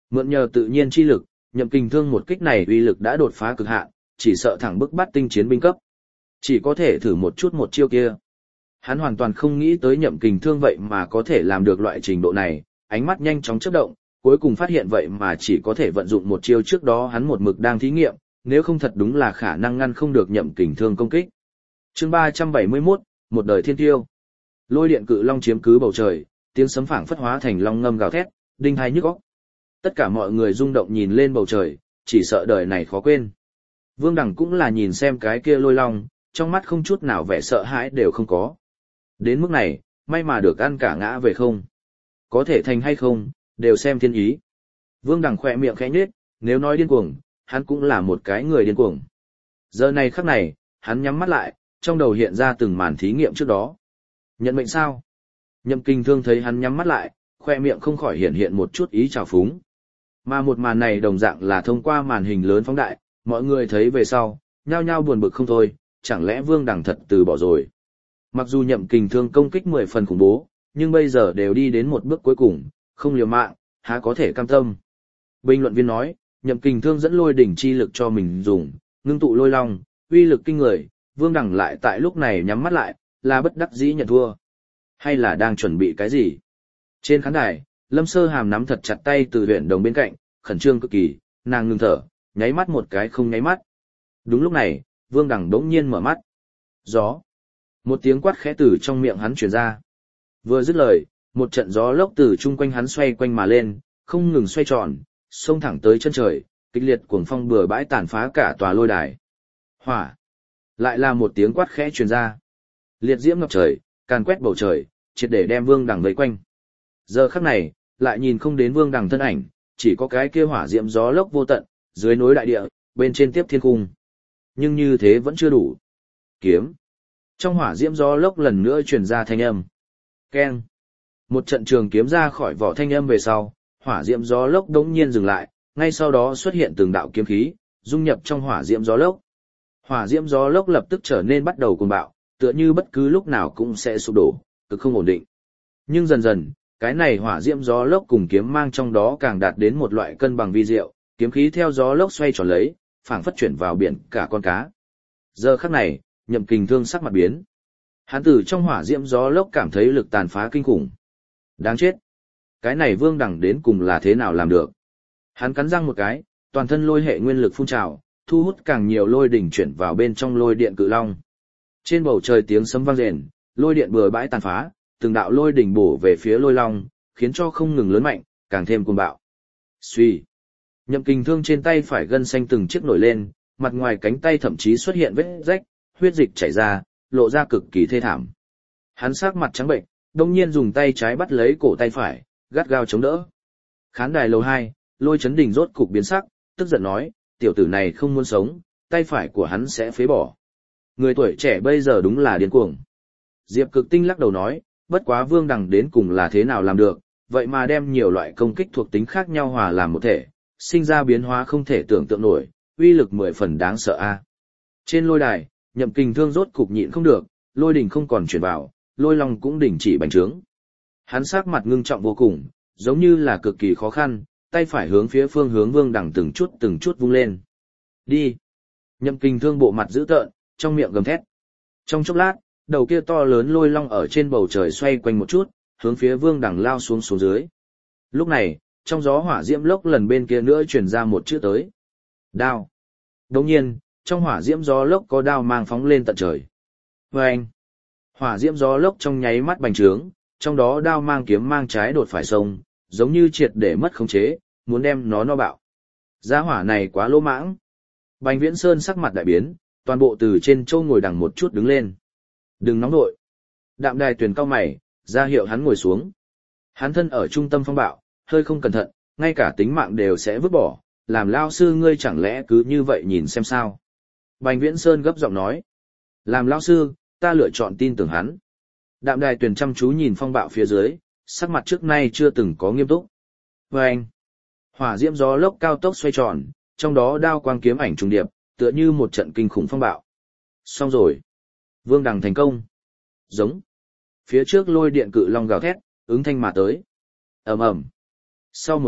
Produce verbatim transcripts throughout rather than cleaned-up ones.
Mượn nhờ tự nhiên chi lực, Nhậm Kình Thương một kích này uy lực đã đột phá cực hạn, chỉ sợ thẳng bức bắt tinh chiến binh cấp. Chỉ có thể thử một chút một chiêu kia. Hắn hoàn toàn không nghĩ tới Nhậm Kình Thương vậy mà có thể làm được loại trình độ này, ánh mắt nhanh chóng chớp động, cuối cùng phát hiện vậy mà chỉ có thể vận dụng một chiêu trước đó hắn một mực đang thí nghiệm, nếu không thật đúng là khả năng ngăn không được Nhậm Kình Thương công kích. Chương ba trăm bảy mươi mốt, một đời thiên tiêu. Lôi điện cự long chiếm cứ bầu trời, tiếng sấm phảng phất hóa thành long ngâm gào thét, đinh tai nhức óc. Tất cả mọi người rung động nhìn lên bầu trời, chỉ sợ đời này khó quên. Vương Đằng cũng là nhìn xem cái kia lôi long, trong mắt không chút nào vẻ sợ hãi đều không có. Đến mức này, may mà được ăn cả ngã về không. Có thể thành hay không, đều xem thiên ý. Vương Đằng khỏe miệng khẽ nhếch, nếu nói điên cuồng, hắn cũng là một cái người điên cuồng. Giờ này khắc này, hắn nhắm mắt lại, trong đầu hiện ra từng màn thí nghiệm trước đó. Nhận mệnh sao? Nhậm Kình Thương thấy hắn nhắm mắt lại, khoe miệng không khỏi hiện hiện một chút ý trào phúng. Mà một màn này đồng dạng là thông qua màn hình lớn phóng đại, mọi người thấy về sau, nhao nhao buồn bực không thôi, chẳng lẽ Vương Đằng thật từ bỏ rồi. Mặc dù Nhậm Kình Thương công kích mười phần khủng bố, nhưng bây giờ đều đi đến một bước cuối cùng, không liều mạng, há có thể cam tâm. Bình luận viên nói, Nhậm Kình Thương dẫn lôi đỉnh chi lực cho mình dùng, ngưng tụ lôi long, uy lực kinh người, Vương Đằng lại tại lúc này nhắm mắt lại, là bất đắc dĩ nhận thua. Hay là đang chuẩn bị cái gì? Trên khán đài, Lâm Sơ Hàm nắm thật chặt tay Từ Huyền Đồng bên cạnh, khẩn trương cực kỳ, nàng ngừng thở, nháy mắt một cái không nháy mắt. Đúng lúc này, Vương Đằng đống nhiên mở mắt. Gió. Một tiếng quát khẽ từ trong miệng hắn truyền ra. Vừa dứt lời, một trận gió lốc từ chung quanh hắn xoay quanh mà lên, không ngừng xoay tròn, xông thẳng tới chân trời, kịch liệt cuồng phong bừa bãi tàn phá cả tòa lôi đài. Hỏa. Lại là một tiếng quát khẽ truyền ra. Liệt diễm ngập trời, càn quét bầu trời, triệt để đem Vương Đằng vây quanh. Giờ khắc này, lại nhìn không đến Vương Đằng thân ảnh, chỉ có cái kia hỏa diễm gió lốc vô tận, dưới núi đại địa, bên trên tiếp thiên cung. Nhưng như thế vẫn chưa đủ. Kiếm. Trong hỏa diễm gió lốc lần nữa truyền ra thanh âm. Keng. Một trận trường kiếm ra khỏi vỏ thanh âm về sau, hỏa diễm gió lốc đống nhiên dừng lại, ngay sau đó xuất hiện từng đạo kiếm khí, dung nhập trong hỏa diễm gió lốc. Hỏa diễm gió lốc lập tức trở nên bắt đầu cuồng bạo, tựa như bất cứ lúc nào cũng sẽ sụp đổ, cực không ổn định. Nhưng dần dần, cái này hỏa diễm gió lốc cùng kiếm mang trong đó càng đạt đến một loại cân bằng vi diệu, kiếm khí theo gió lốc xoay tròn lấy, phảng phất chuyển vào biển cả con cá. Giờ khắc này, Nhậm Kình Thương sắc mặt biến. Hắn từ trong hỏa diễm gió lốc cảm thấy lực tàn phá kinh khủng. Đáng chết. Cái này Vương Đằng đến cùng là thế nào làm được? Hắn cắn răng một cái, toàn thân lôi hệ nguyên lực phun trào, thu hút càng nhiều lôi đỉnh chuyển vào bên trong lôi điện cự long. Trên bầu trời tiếng sấm vang rền, lôi điện bừa bãi tàn phá, từng đạo lôi đỉnh bổ về phía lôi long, khiến cho không ngừng lớn mạnh, càng thêm cuồng bạo. Suy. Nhậm Kình Thương trên tay phải gân xanh từng chiếc nổi lên, mặt ngoài cánh tay thậm chí xuất hiện vết rách, huyết dịch chảy ra, lộ ra cực kỳ thê thảm. Hắn sắc mặt trắng bệnh, đông nhiên dùng tay trái bắt lấy cổ tay phải, gắt gao chống đỡ. Khán đài lầu hai, Lôi Chấn Đình rốt cục biến sắc, tức giận nói, tiểu tử này không muốn sống, tay phải của hắn sẽ phế bỏ. Người tuổi trẻ bây giờ đúng là điên cuồng. Diệp Cực Tinh lắc đầu nói, bất quá Vương Đằng đến cùng là thế nào làm được, vậy mà đem nhiều loại công kích thuộc tính khác nhau hòa làm một thể, sinh ra biến hóa không thể tưởng tượng nổi, uy lực mười phần đáng sợ a. Trên lôi đài, Nhậm Kình Thương rốt cục nhịn không được, lôi đỉnh không còn chuyển vào, lôi long cũng đình chỉ bành trướng. Hắn sắc mặt ngưng trọng vô cùng, giống như là cực kỳ khó khăn, tay phải hướng phía phương hướng Vương Đằng từng chút từng chút vung lên. Đi! Nhậm Kình Thương bộ mặt dữ tợn, trong miệng gầm thét. Trong chốc lát, đầu kia to lớn lôi long ở trên bầu trời xoay quanh một chút, hướng phía Vương Đằng lao xuống xuống dưới. Lúc này, trong gió hỏa diễm lốc lần bên kia nữa truyền ra một chữ tới. Đao! Đồng nhiên, trong hỏa diễm gió lốc có đao mang phóng lên tận trời. Vâng! Hỏa diễm gió lốc trong nháy mắt bành trướng, trong đó đao mang kiếm mang trái đột phải sông, giống như triệt để mất khống chế, muốn đem nó no bạo. Gia hỏa này quá lỗ mãng. Bành Viễn Sơn sắc mặt đại biến, toàn bộ từ trên châu ngồi đằng một chút đứng lên. Đừng nóng nội. Đạm Đài Tuyền cau mày, ra hiệu hắn ngồi xuống. Hắn thân ở trung tâm phong bạo, hơi không cẩn thận, ngay cả tính mạng đều sẽ vứt bỏ, làm lao sư ngươi chẳng lẽ cứ như vậy nhìn xem sao. Bành Viễn Sơn gấp giọng nói. Làm lao sư, ta lựa chọn tin tưởng hắn. Đạm Đài Tuyền chăm chú nhìn phong bạo phía dưới, sắc mặt trước nay chưa từng có nghiêm túc. Và anh, hỏa diễm gió lốc cao tốc xoay tròn, trong đó đao quang kiếm ảnh trùng điệp, tựa như một trận kinh khủng phong bạo. Xong rồi. Vương Đằng thành công. Giống. Phía trước lôi điện cự long gào thét, ứng thanh mà tới. Ầm ầm. Sau một khắc,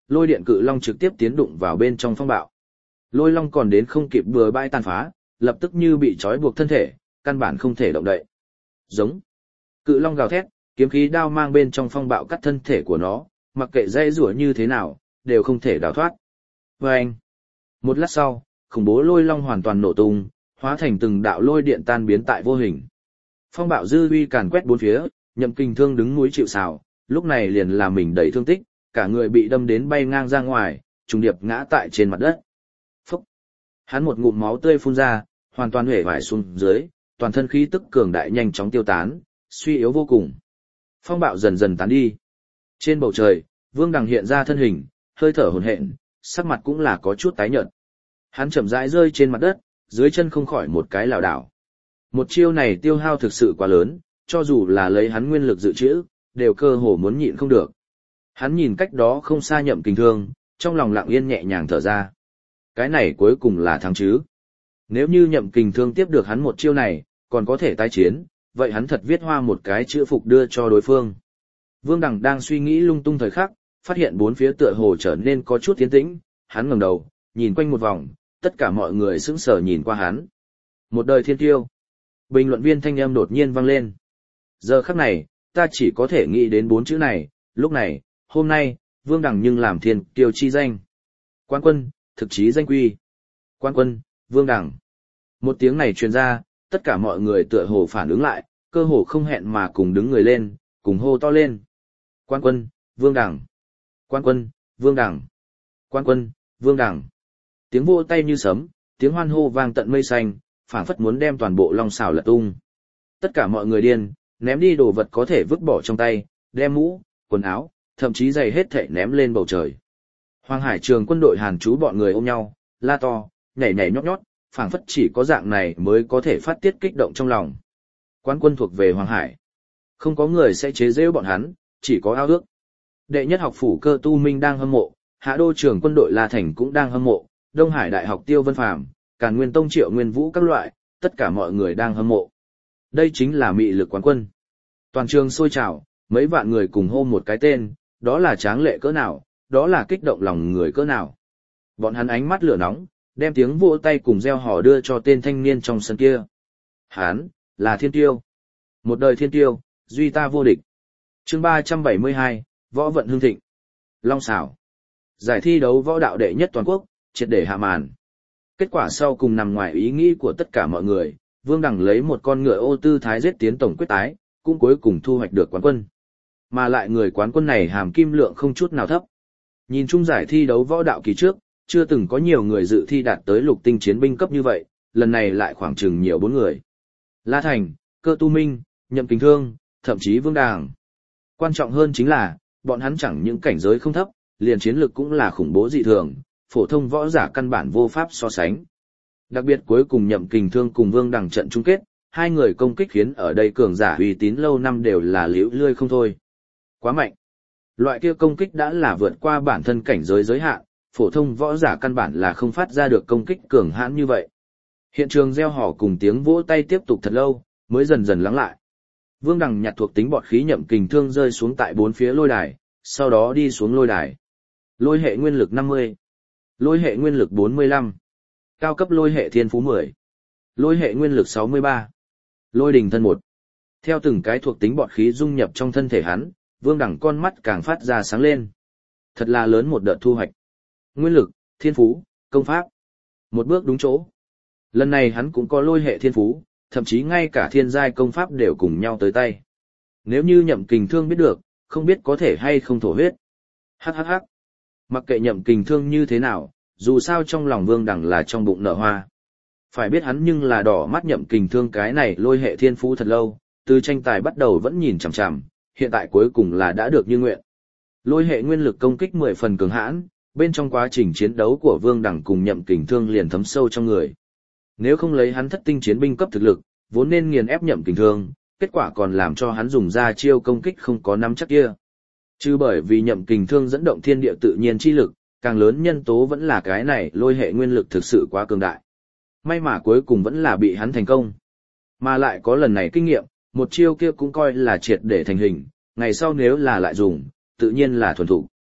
lôi điện cự long trực tiếp tiến đụng vào bên trong phong bạo. Lôi long còn đến không kịp bừa bãi tàn phá, lập tức như bị trói buộc thân thể, căn bản không thể động đậy. Giống. Cự long gào thét, kiếm khí đao mang bên trong phong bạo cắt thân thể của nó, mặc kệ dây rủa như thế nào, đều không thể đào thoát. Và anh. Một lát sau, khủng bố lôi long hoàn toàn nổ tung, hóa thành từng đạo lôi điện tan biến tại vô hình. Phong bạo dư uy càn quét bốn phía, Nhậm Kình Thương đứng núi chịu sào, lúc này liền làm mình đầy thương tích, cả người bị đâm đến bay ngang ra ngoài, trùng điệp ngã tại trên mặt đất. Phúc! Hắn một ngụm máu tươi phun ra, hoàn toàn huệ vải xuống dưới, toàn thân khí tức cường đại nhanh chóng tiêu tán, suy yếu vô cùng. Phong bạo dần dần tán đi. Trên bầu trời, Vương Đằng hiện ra thân hình, hơi thở hổn hển, sắc mặt cũng là có chút tái nhợt. Hắn chậm rãi rơi trên mặt đất, dưới chân không khỏi một cái lảo đảo. Một chiêu này tiêu hao thực sự quá lớn, cho dù là lấy hắn nguyên lực dự trữ, đều cơ hồ muốn nhịn không được. Hắn nhìn cách đó không xa Nhậm Kình Thương, trong lòng lặng yên nhẹ nhàng thở ra. Cái này cuối cùng là thắng chứ. Nếu như Nhậm Kình Thương tiếp được hắn một chiêu này, còn có thể tái chiến, vậy hắn thật viết hoa một cái chữ phục đưa cho đối phương. Vương Đằng đang suy nghĩ lung tung thời khắc, phát hiện bốn phía tựa hồ trở nên có chút tiến tĩnh, hắn ngẩng đầu, nhìn quanh một vòng, tất cả mọi người sững sờ nhìn qua hắn. Một đời thiên tiêu. Bình luận viên thanh âm đột nhiên vang lên. Giờ khắc này, ta chỉ có thể nghĩ đến bốn chữ này, lúc này, hôm nay, Vương Đằng nhưng làm thiên tiêu chi danh. Quán quân, thực chí danh quy. Quán quân, Vương Đằng. Một tiếng này truyền ra, tất cả mọi người tựa hồ phản ứng lại, cơ hồ không hẹn mà cùng đứng người lên, cùng hô to lên. Quán quân, Vương Đằng. Quán quân, Vương Đằng. Quán quân, Vương Đằng. Tiếng vỗ tay như sấm, tiếng hoan hô vang tận mây xanh, phảng phất muốn đem toàn bộ long xào lật tung. Tất cả mọi người điên, ném đi đồ vật có thể vứt bỏ trong tay, đem mũ, quần áo, thậm chí giày hết thảy ném lên bầu trời. Hoàng Hải Trường quân đội Hàn Chú bọn người ôm nhau, la to, nhảy nhảy nhót nhót, phảng phất chỉ có dạng này mới có thể phát tiết kích động trong lòng. Quán quân thuộc về Hoàng Hải. Không có người sẽ chế giễu bọn hắn, chỉ có ao ước. Đệ nhất học phủ Cơ Tu Minh đang hâm mộ, Hạ Đô Trường quân đội La Thành cũng đang hâm mộ, Đông Hải Đại học Tiêu Vân Phàm, Càn Nguyên Tông Triệu Nguyên Vũ các loại, tất cả mọi người đang hâm mộ. Đây chính là mị lực quán quân. Toàn trường sôi trào, mấy vạn người cùng hô một cái tên, đó là tráng lệ cỡ nào, đó là kích động lòng người cỡ nào. Bọn hắn ánh mắt lửa nóng, đem tiếng vỗ tay cùng reo hò đưa cho tên thanh niên trong sân kia. Hắn, là thiên tiêu. Một đời thiên tiêu, duy ta vô địch. Chương ba trăm bảy mươi hai, Võ vận hưng thịnh. Long xảo. Giải thi đấu võ đạo đệ nhất toàn quốc, triệt để hạ màn. Kết quả sau cùng nằm ngoài ý nghĩ của tất cả mọi người, Vương Đằng lấy một con ngựa ô tư thái giết tiến tổng quyết tái, cũng cuối cùng thu hoạch được quán quân. Mà lại người quán quân này hàm kim lượng không chút nào thấp. Nhìn chung giải thi đấu võ đạo kỳ trước, chưa từng có nhiều người dự thi đạt tới lục tinh chiến binh cấp như vậy, lần này lại khoảng chừng nhiều bốn người. La Thành, Cơ Tu Minh, Nhậm Kình Thương, thậm chí Vương Đằng. Quan trọng hơn chính là, bọn hắn chẳng những cảnh giới không thấp, liền chiến lực cũng là khủng bố dị thường, phổ thông võ giả căn bản vô pháp so sánh. Đặc biệt cuối cùng Nhậm Kình Thương cùng Vương Đằng trận chung kết, hai người công kích khiến ở đây cường giả uy tín lâu năm đều là liễu lươi không thôi. Quá mạnh. Loại kia công kích đã là vượt qua bản thân cảnh giới giới hạn, phổ thông võ giả căn bản là không phát ra được công kích cường hãn như vậy. Hiện trường reo hò cùng tiếng vỗ tay tiếp tục thật lâu, mới dần dần lắng lại. Vương Đằng nhặt thuộc tính bọt khí Nhậm Kình Thương rơi xuống tại bốn phía lôi đài, sau đó đi xuống lôi đài. Lôi hệ nguyên lực năm mươi, lôi hệ nguyên lực bốn mươi lăm, cao cấp lôi hệ thiên phú mười, lôi hệ nguyên lực sáu mươi ba, lôi đình thân một. Theo từng cái thuộc tính bọt khí dung nhập trong thân thể hắn, Vương Đằng con mắt càng phát ra sáng lên. Thật là lớn một đợt thu hoạch. Nguyên lực, thiên phú, công pháp. Một bước đúng chỗ. Lần này hắn cũng có lôi hệ thiên phú, thậm chí ngay cả thiên giai công pháp đều cùng nhau tới tay. Nếu như Nhậm Kình Thương biết được, không biết có thể hay không thổ huyết. Hắc hắc hắc. Mặc kệ Nhậm Kình Thương như thế nào, dù sao trong lòng Vương Đằng là trong bụng nở hoa. Phải biết hắn nhưng là đỏ mắt Nhậm Kình Thương cái này lôi hệ thiên phú thật lâu, từ tranh tài bắt đầu vẫn nhìn chằm chằm, hiện tại cuối cùng là đã được như nguyện. Lôi hệ nguyên lực công kích mười phần cường hãn, bên trong quá trình chiến đấu của Vương Đằng cùng Nhậm Kình Thương liền thấm sâu trong người. Nếu không lấy hắn thất tinh chiến binh cấp thực lực, vốn nên nghiền ép Nhậm Kình Thương, kết quả còn làm cho hắn dùng ra chiêu công kích không có nắm chắc kia. Chứ bởi vì Nhậm Kình Thương dẫn động thiên địa tự nhiên chi lực, càng lớn nhân tố vẫn là cái này lôi hệ nguyên lực thực sự quá cường đại. May mà cuối cùng vẫn là bị hắn thành công. Mà lại có lần này kinh nghiệm, một chiêu kia cũng coi là triệt để thành hình, ngày sau nếu là lại dùng, tự nhiên là thuần thủ.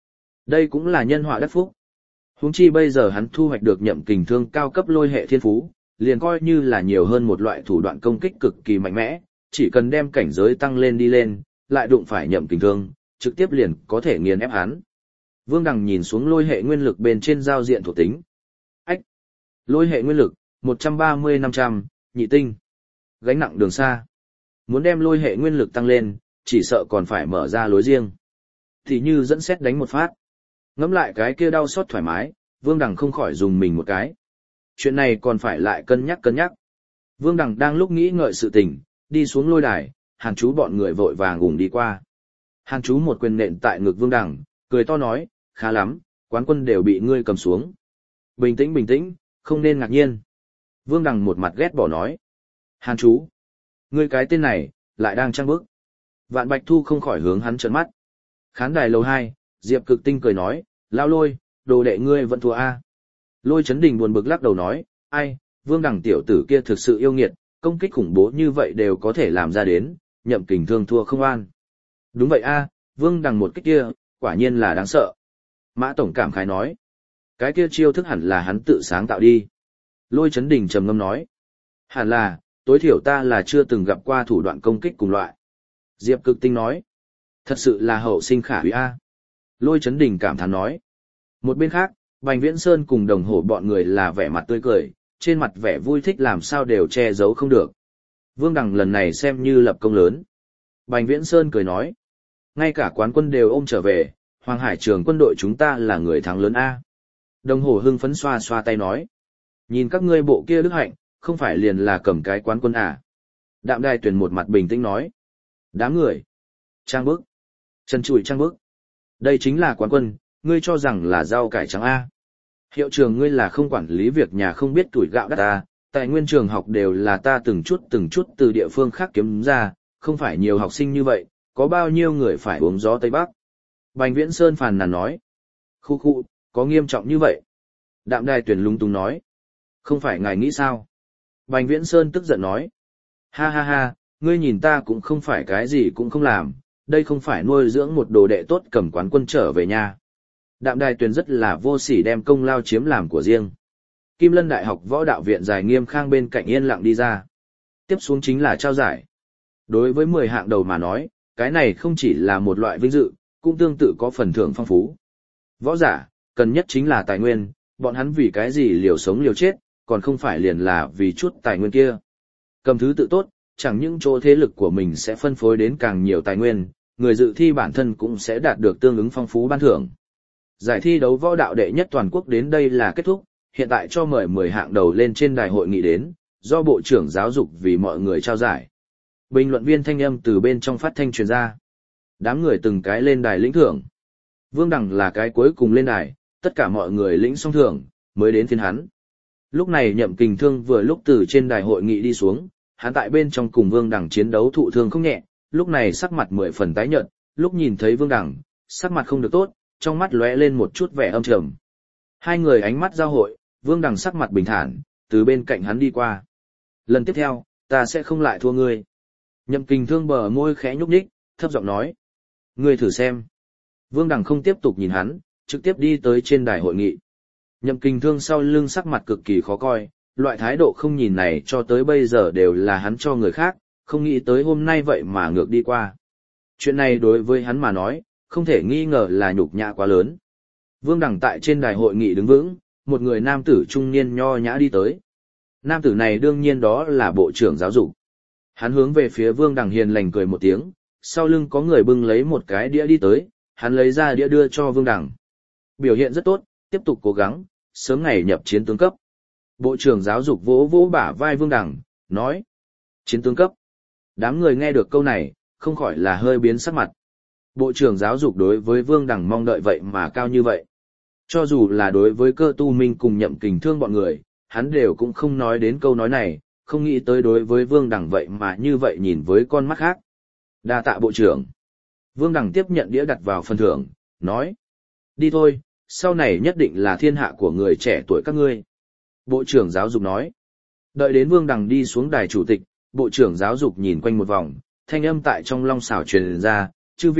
Đây cũng là nhân họa đắc phúc. Huống chi bây giờ hắn thu hoạch được nhậm kình thương cao cấp lôi hệ thiên phú, liền coi như là nhiều hơn một loại thủ đoạn công kích cực kỳ mạnh mẽ, chỉ cần đem cảnh giới tăng lên đi lên, lại đụng phải nhậm kình thương, trực tiếp liền có thể nghiền ép hắn. Vương Đằng nhìn xuống lôi hệ nguyên lực bên trên giao diện thuộc tính. Ách! Lôi hệ nguyên lực, một trăm ba mươi năm trăm, nhị tinh. Gánh nặng đường xa. Muốn đem lôi hệ nguyên lực tăng lên, chỉ sợ còn phải mở ra lối riêng. Thì như dẫn xét đánh một phát. Ngẫm lại cái kia đau xót thoải mái, Vương Đằng không khỏi dùng mình một cái. Chuyện này còn phải lại cân nhắc cân nhắc. Vương Đằng đang lúc nghĩ ngợi sự tình, đi xuống lôi đài, Hàn Chú bọn người vội vàng ủng đi qua. Hàn Chú một quyền nện tại ngực Vương Đằng, cười to nói, khá lắm, quán quân đều bị ngươi cầm xuống. Bình tĩnh bình tĩnh, không nên ngạc nhiên. Vương Đằng một mặt ghét bỏ nói. Hàn Chú, ngươi cái tên này, lại đang trăng bức. Vạn Bạch Thu không khỏi hướng hắn trợn mắt. Khán đài lầu hai, Diệp Cực Tinh cười nói, lao lôi, đồ đệ ngươi vẫn thua a. Lôi Chấn Đình buồn bực lắc đầu nói, ai, Vương Đằng tiểu tử kia thực sự yêu nghiệt, công kích khủng bố như vậy đều có thể làm ra đến, nhậm kình thương thua không an. Đúng vậy a, Vương Đằng một kích kia, quả nhiên là đáng sợ. Mã Tổng cảm khái nói, cái kia chiêu thức hẳn là hắn tự sáng tạo đi. Lôi Chấn Đình trầm ngâm nói, hẳn là, tối thiểu ta là chưa từng gặp qua thủ đoạn công kích cùng loại. Diệp Cực Tinh nói, thật sự là hậu sinh khả úy a. Lôi Chấn Đình cảm thán nói. Một bên khác, Bành Viễn Sơn cùng đồng hổ bọn người là vẻ mặt tươi cười, trên mặt vẻ vui thích làm sao đều che giấu không được. Vương Đằng lần này xem như lập công lớn. Bành Viễn Sơn cười nói, ngay cả quán quân đều ôm trở về, Hoàng Hải Trường quân đội chúng ta là người thắng lớn a. Đồng hổ hưng phấn xoa xoa tay nói, nhìn các ngươi bộ kia đức hạnh, không phải liền là cầm cái quán quân à. Đạm Đài Tuyền một mặt bình tĩnh nói, đám người, trang bức, chân chùi trang bức, đây chính là quán quân, ngươi cho rằng là rau cải trắng a. Hiệu trường ngươi là không quản lý việc nhà không biết tuổi gạo đắt ta, tài nguyên trường học đều là ta từng chút từng chút từ địa phương khác kiếm ra, không phải nhiều học sinh như vậy, có bao nhiêu người phải uống gió Tây Bắc. Bành Viễn Sơn phàn nàn nói, khu khu, có nghiêm trọng như vậy. Đạm Đài Tuyền lung tung nói, không phải ngài nghĩ sao. Bành Viễn Sơn tức giận nói, ha ha ha, ngươi nhìn ta cũng không phải cái gì cũng không làm, đây không phải nuôi dưỡng một đồ đệ tốt cầm quán quân trở về nhà. Đạm Đài Tuyền rất là vô sỉ đem công lao chiếm làm của riêng. Kim Lân Đại học Võ Đạo Viện Giải Nghiêm Khang bên cạnh yên lặng đi ra. Tiếp xuống chính là trao giải. Đối với mười hạng đầu mà nói, cái này không chỉ là một loại vinh dự, cũng tương tự có phần thưởng phong phú. Võ giả, cần nhất chính là tài nguyên, bọn hắn vì cái gì liều sống liều chết, còn không phải liền là vì chút tài nguyên kia. Cầm thứ tự tốt, chẳng những chỗ thế lực của mình sẽ phân phối đến càng nhiều tài nguyên, người dự thi bản thân cũng sẽ đạt được tương ứng phong phú ban thưởng. Giải thi đấu võ đạo đệ nhất toàn quốc đến đây là kết thúc, hiện tại cho mời mười hạng đầu lên trên đài hội nghị đến, do Bộ trưởng Giáo dục vì mọi người trao giải. Bình luận viên thanh âm từ bên trong phát thanh truyền ra. Đám người từng cái lên đài lĩnh thưởng. Vương Đằng là cái cuối cùng lên đài, tất cả mọi người lĩnh xong thưởng, mới đến phiên hắn. Lúc này Nhậm Kình Thương vừa lúc từ trên đài hội nghị đi xuống, hắn tại bên trong cùng Vương Đằng chiến đấu thụ thương không nhẹ, lúc này sắc mặt mười phần tái nhợt, lúc nhìn thấy Vương Đằng, sắc mặt không được tốt, trong mắt lóe lên một chút vẻ âm trầm. Hai người ánh mắt giao hội, Vương Đằng sắc mặt bình thản, từ bên cạnh hắn đi qua. Lần tiếp theo, ta sẽ không lại thua ngươi. Nhậm Kình Thương bờ môi khẽ nhúc nhích, thấp giọng nói. Ngươi thử xem. Vương Đằng không tiếp tục nhìn hắn, trực tiếp đi tới trên đài hội nghị. Nhậm Kình Thương sau lưng sắc mặt cực kỳ khó coi, loại thái độ không nhìn này cho tới bây giờ đều là hắn cho người khác, không nghĩ tới hôm nay vậy mà ngược đi qua. Chuyện này đối với hắn mà nói, không thể nghi ngờ là nhục nhã quá lớn. Vương Đằng tại trên đài hội nghị đứng vững, một người nam tử trung niên nho nhã đi tới. Nam tử này đương nhiên đó là Bộ trưởng Giáo dục. Hắn hướng về phía Vương Đằng hiền lành cười một tiếng, sau lưng có người bưng lấy một cái đĩa đi tới, hắn lấy ra đĩa đưa cho Vương Đằng. Biểu hiện rất tốt, tiếp tục cố gắng, sớm ngày nhập chiến tướng cấp. Bộ trưởng Giáo dục vỗ vỗ bả vai Vương Đằng, nói. Chiến tướng cấp. Đám người nghe được câu này, không khỏi là hơi biến sắc mặt. Bộ trưởng Giáo dục đối với Vương Đằng mong đợi vậy mà cao như vậy. Cho dù là đối với Cơ Tu Minh cùng Nhậm Kình Thương bọn người, hắn đều cũng không nói đến câu nói này, không nghĩ tới đối với Vương Đằng vậy mà như vậy nhìn với con mắt khác. Đa tạ bộ trưởng. Vương Đằng tiếp nhận đĩa đặt vào phần thưởng, nói. Đi thôi, sau này nhất định là thiên hạ của người trẻ tuổi các ngươi. Bộ trưởng Giáo dục nói. Đợi đến Vương Đằng đi xuống đài chủ tịch, Bộ trưởng Giáo dục nhìn quanh một vòng, thanh âm tại trong long xảo truyền ra, chư vị,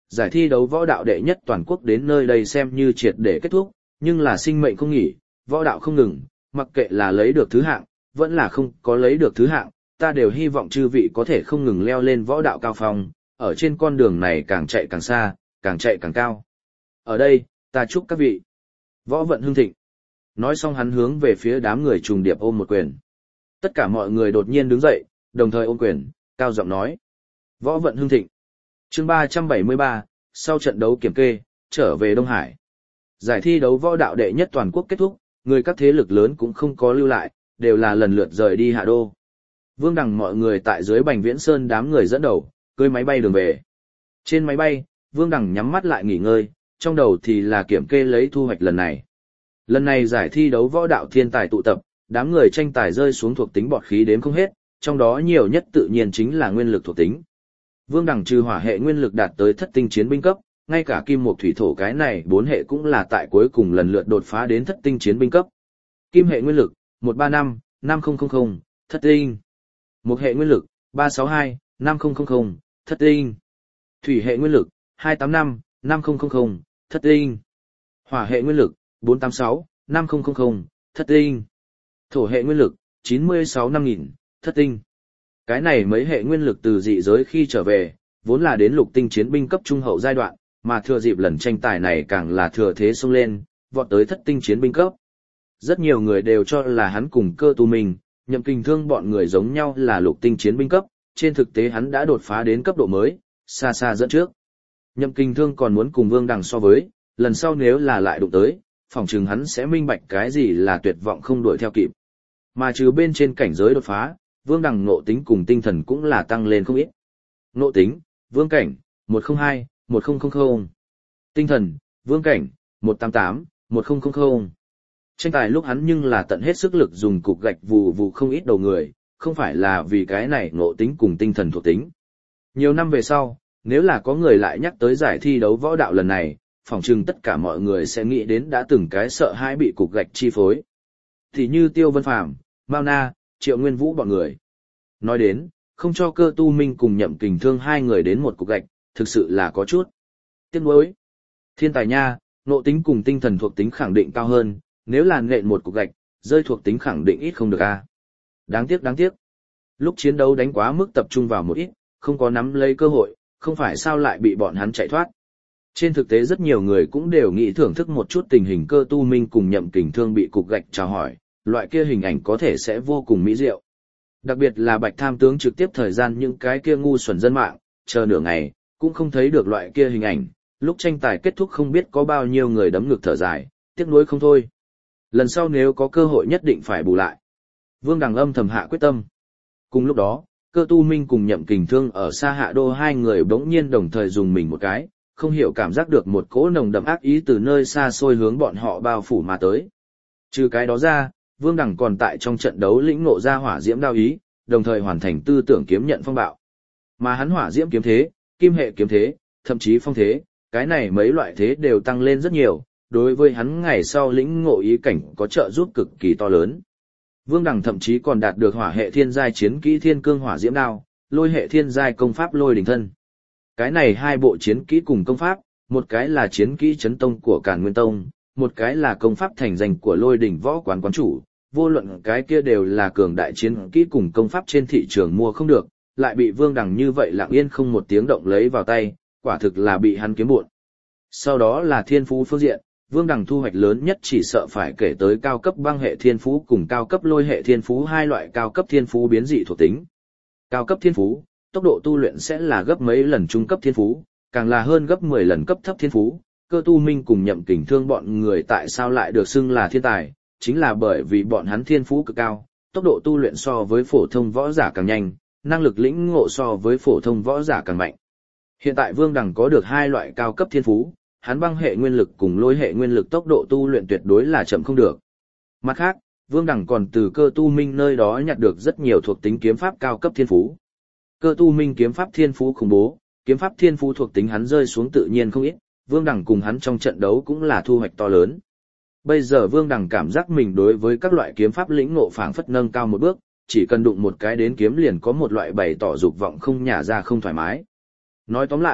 giải thi đấu võ đạo đệ nhất toàn quốc đến nơi đây xem như triệt để kết thúc, nhưng là sinh mệnh không nghỉ, võ đạo không ngừng, mặc kệ là lấy được thứ hạng, vẫn là không có lấy được thứ hạng, ta đều hy vọng chư vị có thể không ngừng leo lên võ đạo cao phong, ở trên con đường này càng chạy càng xa, càng chạy càng cao. Ở đây, ta chúc các vị võ vận hưng thịnh. Nói xong hắn hướng về phía đám người trùng điệp ôm một quyền. Tất cả mọi người đột nhiên đứng dậy, đồng thời ôm quyền, cao giọng nói. Võ vận hưng thịnh. Chương ba trăm bảy mươi ba, sau trận đấu kiểm kê, trở về Đông Hải. Giải thi đấu võ đạo đệ nhất toàn quốc kết thúc, người các thế lực lớn cũng không có lưu lại, đều là lần lượt rời đi Hạ Đô. Vương Đằng mọi người tại dưới Bành Viễn Sơn đám người dẫn đầu, cưỡi máy bay đường về. Trên máy bay, Vương Đằng nhắm mắt lại nghỉ ngơi, trong đầu thì là kiểm kê lấy thu hoạch lần này. Lần này giải thi đấu võ đạo thiên tài tụ tập, đám người tranh tài rơi xuống thuộc tính bọt khí đếm không hết, trong đó nhiều nhất tự nhiên chính là nguyên lực thuộc tính. Vương Đằng trừ hỏa hệ nguyên lực đạt tới thất tinh chiến binh cấp, ngay cả kim mộc thủy thổ cái này bốn hệ cũng là tại cuối cùng lần lượt đột phá đến thất tinh chiến binh cấp. Kim hệ nguyên lực, một ba năm, năm nghìn, thất tinh. Mộc hệ nguyên lực, ba sáu hai, năm nghìn, thất tinh. Thủy hệ nguyên lực, hai tám năm, năm nghìn, thất tinh. Hỏa hệ nguyên lực, bốn tám sáu, năm nghìn, thất tinh. Thổ hệ nguyên lực, chín mươi sáu năm nghìn, thất tinh. Cái này mấy hệ nguyên lực từ dị giới khi trở về, vốn là đến lục tinh chiến binh cấp trung hậu giai đoạn, mà thừa dịp lần tranh tài này càng là thừa thế xông lên, vọt tới thất tinh chiến binh cấp. Rất nhiều người đều cho là hắn cùng Cơ Tu Minh, Nhậm Kình Thương bọn người giống nhau là lục tinh chiến binh cấp, trên thực tế hắn đã đột phá đến cấp độ mới, xa xa dẫn trước. Nhậm Kình Thương còn muốn cùng Vương Đằng so với, lần sau nếu là lại đụng tới, phỏng chừng hắn sẽ minh bạch cái gì là tuyệt vọng không đuổi theo kịp. Mà trừ bên trên cảnh giới đột phá, Vương Đằng ngộ tính cùng tinh thần cũng là tăng lên không ít. Ngộ tính, Vương cảnh, một không hai, một nghìn. Tinh thần, Vương cảnh, một tám tám, một nghìn. Tranh tài lúc hắn nhưng là tận hết sức lực dùng cục gạch vù vù không ít đầu người, không phải là vì cái này ngộ tính cùng tinh thần thuộc tính. Nhiều năm về sau, nếu là có người lại nhắc tới giải thi đấu võ đạo lần này, phỏng chừng tất cả mọi người sẽ nghĩ đến đã từng cái sợ hãi bị cục gạch chi phối. Thì như Tiêu Vân Phàm, Mao Na, Triệu Nguyên Vũ bọn người. Nói đến, không cho Cơ Tu Minh cùng Nhậm Kình Thương hai người đến một cục gạch, thực sự là có chút tiếc nuối. Thiên tài nha, ngộ tính cùng tinh thần thuộc tính khẳng định cao hơn, nếu là nện một cục gạch, rơi thuộc tính khẳng định ít không được a. Đáng tiếc đáng tiếc. Lúc chiến đấu đánh quá mức tập trung vào một ít, không có nắm lấy cơ hội, không phải sao lại bị bọn hắn chạy thoát. Trên thực tế rất nhiều người cũng đều nghĩ thưởng thức một chút tình hình Cơ Tu Minh cùng Nhậm Kình Thương bị cục gạch chào hỏi, loại kia hình ảnh có thể sẽ vô cùng mỹ diệu. Đặc biệt là Bạch Tham tướng trực tiếp thời gian những cái kia ngu xuẩn dân mạng, chờ nửa ngày, cũng không thấy được loại kia hình ảnh, lúc tranh tài kết thúc không biết có bao nhiêu người đấm ngực thở dài, tiếc nuối không thôi. Lần sau nếu có cơ hội nhất định phải bù lại. Vương Đằng âm thầm hạ quyết tâm. Cùng lúc đó, Cơ Tu Minh cùng Nhậm Kình Thương ở xa Hạ Đô hai người bỗng nhiên đồng thời dùng mình một cái, không hiểu cảm giác được một cỗ nồng đậm ác ý từ nơi xa xôi hướng bọn họ bao phủ mà tới. Trừ cái đó ra, Vương Đằng còn tại trong trận đấu lĩnh ngộ ra hỏa diễm đao ý, đồng thời hoàn thành tư tưởng kiếm nhận phong bạo. Mà hắn hỏa diễm kiếm thế, kim hệ kiếm thế, thậm chí phong thế, cái này mấy loại thế đều tăng lên rất nhiều, đối với hắn ngày sau lĩnh ngộ ý cảnh có trợ giúp cực kỳ to lớn. Vương Đằng thậm chí còn đạt được hỏa hệ thiên giai chiến kỹ thiên cương hỏa diễm đao, lôi hệ thiên giai công pháp lôi đỉnh thân. Cái này hai bộ chiến kỹ cùng công pháp, một cái là chiến kỹ chấn tông của Càn Nguyên Tông, một cái là công pháp thành danh của lôi đỉnh võ quán quán chủ, vô luận cái kia đều là cường đại chiến kỹ cùng công pháp trên thị trường mua không được, lại bị Vương Đằng như vậy lặng yên không một tiếng động lấy vào tay, quả thực là bị hắn kiếm buồn. Sau đó là thiên phú phương diện, Vương Đằng thu hoạch lớn nhất chỉ sợ phải kể tới cao cấp băng hệ thiên phú cùng cao cấp lôi hệ thiên phú, hai loại cao cấp thiên phú biến dị thuộc tính. Cao cấp thiên phú, tốc độ tu luyện sẽ là gấp mấy lần trung cấp thiên phú, càng là hơn gấp mười lần cấp thấp thiên phú. Cơ Tu Minh cùng Nhậm Kình Thương bọn người tại sao lại được xưng là thiên tài, chính là bởi vì bọn hắn thiên phú cực cao, tốc độ tu luyện so với phổ thông võ giả càng nhanh, năng lực lĩnh ngộ so với phổ thông võ giả càng mạnh. Hiện tại Vương Đằng có được hai loại cao cấp thiên phú, hắn băng hệ nguyên lực cùng lôi hệ nguyên lực tốc độ tu luyện tuyệt đối là chậm không được. Mặt khác, Vương Đằng còn từ Cơ Tu Minh nơi đó nhặt được rất nhiều thuộc tính kiếm pháp cao cấp thiên phú. Cơ Tu Minh kiếm pháp thiên phú khủng bố, kiếm pháp thiên phú thuộc tính hắn rơi xuống tự nhiên không ít, Vương Đằng cùng hắn trong trận đấu cũng là thu hoạch to lớn. Bây giờ Vương Đằng cảm giác mình đối với các loại kiếm pháp lĩnh ngộ phảng phất nâng cao một bước, chỉ cần đụng một cái đến kiếm liền có một loại bày tỏ dục vọng không nhả ra không thoải mái. Nói tóm lại,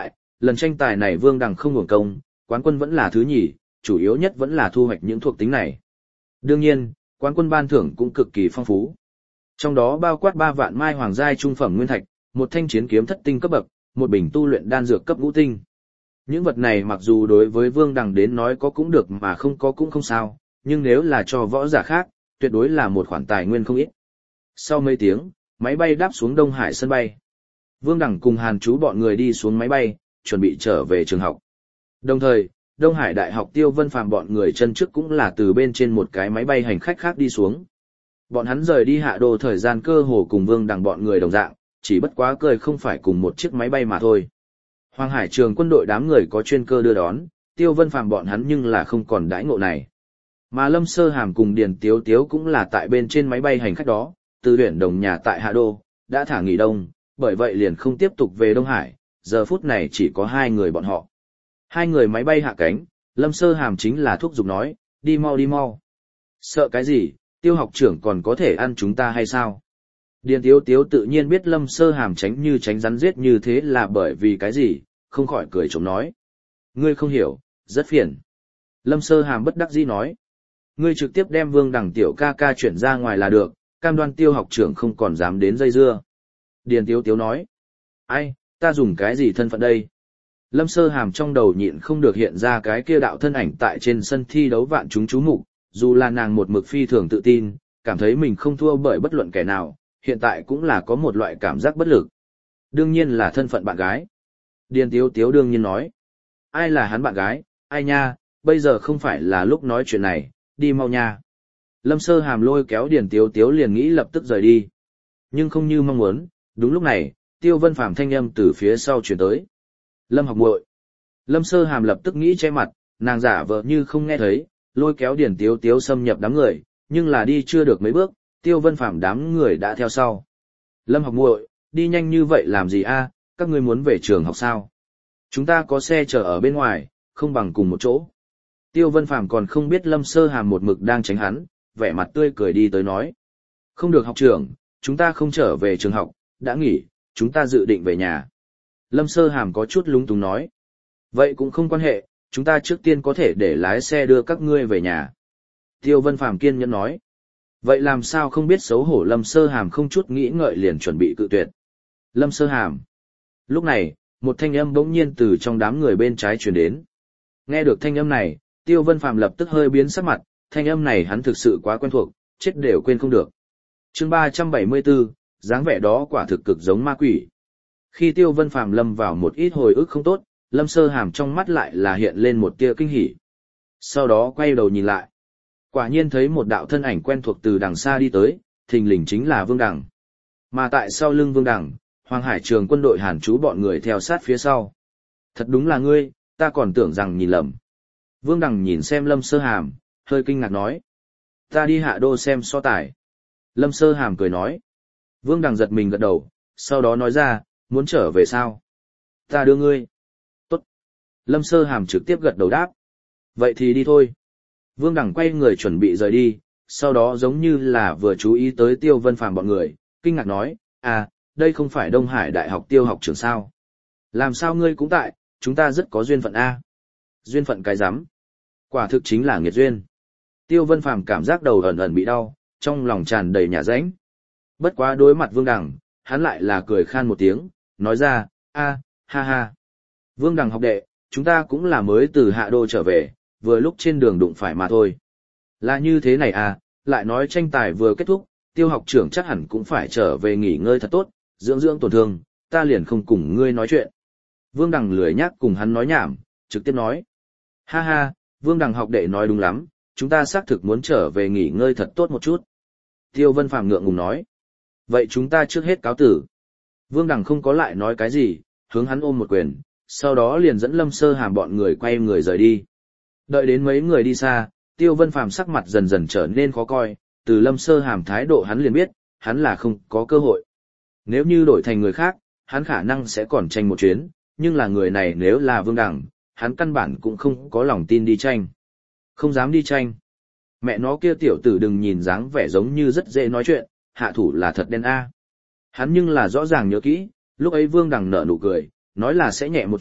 Lần tranh tài này Vương Đằng không hưởng công, quán quân vẫn là thứ nhì, chủ yếu nhất vẫn là thu hoạch những thuộc tính này. Đương nhiên, quán quân ban thưởng cũng cực kỳ phong phú. Trong đó bao quát ba vạn mai hoàng giai trung phẩm nguyên thạch, một thanh chiến kiếm thất tinh cấp bậc, một bình tu luyện đan dược cấp ngũ tinh. Những vật này mặc dù đối với Vương Đằng đến nói có cũng được mà không có cũng không sao, nhưng nếu là cho võ giả khác, tuyệt đối là một khoản tài nguyên không ít. Sau mấy tiếng, máy bay đáp xuống Đông Hải sân bay. Vương Đằng cùng Hàn Chú bọn người đi xuống máy bay, chuẩn bị trở về trường học. Đồng thời, Đông Hải Đại học Tiêu Vân Phàm bọn người chân trước cũng là từ bên trên một cái máy bay hành khách khác đi xuống. Bọn hắn rời đi Hạ Đô thời gian cơ hồ cùng Vương Đằng bọn người đồng dạng, chỉ bất quá cười không phải cùng một chiếc máy bay mà thôi. Hoàng Hải trường quân đội đám người có chuyên cơ đưa đón, Tiêu Vân Phàm bọn hắn nhưng là không còn đãi ngộ này. Mà Lâm Sơ Hàm cùng Điền Tiếu Tiếu cũng là tại bên trên máy bay hành khách đó, từ huyện đồng nhà tại Hạ Đô, đã thả nghỉ đông, bởi vậy liền không tiếp tục về Đông Hải, giờ phút này chỉ có hai người bọn họ. Hai người máy bay hạ cánh, Lâm Sơ Hàm chính là thúc giục nói, đi mau đi mau. Sợ cái gì, Tiêu học trưởng còn có thể ăn chúng ta hay sao? Điền Tiếu Tiếu tự nhiên biết Lâm Sơ Hàm tránh như tránh rắn giết như thế là bởi vì cái gì, không khỏi cười trống nói. Ngươi không hiểu, rất phiền. Lâm Sơ Hàm bất đắc dĩ nói. Ngươi trực tiếp đem Vương Đằng tiểu ca ca chuyển ra ngoài là được, cam đoan Tiêu học trưởng không còn dám đến dây dưa. Điền Tiếu Tiếu nói. Ai, ta dùng cái gì thân phận đây? Lâm Sơ Hàm trong đầu nhịn không được hiện ra cái kia đạo thân ảnh tại trên sân thi đấu vạn chúng chú mục, dù là nàng một mực phi thường tự tin, cảm thấy mình không thua bởi bất luận kẻ nào, hiện tại cũng là có một loại cảm giác bất lực. Đương nhiên là thân phận bạn gái. Điền Tiếu Tiếu đương nhiên nói. Ai là hắn bạn gái, ai nha, bây giờ không phải là lúc nói chuyện này, đi mau nha. Lâm Sơ Hàm lôi kéo Điền Tiếu Tiếu liền nghĩ lập tức rời đi. Nhưng không như mong muốn, đúng lúc này, Tiêu Vân Phàm thanh âm từ phía sau chuyển tới. Lâm học muội. Lâm Sơ Hàm lập tức nghĩ che mặt, nàng giả vờ như không nghe thấy, lôi kéo Điền Tiếu Tiếu xâm nhập đám người, nhưng là đi chưa được mấy bước, Tiêu Vân Phàm đám người đã theo sau. Lâm học muội, đi nhanh như vậy làm gì a? Các ngươi muốn về trường học sao? Chúng ta có xe chờ ở bên ngoài, không bằng cùng một chỗ. Tiêu Vân Phàm còn không biết Lâm Sơ Hàm một mực đang tránh hắn, vẻ mặt tươi cười đi tới nói. Không được học trưởng, chúng ta không trở về trường học, đã nghỉ, chúng ta dự định về nhà. Lâm Sơ Hàm có chút lúng túng nói. Vậy cũng không quan hệ, chúng ta trước tiên có thể để lái xe đưa các ngươi về nhà. Tiêu Vân Phàm kiên nhẫn nói. Vậy làm sao không biết xấu hổ Lâm Sơ Hàm không chút nghĩ ngợi liền chuẩn bị cự tuyệt. Lâm Sơ Hàm. Lúc này, một thanh âm bỗng nhiên từ trong đám người bên trái truyền đến. Nghe được thanh âm này, Tiêu Vân Phàm lập tức hơi biến sắc mặt, thanh âm này hắn thực sự quá quen thuộc, chết đều quên không được. Chương ba trăm bảy mươi bốn, dáng vẻ đó quả thực cực giống ma quỷ. Khi Tiêu Vân Phàm lâm vào một ít hồi ức không tốt, Lâm Sơ Hàm trong mắt lại là hiện lên một tia kinh hỉ. Sau đó quay đầu nhìn lại. Quả nhiên thấy một đạo thân ảnh quen thuộc từ đằng xa đi tới, thình lình chính là Vương Đằng. Mà tại sau lưng Vương Đằng, Hoàng Hải trường quân đội Hàn Chú bọn người theo sát phía sau. Thật đúng là ngươi, ta còn tưởng rằng nhìn lầm. Vương Đằng nhìn xem Lâm Sơ Hàm, hơi kinh ngạc nói. Ta đi Hạ Đô xem so tài. Lâm Sơ Hàm cười nói. Vương Đằng giật mình gật đầu, sau đó nói ra, muốn trở về sao? Ta đưa ngươi. Tốt. Lâm Sơ Hàm trực tiếp gật đầu đáp. Vậy thì đi thôi. Vương Đằng quay người chuẩn bị rời đi, sau đó giống như là vừa chú ý tới Tiêu Vân Phàm bọn người, kinh ngạc nói, à, đây không phải Đông Hải Đại học Tiêu học trưởng sao? Làm sao ngươi cũng tại, chúng ta rất có duyên phận a. Duyên phận cái rắm. Quả thực chính là nghiệt duyên. Tiêu Vân Phàm cảm giác đầu ẩn ẩn bị đau, trong lòng tràn đầy nhà rãnh. Bất quá đối mặt Vương Đằng, hắn lại là cười khan một tiếng, nói ra, a, ha ha. Vương Đằng học đệ, chúng ta cũng là mới từ Hạ Đô trở về, vừa lúc trên đường đụng phải mà thôi. Là như thế này à, lại nói tranh tài vừa kết thúc, Tiêu học trưởng chắc hẳn cũng phải trở về nghỉ ngơi thật tốt, dưỡng dưỡng tổn thương, ta liền không cùng ngươi nói chuyện. Vương Đằng lười nhác cùng hắn nói nhảm, trực tiếp nói. Ha ha, Vương Đằng học đệ nói đúng lắm, chúng ta xác thực muốn trở về nghỉ ngơi thật tốt một chút. Tiêu Vân Phàm ngượng ngùng nói. Vậy chúng ta trước hết cáo tử. Vương Đằng không có lại nói cái gì, hướng hắn ôm một quyền, sau đó liền dẫn Lâm Sơ Hàm bọn người quay người rời đi. Đợi đến mấy người đi xa, Tiêu Vân Phàm sắc mặt dần dần trở nên khó coi, từ Lâm Sơ Hàm thái độ hắn liền biết, hắn là không có cơ hội. Nếu như đổi thành người khác, hắn khả năng sẽ còn tranh một chuyến, nhưng là người này nếu là Vương Đằng, hắn căn bản cũng không có lòng tin đi tranh. Không dám đi tranh. Mẹ nó kia tiểu tử đừng nhìn dáng vẻ giống như rất dễ nói chuyện, hạ thủ là thật đen a. Hắn nhưng là rõ ràng nhớ kỹ, lúc ấy Vương Đằng nở nụ cười, nói là sẽ nhẹ một chút,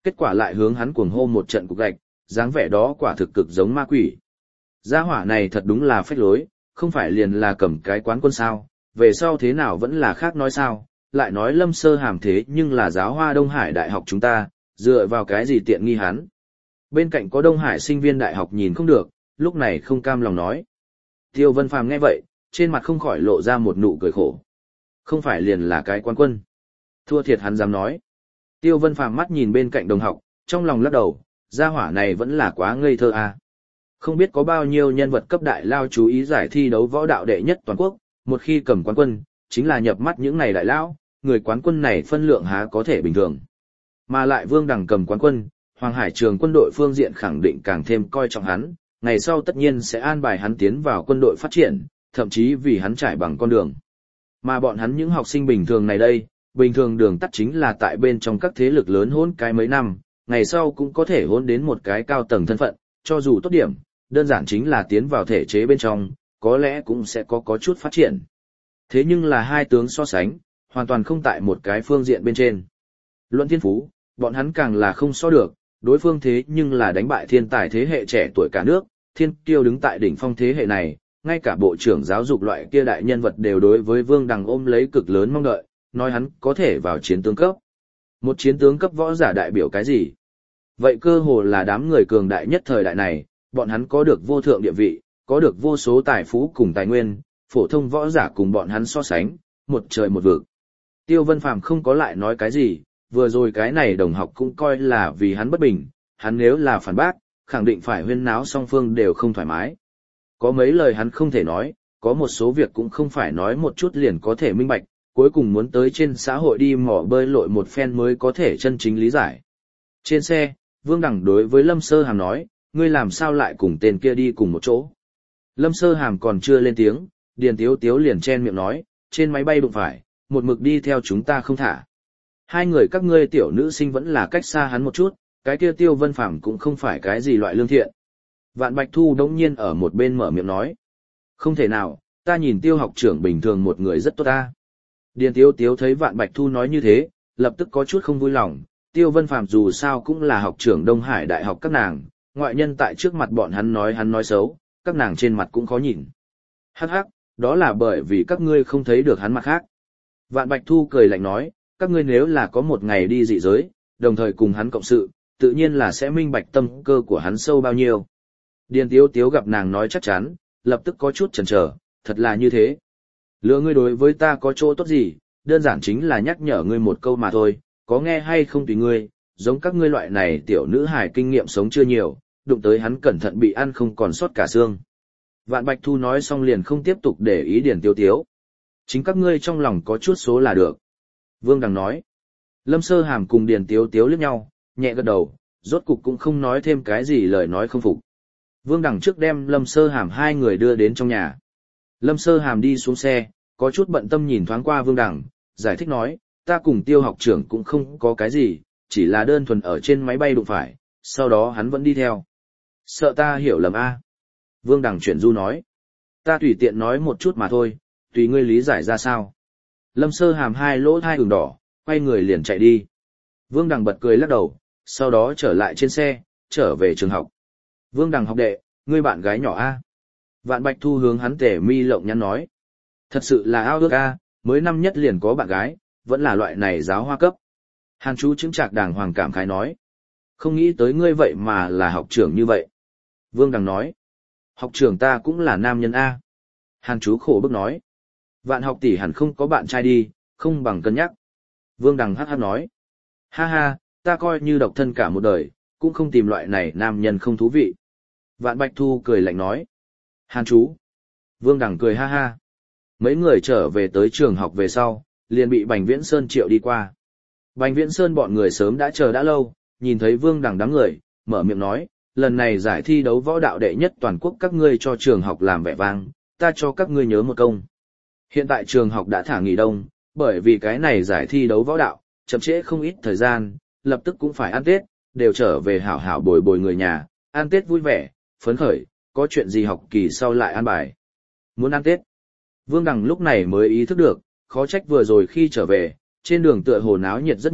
Kết quả lại hướng hắn cuồng hô một trận cục gạch, dáng vẻ đó quả thực cực giống ma quỷ. Gia hỏa này thật đúng là phách lối, không phải liền là cầm cái quán quân sao, về sau thế nào vẫn là khác nói sao, lại nói Lâm Sơ Hàm thế nhưng là giáo hoa Đông Hải Đại học chúng ta, dựa vào cái gì tiện nghi hắn. Bên cạnh có Đông Hải sinh viên đại học nhìn không được, lúc này không cam lòng nói. Tiêu Vân Phàm nghe vậy, trên mặt không khỏi lộ ra một nụ cười khổ. Không phải liền là cái quán quân. Thua thiệt hắn dám nói. Tiêu Vân Phàm mắt nhìn bên cạnh đồng học, trong lòng lắc đầu, gia hỏa này vẫn là quá ngây thơ à. Không biết có bao nhiêu nhân vật cấp đại lao chú ý giải thi đấu võ đạo đệ nhất toàn quốc, một khi cầm quán quân, chính là nhập mắt những này đại lao, người quán quân này phân lượng há có thể bình thường. Mà lại Vương Đằng cầm quán quân, Hoàng Hải Trường quân đội phương diện khẳng định càng thêm coi trọng hắn, ngày sau tất nhiên sẽ an bài hắn tiến vào quân đội phát triển, thậm chí vì hắn trải bằng con đường. Mà bọn hắn những học sinh bình thường này đây, bình thường đường tắt chính là tại bên trong các thế lực lớn hôn cái mấy năm, ngày sau cũng có thể hôn đến một cái cao tầng thân phận, cho dù tốt điểm, đơn giản chính là tiến vào thể chế bên trong, có lẽ cũng sẽ có có chút phát triển. Thế nhưng là hai tướng so sánh, hoàn toàn không tại một cái phương diện bên trên. Luận thiên phú, bọn hắn càng là không so được, đối phương thế nhưng là đánh bại thiên tài thế hệ trẻ tuổi cả nước, thiên kiêu đứng tại đỉnh phong thế hệ này, ngay cả bộ trưởng giáo dục loại kia đại nhân vật đều đối với Vương Đằng ôm lấy cực lớn mong đợi, nói hắn có thể vào chiến tướng cấp. Một chiến tướng cấp võ giả đại biểu cái gì? Vậy cơ hồ là đám người cường đại nhất thời đại này, bọn hắn có được vô thượng địa vị, có được vô số tài phú cùng tài nguyên, phổ thông võ giả cùng bọn hắn so sánh, một trời một vực. Tiêu Vân Phàm không có lại nói cái gì, vừa rồi cái này đồng học cũng coi là vì hắn bất bình, hắn nếu là phản bác, khẳng định phải huyên náo song phương đều không thoải mái. Có mấy lời hắn không thể nói, có một số việc cũng không phải nói một chút liền có thể minh bạch, cuối cùng muốn tới trên xã hội đi mò bơi lội một phen mới có thể chân chính lý giải. Trên xe, Vương Đằng đối với Lâm Sơ Hàm nói, ngươi làm sao lại cùng tên kia đi cùng một chỗ. Lâm Sơ Hàm còn chưa lên tiếng, Điền Tiếu Tiếu liền chen miệng nói, trên máy bay đụng phải, một mực đi theo chúng ta không thả. Hai người các ngươi tiểu nữ sinh vẫn là cách xa hắn một chút, cái kia Tiêu Vân Phàm cũng không phải cái gì loại lương thiện. Vạn Bạch Thu đống nhiên ở một bên mở miệng nói. Không thể nào, ta nhìn Tiêu học trưởng bình thường một người rất tốt ta. Điền Tiếu Tiếu thấy Vạn Bạch Thu nói như thế, lập tức có chút không vui lòng. Tiêu Vân Phàm dù sao cũng là học trưởng Đông Hải Đại học các nàng, ngoại nhân tại trước mặt bọn hắn nói hắn nói xấu, các nàng trên mặt cũng khó nhìn. Hắc hắc, đó là bởi vì các ngươi không thấy được hắn mặt khác. Vạn Bạch Thu cười lạnh nói, các ngươi nếu là có một ngày đi dị giới, đồng thời cùng hắn cộng sự, tự nhiên là sẽ minh bạch tâm cơ của hắn sâu bao nhiêu. Điền Tiếu Tiếu gặp nàng nói chắc chắn, lập tức có chút chần chờ, thật là như thế. Lựa ngươi đối với ta có chỗ tốt gì, đơn giản chính là nhắc nhở ngươi một câu mà thôi, có nghe hay không tùy ngươi, giống các ngươi loại này tiểu nữ hài kinh nghiệm sống chưa nhiều, đụng tới hắn cẩn thận bị ăn không còn sót cả xương. Vạn Bạch Thu nói xong liền không tiếp tục để ý Điền Tiếu Tiếu. Chính các ngươi trong lòng có chút số là được. Vương Đằng nói. Lâm Sơ Hàm cùng Điền Tiếu Tiếu liếc nhau, nhẹ gật đầu, rốt cục cũng không nói thêm cái gì lời nói không phục. Vương Đằng trước đem Lâm Sơ Hàm hai người đưa đến trong nhà. Lâm Sơ Hàm đi xuống xe, có chút bận tâm nhìn thoáng qua Vương Đằng, giải thích nói, ta cùng Tiêu học trưởng cũng không có cái gì, chỉ là đơn thuần ở trên máy bay đụng phải, sau đó hắn vẫn đi theo. Sợ ta hiểu lầm a? Vương Đằng chuyển du nói. Ta tùy tiện nói một chút mà thôi, tùy ngươi lý giải ra sao. Lâm Sơ Hàm hai lỗ hai ửng đỏ, quay người liền chạy đi. Vương Đằng bật cười lắc đầu, sau đó trở lại trên xe, trở về trường học. Vương Đằng học đệ, ngươi bạn gái nhỏ a? Vạn Bạch Thu hướng hắn tể mi lộng nhắn nói. Thật sự là ao ước a, mới năm nhất liền có bạn gái, vẫn là loại này giáo hoa cấp. Hàn Chú chứng trạc đàng hoàng cảm khái nói. Không nghĩ tới ngươi vậy mà là học trưởng như vậy. Vương Đằng nói. Học trưởng ta cũng là nam nhân a. Hàn Chú khổ bức nói. Vạn học tỷ hẳn không có bạn trai đi, không bằng cân nhắc. Vương Đằng hắc hắc nói. Ha ha, ta coi như độc thân cả một đời, cũng không tìm loại này nam nhân không thú vị. Vạn Bạch Thu cười lạnh nói. Hàn Chú. Vương Đằng cười ha ha. Mấy người trở về tới trường học về sau, liền bị Bành Viễn Sơn triệu đi qua. Bành Viễn Sơn bọn người sớm đã chờ đã lâu, nhìn thấy Vương Đằng đám người, mở miệng nói, lần này giải thi đấu võ đạo đệ nhất toàn quốc các ngươi cho trường học làm vẻ vang, ta cho các ngươi nhớ một công. Hiện tại trường học đã thả nghỉ đông, bởi vì cái này giải thi đấu võ đạo, chậm trễ không ít thời gian, lập tức cũng phải ăn Tết, đều trở về hảo hảo bồi bồi người nhà, ăn Tết vui vẻ, phấn khởi, có chuyện gì học kỳ sau lại ăn bài. Muốn ăn Tết. Vương Đằng lúc này mới ý thức được, khó trách vừa rồi khi trở về, trên đường tựa hồ náo nhiệt rất nhiều,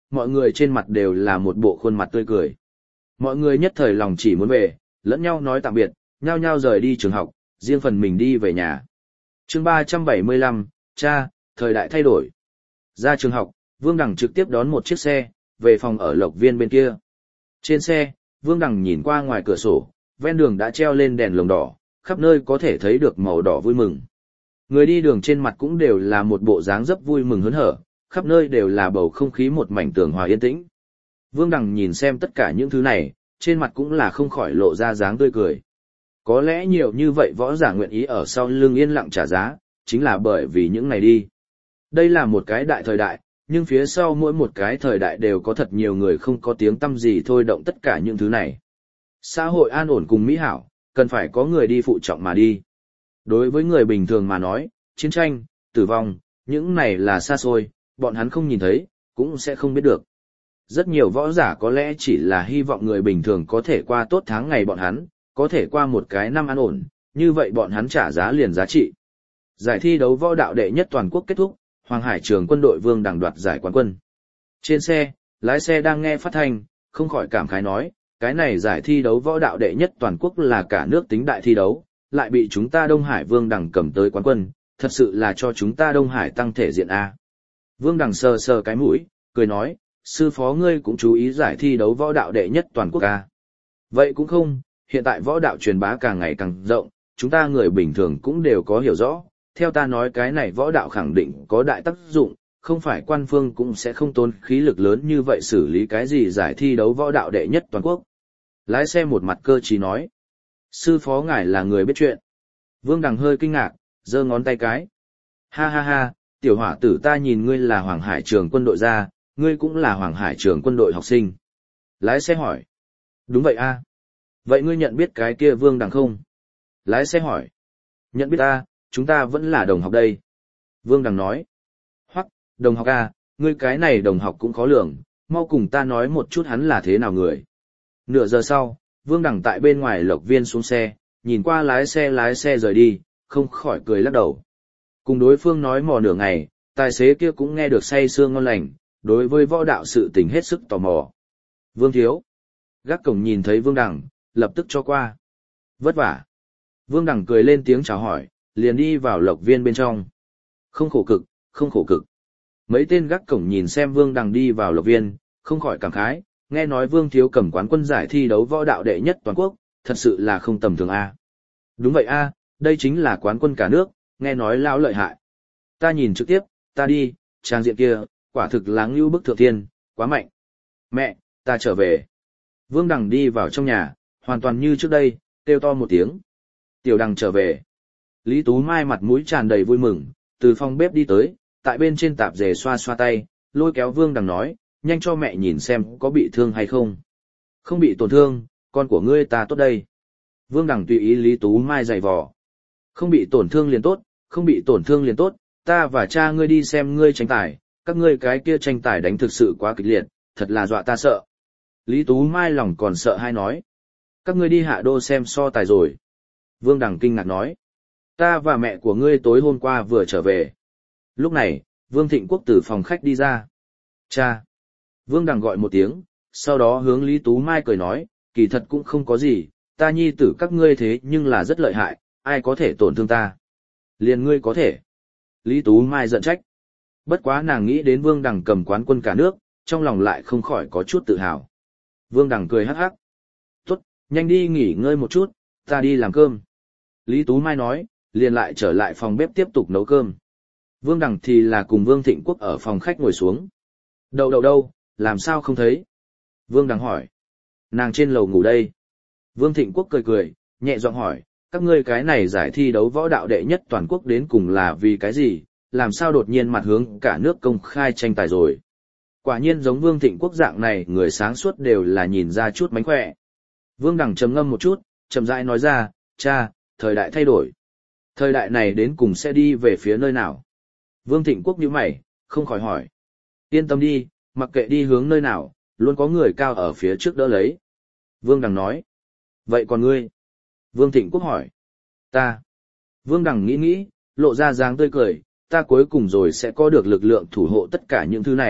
mọi người trên mặt đều là một bộ khuôn mặt tươi cười. Mọi người nhất thời lòng chỉ muốn về, lẫn nhau nói tạm biệt, nhao nhao rời đi trường học, riêng phần mình đi về nhà. Chương ba trăm bảy mươi lăm, cha, thời đại thay đổi. Ra trường học, Vương Đằng trực tiếp đón một chiếc xe, về phòng ở Lộc Viên bên kia. Trên xe, Vương Đằng nhìn qua ngoài cửa sổ, ven đường đã treo lên đèn lồng đỏ, khắp nơi có thể thấy được màu đỏ vui mừng. Người đi đường trên mặt cũng đều là một bộ dáng rất vui mừng hớn hở, khắp nơi đều là bầu không khí một mảnh tường hòa yên tĩnh. Vương Đằng nhìn xem tất cả những thứ này, trên mặt cũng là không khỏi lộ ra dáng tươi cười. Có lẽ nhiều như vậy võ giả nguyện ý ở sau lưng yên lặng trả giá, chính là bởi vì những này đi. Đây là một cái đại thời đại, nhưng phía sau mỗi một cái thời đại đều có thật nhiều người không có tiếng tăm gì thôi động tất cả những thứ này. Xã hội an ổn cùng mỹ hảo, cần phải có người đi phụ trọng mà đi. Đối với người bình thường mà nói, chiến tranh, tử vong, những này là xa xôi, bọn hắn không nhìn thấy, cũng sẽ không biết được. Rất nhiều võ giả có lẽ chỉ là hy vọng người bình thường có thể qua tốt tháng ngày bọn hắn, có thể qua một cái năm an ổn, như vậy bọn hắn trả giá liền giá trị. Giải thi đấu võ đạo đệ nhất toàn quốc kết thúc, Hoàng Hải Trường Quân đội Vương Đằng đoạt giải quán quân. Trên xe, lái xe đang nghe phát thanh, không khỏi cảm khái nói, cái này giải thi đấu võ đạo đệ nhất toàn quốc là cả nước tính đại thi đấu, lại bị chúng ta Đông Hải Vương Đằng cầm tới quán quân, thật sự là cho chúng ta Đông Hải tăng thể diện A. Vương Đằng sờ sờ cái mũi, cười nói, sư phó ngươi cũng chú ý giải thi đấu võ đạo đệ nhất toàn quốc A. Vậy cũng không, hiện tại võ đạo truyền bá càng ngày càng rộng, chúng ta người bình thường cũng đều có hiểu rõ, theo ta nói cái này võ đạo khẳng định có đại tác dụng, không phải quan phương cũng sẽ không tốn khí lực lớn như vậy xử lý cái gì giải thi đấu võ đạo đệ nhất toàn quốc. Lái xe một mặt cơ trí nói, sư phó ngài là người biết chuyện. Vương Đằng hơi kinh ngạc, giơ ngón tay cái. Ha ha ha, tiểu hỏa tử ta nhìn ngươi là Hoàng Hải Trường Quân đội ra, ngươi cũng là Hoàng Hải Trường Quân đội học sinh. Lái xe hỏi, đúng vậy a. Vậy ngươi nhận biết cái kia Vương Đằng không? Lái xe hỏi, nhận biết ta, chúng ta vẫn là đồng học đây. Vương Đằng nói, hoắc, đồng học a, ngươi cái này đồng học cũng khó lường, mau cùng ta nói một chút hắn là thế nào người. Nửa giờ sau, Vương Đằng tại bên ngoài Lộc Viên xuống xe, nhìn qua lái xe lái xe rời đi, không khỏi cười lắc đầu. Cùng đối phương nói mò nửa ngày, tài xế kia cũng nghe được say sưa ngon lành, đối với võ đạo sự tình hết sức tò mò. Vương thiếu. Gác cổng nhìn thấy Vương Đằng, lập tức cho qua. Vất vả. Vương Đằng cười lên tiếng chào hỏi, liền đi vào Lộc Viên bên trong. Không khổ cực, không khổ cực. Mấy tên gác cổng nhìn xem Vương Đằng đi vào Lộc Viên, không khỏi cảm khái, nghe nói Vương thiếu cầm quán quân giải thi đấu võ đạo đệ nhất toàn quốc, thật sự là không tầm thường a. Đúng vậy a, đây chính là quán quân cả nước, nghe nói lão lợi hại. Ta nhìn trực tiếp, ta đi, trang diện kia, quả thực là ngưu bức thượng thiên, quá mạnh. Mẹ, ta trở về. Vương Đằng đi vào trong nhà, hoàn toàn như trước đây, kêu to một tiếng. Tiểu Đằng trở về. Lý Tú Mai mặt mũi tràn đầy vui mừng, từ phòng bếp đi tới, tại bên trên tạp dề xoa xoa tay, lôi kéo Vương Đằng nói, nhanh cho mẹ nhìn xem có bị thương hay không. Không bị tổn thương, con của ngươi ta tốt đây. Vương Đằng tùy ý Lý Tú Mai giày vò. Không bị tổn thương liền tốt, không bị tổn thương liền tốt, ta và cha ngươi đi xem ngươi tranh tài, các ngươi cái kia tranh tài đánh thực sự quá kịch liệt, thật là dọa ta sợ. Lý Tú Mai lòng còn sợ hay nói. Các ngươi đi hạ đô xem so tài rồi. Vương Đằng kinh ngạc nói. Ta và mẹ của ngươi tối hôm qua vừa trở về. Lúc này, Vương Thịnh Quốc từ phòng khách đi ra. Cha. Vương Đằng gọi một tiếng, sau đó hướng Lý Tú Mai cười nói, kỳ thật cũng không có gì, ta nhi tử các ngươi thế nhưng là rất lợi hại, ai có thể tổn thương ta. Liền ngươi có thể. Lý Tú Mai giận trách. Bất quá nàng nghĩ đến Vương Đằng cầm quán quân cả nước, trong lòng lại không khỏi có chút tự hào. Vương Đằng cười hắc hắc. Tốt, nhanh đi nghỉ ngơi một chút, ta đi làm cơm. Lý Tú Mai nói, liền lại trở lại phòng bếp tiếp tục nấu cơm. Vương Đằng thì là cùng Vương Thịnh Quốc ở phòng khách ngồi xuống. Đậu đậu đâu, làm sao không thấy? Vương Đằng hỏi. Nàng trên lầu ngủ đây. Vương Thịnh Quốc cười cười, nhẹ giọng hỏi, các ngươi cái này giải thi đấu võ đạo đệ nhất toàn quốc đến cùng là vì cái gì, làm sao đột nhiên mặt hướng cả nước công khai tranh tài rồi. Quả nhiên giống Vương Thịnh Quốc dạng này, người sáng suốt đều là nhìn ra chút mánh khỏe. Vương Đằng trầm ngâm một chút, chậm rãi nói ra, cha, thời đại thay đổi. Thời đại này đến cùng sẽ đi về phía nơi nào? Vương Thịnh Quốc nhíu mày, không khỏi hỏi. Yên tâm đi, mặc kệ đi hướng nơi nào, luôn có người cao ở phía trước đỡ lấy. Vương Đằng nói. Vậy còn ngươi? Vương Thịnh Quốc hỏi. Ta. Vương Đằng nghĩ nghĩ, lộ ra dáng tươi cười, ta cuối cùng rồi sẽ có được lực lượng thủ hộ tất cả những thứ này,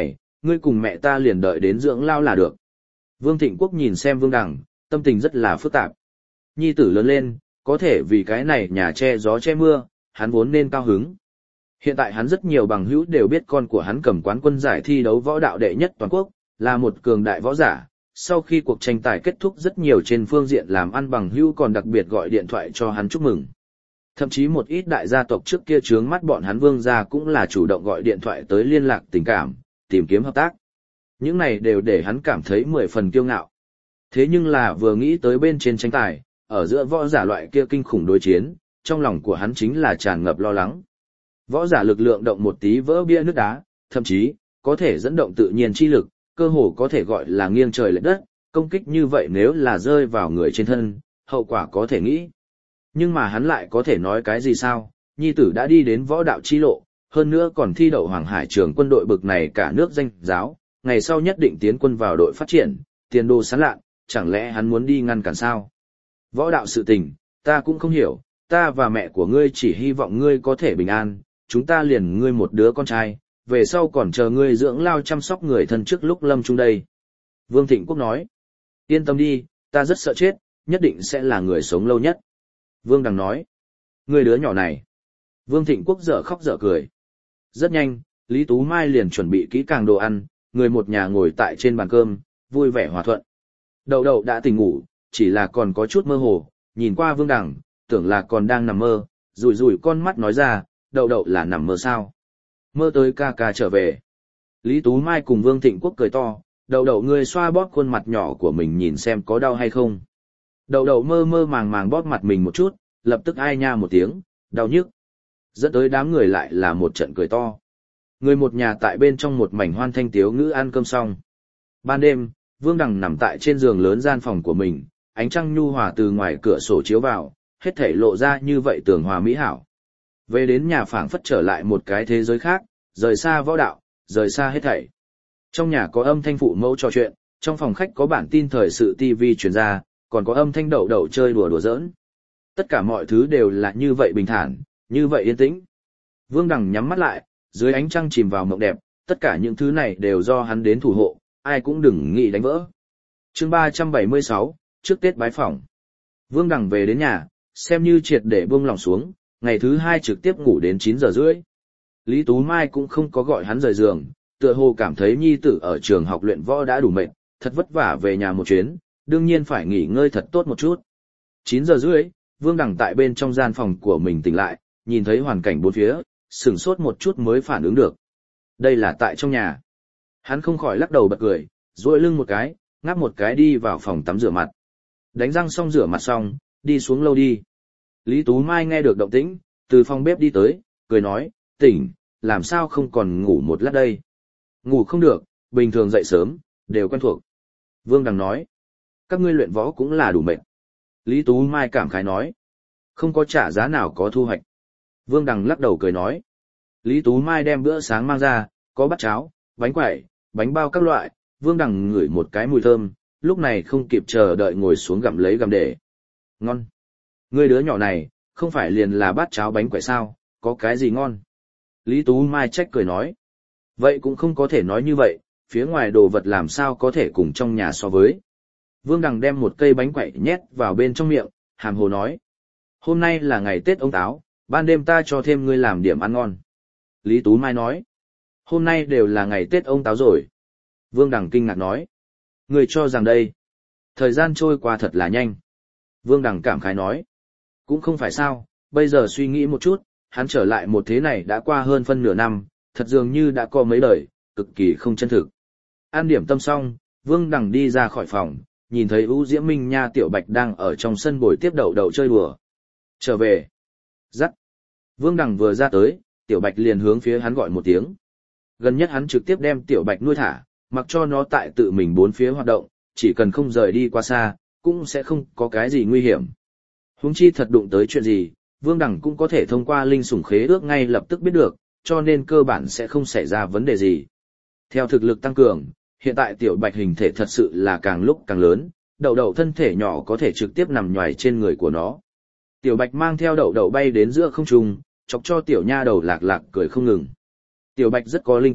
ngươi cùng mẹ ta liền đợi đến dưỡng lao là được. Vương Thịnh Quốc nhìn xem Vương Đằng, tâm tình rất là phức tạp. Nhi tử lớn lên, có thể vì cái này nhà che gió che mưa, hắn vốn nên cao hứng. Hiện tại hắn rất nhiều bằng hữu đều biết con của hắn cầm quán quân giải thi đấu võ đạo đệ nhất toàn quốc, là một cường đại võ giả. Sau khi cuộc tranh tài kết thúc, rất nhiều trên phương diện làm ăn bằng hữu còn đặc biệt gọi điện thoại cho hắn chúc mừng. Thậm chí một ít đại gia tộc trước kia trướng mắt bọn hắn Vương gia cũng là chủ động gọi điện thoại tới liên lạc tình cảm, tìm kiếm hợp tác. Những này đều để hắn cảm thấy mười phần kiêu ngạo. Thế nhưng là vừa nghĩ tới bên trên tranh tài, ở giữa võ giả loại kia kinh khủng đối chiến, trong lòng của hắn chính là tràn ngập lo lắng. Võ giả lực lượng động một tí vỡ bia nước đá, thậm chí, có thể dẫn động tự nhiên chi lực, cơ hồ có thể gọi là nghiêng trời lệch đất, công kích như vậy nếu là rơi vào người trên thân, hậu quả có thể nghĩ. Nhưng mà hắn lại có thể nói cái gì sao, nhi tử đã đi đến võ đạo chi lộ, hơn nữa còn thi đậu Hoàng Hải trường quân đội bực này cả nước danh giáo, ngày sau nhất định tiến quân vào đội phát triển, tiền đồ sáng lạn, chẳng lẽ hắn muốn đi ngăn cản sao? Võ đạo sự tình, ta cũng không hiểu, ta và mẹ của ngươi chỉ hy vọng ngươi có thể bình an, chúng ta liền ngươi một đứa con trai, về sau còn chờ ngươi dưỡng lao chăm sóc người thân trước lúc lâm chung đây. Vương Thịnh Quốc nói, yên tâm đi, ta rất sợ chết, nhất định sẽ là người sống lâu nhất. Vương Đằng nói, ngươi đứa nhỏ này. Vương Thịnh Quốc dở khóc dở cười. Rất nhanh, Lý Tú Mai liền chuẩn bị kỹ càng đồ ăn, người một nhà ngồi tại trên bàn cơm, vui vẻ hòa thuận. Đậu đậu đã tỉnh ngủ, chỉ là còn có chút mơ hồ, nhìn qua Vương Đằng, tưởng là còn đang nằm mơ, rủi rủi con mắt nói ra, đậu đậu là nằm mơ sao? Mơ tới ca ca trở về. Lý Tú Mai cùng Vương Thịnh Quốc cười to, đậu đậu ngươi xoa bóp khuôn mặt nhỏ của mình nhìn xem có đau hay không. Đậu đậu mơ mơ màng màng bóp mặt mình một chút, lập tức ai nha một tiếng, đau nhức. Dẫn tới đám người lại là một trận cười to. Người một nhà tại bên trong một mảnh hoan thanh tiếu ngữ ăn cơm xong. Ban đêm, Vương Đằng nằm tại trên giường lớn gian phòng của mình, ánh trăng nhu hòa từ ngoài cửa sổ chiếu vào, hết thảy lộ ra như vậy tường hòa mỹ hảo. Về đến nhà phảng phất trở lại một cái thế giới khác, rời xa võ đạo, rời xa hết thảy. Trong nhà có âm thanh phụ mẫu trò chuyện, trong phòng khách có bản tin thời sự ti vi truyền ra, còn có âm thanh đậu đậu chơi đùa đùa giỡn. Tất cả mọi thứ đều là như vậy bình thản, như vậy yên tĩnh. Vương Đằng nhắm mắt lại, dưới ánh trăng chìm vào mộng đẹp, tất cả những thứ này đều do hắn đến thủ hộ, ai cũng đừng nghĩ đánh vỡ. Chương ba trăm bảy mươi sáu, trước Tết bái phỏng. Vương Đằng về đến nhà, xem như triệt để buông lòng xuống, ngày thứ hai trực tiếp ngủ đến chín giờ rưỡi. Lý Tú Mai cũng không có gọi hắn rời giường, tựa hồ cảm thấy nhi tử ở trường học luyện võ đã đủ mệt, thật vất vả về nhà một chuyến, đương nhiên phải nghỉ ngơi thật tốt một chút. chín giờ rưỡi, Vương Đằng tại bên trong gian phòng của mình tỉnh lại, nhìn thấy hoàn cảnh bốn phía, sửng sốt một chút mới phản ứng được. Đây là tại trong nhà. Hắn không khỏi lắc đầu bật cười, duỗi lưng một cái, ngáp một cái đi vào phòng tắm rửa mặt. Đánh răng xong rửa mặt xong, đi xuống lâu đi. Lý Tú Mai nghe được động tĩnh, từ phòng bếp đi tới, cười nói, tỉnh, làm sao không còn ngủ một lát đây. Ngủ không được, bình thường dậy sớm, đều quen thuộc. Vương Đằng nói, các ngươi luyện võ cũng là đủ mệt. Lý Tú Mai cảm khái nói, không có trả giá nào có thu hoạch. Vương Đằng lắc đầu cười nói, Lý Tú Mai đem bữa sáng mang ra, có bát cháo, bánh quẩy, bánh bao các loại, Vương Đằng ngửi một cái mùi thơm, lúc này không kịp chờ đợi ngồi xuống gặm lấy gặm để. Ngon. Ngươi đứa nhỏ này, không phải liền là bát cháo bánh quẩy sao, có cái gì ngon? Lý Tú Mai trách cười nói. Vậy cũng không có thể nói như vậy, phía ngoài đồ vật làm sao có thể cùng trong nhà so với. Vương Đằng đem một cây bánh quẩy nhét vào bên trong miệng, hàm hồ nói. Hôm nay là ngày Tết ông Táo, ban đêm ta cho thêm ngươi làm điểm ăn ngon. Lý Tú Mai nói. Hôm nay đều là ngày Tết ông Táo rồi. Vương Đằng kinh ngạc nói. Ngươi cho rằng đây. Thời gian trôi qua thật là nhanh. Vương Đằng cảm khái nói. Cũng không phải sao, bây giờ suy nghĩ một chút, hắn trở lại một thế này đã qua hơn phân nửa năm, thật dường như đã có mấy đời, cực kỳ không chân thực. An điểm tâm xong, Vương Đằng đi ra khỏi phòng, nhìn thấy U Diễm Minh Nha Tiểu Bạch đang ở trong sân bồi tiếp đậu đậu chơi đùa. Trở về. Dắt. Vương Đằng vừa ra tới, Tiểu Bạch liền hướng phía hắn gọi một tiếng. Gần nhất hắn trực tiếp đem Tiểu Bạch nuôi thả, mặc cho nó tại tự mình bốn phía hoạt động, chỉ cần không rời đi quá xa, cũng sẽ không có cái gì nguy hiểm. Huống chi thật đụng tới chuyện gì, Vương Đằng cũng có thể thông qua linh sủng khế ước ngay lập tức biết được, cho nên cơ bản sẽ không xảy ra vấn đề gì. Theo thực lực tăng cường, hiện tại Tiểu Bạch hình thể thật sự là càng lúc càng lớn, đậu đậu thân thể nhỏ có thể trực tiếp nằm nhoài trên người của nó. Tiểu Bạch mang theo đậu đậu bay đến giữa không trung, chọc cho Tiểu Nha đầu lạc lạc cười không ngừng. Tiểu Bạch rất có linh tính,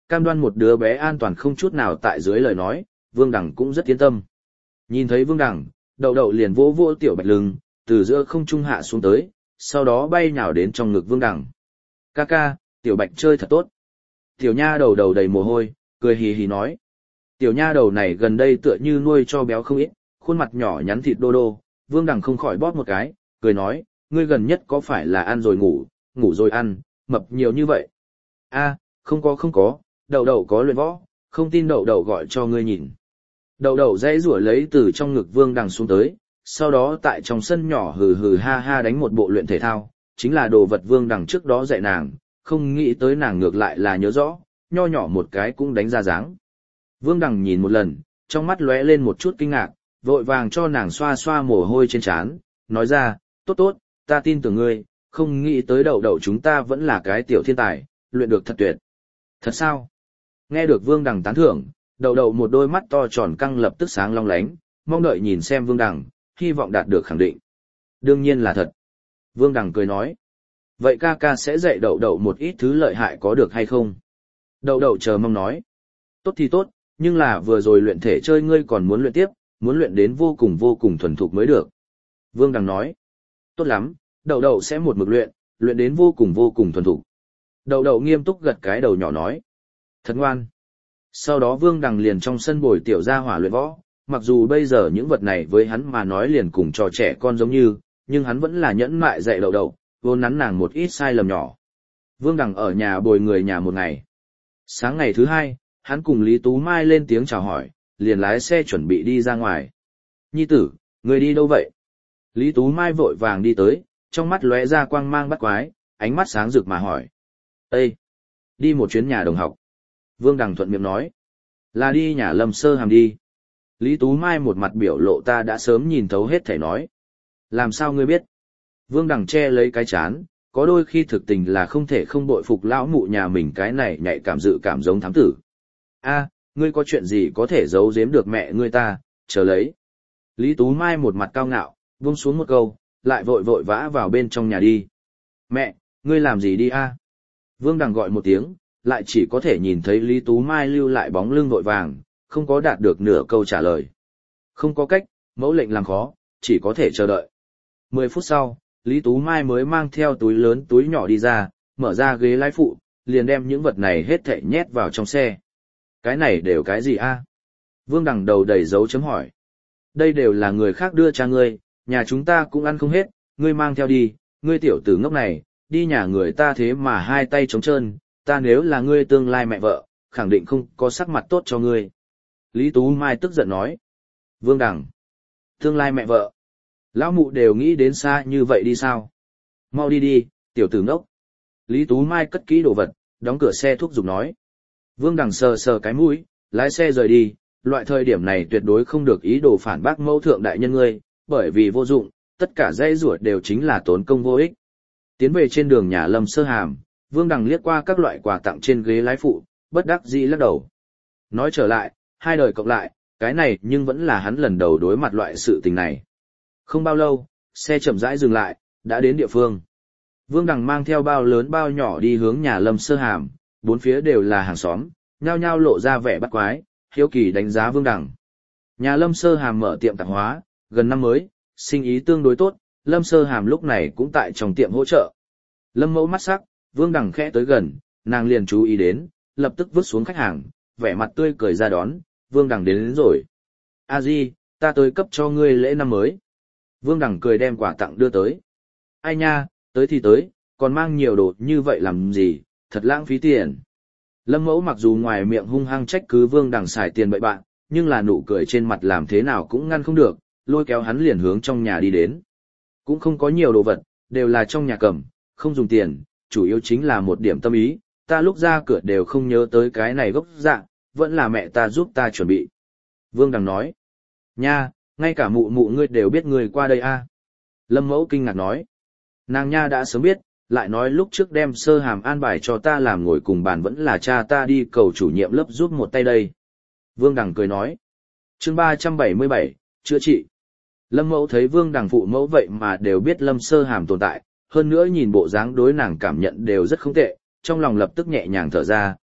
cam đoan một đứa bé an toàn không chút nào tại dưới lời nói, Vương Đằng cũng rất yên tâm. Nhìn thấy Vương Đằng, Đậu Đậu liền vỗ vỗ Tiểu Bạch lưng, từ giữa không trung hạ xuống tới, sau đó bay nhào đến trong ngực Vương Đằng. Ca ca, Tiểu Bạch chơi thật tốt. Tiểu nha đầu đầu đầy mồ hôi, cười hì hì nói. Tiểu nha đầu này gần đây tựa như nuôi cho béo không ít, khuôn mặt nhỏ nhắn thịt đô đô, Vương Đằng không khỏi bóp một cái, cười nói, ngươi gần nhất có phải là ăn rồi ngủ, ngủ rồi ăn, mập nhiều như vậy? A, không có không có, Đậu Đậu có luyện võ, không tin Đậu Đậu gọi cho ngươi nhìn. Đậu Đậu dãy rủa lấy từ trong ngực Vương Đằng xuống tới, sau đó tại trong sân nhỏ hừ hừ ha ha đánh một bộ luyện thể thao, chính là đồ vật Vương Đằng trước đó dạy nàng, không nghĩ tới nàng ngược lại là nhớ rõ, nho nhỏ một cái cũng đánh ra dáng. Vương Đằng nhìn một lần, trong mắt lóe lên một chút kinh ngạc, vội vàng cho nàng xoa xoa mồ hôi trên trán, nói ra, tốt tốt, ta tin tưởng ngươi, không nghĩ tới Đậu Đậu chúng ta vẫn là cái tiểu thiên tài, luyện được thật tuyệt. Thật sao? Nghe được Vương Đằng tán thưởng, Đậu Đậu một đôi mắt to tròn căng lập tức sáng long lánh, mong đợi nhìn xem Vương Đằng, hy vọng đạt được khẳng định. Đương nhiên là thật. Vương Đằng cười nói. Vậy ca ca sẽ dạy Đậu Đậu một ít thứ lợi hại có được hay không? Đậu Đậu chờ mong nói. Tốt thì tốt, nhưng là vừa rồi luyện thể chơi ngươi còn muốn luyện tiếp, muốn luyện đến vô cùng vô cùng thuần thục mới được. Vương Đằng nói. Tốt lắm, Đậu Đậu sẽ một mực luyện, luyện đến vô cùng vô cùng thuần thục. Đậu Đậu nghiêm túc gật cái đầu nhỏ nói. Thật ngoan. Sau đó Vương Đằng liền trong sân bồi tiểu gia hỏa luyện võ, mặc dù bây giờ những vật này với hắn mà nói liền cùng trò trẻ con giống như, nhưng hắn vẫn là nhẫn mại dạy Đậu Đậu, vô nắn nàng một ít sai lầm nhỏ. Vương Đằng ở nhà bồi người nhà một ngày. Sáng ngày thứ hai, hắn cùng Lý Tú Mai lên tiếng chào hỏi, liền lái xe chuẩn bị đi ra ngoài. Nhi tử, người đi đâu vậy? Lý Tú Mai vội vàng đi tới, trong mắt lóe ra quang mang bắt quái, ánh mắt sáng rực mà hỏi. Ê! Đi một chuyến nhà đồng học. Vương Đằng thuận miệng nói. Là đi nhà Lâm Sơ Hàm đi. Lý Tú Mai một mặt biểu lộ ta đã sớm nhìn thấu hết thảy nói. Làm sao ngươi biết? Vương Đằng che lấy cái chán, có đôi khi thực tình là không thể không bội phục lão mụ nhà mình cái này nhạy cảm dự cảm giống thám tử. A, ngươi có chuyện gì có thể giấu giếm được mẹ ngươi ta, chờ lấy. Lý Tú Mai một mặt cao ngạo, buông xuống một câu, lại vội vội vã vào bên trong nhà đi. Mẹ, ngươi làm gì đi a? Vương Đằng gọi một tiếng, lại chỉ có thể nhìn thấy Lý Tú Mai lưu lại bóng lưng vội vàng, không có đạt được nửa câu trả lời. Không có cách, mẫu lệnh làm khó, chỉ có thể chờ đợi. Mười phút sau, Lý Tú Mai mới mang theo túi lớn túi nhỏ đi ra, mở ra ghế lái phụ, liền đem những vật này hết thảy nhét vào trong xe. Cái này đều cái gì a? Vương Đằng đầu đầy dấu chấm hỏi. Đây đều là người khác đưa cha ngươi, nhà chúng ta cũng ăn không hết, ngươi mang theo đi, ngươi tiểu tử ngốc này, đi nhà người ta thế mà hai tay trống trơn, ta nếu là ngươi tương lai mẹ vợ, khẳng định không có sắc mặt tốt cho ngươi. Lý Tú Mai tức giận nói. Vương Đằng, tương lai mẹ vợ. Lão mụ đều nghĩ đến xa như vậy đi sao? Mau đi đi, tiểu tử ngốc. Lý Tú Mai cất kỹ đồ vật, đóng cửa xe thúc giục nói. Vương Đằng sờ sờ cái mũi, lái xe rời đi, loại thời điểm này tuyệt đối không được ý đồ phản bác mẫu thượng đại nhân ngươi, bởi vì vô dụng, tất cả dây rủa đều chính là tốn công vô ích. Tiến về trên đường nhà Lâm Sơ Hàm, Vương Đằng liếc qua các loại quà tặng trên ghế lái phụ, bất đắc dĩ lắc đầu. Nói trở lại, hai đời cộng lại, cái này nhưng vẫn là hắn lần đầu đối mặt loại sự tình này. Không bao lâu, xe chậm rãi dừng lại, đã đến địa phương. Vương Đằng mang theo bao lớn bao nhỏ đi hướng nhà Lâm Sơ Hàm, bốn phía đều là hàng xóm, nhao nhao lộ ra vẻ bắt quái, hiếu kỳ đánh giá Vương Đằng. Nhà Lâm Sơ Hàm mở tiệm tạp hóa, gần năm mới, sinh ý tương đối tốt, Lâm Sơ Hàm lúc này cũng tại trong tiệm hỗ trợ. Lâm Mẫu mắt sắc, Vương Đằng khẽ tới gần, nàng liền chú ý đến, lập tức vứt xuống khách hàng, vẻ mặt tươi cười ra đón, Vương Đằng đến, đến rồi. A Di, ta tới cấp cho ngươi lễ năm mới. Vương Đằng cười đem quà tặng đưa tới. Ai nha, tới thì tới, còn mang nhiều đồ như vậy làm gì, thật lãng phí tiền. Lâm Mẫu mặc dù ngoài miệng hung hăng trách cứ Vương Đằng xài tiền bậy bạn, nhưng là nụ cười trên mặt làm thế nào cũng ngăn không được, lôi kéo hắn liền hướng trong nhà đi đến. Cũng không có nhiều đồ vật, đều là trong nhà cầm, không dùng tiền, chủ yếu chính là một điểm tâm ý, ta lúc ra cửa đều không nhớ tới cái này gốc dạng, vẫn là mẹ ta giúp ta chuẩn bị. Vương Đằng nói, nha, ngay cả mụ mụ ngươi đều biết ngươi qua đây a. À? Lâm Mẫu kinh ngạc nói, nàng nha đã sớm biết, lại nói lúc trước đem Sơ Hàm an bài cho ta làm ngồi cùng bàn vẫn là cha ta đi cầu chủ nhiệm lớp giúp một tay đây. Vương Đằng cười nói, chương ba trăm bảy mươi bảy, chữa trị. Lâm Mẫu thấy Vương Đằng phụ mẫu vậy mà đều biết Lâm Sơ Hàm tồn tại, hơn nữa nhìn bộ dáng đối nàng cảm nhận đều rất không tệ, trong lòng lập tức nhẹ nhàng thở ra,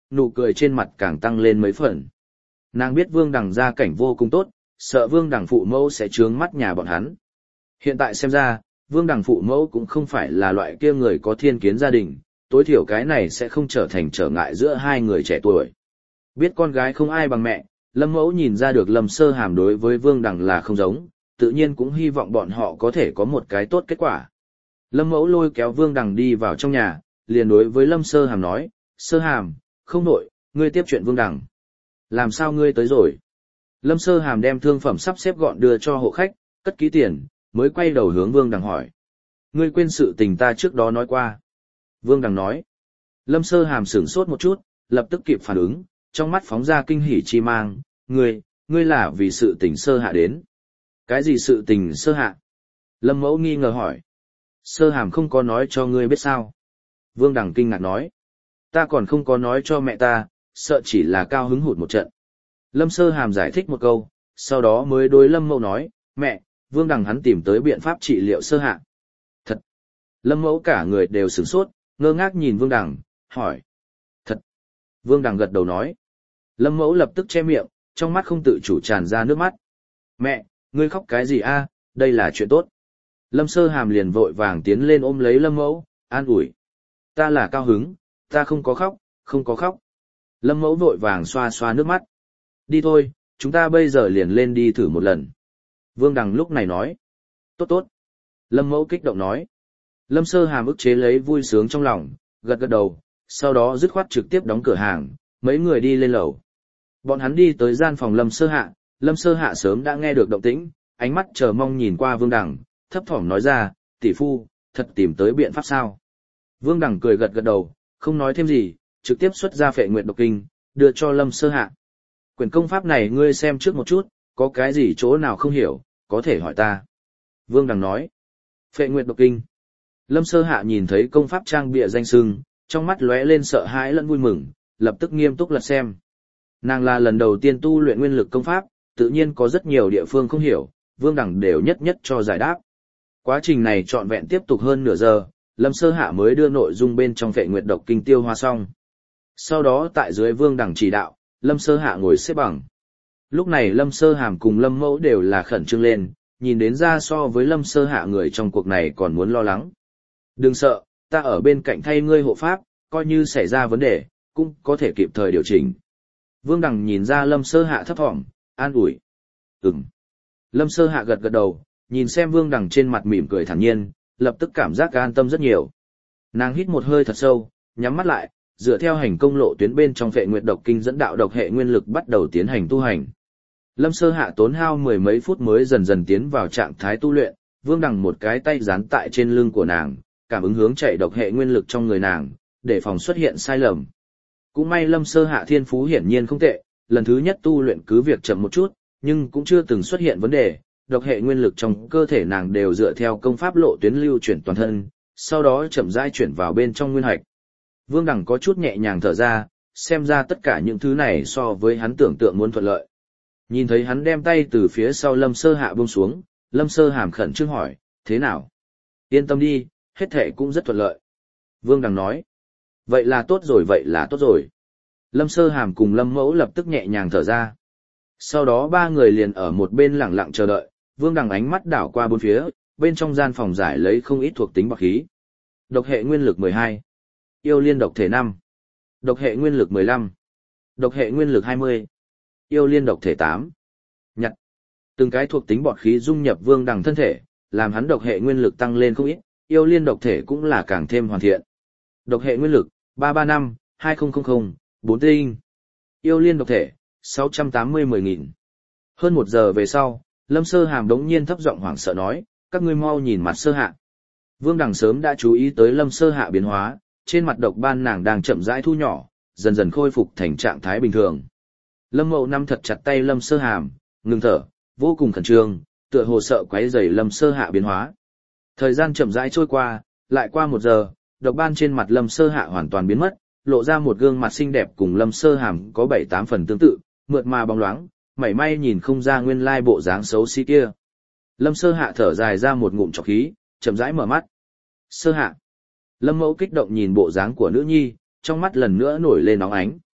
nụ cười trên mặt càng tăng lên mấy phần. Nàng biết Vương Đằng gia cảnh vô cùng tốt, sợ Vương Đằng phụ mẫu sẽ trướng mắt nhà bọn hắn. Hiện tại xem ra, Vương Đằng phụ mẫu cũng không phải là loại kia người có thiên kiến gia đình, tối thiểu cái này sẽ không trở thành trở ngại giữa hai người trẻ tuổi. Biết con gái không ai bằng mẹ, Lâm Mẫu nhìn ra được Lâm Sơ Hàm đối với Vương Đằng là không giống, tự nhiên cũng hy vọng bọn họ có thể có một cái tốt kết quả. Lâm Mẫu lôi kéo Vương Đằng đi vào trong nhà, liền đối với Lâm Sơ Hàm nói, Sơ Hàm, không nổi, ngươi tiếp chuyện Vương Đằng. Làm sao ngươi tới rồi? Lâm Sơ Hàm đem thương phẩm sắp xếp gọn đưa cho hộ khách, cất kỹ tiền, mới quay đầu hướng Vương Đằng hỏi. Ngươi quên sự tình ta trước đó nói qua. Vương Đằng nói. Lâm Sơ Hàm sửng sốt một chút, lập tức kịp phản ứng, trong mắt phóng ra kinh hỉ chi mang. Ngươi, ngươi là vì sự tình Sơ Hạ đến. Cái gì sự tình Sơ Hạ? Lâm Mẫu nghi ngờ hỏi. Sơ Hàm không có nói cho ngươi biết sao? Vương Đằng kinh ngạc nói. Ta còn không có nói cho mẹ ta, sợ chỉ là cao hứng hụt một trận. Lâm Sơ Hàm giải thích một câu, sau đó mới đối Lâm Mẫu nói, mẹ, Vương Đằng hắn tìm tới biện pháp trị liệu Sơ Hạ. Thật! Lâm Mẫu cả người đều sửng sốt, ngơ ngác nhìn Vương Đằng, hỏi. Thật! Vương Đằng gật đầu nói. Lâm Mẫu lập tức che miệng, trong mắt không tự chủ tràn ra nước mắt. Mẹ, ngươi khóc cái gì a? Đây là chuyện tốt. Lâm Sơ Hàm liền vội vàng tiến lên ôm lấy Lâm Mẫu, an ủi. Ta là cao hứng, ta không có khóc, không có khóc. Lâm Mẫu vội vàng xoa xoa nước mắt. Đi thôi, chúng ta bây giờ liền lên đi thử một lần. Vương Đằng lúc này nói. Tốt tốt. Lâm Mẫu kích động nói. Lâm Sơ Hàm ức chế lấy vui sướng trong lòng, gật gật đầu, sau đó dứt khoát trực tiếp đóng cửa hàng, mấy người đi lên lầu. Bọn hắn đi tới gian phòng Lâm Sơ Hạ, Lâm Sơ Hạ sớm đã nghe được động tĩnh, ánh mắt chờ mong nhìn qua Vương Đằng, thấp thỏm nói ra, tỷ phu, thật tìm tới biện pháp sao? Vương Đằng cười gật gật đầu, không nói thêm gì, trực tiếp xuất ra Phệ Nguyệt Độc Kinh, đưa cho Lâm Sơ Hạ. Quyển công pháp này ngươi xem trước một chút, có cái gì chỗ nào không hiểu, có thể hỏi ta. Vương Đằng nói. Phệ Nguyệt Độc Kinh. Lâm Sơ Hạ nhìn thấy công pháp trang bìa danh sưng, trong mắt lóe lên sợ hãi lẫn vui mừng, lập tức nghiêm túc lật xem. Nàng là lần đầu tiên tu luyện nguyên lực công pháp, tự nhiên có rất nhiều địa phương không hiểu, Vương Đằng đều nhất nhất cho giải đáp. Quá trình này trọn vẹn tiếp tục hơn nửa giờ, Lâm Sơ Hạ mới đưa nội dung bên trong Phệ Nguyệt Độc Kinh tiêu hóa xong. Sau đó tại dưới Vương Đằng chỉ đạo, Lâm Sơ Hạ ngồi xếp bằng. Lúc này Lâm Sơ Hàm cùng Lâm Mẫu đều là khẩn trương lên, nhìn đến ra so với Lâm Sơ Hạ người trong cuộc này còn muốn lo lắng. Đừng sợ, ta ở bên cạnh thay ngươi hộ pháp, coi như xảy ra vấn đề, cũng có thể kịp thời điều chỉnh. Vương Đằng nhìn ra Lâm Sơ Hạ thấp thỏm, an ủi. Ừm. Lâm Sơ Hạ gật gật đầu, nhìn xem Vương Đằng trên mặt mỉm cười thản nhiên, lập tức cảm giác an tâm rất nhiều. Nàng hít một hơi thật sâu, nhắm mắt lại, dựa theo hành công lộ tuyến bên trong Phệ Nguyệt Độc Kinh dẫn đạo độc hệ nguyên lực bắt đầu tiến hành tu hành. Lâm Sơ Hạ tốn hao mười mấy phút mới dần dần tiến vào trạng thái tu luyện, Vương Đằng một cái tay dán tại trên lưng của nàng, cảm ứng hướng chạy độc hệ nguyên lực trong người nàng, để phòng xuất hiện sai lầm. Cũng may Lâm Sơ Hạ thiên phú hiển nhiên không tệ, lần thứ nhất tu luyện cứ việc chậm một chút, nhưng cũng chưa từng xuất hiện vấn đề, độc hệ nguyên lực trong cơ thể nàng đều dựa theo công pháp lộ tuyến lưu chuyển toàn thân, sau đó chậm rãi chuyển vào bên trong nguyên hạch. Vương Đằng có chút nhẹ nhàng thở ra, xem ra tất cả những thứ này so với hắn tưởng tượng muốn thuận lợi. Nhìn thấy hắn đem tay từ phía sau Lâm Sơ Hạ buông xuống, Lâm Sơ Hàm khẩn trương hỏi, thế nào? Yên tâm đi, hết thể cũng rất thuận lợi. Vương Đằng nói, vậy là tốt rồi vậy là tốt rồi. Lâm Sơ Hàm cùng Lâm Mẫu lập tức nhẹ nhàng thở ra. Sau đó ba người liền ở một bên lặng lặng chờ đợi, Vương Đằng ánh mắt đảo qua bốn phía, bên trong gian phòng giải lấy không ít thuộc tính bạc khí. Độc hệ nguyên lực mười hai. Yêu liên độc thể năm. Độc hệ nguyên lực mười lăm. Độc hệ nguyên lực hai mươi. Yêu liên độc thể tám. Nhặt. Từng cái thuộc tính bọt khí dung nhập Vương Đằng thân thể, làm hắn độc hệ nguyên lực tăng lên không ít, yêu liên độc thể cũng là càng thêm hoàn thiện. Độc hệ nguyên lực ba ba năm hai không không không bốn tinh. Yêu liên độc thể sáu trăm tám mươi mười nghìn. Hơn một giờ về sau, Lâm Sơ Hàm đống nhiên thấp giọng hoảng sợ nói, các ngươi mau nhìn mặt Sơ Hạ. Vương Đằng sớm đã chú ý tới Lâm Sơ Hạ biến hóa, trên mặt độc ban nàng đang chậm rãi thu nhỏ, dần dần khôi phục thành trạng thái bình thường. Lâm Mậu nắm thật chặt tay Lâm Sơ Hàm, ngừng thở, vô cùng khẩn trương, tựa hồ sợ quấy rầy Lâm Sơ Hạ biến hóa. Thời gian chậm rãi trôi qua, lại qua một giờ, độc ban trên mặt Lâm Sơ Hạ hoàn toàn biến mất, lộ ra một gương mặt xinh đẹp cùng Lâm Sơ Hàm có bảy tám phần tương tự, mượt mà bóng loáng, mảy may nhìn không ra nguyên lai bộ dáng xấu xí kia. Lâm Sơ Hạ thở dài ra một ngụm trọc khí, chậm rãi mở mắt. Sơ Hạ. Lâm Mẫu kích động nhìn bộ dáng của nữ nhi, trong mắt lần nữa nổi lên nóng ánh.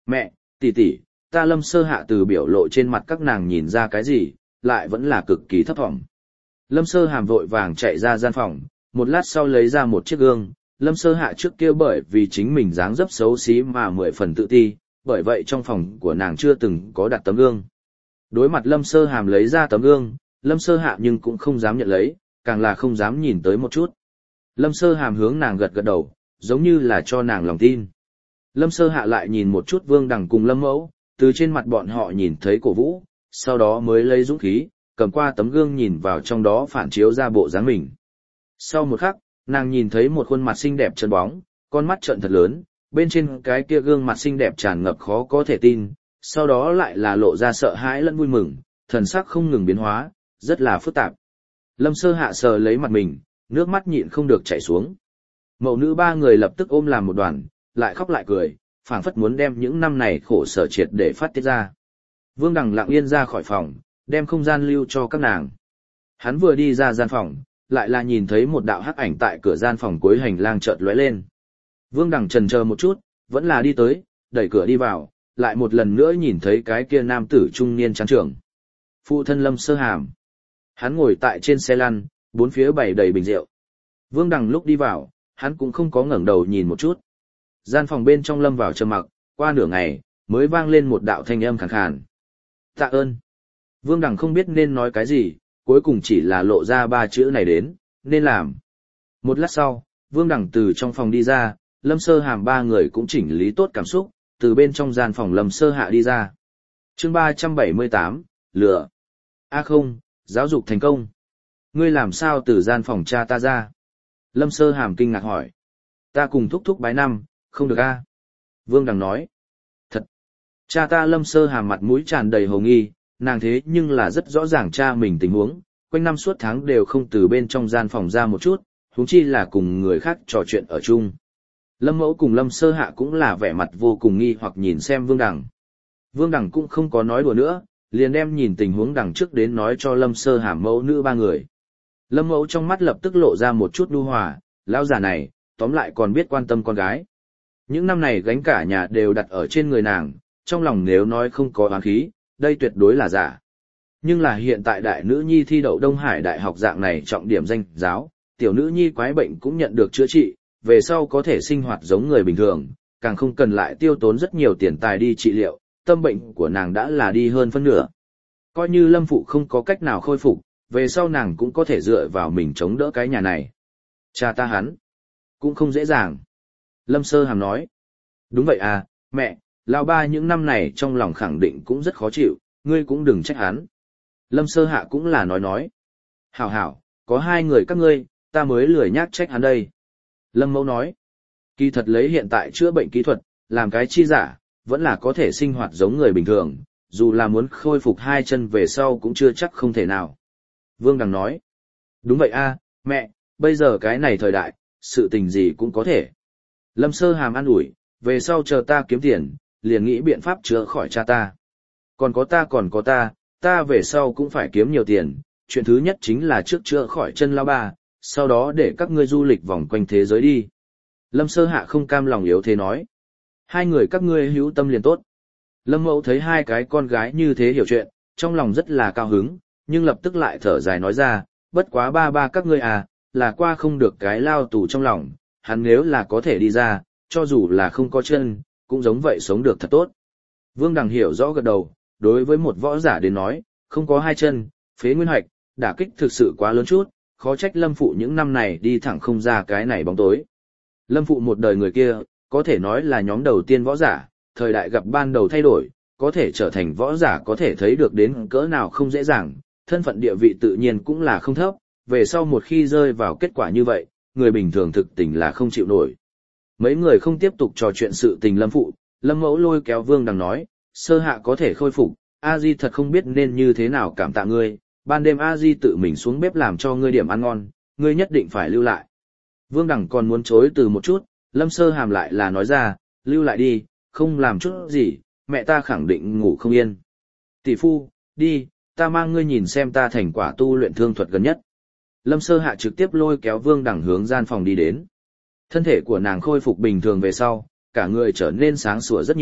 Mẹ, tỷ tỷ, ta Lâm Sơ Hạ từ biểu lộ trên mặt các nàng nhìn ra cái gì, lại vẫn là cực kỳ thấp thỏm. Lâm Sơ Hàm vội vàng chạy ra gian phòng, một lát sau lấy ra một chiếc gương. Lâm Sơ Hạ trước kia bởi vì chính mình dáng dấp xấu xí mà mười phần tự ti, bởi vậy trong phòng của nàng chưa từng có đặt tấm gương. Đối mặt Lâm Sơ Hàm lấy ra tấm gương, Lâm Sơ Hạ nhưng cũng không dám nhận lấy, càng là không dám nhìn tới một chút. Lâm Sơ Hàm hướng nàng gật gật đầu, giống như là cho nàng lòng tin. Lâm Sơ Hạ lại nhìn một chút Vương Đằng cùng Lâm Mẫu, từ trên mặt bọn họ nhìn thấy cổ vũ, sau đó mới lấy dũng khí, cầm qua tấm gương nhìn vào trong đó phản chiếu ra bộ dáng mình. Sau một khắc, nàng nhìn thấy một khuôn mặt xinh đẹp chân bóng, con mắt trợn thật lớn, bên trên cái kia gương mặt xinh đẹp tràn ngập khó có thể tin, sau đó lại là lộ ra sợ hãi lẫn vui mừng, thần sắc không ngừng biến hóa, rất là phức tạp. Lâm Sơ Hạ sờ lấy mặt mình, nước mắt nhịn không được chảy xuống. Mẫu nữ ba người lập tức ôm làm một đoàn, lại khóc lại cười, phảng phất muốn đem những năm này khổ sở triệt để phát tiết ra. Vương Đằng lặng yên ra khỏi phòng, đem không gian lưu cho các nàng. Hắn vừa đi ra gian phòng, lại là nhìn thấy một đạo hắc ảnh tại cửa gian phòng cuối hành lang chợt lóe lên. Vương Đằng chần chờ một chút, vẫn là đi tới, đẩy cửa đi vào, lại một lần nữa nhìn thấy cái kia nam tử trung niên trắng trưởng. Phụ thân Lâm Sơ Hàm. Hắn ngồi tại trên xe lăn, bốn phía bày đầy bình rượu. Vương Đằng lúc đi vào, hắn cũng không có ngẩng đầu nhìn một chút. Gian phòng bên trong lâm vào trầm mặc, qua nửa ngày, mới vang lên một đạo thanh âm khàn khàn. Tạ ơn. Vương Đằng không biết nên nói cái gì, cuối cùng chỉ là lộ ra ba chữ này đến, nên làm. Một lát sau, Vương Đằng từ trong phòng đi ra, Lâm Sơ Hàm ba người cũng chỉnh lý tốt cảm xúc, từ bên trong gian phòng Lâm Sơ Hạ đi ra. Chương ba trăm bảy mươi tám, lửa. A không, giáo dục thành công. Ngươi làm sao từ gian phòng cha ta ra? Lâm Sơ Hàm kinh ngạc hỏi. Ta cùng thúc thúc bái năm, không được a. Vương Đằng nói. Thật. Cha ta Lâm Sơ Hàm mặt mũi tràn đầy hồ nghi, nàng thế nhưng là rất rõ ràng cha mình tình huống, quanh năm suốt tháng đều không từ bên trong gian phòng ra một chút, huống chi là cùng người khác trò chuyện ở chung. Lâm Mẫu cùng Lâm Sơ Hạ cũng là vẻ mặt vô cùng nghi hoặc nhìn xem Vương Đằng. Vương Đằng cũng không có nói đùa nữa, liền đem nhìn tình huống đằng trước đến nói cho Lâm Sơ Hàm mẫu nữ ba người. Lâm Mẫu trong mắt lập tức lộ ra một chút nhu hòa, lão già này, tóm lại còn biết quan tâm con gái. Những năm này gánh cả nhà đều đặt ở trên người nàng, trong lòng nếu nói không có oán khí, đây tuyệt đối là giả. Nhưng là hiện tại đại nữ nhi thi đậu Đông Hải Đại học dạng này trọng điểm danh giáo, tiểu nữ nhi quái bệnh cũng nhận được chữa trị, về sau có thể sinh hoạt giống người bình thường, càng không cần lại tiêu tốn rất nhiều tiền tài đi trị liệu, tâm bệnh của nàng đã là đi hơn phân nửa. Coi như Lâm phụ không có cách nào khôi phục, về sau nàng cũng có thể dựa vào mình chống đỡ cái nhà này. Cha ta hắn, cũng không dễ dàng. Lâm Sơ Hàm nói. Đúng vậy à, mẹ, lão ba những năm này trong lòng khẳng định cũng rất khó chịu, ngươi cũng đừng trách hắn. Lâm Sơ Hạ cũng là nói nói. Hảo hảo, có hai người các ngươi, ta mới lười nhác trách hắn đây. Lâm Mẫu nói. Kỳ thật lấy hiện tại chữa bệnh kỹ thuật, làm cái chi giả, vẫn là có thể sinh hoạt giống người bình thường, dù là muốn khôi phục hai chân về sau cũng chưa chắc không thể nào. Vương Đằng nói. Đúng vậy a, mẹ, bây giờ cái này thời đại, sự tình gì cũng có thể. Lâm Sơ Hàm an ủi, về sau chờ ta kiếm tiền, liền nghĩ biện pháp chữa khỏi cha ta. Còn có ta còn có ta, ta về sau cũng phải kiếm nhiều tiền, chuyện thứ nhất chính là trước chữa khỏi chân lão ba, sau đó để các ngươi du lịch vòng quanh thế giới đi. Lâm Sơ Hạ không cam lòng yếu thế nói. Hai người các ngươi hữu tâm liền tốt. Lâm Mẫu thấy hai cái con gái như thế hiểu chuyện, trong lòng rất là cao hứng, nhưng lập tức lại thở dài nói ra, bất quá ba ba các ngươi à, là qua không được cái lao tù trong lòng, hắn nếu là có thể đi ra, cho dù là không có chân, cũng giống vậy sống được thật tốt. Vương Đằng hiểu rõ gật đầu, đối với một võ giả đến nói, không có hai chân, phế nguyên hoạch, đả kích thực sự quá lớn chút, khó trách Lâm phụ những năm này đi thẳng không ra cái này bóng tối. Lâm phụ một đời người kia, có thể nói là nhóm đầu tiên võ giả, thời đại gặp ban đầu thay đổi, có thể trở thành võ giả có thể thấy được đến cỡ nào không dễ dàng, thân phận địa vị tự nhiên cũng là không thấp, về sau một khi rơi vào kết quả như vậy, người bình thường thực tình là không chịu nổi. Mấy người không tiếp tục trò chuyện sự tình Lâm phụ, Lâm Mẫu lôi kéo Vương Đằng nói, Sơ Hạ có thể khôi phục, A Di thật không biết nên như thế nào cảm tạ ngươi, ban đêm A Di tự mình xuống bếp làm cho ngươi điểm ăn ngon, ngươi nhất định phải lưu lại. Vương Đằng còn muốn chối từ một chút, Lâm Sơ Hàm lại là nói ra, lưu lại đi, không làm chút gì, mẹ ta khẳng định ngủ không yên. Tỷ phu, đi, ta mang ngươi nhìn xem ta thành quả tu luyện thương thuật gần nhất. Lâm Sơ Hạ trực tiếp lôi kéo Vương Đằng hướng gian phòng đi đến. Thân thể của nàng khôi phục bình thường về sau, cả người trở nên sáng sủa rất nhiều,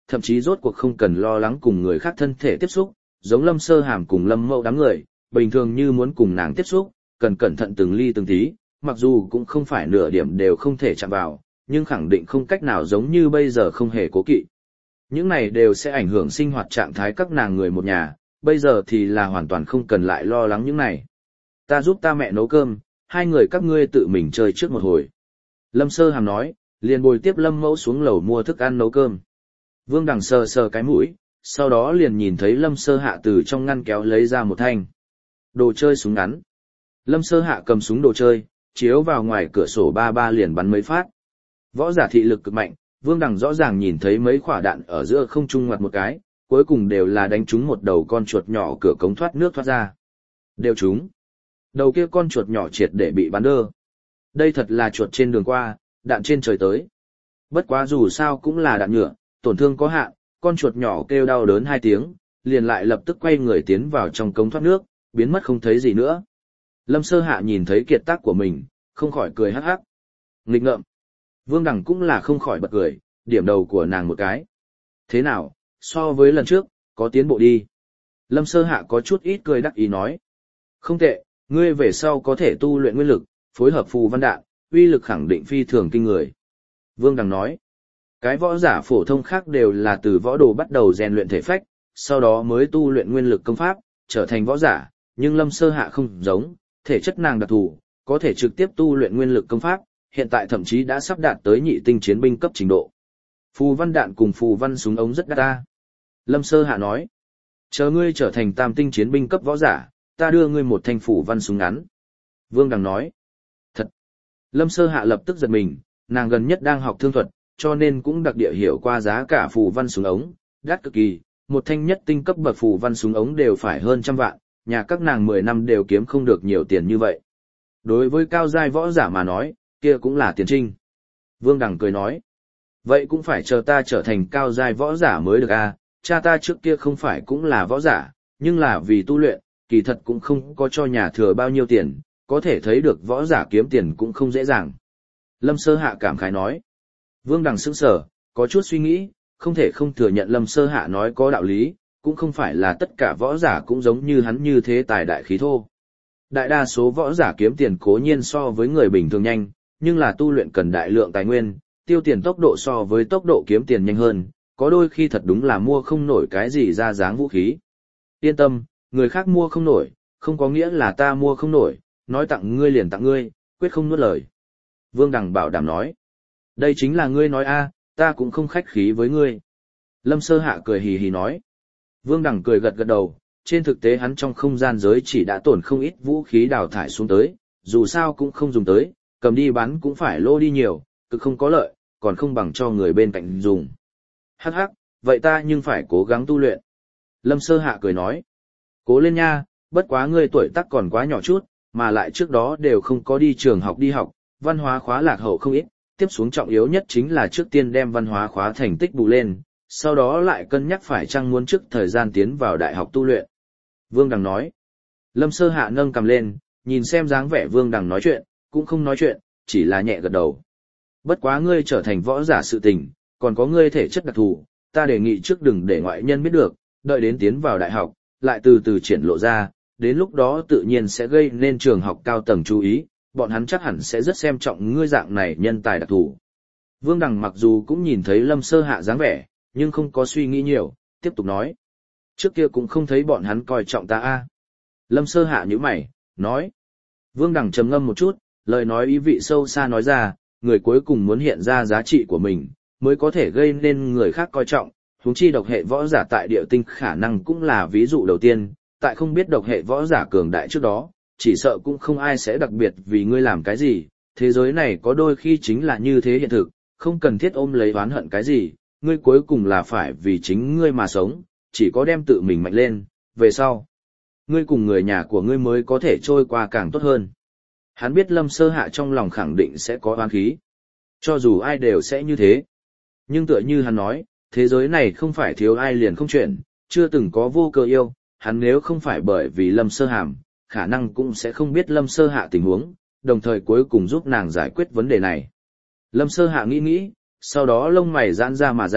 thậm chí rốt cuộc không cần lo lắng cùng người khác thân thể tiếp xúc, giống Lâm Sơ Hàm cùng Lâm Mậu đám người, bình thường như muốn cùng nàng tiếp xúc, cần cẩn thận từng ly từng tí, mặc dù cũng không phải nửa điểm đều không thể chạm vào, nhưng khẳng định không cách nào giống như bây giờ không hề cố kỵ. Những này đều sẽ ảnh hưởng sinh hoạt trạng thái các nàng người một nhà, bây giờ thì là hoàn toàn không cần lại lo lắng những này. Ta giúp ta mẹ nấu cơm, hai người các ngươi tự mình chơi trước một hồi. Lâm Sơ Hàm nói, liền bồi tiếp Lâm Mẫu xuống lầu mua thức ăn nấu cơm. Vương Đằng sờ sờ cái mũi, sau đó liền nhìn thấy Lâm Sơ Hạ từ trong ngăn kéo lấy ra một thanh đồ chơi súng ngắn. Lâm Sơ Hạ cầm súng đồ chơi, chiếu vào ngoài cửa sổ ba ba liền bắn mấy phát. Võ giả thị lực cực mạnh, Vương Đằng rõ ràng nhìn thấy mấy quả đạn ở giữa không trung ngoặt một cái, cuối cùng đều là đánh trúng một đầu con chuột nhỏ cửa cống thoát nước thoát ra. Đều trúng. Đầu kia con chuột nhỏ triệt để bị bắn đơ. Đây thật là chuột trên đường qua, đạn trên trời tới. Bất quá dù sao cũng là đạn nhựa, tổn thương có hạn, con chuột nhỏ kêu đau đớn hai tiếng, liền lại lập tức quay người tiến vào trong cống thoát nước, biến mất không thấy gì nữa. Lâm Sơ Hạ nhìn thấy kiệt tác của mình, không khỏi cười hắc hắc. Nghịch ngợm. Vương Đằng cũng là không khỏi bật cười, điểm đầu của nàng một cái. Thế nào, so với lần trước, có tiến bộ đi. Lâm Sơ Hạ có chút ít cười đắc ý nói. Không tệ, ngươi về sau có thể tu luyện nguyên lực, phối hợp phù văn đạn, uy lực khẳng định phi thường kinh người. Vương Đằng nói. Cái võ giả phổ thông khác đều là từ võ đồ bắt đầu rèn luyện thể phách, sau đó mới tu luyện nguyên lực công pháp, trở thành võ giả, nhưng Lâm Sơ Hạ không giống, thể chất nàng đặc thù, có thể trực tiếp tu luyện nguyên lực công pháp, hiện tại thậm chí đã sắp đạt tới nhị tinh chiến binh cấp trình độ. Phù văn đạn cùng phù văn súng ống rất đắt ta. Lâm Sơ Hạ nói, chờ ngươi trở thành tam tinh chiến binh cấp võ giả, ta đưa ngươi một thanh phù văn súng ngắn. Vương Đằng nói, thật. Lâm Sơ Hạ lập tức giật mình, nàng gần nhất đang học thương thuật, cho nên cũng đặc địa hiểu qua giá cả phù văn súng ống, đắt cực kỳ, một thanh nhất tinh cấp bậc phù văn súng ống đều phải hơn trăm vạn, nhà các nàng mười năm đều kiếm không được nhiều tiền như vậy. Đối với cao giai võ giả mà nói, kia cũng là tiền trinh. Vương Đằng cười nói, vậy cũng phải chờ ta trở thành cao giai võ giả mới được à, cha ta trước kia không phải cũng là võ giả, nhưng là vì tu luyện, kỳ thật cũng không có cho nhà thừa bao nhiêu tiền, có thể thấy được võ giả kiếm tiền cũng không dễ dàng. Lâm Sơ Hạ cảm khái nói, Vương Đằng sững sờ, có chút suy nghĩ, không thể không thừa nhận Lâm Sơ Hạ nói có đạo lý, cũng không phải là tất cả võ giả cũng giống như hắn như thế tài đại khí thô. Đại đa số võ giả kiếm tiền cố nhiên so với người bình thường nhanh, nhưng là tu luyện cần đại lượng tài nguyên, tiêu tiền tốc độ so với tốc độ kiếm tiền nhanh hơn, có đôi khi thật đúng là mua không nổi cái gì ra dáng vũ khí. Yên tâm, người khác mua không nổi, không có nghĩa là ta mua không nổi, nói tặng ngươi liền tặng ngươi, quyết không nuốt lời. Vương Đằng bảo đảm nói, đây chính là ngươi nói a, ta cũng không khách khí với ngươi. Lâm Sơ Hạ cười hì hì nói. Vương Đằng cười gật gật đầu, trên thực tế hắn trong không gian giới chỉ đã tổn không ít vũ khí đào thải xuống tới, dù sao cũng không dùng tới, cầm đi bán cũng phải lô đi nhiều, cực không có lợi, còn không bằng cho người bên cạnh dùng. Hắc hắc, vậy ta nhưng phải cố gắng tu luyện. Lâm Sơ Hạ cười nói. Cố lên nha, bất quá ngươi tuổi tác còn quá nhỏ chút, mà lại trước đó đều không có đi trường học đi học, văn hóa khóa lạc hậu không ít, tiếp xuống trọng yếu nhất chính là trước tiên đem văn hóa khóa thành tích bù lên, sau đó lại cân nhắc phải chăng muốn trước thời gian tiến vào đại học tu luyện. Vương Đằng nói. Lâm Sơ Hạ nâng cầm lên, nhìn xem dáng vẻ Vương Đằng nói chuyện, cũng không nói chuyện, chỉ là nhẹ gật đầu. Bất quá ngươi trở thành võ giả sự tình, còn có ngươi thể chất đặc thù, ta đề nghị trước đừng để ngoại nhân biết được, đợi đến tiến vào đại học, lại từ từ triển lộ ra, đến lúc đó tự nhiên sẽ gây nên trường học cao tầng chú ý, bọn hắn chắc hẳn sẽ rất xem trọng ngươi dạng này nhân tài đặc thù. Vương Đằng mặc dù cũng nhìn thấy Lâm Sơ Hạ dáng vẻ, nhưng không có suy nghĩ nhiều, tiếp tục nói. Trước kia cũng không thấy bọn hắn coi trọng ta a. Lâm Sơ Hạ nhíu mày, nói. Vương Đằng trầm ngâm một chút, lời nói ý vị sâu xa nói ra, người cuối cùng muốn hiện ra giá trị của mình, mới có thể gây nên người khác coi trọng, huống chi độc hệ võ giả tại địa tinh khả năng cũng là ví dụ đầu tiên, tại không biết độc hệ võ giả cường đại trước đó, chỉ sợ cũng không ai sẽ đặc biệt vì ngươi làm cái gì, thế giới này có đôi khi chính là như thế hiện thực, không cần thiết ôm lấy oán hận cái gì, ngươi cuối cùng là phải vì chính ngươi mà sống, chỉ có đem tự mình mạnh lên, về sau. Ngươi cùng người nhà của ngươi mới có thể trôi qua càng tốt hơn. Hắn biết Lâm Sơ Hạ trong lòng khẳng định sẽ có oán khí. Cho dù ai đều sẽ như thế. Nhưng tựa như hắn nói, thế giới này không phải thiếu ai liền không chuyện, chưa từng có vô cơ yêu, hắn nếu không phải bởi vì Lâm Sơ Hàm, khả năng cũng sẽ không biết Lâm Sơ Hạ tình huống, đồng thời cuối cùng giúp nàng giải quyết vấn đề này. Lâm Sơ Hạ nghĩ nghĩ, sau đó lông mày giãn ra mà ra,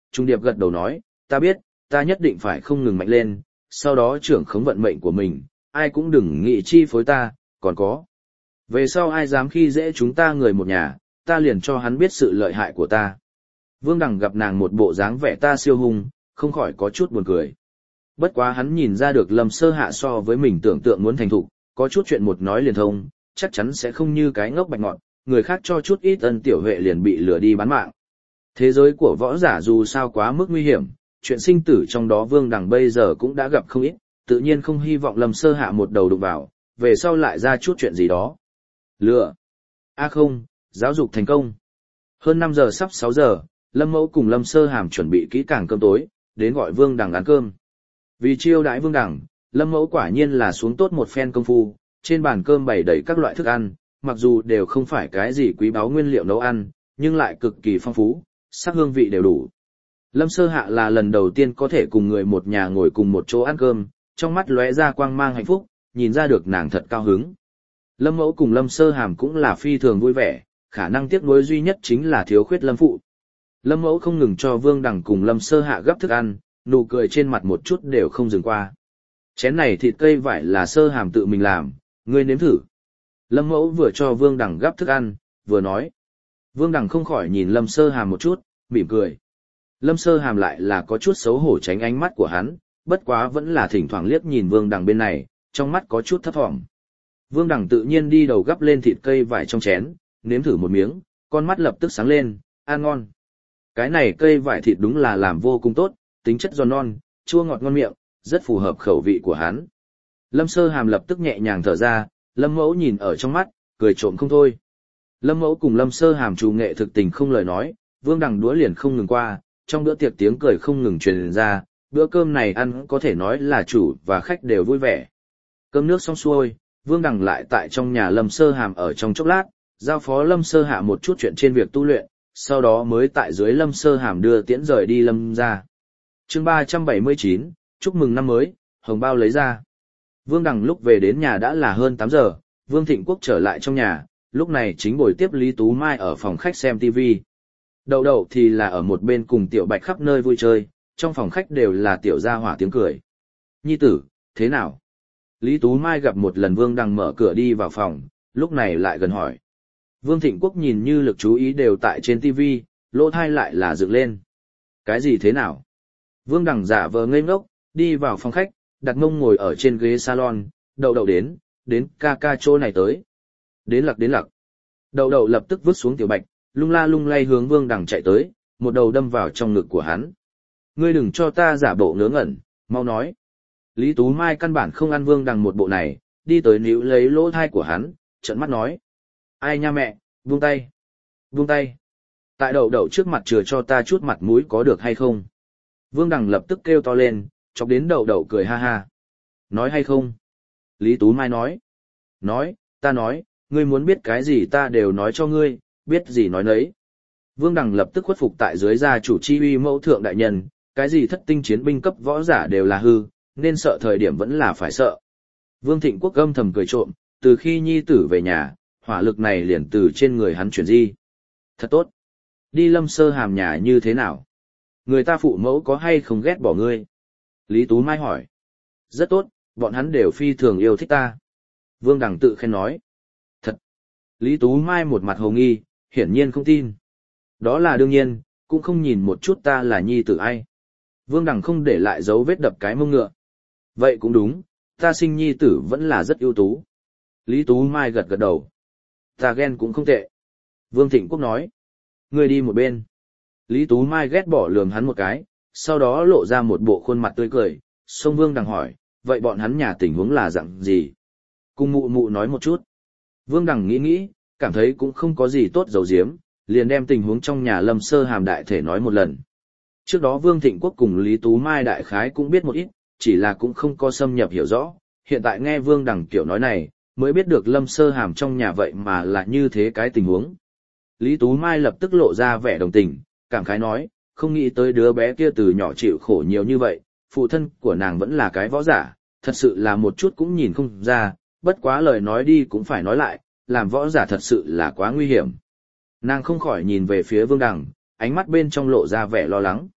Trung Điệp gật đầu nói, ta biết, ta nhất định phải không ngừng mạnh lên, sau đó trưởng khống vận mệnh của mình, ai cũng đừng nghĩ chi phối ta, còn có. Về sau ai dám khi dễ chúng ta người một nhà, ta liền cho hắn biết sự lợi hại của ta. Vương Đằng gặp nàng một bộ dáng vẻ ta siêu hung, không khỏi có chút buồn cười. Bất quá hắn nhìn ra được Lâm Sơ Hạ so với mình tưởng tượng muốn thành thục, có chút chuyện một nói liền thông, chắc chắn sẽ không như cái ngốc bạch ngọt, người khác cho chút ít ân tiểu huệ liền bị lừa đi bán mạng. Thế giới của võ giả dù sao quá mức nguy hiểm, chuyện sinh tử trong đó Vương Đằng bây giờ cũng đã gặp không ít, tự nhiên không hy vọng Lâm Sơ Hạ một đầu đụng vào, về sau lại ra chút chuyện gì đó. Lừa. A không, giáo dục thành công. Hơn năm giờ sắp sáu giờ, Lâm Mẫu cùng Lâm Sơ Hàm chuẩn bị kỹ càng cơm tối, đến gọi Vương Đằng ăn cơm. Vì chiêu đãi Vương Đằng, Lâm Mẫu quả nhiên là xuống tốt một phen công phu, trên bàn cơm bày đầy các loại thức ăn, mặc dù đều không phải cái gì quý báu nguyên liệu nấu ăn, nhưng lại cực kỳ phong phú, sắc hương vị đều đủ. Lâm Sơ Hạ là lần đầu tiên có thể cùng người một nhà ngồi cùng một chỗ ăn cơm, trong mắt lóe ra quang mang hạnh phúc, nhìn ra được nàng thật cao hứng. Lâm Mẫu cùng Lâm Sơ Hàm cũng là phi thường vui vẻ, khả năng tiếc nuối duy nhất chính là thiếu khuyết Lâm Phụ. Lâm Mẫu không ngừng cho Vương Đằng cùng Lâm Sơ Hạ gấp thức ăn, nụ cười trên mặt một chút đều không dừng qua. Chén này thịt cây vải là Sơ Hàm tự mình làm, ngươi nếm thử. Lâm Mẫu vừa cho Vương Đằng gấp thức ăn, vừa nói. Vương Đằng không khỏi nhìn Lâm Sơ Hàm một chút, mỉm cười. Lâm Sơ Hàm lại là có chút xấu hổ tránh ánh mắt của hắn, bất quá vẫn là thỉnh thoảng liếc nhìn Vương Đằng bên này, trong mắt có chút thấp thỏm. Vương Đằng tự nhiên đi đầu gắp lên thịt cây vải trong chén, nếm thử một miếng, con mắt lập tức sáng lên, ăn ngon. Cái này cây vải thịt đúng là làm vô cùng tốt, tính chất giòn non, chua ngọt ngon miệng, rất phù hợp khẩu vị của hắn. Lâm Sơ Hàm lập tức nhẹ nhàng thở ra, Lâm Mẫu nhìn ở trong mắt, cười trộm không thôi. Lâm Mẫu cùng Lâm Sơ Hàm trù nghệ thực tình không lời nói, Vương Đằng đũa liền không ngừng qua, trong bữa tiệc tiếng cười không ngừng truyền ra, bữa cơm này ăn có thể nói là chủ và khách đều vui vẻ. Cơm nước xong xuôi, Vương Đằng lại tại trong nhà Lâm Sơ Hàm ở trong chốc lát, giao phó Lâm Sơ Hạ một chút chuyện trên việc tu luyện, sau đó mới tại dưới Lâm Sơ Hàm đưa tiễn rời đi Lâm ra. Chương ba trăm bảy mươi chín, chúc mừng năm mới, hồng bao lấy ra. Vương Đằng lúc về đến nhà đã là hơn tám giờ, Vương Thịnh Quốc trở lại trong nhà, lúc này chính buổi tiếp Lý Tú Mai ở phòng khách xem ti vi. Đậu đậu thì là ở một bên cùng Tiểu Bạch khắp nơi vui chơi, trong phòng khách đều là Tiểu gia hỏa tiếng cười. Nhi tử, thế nào? Lý Tú Mai gặp một lần Vương Đằng mở cửa đi vào phòng, lúc này lại gần hỏi. Vương Thịnh Quốc nhìn như lực chú ý đều tại trên ti vi, lỗ thai lại là dựng lên. Cái gì thế nào? Vương Đằng giả vờ ngây ngốc, đi vào phòng khách, đặt mông ngồi ở trên ghế salon, đậu đậu đến, đến ca ca chỗ này tới. Đến lặc đến lặc. Đậu đậu lập tức vứt xuống Tiểu Bạch, lung la lung lay hướng Vương Đằng chạy tới, một đầu đâm vào trong ngực của hắn. Ngươi đừng cho ta giả bộ ngớ ngẩn, mau nói. Lý Tú Mai căn bản không ăn Vương Đằng một bộ này, đi tới níu lấy lỗ thai của hắn, trợn mắt nói. Ai nha mẹ, buông tay, buông tay. Tại đậu đậu trước mặt chừa cho ta chút mặt mũi có được hay không? Vương Đằng lập tức kêu to lên, chọc đến đậu đậu cười ha ha. Nói hay không? Lý Tú Mai nói. Nói, ta nói, ngươi muốn biết cái gì ta đều nói cho ngươi, biết gì nói nấy. Vương Đằng lập tức khuất phục tại dưới gia chủ chi uy mẫu thượng đại nhân, cái gì thất tinh chiến binh cấp võ giả đều là hư, nên sợ thời điểm vẫn là phải sợ. Vương Thịnh Quốc âm thầm cười trộm, từ khi nhi tử về nhà, hỏa lực này liền từ trên người hắn chuyển di. Thật tốt. Đi Lâm Sơ Hàm nhà như thế nào? Người ta phụ mẫu có hay không ghét bỏ ngươi? Lý Tú Mai hỏi. Rất tốt, bọn hắn đều phi thường yêu thích ta. Vương Đằng tự khen nói. Thật. Lý Tú Mai một mặt hồ nghi, hiển nhiên không tin. Đó là đương nhiên, cũng không nhìn một chút ta là nhi tử ai. Vương Đằng không để lại dấu vết đập cái mông ngựa. Vậy cũng đúng, ta sinh nhi tử vẫn là rất ưu tú. Lý Tú Mai gật gật đầu. Ta ghen cũng không tệ. Vương Thịnh Quốc nói. Ngươi đi một bên. Lý Tú Mai ghét bỏ lườm hắn một cái, sau đó lộ ra một bộ khuôn mặt tươi cười, xông Vương Đằng hỏi, vậy bọn hắn nhà tình huống là dạng gì? Cùng mụ mụ nói một chút. Vương Đằng nghĩ nghĩ, cảm thấy cũng không có gì tốt giấu giếm, liền đem tình huống trong nhà Lâm Sơ Hàm đại thể nói một lần. Trước đó Vương Thịnh Quốc cùng Lý Tú Mai đại khái cũng biết một ít, chỉ là cũng không có xâm nhập hiểu rõ, hiện tại nghe Vương Đằng kiểu nói này, mới biết được Lâm Sơ Hàm trong nhà vậy mà là như thế cái tình huống. Lý Tú Mai lập tức lộ ra vẻ đồng tình, cảm khái nói, không nghĩ tới đứa bé kia từ nhỏ chịu khổ nhiều như vậy, phụ thân của nàng vẫn là cái võ giả, thật sự là một chút cũng nhìn không ra, bất quá lời nói đi cũng phải nói lại, làm võ giả thật sự là quá nguy hiểm. Nàng không khỏi nhìn về phía Vương Đằng, ánh mắt bên trong lộ ra vẻ lo lắng.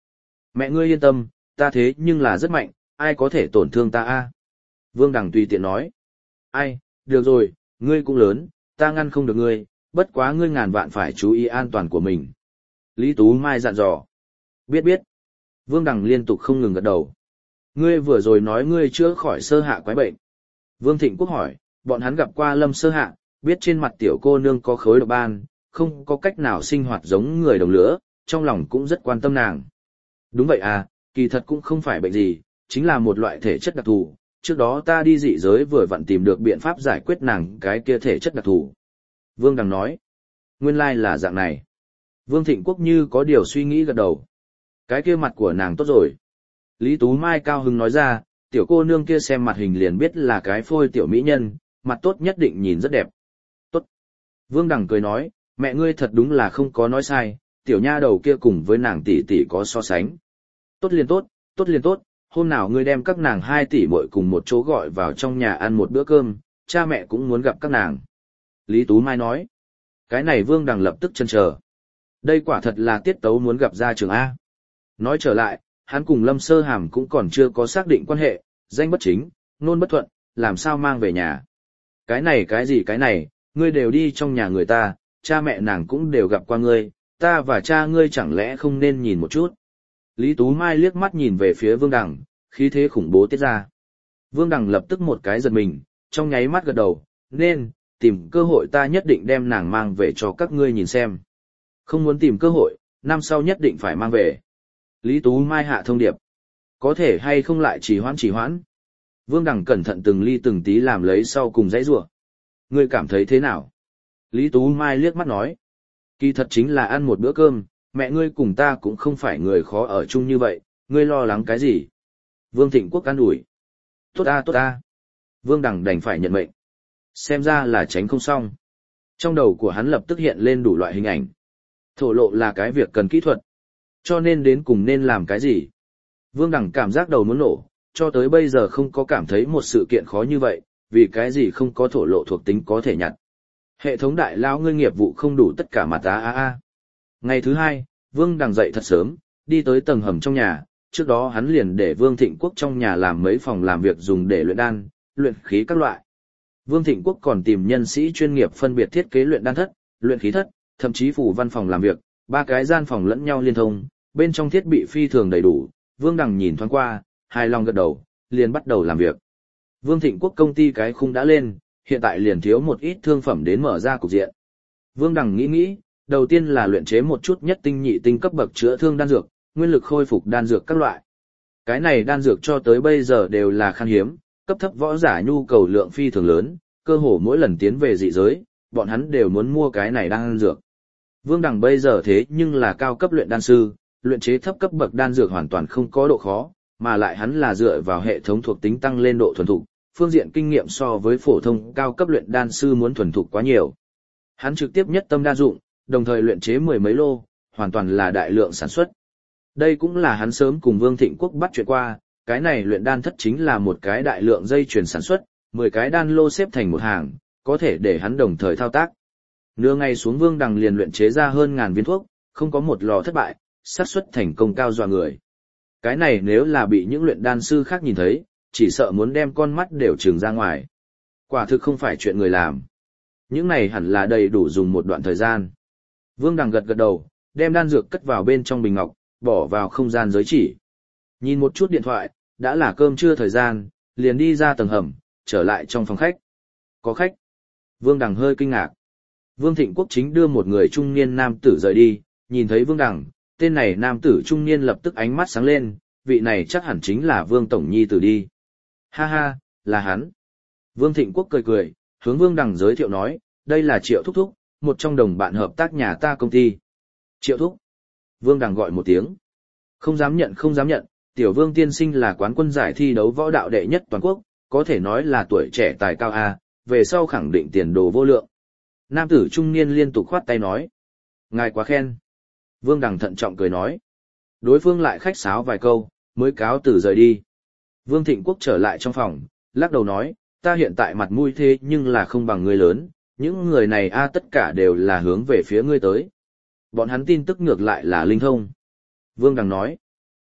Mẹ ngươi yên tâm, ta thế nhưng là rất mạnh, ai có thể tổn thương ta a? Vương Đằng tùy tiện nói. Ai, được rồi, ngươi cũng lớn, ta ngăn không được ngươi, bất quá ngươi ngàn vạn phải chú ý an toàn của mình. Lý Tú Mai dặn dò. Biết biết. Vương Đằng liên tục không ngừng gật đầu. Ngươi vừa rồi nói ngươi chữa khỏi sơ hạ quái bệnh. Vương Thịnh Quốc hỏi, bọn hắn gặp qua Lâm sơ hạ, biết trên mặt tiểu cô nương có khối độc ban, không có cách nào sinh hoạt giống người đồng lứa, trong lòng cũng rất quan tâm nàng. Đúng vậy à, kỳ thật cũng không phải bệnh gì, chính là một loại thể chất đặc thù. Trước đó ta đi dị giới vừa vặn tìm được biện pháp giải quyết nàng cái kia thể chất đặc thù. Vương Đằng nói, nguyên lai là dạng này. Vương Thịnh Quốc như có điều suy nghĩ gật đầu. Cái kia mặt của nàng tốt rồi. Lý Tú Mai cao hứng nói ra, tiểu cô nương kia xem mặt hình liền biết là cái phôi tiểu mỹ nhân, mặt tốt nhất định nhìn rất đẹp. Tốt. Vương Đằng cười nói, mẹ ngươi thật đúng là không có nói sai, tiểu nha đầu kia cùng với nàng tỷ tỷ có so sánh. Tốt liền tốt, tốt liền tốt, hôm nào ngươi đem các nàng hai tỷ muội cùng một chỗ gọi vào trong nhà ăn một bữa cơm, cha mẹ cũng muốn gặp các nàng. Lý Tú Mai nói, cái này Vương Đằng lập tức chần chờ. Đây quả thật là tiết tấu muốn gặp gia trưởng A. Nói trở lại, hắn cùng Lâm Sơ Hàm cũng còn chưa có xác định quan hệ, danh bất chính, nôn bất thuận, làm sao mang về nhà. Cái này cái gì cái này, ngươi đều đi trong nhà người ta, cha mẹ nàng cũng đều gặp qua ngươi, ta và cha ngươi chẳng lẽ không nên nhìn một chút. Lý Tú Mai liếc mắt nhìn về phía Vương Đằng, khí thế khủng bố tiết ra. Vương Đằng lập tức một cái giật mình, trong nháy mắt gật đầu, nên, tìm cơ hội ta nhất định đem nàng mang về cho các ngươi nhìn xem. Không muốn tìm cơ hội, năm sau nhất định phải mang về. Lý Tú Mai hạ thông điệp. Có thể hay không lại trì hoãn trì hoãn. Vương Đằng cẩn thận từng ly từng tí làm lấy sau cùng dãy rủa. Ngươi cảm thấy thế nào? Lý Tú Mai liếc mắt nói. Kỳ thật chính là ăn một bữa cơm, mẹ ngươi cùng ta cũng không phải người khó ở chung như vậy, ngươi lo lắng cái gì? Vương Thịnh Quốc an ủi. Tốt ta tốt ta. Vương Đằng đành phải nhận mệnh. Xem ra là tránh không xong. Trong đầu của hắn lập tức hiện lên đủ loại hình ảnh. Thổ lộ là cái việc cần kỹ thuật. Cho nên đến cùng nên làm cái gì? Vương Đằng cảm giác đầu muốn nổ, cho tới bây giờ không có cảm thấy một sự kiện khó như vậy, vì cái gì không có thổ lộ thuộc tính có thể nhặt. Hệ thống đại lao ngươi nghiệp vụ không đủ tất cả mặt á á á. Ngày thứ hai, Vương Đằng dậy thật sớm, đi tới tầng hầm trong nhà, trước đó hắn liền để Vương Thịnh Quốc trong nhà làm mấy phòng làm việc dùng để luyện đan, luyện khí các loại. Vương Thịnh Quốc còn tìm nhân sĩ chuyên nghiệp phân biệt thiết kế luyện đan thất, luyện khí thất, thậm chí phủ văn phòng làm việc, ba cái gian phòng lẫn nhau liên thông, bên trong thiết bị phi thường đầy đủ. Vương Đằng nhìn thoáng qua, hài lòng gật đầu, liền bắt đầu làm việc. Vương Thịnh Quốc công ty cái khung đã lên, hiện tại liền thiếu một ít thương phẩm đến mở ra cục diện. Vương Đằng nghĩ nghĩ, đầu tiên là luyện chế một chút nhất tinh nhị tinh cấp bậc chữa thương đan dược, nguyên lực khôi phục đan dược các loại. Cái này đan dược cho tới bây giờ đều là khan hiếm, cấp thấp võ giả nhu cầu lượng phi thường lớn, cơ hồ mỗi lần tiến về dị giới, bọn hắn đều muốn mua cái này đan dược. Vương Đằng bây giờ thế nhưng là cao cấp luyện đan sư, luyện chế thấp cấp bậc đan dược hoàn toàn không có độ khó, mà lại hắn là dựa vào hệ thống thuộc tính tăng lên độ thuần thục, phương diện kinh nghiệm so với phổ thông cao cấp luyện đan sư muốn thuần thục quá nhiều. Hắn trực tiếp nhất tâm đa dụng, đồng thời luyện chế mười mấy lô, hoàn toàn là đại lượng sản xuất. Đây cũng là hắn sớm cùng Vương Thịnh Quốc bắt chuyện qua, cái này luyện đan thất chính là một cái đại lượng dây chuyền sản xuất, mười cái đan lô xếp thành một hàng, có thể để hắn đồng thời thao tác. Nửa ngày xuống Vương Đằng liền luyện chế ra hơn ngàn viên thuốc, không có một lò thất bại, xác suất thành công cao dọa người. Cái này nếu là bị những luyện đan sư khác nhìn thấy, chỉ sợ muốn đem con mắt đều trừng ra ngoài. Quả thực không phải chuyện người làm. Những này hẳn là đầy đủ dùng một đoạn thời gian. Vương Đằng gật gật đầu, đem đan dược cất vào bên trong bình ngọc, bỏ vào không gian giới chỉ. Nhìn một chút điện thoại, đã là cơm trưa thời gian, liền đi ra tầng hầm, trở lại trong phòng khách. Có khách. Vương Đằng hơi kinh ngạc. Vương Thịnh Quốc chính đưa một người trung niên nam tử rời đi, nhìn thấy Vương Đằng, tên này nam tử trung niên lập tức ánh mắt sáng lên, vị này chắc hẳn chính là Vương Tổng Nhi tử đi. Ha ha, là hắn. Vương Thịnh Quốc cười cười, hướng Vương Đằng giới thiệu nói, đây là Triệu Thúc Thúc, một trong đồng bạn hợp tác nhà ta công ty. Triệu Thúc. Vương Đằng gọi một tiếng. Không dám nhận không dám nhận, tiểu Vương tiên sinh là quán quân giải thi đấu võ đạo đệ nhất toàn quốc, có thể nói là tuổi trẻ tài cao A, về sau khẳng định tiền đồ vô lượng. Nam tử trung niên liên tục khoát tay nói. Ngài quá khen. Vương Đằng thận trọng cười nói. Đối phương lại khách sáo vài câu, mới cáo từ rời đi. Vương Thịnh Quốc trở lại trong phòng, lắc đầu nói, ta hiện tại mặt mũi thế nhưng là không bằng ngươi lớn, những người này a tất cả đều là hướng về phía ngươi tới. Bọn hắn tin tức ngược lại là linh thông. Vương Đằng nói.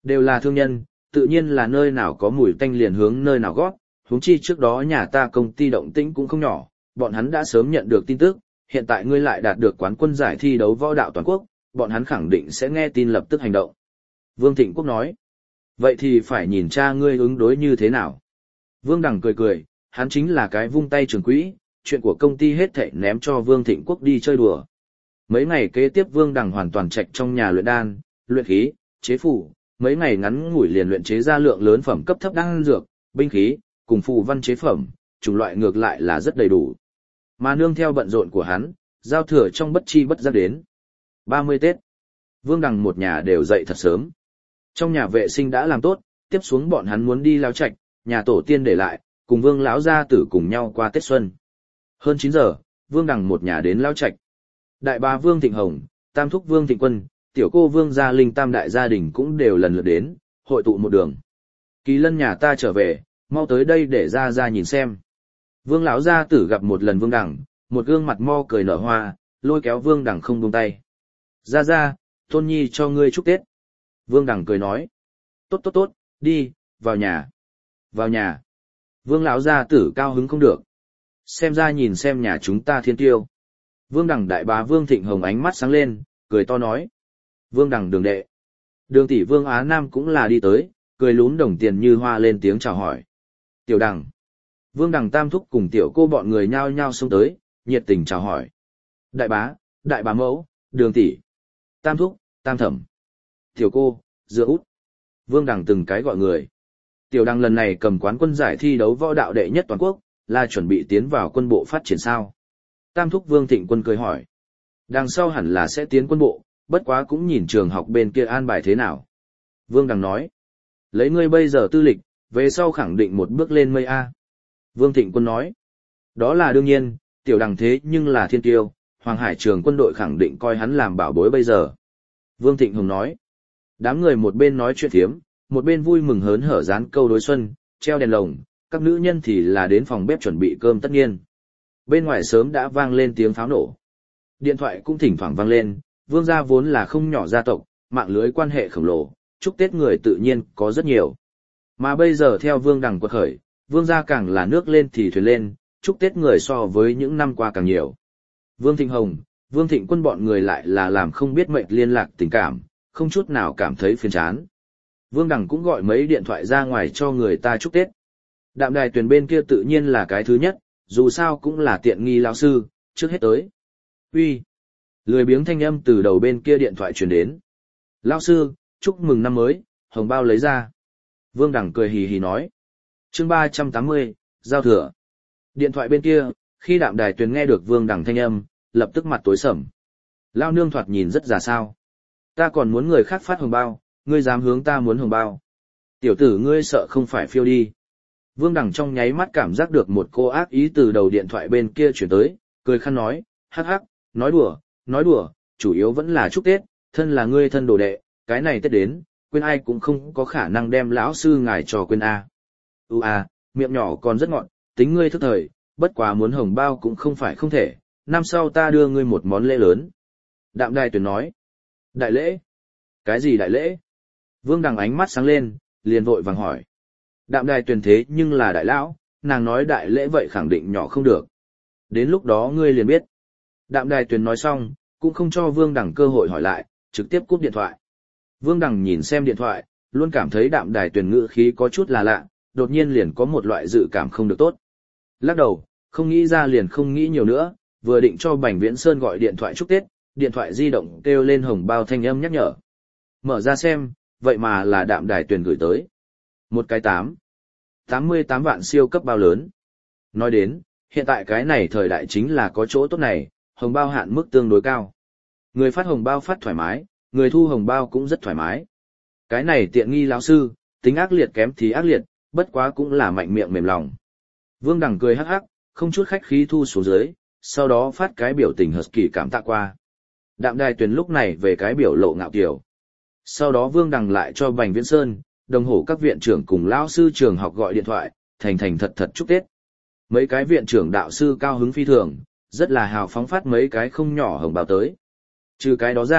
Đều là thương nhân, tự nhiên là nơi nào có mùi tanh liền hướng nơi nào gót, huống chi trước đó nhà ta công ty động tĩnh cũng không nhỏ, bọn hắn đã sớm nhận được tin tức, hiện tại ngươi lại đạt được quán quân giải thi đấu võ đạo toàn quốc, bọn hắn khẳng định sẽ nghe tin lập tức hành động. Vương Thịnh Quốc nói, vậy thì phải nhìn cha ngươi ứng đối như thế nào. Vương Đằng cười cười, hắn chính là cái vung tay trường quỹ, chuyện của công ty hết thảy ném cho Vương Thịnh Quốc đi chơi đùa. Mấy ngày kế tiếp Vương Đằng hoàn toàn trạch trong nhà luyện đan, luyện khí, chế phù, mấy ngày ngắn ngủi liền luyện chế ra lượng lớn phẩm cấp thấp đan dược, binh khí, cùng phù văn chế phẩm, chủng loại ngược lại là rất đầy đủ. Mà nương theo bận rộn của hắn, giao thừa trong bất chi bất giác đến. ba mươi Tết, Vương Đằng một nhà đều dậy thật sớm. Trong nhà vệ sinh đã làm tốt, tiếp xuống bọn hắn muốn đi lao trạch, nhà tổ tiên để lại, cùng Vương lão gia tử cùng nhau qua Tết xuân. Hơn chín giờ, Vương Đằng một nhà đến lao trạch. Đại bá Vương Thịnh Hồng, tam thúc Vương Thịnh Quân, tiểu cô Vương Gia Linh tam đại gia đình cũng đều lần lượt đến, hội tụ một đường. Kỳ Lân nhà ta trở về, mau tới đây để ra ra nhìn xem. Vương lão gia tử gặp một lần Vương Đằng, một gương mặt mo cười nở hoa, lôi kéo Vương Đằng không buông tay. Ra ra, Tôn Nhi cho ngươi chúc Tết. Vương Đằng cười nói. Tốt tốt tốt, đi, vào nhà. Vào nhà. Vương lão gia tử cao hứng không được. Xem ra nhìn xem nhà chúng ta thiên tiêu. Vương Đằng đại bá Vương Thịnh Hồng ánh mắt sáng lên, cười to nói. Vương Đằng đường đệ. Đường tỷ Vương Á Nam cũng là đi tới, cười lún đồng tiền như hoa lên tiếng chào hỏi. Tiểu Đằng. Vương Đằng tam thúc cùng tiểu cô bọn người nhao nhao xông tới, nhiệt tình chào hỏi. Đại bá, đại bá mẫu, đường tỷ, tam thúc, tam thẩm, tiểu cô, dựa út. Vương Đằng từng cái gọi người. Tiểu Đằng lần này cầm quán quân giải thi đấu võ đạo đệ nhất toàn quốc, là chuẩn bị tiến vào quân bộ phát triển sao? Tam thúc Vương Thịnh Quân cười hỏi. Đằng sau hẳn là sẽ tiến quân bộ, bất quá cũng nhìn trường học bên kia an bài thế nào. Vương Đằng nói. Lấy ngươi bây giờ tư lịch, về sau khẳng định một bước lên mây A. Vương Thịnh Quân nói. Đó là đương nhiên, Tiểu Đằng thế nhưng là thiên tiêu, Hoàng Hải trường quân đội khẳng định coi hắn làm bảo bối bây giờ. Vương Thịnh Hùng nói. Đám người một bên nói chuyện thiếm, một bên vui mừng hớn hở dán câu đối xuân, treo đèn lồng, các nữ nhân thì là đến phòng bếp chuẩn bị cơm tất nhiên. Bên ngoài sớm đã vang lên tiếng pháo nổ. Điện thoại cũng thỉnh thoảng vang lên, Vương gia vốn là không nhỏ gia tộc, mạng lưới quan hệ khổng lồ, chúc Tết người tự nhiên có rất nhiều. Mà bây giờ theo Vương Đằng quật khởi, Vương gia càng là nước lên thì thuyền lên, chúc Tết người so với những năm qua càng nhiều. Vương Thịnh Hồng, Vương Thịnh Quân bọn người lại là làm không biết mệnh liên lạc tình cảm, không chút nào cảm thấy phiền chán. Vương Đằng cũng gọi mấy điện thoại ra ngoài cho người ta chúc Tết. Đạm đài tuyển bên kia tự nhiên là cái thứ nhất, dù sao cũng là tiện nghi lão sư, trước hết tới. Uy, lười biếng thanh âm từ đầu bên kia điện thoại truyền đến. Lão sư, chúc mừng năm mới, hồng bao lấy ra. Vương Đằng cười hì hì nói. Chương ba trăm tám mươi, giao thừa. Điện thoại bên kia, khi đạm đài tuyển nghe được Vương Đằng thanh âm, lập tức mặt tối sầm. Lao nương thoạt nhìn rất già sao. Ta còn muốn người khác phát hồng bao, ngươi dám hướng ta muốn hồng bao. Tiểu tử ngươi sợ không phải phiêu đi. Vương Đằng trong nháy mắt cảm giác được một cô ác ý từ đầu điện thoại bên kia chuyển tới, cười khăn nói, hắc hắc, nói đùa, nói đùa, chủ yếu vẫn là chúc Tết, thân là ngươi thân đồ đệ, cái này Tết đến, quên ai cũng không có khả năng đem lão sư ngài cho quên a. Ừ à, miệng nhỏ còn rất ngọt, tính ngươi thức thời, bất quá muốn hồng bao cũng không phải không thể, năm sau ta đưa ngươi một món lễ lớn. Đạm đài tuyển nói, đại lễ? Cái gì đại lễ? Vương Đằng ánh mắt sáng lên, liền vội vàng hỏi. Đạm đài tuyển thế nhưng là đại lão, nàng nói đại lễ vậy khẳng định nhỏ không được. Đến lúc đó ngươi liền biết. Đạm đài tuyển nói xong, cũng không cho Vương Đằng cơ hội hỏi lại, trực tiếp cúp điện thoại. Vương Đằng nhìn xem điện thoại, luôn cảm thấy đạm đài tuyển ngữ khí có chút là lạ, đột nhiên liền có một loại dự cảm không được tốt. Lắc đầu, không nghĩ ra liền không nghĩ nhiều nữa, vừa định cho Bành Viễn Sơn gọi điện thoại chúc Tết, điện thoại di động kêu lên hồng bao thanh âm nhắc nhở. Mở ra xem, vậy mà là đạm đài tuyển gửi tới. Một cái tám. tám mươi tám vạn siêu cấp bao lớn. Nói đến, hiện tại cái này thời đại chính là có chỗ tốt này, hồng bao hạn mức tương đối cao. Người phát hồng bao phát thoải mái, người thu hồng bao cũng rất thoải mái. Cái này tiện nghi lão sư, tính ác liệt kém thì ác liệt, bất quá cũng là mạnh miệng mềm lòng. Vương Đằng cười hắc hắc, không chút khách khí thu xuống dưới, sau đó phát cái biểu tình hợp kỳ cảm tạ qua. Đạm đài tuyển lúc này về cái biểu lộ ngạo kiều. Sau đó Vương Đằng lại cho Bành Viễn Sơn, đồng hồ các viện trưởng cùng lão sư trường học gọi điện thoại, thành thành thật thật chúc Tết. Mấy cái viện trưởng đạo sư cao hứng phi thường, rất là hào phóng phát mấy cái không nhỏ hồng bao tới. Trừ cái đó ra,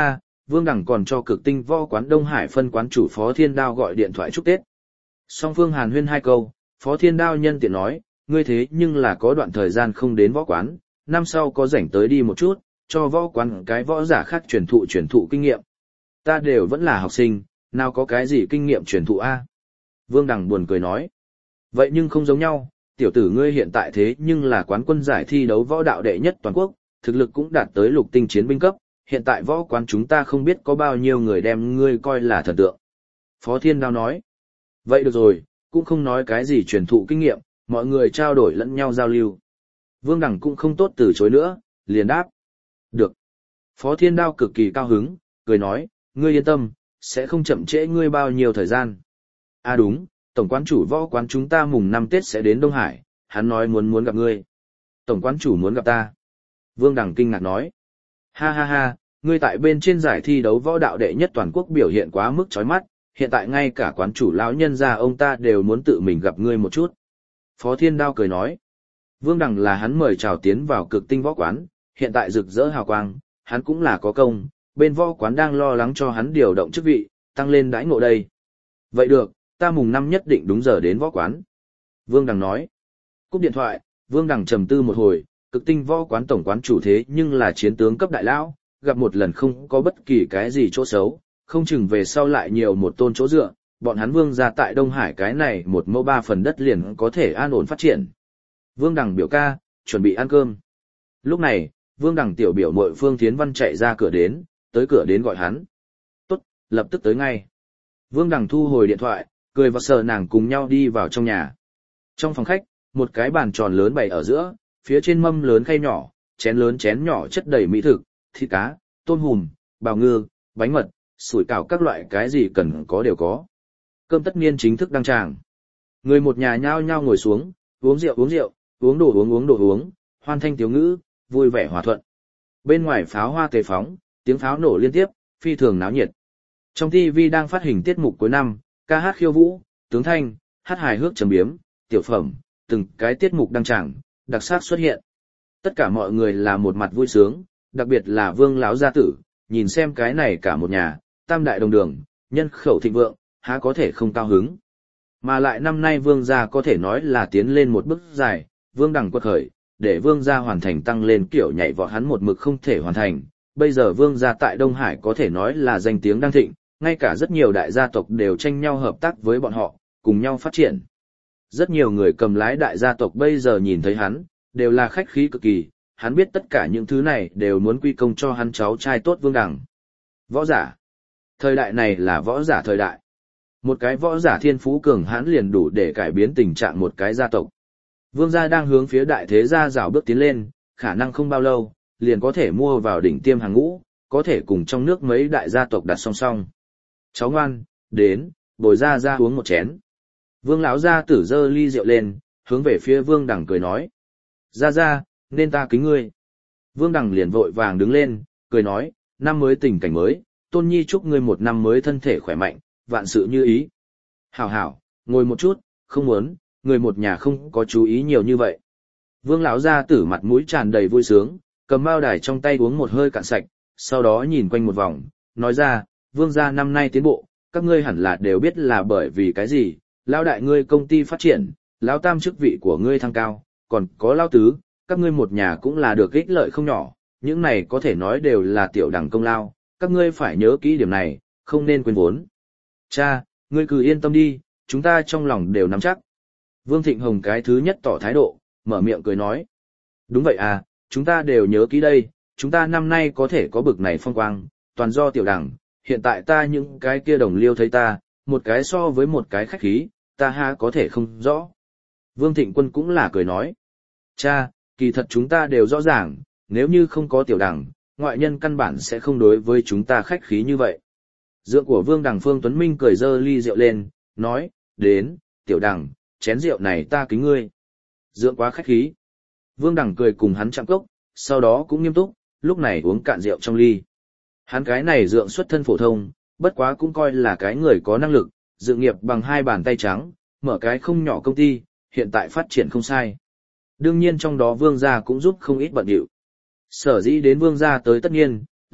Vương Đằng còn cho Cực Tinh Võ quán Đông Hải phân quán chủ Phó Thiên Đao gọi điện thoại chúc Tết. Song phương hàn huyên hai câu, Phó Thiên Đao nhân tiện nói, ngươi thế nhưng là có đoạn thời gian không đến võ quán, năm sau có rảnh tới đi một chút, cho võ quán cái võ giả khác truyền thụ truyền thụ kinh nghiệm. Ta đều vẫn là học sinh, nào có cái gì kinh nghiệm truyền thụ a? Vương Đằng buồn cười nói. Vậy nhưng không giống nhau, tiểu tử ngươi hiện tại thế nhưng là quán quân giải thi đấu võ đạo đệ nhất toàn quốc, thực lực cũng đạt tới lục tinh chiến binh cấp, hiện tại võ quán chúng ta không biết có bao nhiêu người đem ngươi coi là thần tượng. Phó Thiên Đao nói. Vậy được rồi, cũng không nói cái gì truyền thụ kinh nghiệm, mọi người trao đổi lẫn nhau giao lưu. Vương Đằng cũng không tốt từ chối nữa, liền đáp. Được. Phó Thiên Đao cực kỳ cao hứng, cười nói, ngươi yên tâm, sẽ không chậm trễ ngươi bao nhiêu thời gian. À đúng, tổng quán chủ võ quán chúng ta mùng năm Tết sẽ đến Đông Hải, hắn nói muốn muốn gặp ngươi. Tổng quán chủ muốn gặp ta. Vương Đằng kinh ngạc nói. Ha ha ha, ngươi tại bên trên giải thi đấu võ đạo đệ nhất toàn quốc biểu hiện quá mức chói mắt, hiện tại ngay cả quán chủ lão nhân gia ông ta đều muốn tự mình gặp ngươi một chút. Phó Thiên Đao cười nói. Vương Đằng là hắn mời chào tiến vào Cực Tinh Võ quán, hiện tại rực rỡ hào quang, hắn cũng là có công, bên võ quán đang lo lắng cho hắn điều động chức vị, tăng lên đãi ngộ đây. Vậy được, ta mùng năm nhất định đúng giờ đến võ quán. Vương Đằng nói. Cúp điện thoại, Vương Đằng trầm tư một hồi, Cực Tinh Võ quán tổng quán chủ thế nhưng là chiến tướng cấp đại lão, gặp một lần không có bất kỳ cái gì chỗ xấu, không chừng về sau lại nhiều một tôn chỗ dựa, bọn hắn Vương gia tại Đông Hải cái này một mẫu ba phần đất liền có thể an ổn phát triển. Vương Đằng biểu ca, chuẩn bị ăn cơm. Lúc này, Vương Đằng tiểu biểu muội Phương Thiến Văn chạy ra cửa đến, tới cửa đến gọi hắn. Tốt, lập tức tới ngay. Vương Đằng thu hồi điện thoại, cười và sờ nàng cùng nhau đi vào trong nhà. Trong phòng khách, một cái bàn tròn lớn bày ở giữa, phía trên mâm lớn khay nhỏ, chén lớn chén nhỏ chất đầy mỹ thực, thịt cá, tôm hùm, bào ngư, bánh mật, sủi cảo các loại cái gì cần có đều có. Cơm tất niên chính thức đăng tràng. Người một nhà nhao nhao ngồi xuống, uống rượu uống rượu, uống đồ uống uống đồ uống, hoan thanh tiếu ngữ, vui vẻ hòa thuận. Bên ngoài pháo hoa tề phóng, tiếng pháo nổ liên tiếp, phi thường náo nhiệt. Trong ti vi đang phát hình tiết mục cuối năm, ca hát khiêu vũ, tướng thanh, hát hài hước trầm biếm, tiểu phẩm, từng cái tiết mục đăng tràng, đặc sắc xuất hiện. Tất cả mọi người là một mặt vui sướng, đặc biệt là Vương lão gia tử, nhìn xem cái này cả một nhà, tam đại đồng đường, nhân khẩu thịnh vượng, há có thể không cao hứng. Mà lại năm nay Vương gia có thể nói là tiến lên một bước dài, Vương Đằng quật khởi, để Vương gia hoàn thành tăng lên kiểu nhảy vọt hắn một mực không thể hoàn thành. Bây giờ Vương gia tại Đông Hải có thể nói là danh tiếng đang thịnh, ngay cả rất nhiều đại gia tộc đều tranh nhau hợp tác với bọn họ, cùng nhau phát triển. Rất nhiều người cầm lái đại gia tộc bây giờ nhìn thấy hắn, đều là khách khí cực kỳ, hắn biết tất cả những thứ này đều muốn quy công cho hắn cháu trai tốt Vương Đằng. Võ giả. Thời đại này là võ giả thời đại. Một cái võ giả thiên phú cường hãn liền đủ để cải biến tình trạng một cái gia tộc. Vương gia đang hướng phía đại thế gia rào bước tiến lên, khả năng không bao lâu, liền có thể mua vào đỉnh tiêm hàng ngũ, có thể cùng trong nước mấy đại gia tộc đặt song song. Cháu ngoan, đến, bồi ra ra uống một chén. Vương lão gia tử dơ ly rượu lên, hướng về phía Vương Đằng cười nói. Ra ra, nên ta kính ngươi. Vương Đằng liền vội vàng đứng lên, cười nói, năm mới tình cảnh mới, Tôn Nhi chúc ngươi một năm mới thân thể khỏe mạnh, vạn sự như ý. Hảo hảo, ngồi một chút, không muốn, người một nhà không có chú ý nhiều như vậy. Vương lão gia tử mặt mũi tràn đầy vui sướng, cầm mao đài trong tay uống một hơi cạn sạch, sau đó nhìn quanh một vòng, nói ra, Vương gia năm nay tiến bộ, các ngươi hẳn là đều biết là bởi vì cái gì, lão đại ngươi công ty phát triển, lão tam chức vị của ngươi thăng cao, còn có lão tứ, các ngươi một nhà cũng là được ích lợi không nhỏ, những này có thể nói đều là tiểu đẳng công lao, các ngươi phải nhớ kỹ điểm này, không nên quên vốn. Cha, ngươi cứ yên tâm đi, chúng ta trong lòng đều nắm chắc. Vương Thịnh Hồng cái thứ nhất tỏ thái độ, mở miệng cười nói. Đúng vậy à, chúng ta đều nhớ kỹ đây, chúng ta năm nay có thể có bực này phong quang, toàn do tiểu đẳng, hiện tại ta những cái kia đồng liêu thấy ta, một cái so với một cái khách khí, ta ha có thể không rõ. Vương Thịnh Quân cũng là cười nói. Cha, kỳ thật chúng ta đều rõ ràng, nếu như không có tiểu đẳng, ngoại nhân căn bản sẽ không đối với chúng ta khách khí như vậy. Dượng của Vương Đằng Phương Tuấn Minh cười dơ ly rượu lên, nói, đến, tiểu đằng, chén rượu này ta kính ngươi. Dượng quá khách khí. Vương Đằng cười cùng hắn chạm cốc, sau đó cũng nghiêm túc, lúc này uống cạn rượu trong ly. Hắn cái này dượng xuất thân phổ thông, bất quá cũng coi là cái người có năng lực, dự nghiệp bằng hai bàn tay trắng, mở cái không nhỏ công ty, hiện tại phát triển không sai. Đương nhiên trong đó Vương gia cũng giúp không ít bận điệu. Sở dĩ đến Vương gia tới tất nhiên,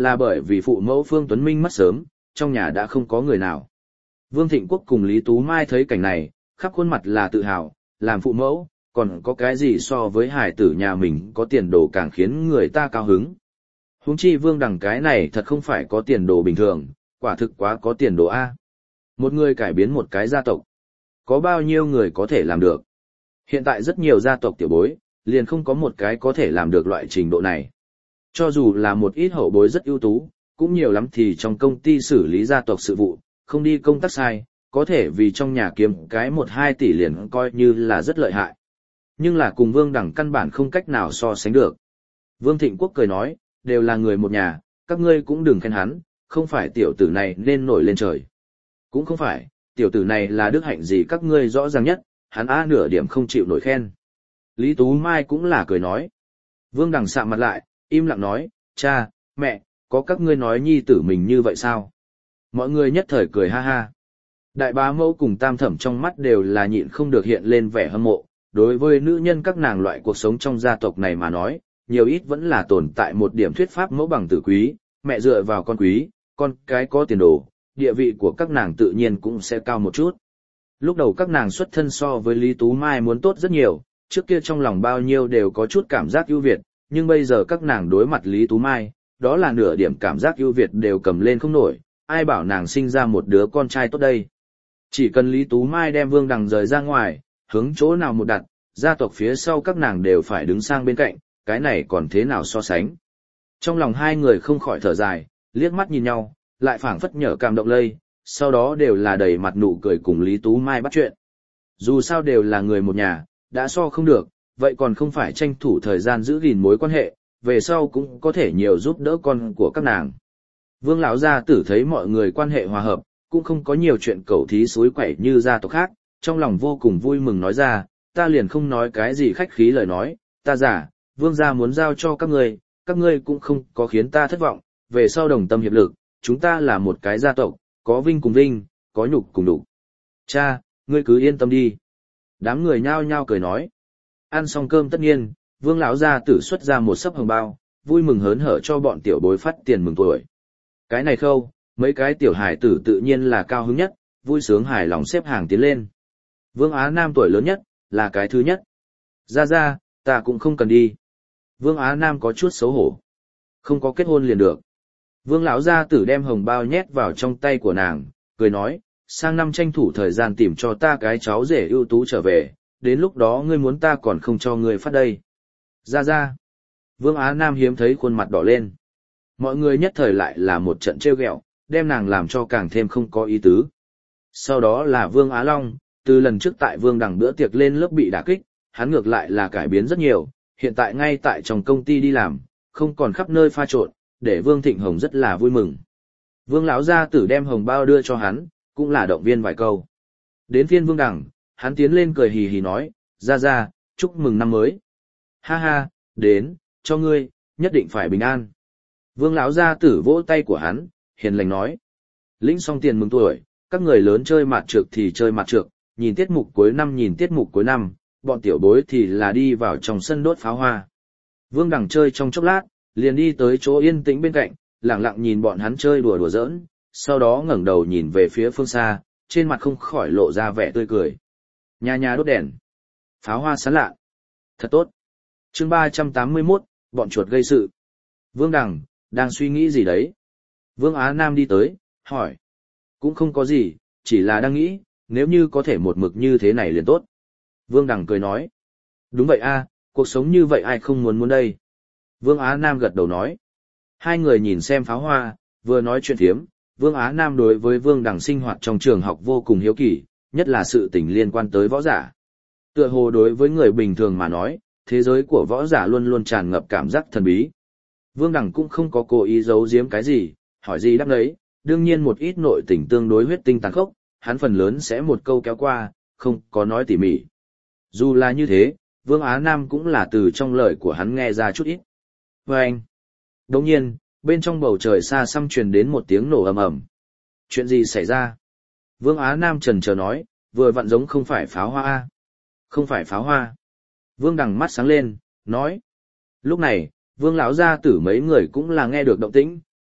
là bởi vì phụ mẫu Phương Tuấn Minh mất sớm, trong nhà đã không có người nào. Vương Thịnh Quốc cùng Lý Tú Mai thấy cảnh này, khắp khuôn mặt là tự hào, làm phụ mẫu, còn có cái gì so với hài tử nhà mình có tiền đồ càng khiến người ta cao hứng. Huống chi Vương Đằng cái này thật không phải có tiền đồ bình thường, quả thực quá có tiền đồ A. Một người cải biến một cái gia tộc. Có bao nhiêu người có thể làm được? Hiện tại rất nhiều gia tộc tiểu bối, liền không có một cái có thể làm được loại trình độ này. Cho dù là một ít hậu bối rất ưu tú, cũng nhiều lắm thì trong công ty xử lý gia tộc sự vụ, không đi công tác sai, có thể vì trong nhà kiếm cái một hai tỷ liền coi như là rất lợi hại. Nhưng là cùng Vương Đằng căn bản không cách nào so sánh được. Vương Thịnh Quốc cười nói, đều là người một nhà, các ngươi cũng đừng khen hắn, không phải tiểu tử này nên nổi lên trời. Cũng không phải, tiểu tử này là đức hạnh gì các ngươi rõ ràng nhất, hắn á nửa điểm không chịu nổi khen. Lý Tú Mai cũng là cười nói. Vương Đằng sạm mặt lại, im lặng nói, cha, mẹ, có các ngươi nói nhi tử mình như vậy sao? Mọi người nhất thời cười ha ha. Đại bá mẫu cùng tam thẩm trong mắt đều là nhịn không được hiện lên vẻ hâm mộ. Đối với nữ nhân các nàng loại cuộc sống trong gia tộc này mà nói, nhiều ít vẫn là tồn tại một điểm thuyết pháp mẫu bằng tử quý, mẹ dựa vào con quý, con cái có tiền đồ, địa vị của các nàng tự nhiên cũng sẽ cao một chút. Lúc đầu các nàng xuất thân so với Lý Tú Mai muốn tốt rất nhiều, trước kia trong lòng bao nhiêu đều có chút cảm giác ưu việt, nhưng bây giờ các nàng đối mặt Lý Tú Mai, đó là nửa điểm cảm giác ưu việt đều cầm lên không nổi, ai bảo nàng sinh ra một đứa con trai tốt đây. Chỉ cần Lý Tú Mai đem Vương Đằng rời ra ngoài, hướng chỗ nào một đặt, gia tộc phía sau các nàng đều phải đứng sang bên cạnh, cái này còn thế nào so sánh. Trong lòng hai người không khỏi thở dài, liếc mắt nhìn nhau, lại phảng phất nhở cảm động lây, sau đó đều là đầy mặt nụ cười cùng Lý Tú Mai bắt chuyện. Dù sao đều là người một nhà, đã so không được, vậy còn không phải tranh thủ thời gian giữ gìn mối quan hệ, về sau cũng có thể nhiều giúp đỡ con của các nàng. Vương lão gia tử thấy mọi người quan hệ hòa hợp, cũng không có nhiều chuyện cầu thí suối quẩy như gia tộc khác, trong lòng vô cùng vui mừng nói ra, ta liền không nói cái gì khách khí lời nói, ta giả, Vương gia muốn giao cho các ngươi, các ngươi cũng không có khiến ta thất vọng, về sau đồng tâm hiệp lực, chúng ta là một cái gia tộc, có vinh cùng vinh, có nhục cùng đục. Cha, ngươi cứ yên tâm đi. Đám người nhao nhao cười nói. Ăn xong cơm tất nhiên, Vương lão gia tử xuất ra một sấp hồng bao, vui mừng hớn hở cho bọn tiểu bối phát tiền mừng tuổi. Cái này khâu, mấy cái tiểu hải tử tự nhiên là cao hứng nhất, vui sướng hài lòng xếp hàng tiến lên. Vương Á Nam tuổi lớn nhất, là cái thứ nhất. Ra ra, ta cũng không cần đi. Vương Á Nam có chút xấu hổ. Không có kết hôn liền được. Vương lão gia tử đem hồng bao nhét vào trong tay của nàng, cười nói, sang năm tranh thủ thời gian tìm cho ta cái cháu rể ưu tú trở về, đến lúc đó ngươi muốn ta còn không cho ngươi phát đây. Ra ra. Vương Á Nam hiếm thấy khuôn mặt đỏ lên. Mọi người nhất thời lại là một trận trêu ghẹo, đem nàng làm cho càng thêm không có ý tứ. Sau đó là Vương Á Long, từ lần trước tại Vương Đằng bữa tiệc lên lớp bị đả kích, hắn ngược lại là cải biến rất nhiều, hiện tại ngay tại trong công ty đi làm, không còn khắp nơi pha trộn, để Vương Thịnh Hồng rất là vui mừng. Vương lão gia tử đem hồng bao đưa cho hắn, cũng là động viên vài câu. Đến phiên Vương Đằng, hắn tiến lên cười hì hì nói, ra ra, chúc mừng năm mới. Ha ha, đến, cho ngươi, nhất định phải bình an. Vương lão gia tử vỗ tay của hắn, hiền lành nói. Lĩnh xong tiền mừng tuổi, các người lớn chơi mặt trược thì chơi mặt trược, nhìn tiết mục cuối năm nhìn tiết mục cuối năm, bọn tiểu bối thì là đi vào trong sân đốt pháo hoa. Vương Đằng chơi trong chốc lát, liền đi tới chỗ yên tĩnh bên cạnh, lặng lặng nhìn bọn hắn chơi đùa đùa giỡn, sau đó ngẩng đầu nhìn về phía phương xa, trên mặt không khỏi lộ ra vẻ tươi cười. Nhà nhà đốt đèn, pháo hoa sáng lạ. Thật tốt. Chương ba trăm tám mươi mốt, bọn chuột gây sự. Vương Đằng, đang suy nghĩ gì đấy? Vương Á Nam đi tới, hỏi. Cũng không có gì, chỉ là đang nghĩ, nếu như có thể một mực như thế này liền tốt. Vương Đằng cười nói. Đúng vậy a, cuộc sống như vậy ai không muốn muốn đây. Vương Á Nam gật đầu nói. Hai người nhìn xem pháo hoa, vừa nói chuyện thiếm, Vương Á Nam đối với Vương Đằng sinh hoạt trong trường học vô cùng hiếu kỳ, nhất là sự tình liên quan tới võ giả. Tựa hồ đối với người bình thường mà nói, thế giới của võ giả luôn luôn tràn ngập cảm giác thần bí. Vương Đằng cũng không có cố ý giấu giếm cái gì, hỏi gì đáp đấy, đương nhiên một ít nội tình tương đối huyết tinh tàn khốc, hắn phần lớn sẽ một câu kéo qua, không có nói tỉ mỉ. Dù là như thế, Vương Á Nam cũng là từ trong lời của hắn nghe ra chút ít. Và anh, đồng nhiên, bên trong bầu trời xa xăm truyền đến một tiếng nổ ầm ầm. Chuyện gì xảy ra? Vương Á Nam trần chờ nói, vừa vặn giống không phải pháo hoa a. Không phải pháo hoa. Vương Đằng mắt sáng lên, nói. Lúc này, Vương lão gia tử mấy người cũng là nghe được động tĩnh,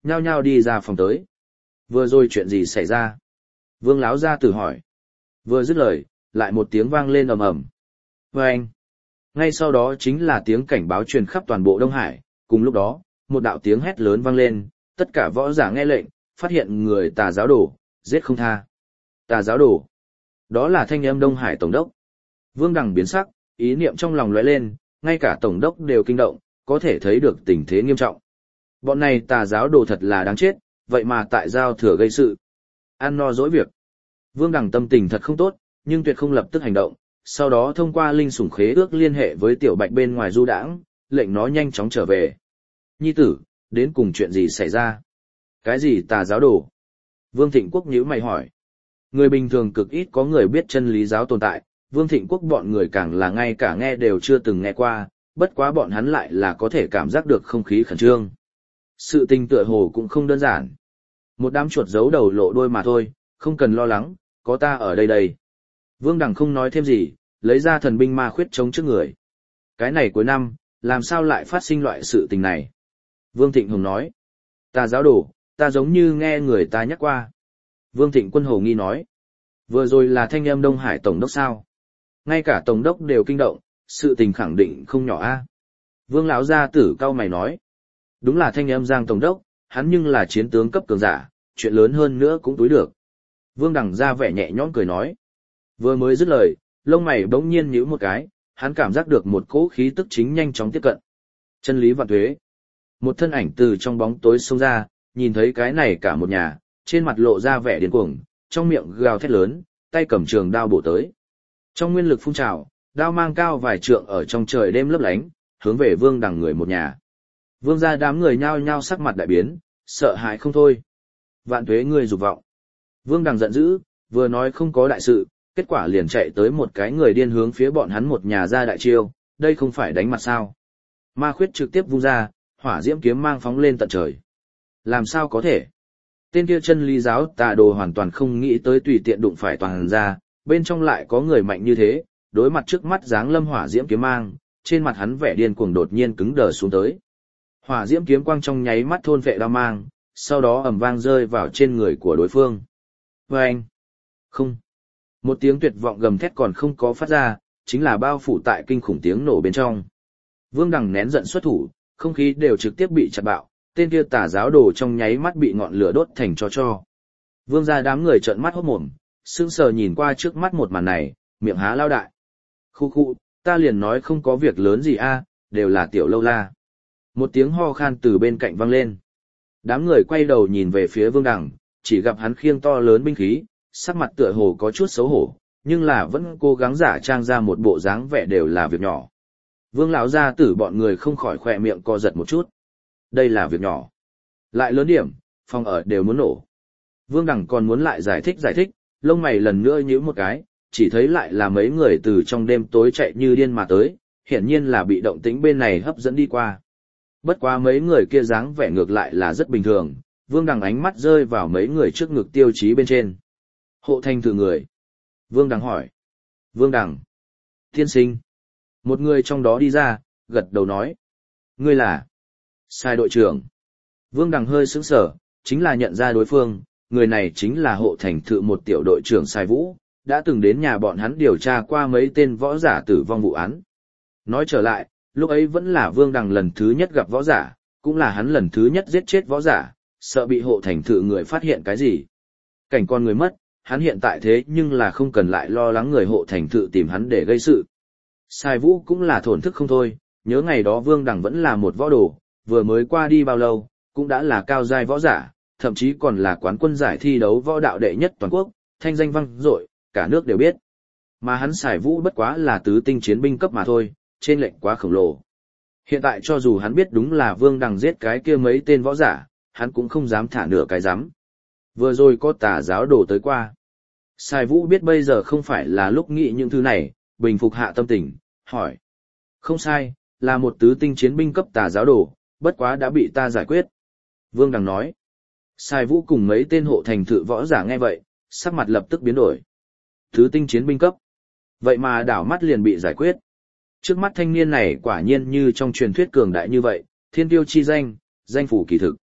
nhao nhao đi ra phòng tới. Vừa rồi chuyện gì xảy ra? Vương lão gia tử hỏi. Vừa dứt lời, lại một tiếng vang lên ầm ầm. Vâng! Ngay sau đó chính là tiếng cảnh báo truyền khắp toàn bộ Đông Hải, cùng lúc đó, một đạo tiếng hét lớn vang lên, tất cả võ giả nghe lệnh, phát hiện người tà giáo đồ, giết không tha. Tà giáo đồ. Đó là thanh âm Đông Hải Tổng đốc. Vương Đằng biến sắc, ý niệm trong lòng lóe lên, ngay cả Tổng đốc đều kinh động, có thể thấy được tình thế nghiêm trọng. Bọn này tà giáo đồ thật là đáng chết, vậy mà tại giao thừa gây sự. Ăn no dỗi việc. Vương Đằng tâm tình thật không tốt, nhưng tuyệt không lập tức hành động, sau đó thông qua linh sủng khế ước liên hệ với tiểu bạch bên ngoài du đãng, lệnh nó nhanh chóng trở về. Nhi tử, đến cùng chuyện gì xảy ra? Cái gì tà giáo đồ? Vương Thịnh Quốc nhíu mày hỏi. Người bình thường cực ít có người biết chân lý giáo tồn tại, Vương Thịnh Quốc bọn người càng là ngay cả nghe đều chưa từng nghe qua, bất quá bọn hắn lại là có thể cảm giác được không khí khẩn trương. Sự tình tựa hồ cũng không đơn giản. Một đám chuột giấu đầu lộ đuôi mà thôi, không cần lo lắng, có ta ở đây đây. Vương Đằng không nói thêm gì, lấy ra thần binh ma khuyết chống trước người. Cái này cuối năm, làm sao lại phát sinh loại sự tình này? Vương Thịnh Hồng nói. Ta giáo đồ, ta giống như nghe người ta nhắc qua. Vương Thịnh Quân hồ nghi nói. Vừa rồi là thanh âm Đông Hải Tổng đốc sao? Ngay cả Tổng đốc đều kinh động, sự tình khẳng định không nhỏ a. Vương lão gia tử cao mày nói. Đúng là thanh âm Giang Tổng đốc, hắn nhưng là chiến tướng cấp cường giả, chuyện lớn hơn nữa cũng túi được. Vương Đằng ra vẻ nhẹ nhõm cười nói. Vừa mới dứt lời, lông mày bỗng nhiên nhíu một cái, hắn cảm giác được một cỗ khí tức chính nhanh chóng tiếp cận. Chân lý vạn tuế. Một thân ảnh từ trong bóng tối xông ra, nhìn thấy cái này cả một nhà, trên mặt lộ ra vẻ điên cuồng, trong miệng gào thét lớn, tay cầm trường đao bổ tới. Trong nguyên lực phun trào, đao mang cao vài trượng ở trong trời đêm lấp lánh, hướng về Vương Đằng người một nhà. Vương gia đám người nhao nhao sắc mặt đại biến, sợ hãi không thôi. Vạn tuế ngươi dục vọng. Vương Đằng giận dữ, vừa nói không có đại sự, kết quả liền chạy tới một cái người điên hướng phía bọn hắn một nhà ra đại chiêu, đây không phải đánh mặt sao. Ma khuyết trực tiếp vung ra, hỏa diễm kiếm mang phóng lên tận trời. Làm sao có thể? Tên kia chân lý giáo tà đồ hoàn toàn không nghĩ tới tùy tiện đụng phải toàn ra, bên trong lại có người mạnh như thế, đối mặt trước mắt dáng lâm hỏa diễm kiếm mang, trên mặt hắn vẻ điên cuồng đột nhiên cứng đờ xuống tới. Hỏa diễm kiếm quang trong nháy mắt thôn vệ đao mang, sau đó ầm vang rơi vào trên người của đối phương. Và anh, không, một tiếng tuyệt vọng gầm thét còn không có phát ra, chính là bao phủ tại kinh khủng tiếng nổ bên trong. Vương Đằng nén giận xuất thủ, không khí đều trực tiếp bị chặt bạo, tên kia tà giáo đồ trong nháy mắt bị ngọn lửa đốt thành tro tro. Vương gia đám người trợn mắt hốt mồm, sững sờ nhìn qua trước mắt một màn này, miệng há lao đại. Khu khu, ta liền nói không có việc lớn gì a, đều là tiểu lâu la. Một tiếng ho khan từ bên cạnh vang lên. Đám người quay đầu nhìn về phía Vương Đằng, chỉ gặp hắn khiêng to lớn binh khí, sắc mặt tựa hồ có chút xấu hổ, nhưng là vẫn cố gắng giả trang ra một bộ dáng vẻ đều là việc nhỏ. Vương lão gia tử bọn người không khỏi khỏe miệng co giật một chút. Đây là việc nhỏ. Lại lớn điểm, phòng ở đều muốn nổ. Vương Đằng còn muốn lại giải thích giải thích, lông mày lần nữa nhíu một cái, chỉ thấy lại là mấy người từ trong đêm tối chạy như điên mà tới, hiển nhiên là bị động tĩnh bên này hấp dẫn đi qua. Bất quá mấy người kia dáng vẻ ngược lại là rất bình thường, Vương Đằng ánh mắt rơi vào mấy người trước ngực tiêu chí bên trên. Hộ thành thử người. Vương Đằng hỏi. Vương Đằng. Tiên sinh. Một người trong đó đi ra, gật đầu nói. Ngươi là. Sai đội trưởng. Vương Đằng hơi sững sờ, chính là nhận ra đối phương, người này chính là hộ thành thự một tiểu đội trưởng Sai Vũ, đã từng đến nhà bọn hắn điều tra qua mấy tên võ giả tử vong vụ án. Nói trở lại, lúc ấy vẫn là Vương Đằng lần thứ nhất gặp võ giả, cũng là hắn lần thứ nhất giết chết võ giả, sợ bị hộ thành thự người phát hiện cái gì. Cảnh con người mất, hắn hiện tại thế nhưng là không cần lại lo lắng người hộ thành thự tìm hắn để gây sự. Sai Vũ cũng là thổn thức không thôi, nhớ ngày đó Vương Đằng vẫn là một võ đồ, vừa mới qua đi bao lâu, cũng đã là cao giai võ giả, thậm chí còn là quán quân giải thi đấu võ đạo đệ nhất toàn quốc, thanh danh vang dội, cả nước đều biết. Mà hắn Sai Vũ bất quá là tứ tinh chiến binh cấp mà thôi, trên lệnh quá khổng lồ. Hiện tại cho dù hắn biết đúng là Vương Đằng giết cái kia mấy tên võ giả, hắn cũng không dám thả nửa cái dám. Vừa rồi có tà giáo đổ tới qua. Sai Vũ biết bây giờ không phải là lúc nghĩ những thứ này, bình phục hạ tâm tình, hỏi. Không sai, là một tứ tinh chiến binh cấp tà giáo đổ, bất quá đã bị ta giải quyết. Vương Đằng nói. Sai Vũ cùng mấy tên hộ thành thự võ giả nghe vậy, sắc mặt lập tức biến đổi. Tứ tinh chiến binh cấp. Vậy mà đảo mắt liền bị giải quyết. Trước mắt thanh niên này quả nhiên như trong truyền thuyết cường đại như vậy, thiên tiêu chi danh, danh phủ kỳ thực.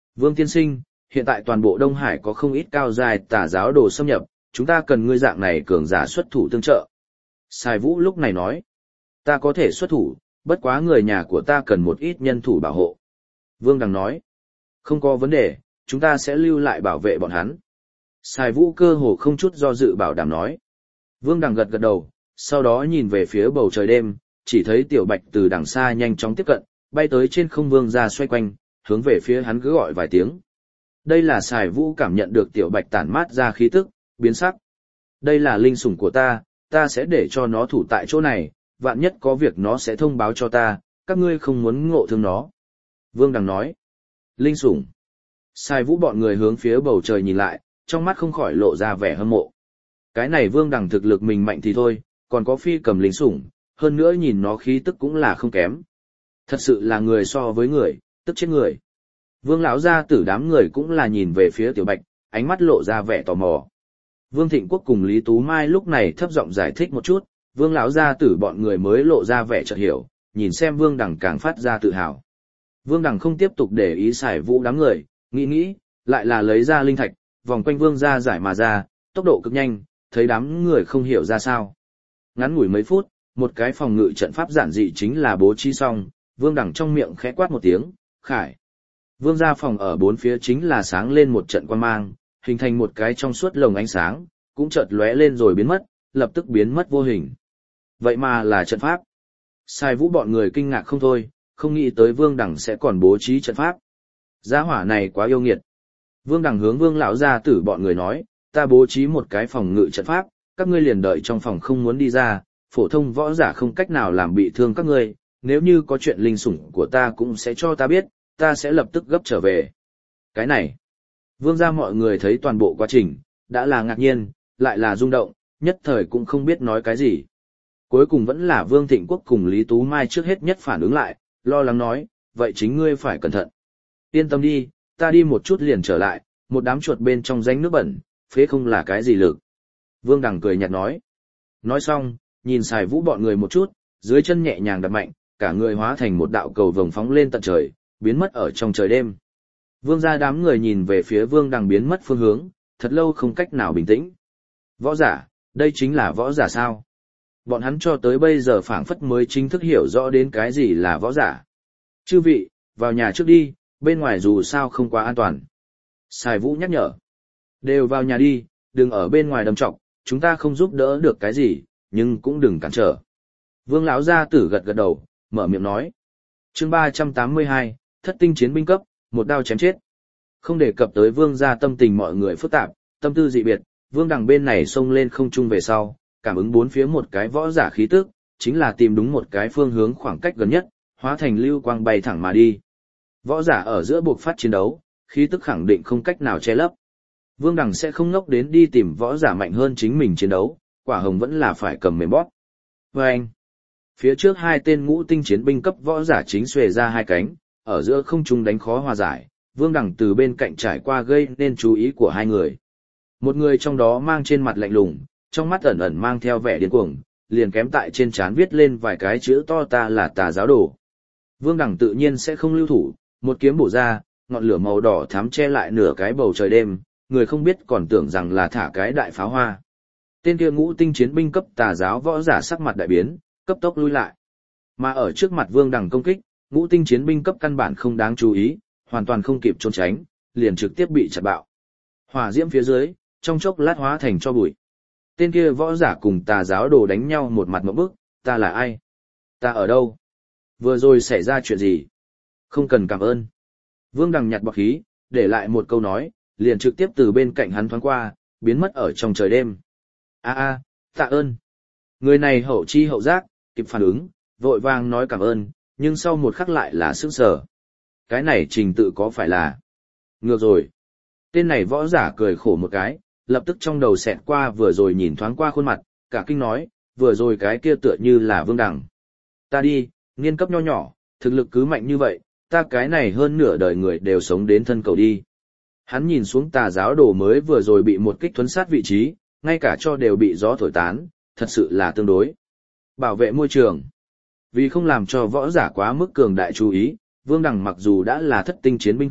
Vương tiên sinh, hiện tại toàn bộ Đông Hải có không ít cao dài tà giáo đồ xâm nhập, chúng ta cần ngươi dạng này cường giả xuất thủ tương trợ. Sai Vũ lúc này nói, ta có thể xuất thủ, bất quá người nhà của ta cần một ít nhân thủ bảo hộ. Vương Đằng nói, không có vấn đề, chúng ta sẽ lưu lại bảo vệ bọn hắn. Sai Vũ cơ hồ không chút do dự bảo đảm nói. Vương Đằng gật gật đầu, sau đó nhìn về phía bầu trời đêm, chỉ thấy Tiểu Bạch từ đằng xa nhanh chóng tiếp cận, bay tới trên không Vương ra xoay quanh, hướng về phía hắn cứ gọi vài tiếng. Đây là Sai Vũ cảm nhận được Tiểu Bạch tản mát ra khí tức, biến sắc. Đây là linh sủng của ta, ta sẽ để cho nó thủ tại chỗ này, vạn nhất có việc nó sẽ thông báo cho ta, các ngươi không muốn ngộ thương nó. Vương Đằng nói. Linh sủng. Sai Vũ bọn người hướng phía bầu trời nhìn lại, trong mắt không khỏi lộ ra vẻ hâm mộ. Cái này Vương Đằng thực lực mình mạnh thì thôi, còn có phi cầm linh sủng, hơn nữa nhìn nó khí tức cũng là không kém. Thật sự là người so với người, tức chết người. Vương lão gia tử đám người cũng là nhìn về phía Tiểu Bạch, ánh mắt lộ ra vẻ tò mò. Vương Thịnh Quốc cùng Lý Tú Mai lúc này thấp giọng giải thích một chút, Vương lão gia tử bọn người mới lộ ra vẻ chợt hiểu, nhìn xem Vương Đằng càng phát ra tự hào. Vương Đằng không tiếp tục để ý Sải Vũ đám người, nghĩ nghĩ, lại là lấy ra linh thạch, vòng quanh Vương gia giải mà ra, tốc độ cực nhanh, thấy đám người không hiểu ra sao. Ngắn ngủi mấy phút, một cái phòng ngự trận pháp giản dị chính là bố trí xong, Vương Đằng trong miệng khẽ quát một tiếng, "Khải." Vương gia phòng ở bốn phía chính là sáng lên một trận quang mang, hình thành một cái trong suốt lồng ánh sáng, cũng chợt lóe lên rồi biến mất, lập tức biến mất vô hình. Vậy mà là trận pháp. Sai Vũ bọn người kinh ngạc không thôi, không nghĩ tới Vương Đằng sẽ còn bố trí trận pháp. Gia hỏa này quá yêu nghiệt. Vương Đằng hướng Vương lão gia tử bọn người nói, ta bố trí một cái phòng ngự trận pháp, các ngươi liền đợi trong phòng không muốn đi ra, phổ thông võ giả không cách nào làm bị thương các ngươi, nếu như có chuyện linh sủng của ta cũng sẽ cho ta biết, ta sẽ lập tức gấp trở về. Cái này, Vương gia mọi người thấy toàn bộ quá trình, đã là ngạc nhiên, lại là rung động, nhất thời cũng không biết nói cái gì. Cuối cùng vẫn là Vương Thịnh Quốc cùng Lý Tú Mai trước hết nhất phản ứng lại, lo lắng nói, vậy chính ngươi phải cẩn thận. Yên tâm đi, ta đi một chút liền trở lại, một đám chuột bên trong rãnh nước bẩn, phế không là cái gì lực. Vương Đằng cười nhạt nói. Nói xong, nhìn Sài Vũ bọn người một chút, dưới chân nhẹ nhàng đập mạnh, cả người hóa thành một đạo cầu vồng phóng lên tận trời, biến mất ở trong trời đêm. Vương gia đám người nhìn về phía Vương Đằng biến mất phương hướng, thật lâu không cách nào bình tĩnh. Võ giả, đây chính là võ giả sao? Bọn hắn cho tới bây giờ phảng phất mới chính thức hiểu rõ đến cái gì là võ giả. Chư vị, vào nhà trước đi, bên ngoài dù sao không quá an toàn. Sài Vũ nhắc nhở. Đều vào nhà đi, đừng ở bên ngoài đâm trọc, chúng ta không giúp đỡ được cái gì, nhưng cũng đừng cản trở. Vương lão gia tử gật gật đầu, mở miệng nói. Chương ba trăm tám mươi hai, thất tinh chiến binh cấp, một đao chém chết. Không đề cập tới Vương gia tâm tình mọi người phức tạp, tâm tư dị biệt, Vương Đằng bên này xông lên không trung về sau, cảm ứng bốn phía một cái võ giả khí tức, chính là tìm đúng một cái phương hướng khoảng cách gần nhất, hóa thành lưu quang bay thẳng mà đi. Võ giả ở giữa buộc phát chiến đấu, khí tức khẳng định không cách nào che lấp. Vương Đằng sẽ không ngốc đến đi tìm võ giả mạnh hơn chính mình chiến đấu, quả hồng vẫn là phải cầm mềm bóp. Và anh, phía trước hai tên ngũ tinh chiến binh cấp võ giả chính xuề ra hai cánh, ở giữa không trung đánh khó hòa giải, Vương Đằng từ bên cạnh trải qua gây nên chú ý của hai người. Một người trong đó mang trên mặt lạnh lùng, trong mắt ẩn ẩn mang theo vẻ điên cuồng, liền kém tại trên trán viết lên vài cái chữ to ta là tà giáo đồ. Vương Đằng tự nhiên sẽ không lưu thủ, một kiếm bổ ra, ngọn lửa màu đỏ thắm che lại nửa cái bầu trời đêm, người không biết còn tưởng rằng là thả cái đại pháo hoa. Tên kia ngũ tinh chiến binh cấp tà giáo võ giả sắc mặt đại biến, cấp tốc lui lại. Mà ở trước mặt Vương Đằng công kích, ngũ tinh chiến binh cấp căn bản không đáng chú ý, hoàn toàn không kịp trốn tránh, liền trực tiếp bị chặt bạo. Hỏa diễm phía dưới, trong chốc lát hóa thành cho bụi. Tên kia võ giả cùng tà giáo đồ đánh nhau một mặt một bức, ta là ai? Ta ở đâu? Vừa rồi xảy ra chuyện gì? Không cần cảm ơn. Vương Đằng nhặt bọc khí, để lại một câu nói, liền trực tiếp từ bên cạnh hắn thoáng qua, biến mất ở trong trời đêm. A a, tạ ơn. Người này hậu chi hậu giác, kịp phản ứng, vội vàng nói cảm ơn, nhưng sau một khắc lại là sững sờ. Cái này trình tự có phải là... Ngược rồi. Tên này võ giả cười khổ một cái, lập tức trong đầu xẹt qua vừa rồi nhìn thoáng qua khuôn mặt, cả kinh nói, vừa rồi cái kia tựa như là Vương Đằng. Ta đi, niên cấp nho nhỏ, thực lực cứ mạnh như vậy, ta cái này hơn nửa đời người đều sống đến thân cầu đi. Hắn nhìn xuống tà giáo đồ mới vừa rồi bị một kích thuấn sát vị trí, ngay cả cho đều bị gió thổi tán, thật sự là tương đối. Bảo vệ môi trường. Vì không làm cho võ giả quá mức cường đại chú ý, Vương Đằng mặc dù đã là thất tinh chiến binh cấp,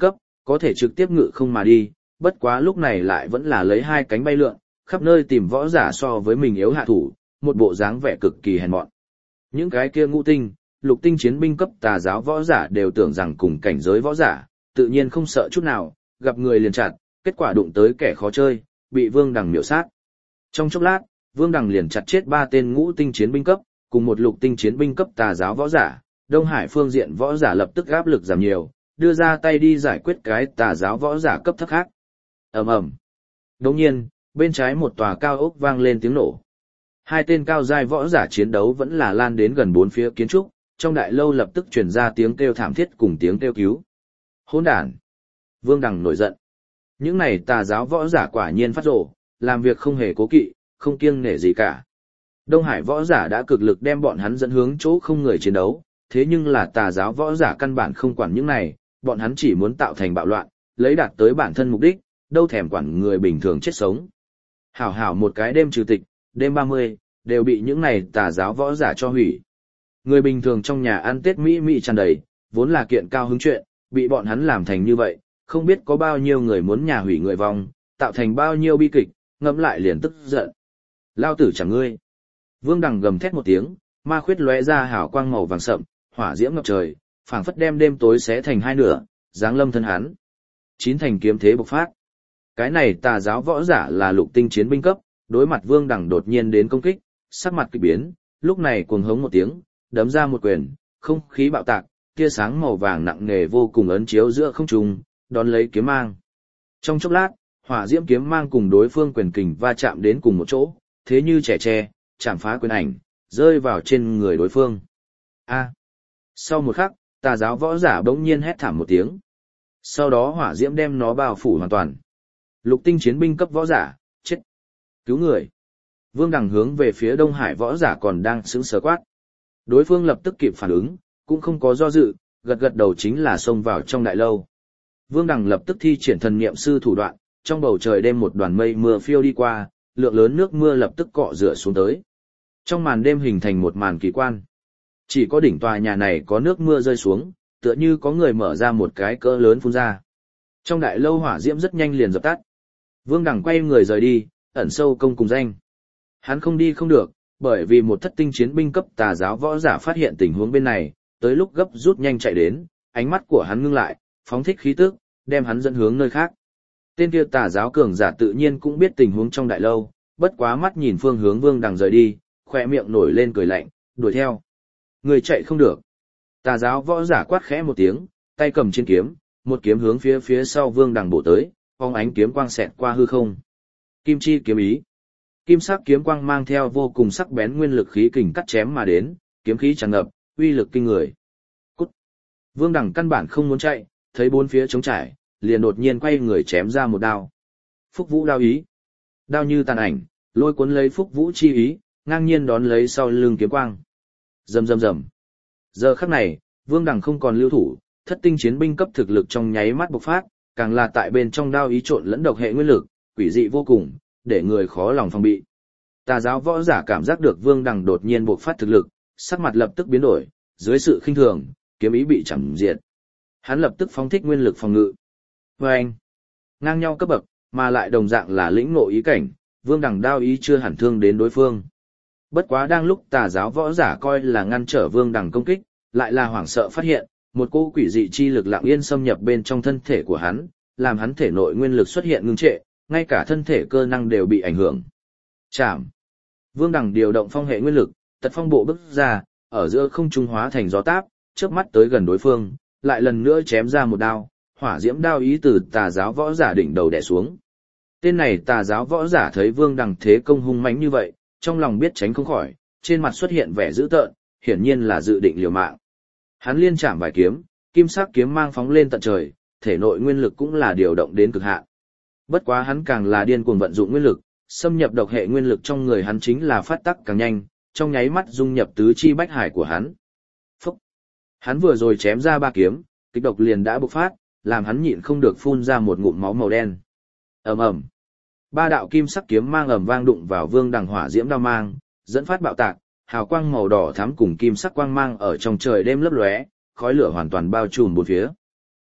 có thể trực tiếp ngự không mà đi, bất quá lúc này lại vẫn là lấy hai cánh bay lượn, khắp nơi tìm võ giả so với mình yếu hạ thủ, một bộ dáng vẻ cực kỳ hèn mọn. Những cái kia ngũ tinh, lục tinh chiến binh cấp tà giáo võ giả đều tưởng rằng cùng cảnh giới võ giả, tự nhiên không sợ chút nào, gặp người liền chặt, kết quả đụng tới kẻ khó chơi, bị Vương Đằng miểu sát. Trong chốc lát, Vương Đằng liền chặt chết ba tên ngũ tinh chiến binh cấp, cùng một lục tinh chiến binh cấp tà giáo võ giả, Đông Hải phương diện võ giả lập tức áp lực giảm nhiều, đưa ra tay đi giải quyết cái tà giáo võ giả cấp thấp khác. Ầm ầm. Đột nhiên, bên trái một tòa cao ốc vang lên tiếng nổ. Hai tên cao giai võ giả chiến đấu vẫn là lan đến gần bốn phía kiến trúc, trong đại lâu lập tức truyền ra tiếng kêu thảm thiết cùng tiếng kêu cứu. Hỗn đản! Vương Đằng nổi giận. Những này tà giáo võ giả quả nhiên phát rồ, làm việc không hề cố kỵ, không kiêng nể gì cả. Đông Hải võ giả đã cực lực đem bọn hắn dẫn hướng chỗ không người chiến đấu, thế nhưng là tà giáo võ giả căn bản không quản những này, bọn hắn chỉ muốn tạo thành bạo loạn, lấy đạt tới bản thân mục đích, đâu thèm quản người bình thường chết sống. Hảo hảo một cái đêm trừ tịch, đêm ba mươi, đều bị những này tà giáo võ giả cho hủy. Người bình thường trong nhà ăn Tết Mỹ Mỹ tràn đầy, vốn là kiện cao hứng chuyện, bị bọn hắn làm thành như vậy, không biết có bao nhiêu người muốn nhà hủy người vong, tạo thành bao nhiêu bi kịch, ngẫm lại liền tức giận. Lao tử chẳng ngươi. Vương Đằng gầm thét một tiếng, ma khuyết lóe ra hào quang màu vàng sậm, hỏa diễm ngập trời, phảng phất đem đêm tối xé thành hai nửa, giáng lâm thân hắn. Chín thành kiếm thế bộc phát. Cái này tà giáo võ giả là lục tinh chiến binh cấp, đối mặt Vương Đằng đột nhiên đến công kích, sắc mặt kỳ biến, lúc này cuồng hống một tiếng, đấm ra một quyền, không khí bạo tạc, tia sáng màu vàng nặng nề vô cùng ấn chiếu giữa không trung, đón lấy kiếm mang. Trong chốc lát, hỏa diễm kiếm mang cùng đối phương quyền kình va chạm đến cùng một chỗ, thế như trẻ tre, chạm phá quyền ảnh, rơi vào trên người đối phương. A. Sau một khắc, tà giáo võ giả bỗng nhiên hét thảm một tiếng. Sau đó hỏa diễm đem nó bao phủ hoàn toàn. Lục tinh chiến binh cấp võ giả, chết. Cứu người. Vương Đằng hướng về phía Đông Hải võ giả còn đang sững sờ quát. Đối phương lập tức kịp phản ứng, cũng không có do dự, gật gật đầu chính là xông vào trong đại lâu. Vương Đằng lập tức thi triển thần niệm sư thủ đoạn, trong bầu trời đêm một đoàn mây mưa phiêu đi qua, lượng lớn nước mưa lập tức cọ rửa xuống tới. Trong màn đêm hình thành một màn kỳ quan. Chỉ có đỉnh tòa nhà này có nước mưa rơi xuống, tựa như có người mở ra một cái cỡ lớn phun ra. Trong đại lâu hỏa diễm rất nhanh liền dập tắt. Vương Đằng quay người rời đi, ẩn sâu công cùng danh. Hắn không đi không được, bởi vì một thất tinh chiến binh cấp tà giáo võ giả phát hiện tình huống bên này, tới lúc gấp rút nhanh chạy đến, ánh mắt của hắn ngưng lại, phóng thích khí tức, đem hắn dẫn hướng nơi khác. Tên kia tà giáo cường giả tự nhiên cũng biết tình huống trong đại lâu, bất quá mắt nhìn phương hướng Vương Đằng rời đi, khỏe miệng nổi lên cười lạnh, đuổi theo. Người chạy không được. Tà giáo võ giả quát khẽ một tiếng, tay cầm trên kiếm, một kiếm hướng phía phía sau Vương Đằng bổ tới, phóng ánh kiếm quang xẹt qua hư không. Kim chi kiếm ý. Kim sắc kiếm quang mang theo vô cùng sắc bén nguyên lực khí kình cắt chém mà đến, kiếm khí tràn ngập, uy lực kinh người. Cút. Vương Đằng căn bản không muốn chạy, thấy bốn phía trống trải, liền đột nhiên quay người chém ra một đao. Phúc Vũ đao ý. Đao như tàn ảnh, lôi cuốn lấy Phúc Vũ chi ý, ngang nhiên đón lấy sau lưng kiếm quang. Rầm rầm rầm. Giờ khắc này, Vương Đằng không còn lưu thủ, thất tinh chiến binh cấp thực lực trong nháy mắt bộc phát, càng là tại bên trong đao ý trộn lẫn độc hệ nguyên lực, quỷ dị vô cùng, để người khó lòng phòng bị. Tà giáo võ giả cảm giác được Vương Đằng đột nhiên bộc phát thực lực, sắc mặt lập tức biến đổi, dưới sự khinh thường, kiếm ý bị chẳng diệt. Hắn lập tức phóng thích nguyên lực phòng ngự. Vâng! Ngang nhau cấp bậc, mà lại đồng dạng là lĩnh ngộ ý cảnh, Vương Đằng đao ý chưa hẳn thương đến đối phương. Bất quá đang lúc tà giáo võ giả coi là ngăn trở Vương Đằng công kích, lại là hoảng sợ phát hiện, một cô quỷ dị chi lực lặng yên xâm nhập bên trong thân thể của hắn, làm hắn thể nội nguyên lực xuất hiện ngưng trệ, ngay cả thân thể cơ năng đều bị ảnh hưởng. Chạm. Vương Đằng điều động phong hệ nguyên lực, tật phong bộ bức ra, ở giữa không trung hóa thành gió táp, chớp mắt tới gần đối phương, lại lần nữa chém ra một đao, hỏa diễm đao ý từ tà giáo võ giả đỉnh đầu đè xuống. Tên này tà giáo võ giả thấy Vương Đằng thế công hung mãnh như vậy, trong lòng biết tránh không khỏi, trên mặt xuất hiện vẻ dữ tợn, hiển nhiên là dự định liều mạng. Hắn liên chạm vài kiếm, kim sắc kiếm mang phóng lên tận trời, thể nội nguyên lực cũng là điều động đến cực hạn. Bất quá hắn càng là điên cuồng vận dụng nguyên lực, xâm nhập độc hệ nguyên lực trong người hắn chính là phát tắc càng nhanh, trong nháy mắt dung nhập tứ chi bách hải của hắn. Phúc! Hắn vừa rồi chém ra ba kiếm, kịch độc liền đã bộc phát, làm hắn nhịn không được phun ra một ngụm máu màu đen. Ầm ầm! Ba đạo kim sắc kiếm mang ầm vang đụng vào Vương Đằng hỏa diễm đao mang, dẫn phát bạo tạc, hào quang màu đỏ thắm cùng kim sắc quang mang ở trong trời đêm lấp lóe, khói lửa hoàn toàn bao trùm bốn phía.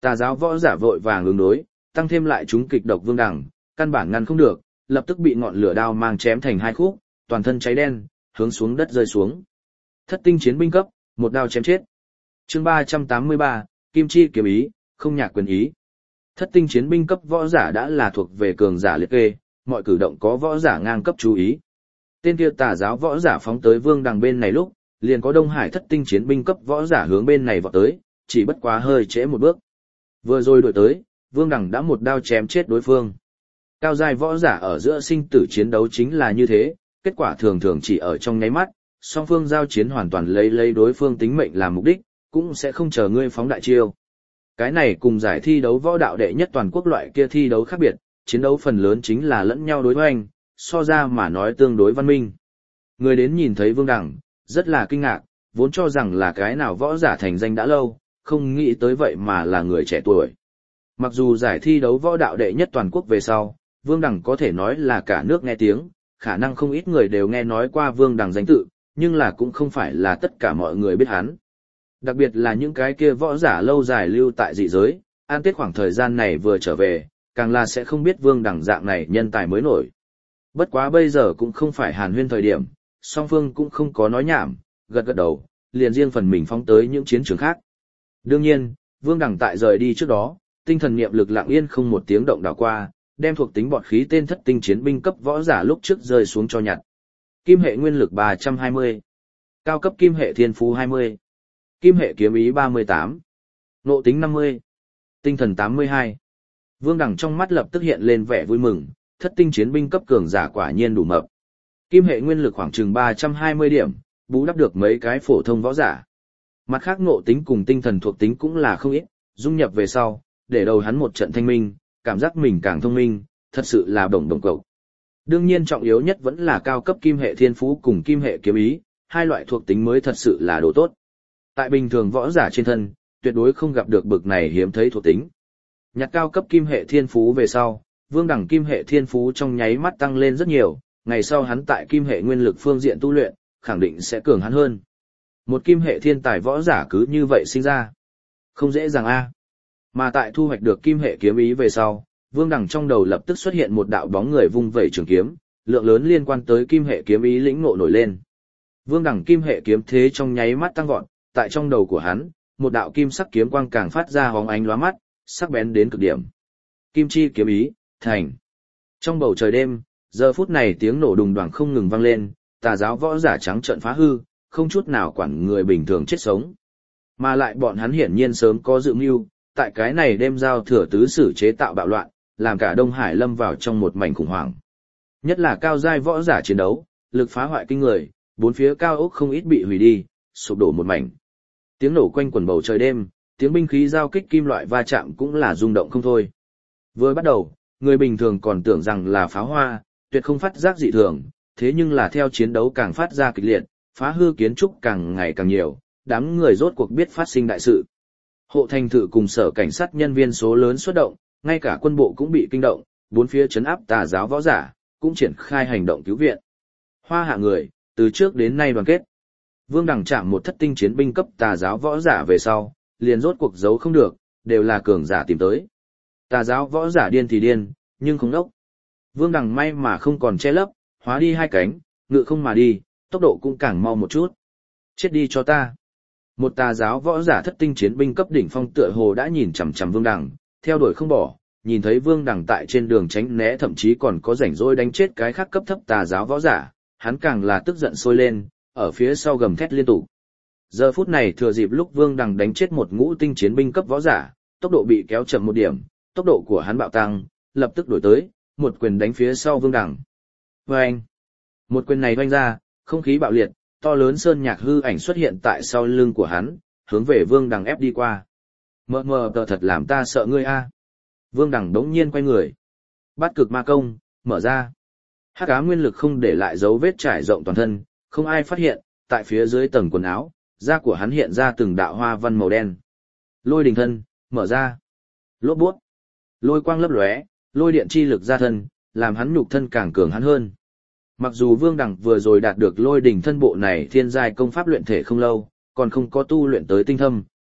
Tà giáo võ giả vội vàng ứng đối, tăng thêm lại chúng kịch độc Vương Đằng, căn bản ngăn không được, lập tức bị ngọn lửa đao mang chém thành hai khúc, toàn thân cháy đen, hướng xuống đất rơi xuống. Thất tinh chiến binh cấp, một đao chém chết. Chương ba trăm tám mươi ba, Kim Chi kiếm ý, không nhạc quyền ý. Thất tinh chiến binh cấp võ giả đã là thuộc về cường giả liệt kê, mọi cử động có võ giả ngang cấp chú ý. Tên kia tà giáo võ giả phóng tới Vương Đằng bên này lúc, liền có Đông Hải thất tinh chiến binh cấp võ giả hướng bên này vọt tới, chỉ bất quá hơi trễ một bước. Vừa rồi đuổi tới, Vương Đằng đã một đao chém chết đối phương. Cao giai võ giả ở giữa sinh tử chiến đấu chính là như thế, kết quả thường thường chỉ ở trong nháy mắt, song phương giao chiến hoàn toàn lấy lấy đối phương tính mệnh làm mục đích, cũng sẽ không chờ ngươi phóng đại chiêu. Cái này cùng giải thi đấu võ đạo đệ nhất toàn quốc loại kia thi đấu khác biệt, chiến đấu phần lớn chính là lẫn nhau đối hoành, so ra mà nói tương đối văn minh. Người đến nhìn thấy Vương Đằng, rất là kinh ngạc, vốn cho rằng là cái nào võ giả thành danh đã lâu, không nghĩ tới vậy mà là người trẻ tuổi. Mặc dù giải thi đấu võ đạo đệ nhất toàn quốc về sau, Vương Đằng có thể nói là cả nước nghe tiếng, khả năng không ít người đều nghe nói qua Vương Đằng danh tự, nhưng là cũng không phải là tất cả mọi người biết hắn. Đặc biệt là những cái kia võ giả lâu dài lưu tại dị giới, an tết khoảng thời gian này vừa trở về, càng là sẽ không biết Vương Đằng dạng này nhân tài mới nổi. Bất quá bây giờ cũng không phải hàn huyên thời điểm, song phương cũng không có nói nhảm, gật gật đầu, liền riêng phần mình phóng tới những chiến trường khác. Đương nhiên, Vương Đằng tại rời đi trước đó, tinh thần niệm lực lặng yên không một tiếng động đảo qua, đem thuộc tính bọt khí tên thất tinh chiến binh cấp võ giả lúc trước rơi xuống cho nhặt. Kim hệ nguyên lực ba trăm hai mươi, cao cấp kim hệ thiên phú hai mươi, kim hệ kiếm ý ba mươi tám, nộ tính năm mươi, tinh thần tám mươi hai. Vương Đằng trong mắt lập tức hiện lên vẻ vui mừng, thất tinh chiến binh cấp cường giả quả nhiên đủ mập. Kim hệ nguyên lực khoảng chừng ba trăm hai mươi điểm, bù đắp được mấy cái phổ thông võ giả. Mặt khác nộ tính cùng tinh thần thuộc tính cũng là không ít, dung nhập về sau, để đầu hắn một trận thanh minh, cảm giác mình càng thông minh, thật sự là đồng đồng cậu. Đương nhiên trọng yếu nhất vẫn là cao cấp kim hệ thiên phú cùng kim hệ kiếm ý, hai loại thuộc tính mới thật sự là đồ tốt. Tại bình thường võ giả trên thân, tuyệt đối không gặp được bực này hiếm thấy thuộc tính. Nhặt cao cấp kim hệ thiên phú về sau, Vương Đằng kim hệ thiên phú trong nháy mắt tăng lên rất nhiều, ngày sau hắn tại kim hệ nguyên lực phương diện tu luyện, khẳng định sẽ cường hắn hơn. Một kim hệ thiên tài võ giả cứ như vậy sinh ra. Không dễ dàng a. Mà tại thu hoạch được kim hệ kiếm ý về sau, Vương Đằng trong đầu lập tức xuất hiện một đạo bóng người vung vẩy trường kiếm, lượng lớn liên quan tới kim hệ kiếm ý lĩnh ngộ nổi lên. Vương Đằng kim hệ kiếm thế trong nháy mắt tăng vọt, tại trong đầu của hắn, một đạo kim sắc kiếm quang càng phát ra hóng ánh lóa mắt, sắc bén đến cực điểm. Kim chi kiếm ý, thành. Trong bầu trời đêm, giờ phút này tiếng nổ đùng đoàng không ngừng vang lên, tà giáo võ giả trắng trợn phá hư, không chút nào quản người bình thường chết sống. Mà lại bọn hắn hiển nhiên sớm có dự mưu, tại cái này đêm giao thừa tứ sử chế tạo bạo loạn, làm cả Đông Hải lâm vào trong một mảnh khủng hoảng. Nhất là cao giai võ giả chiến đấu, lực phá hoại kinh người, bốn phía cao ốc không ít bị hủy đi, sụp đổ một mảnh. Tiếng nổ quanh quần bầu trời đêm, tiếng binh khí giao kích kim loại va chạm cũng là rung động không thôi. Vừa bắt đầu, người bình thường còn tưởng rằng là pháo hoa, tuyệt không phát giác dị thường, thế nhưng là theo chiến đấu càng phát ra kịch liệt, phá hư kiến trúc càng ngày càng nhiều, đám người rốt cuộc biết phát sinh đại sự. Hộ thành thự cùng sở cảnh sát nhân viên số lớn xuất động, ngay cả quân bộ cũng bị kinh động, bốn phía trấn áp tà giáo võ giả, cũng triển khai hành động cứu viện. Hoa hạ người, từ trước đến nay đoàn kết. Vương Đằng chạm một thất tinh chiến binh cấp tà giáo võ giả về sau, liền rốt cuộc giấu không được, đều là cường giả tìm tới. Tà giáo võ giả điên thì điên, nhưng không đốc. Vương Đằng may mà không còn che lấp, hóa đi hai cánh, ngự không mà đi, tốc độ cũng càng mau một chút. Chết đi cho ta. Một tà giáo võ giả thất tinh chiến binh cấp đỉnh phong tựa hồ đã nhìn chằm chằm Vương Đằng, theo đuổi không bỏ, nhìn thấy Vương Đằng tại trên đường tránh né thậm chí còn có rảnh rỗi đánh chết cái khác cấp thấp tà giáo võ giả, hắn càng là tức giận sôi lên, ở phía sau gầm thét liên tục. Giờ phút này thừa dịp lúc Vương Đằng đánh chết một ngũ tinh chiến binh cấp võ giả, tốc độ bị kéo chậm một điểm, tốc độ của hắn bạo tăng, lập tức đổi tới, một quyền đánh phía sau Vương Đằng. Vâng! Một quyền này vanh ra, không khí bạo liệt, to lớn sơn nhạc hư ảnh xuất hiện tại sau lưng của hắn, hướng về Vương Đằng ép đi qua. Mờ mờ tờ thật làm ta sợ ngươi a. Vương Đằng đống nhiên quay người. Bát cực ma công, mở ra. Hắc ám nguyên lực không để lại dấu vết trải rộng toàn thân, không ai phát hiện, tại phía dưới tầng quần áo, da của hắn hiện ra từng đạo hoa văn màu đen. Lôi đình thân, mở ra. Lốp bút. Lôi quang lấp lóe, lôi điện chi lực ra thân, làm hắn nhục thân càng cường hắn hơn. Mặc dù Vương Đằng vừa rồi đạt được lôi đỉnh thân bộ này thiên giai công pháp luyện thể không lâu, còn không có tu luyện tới tinh thâm,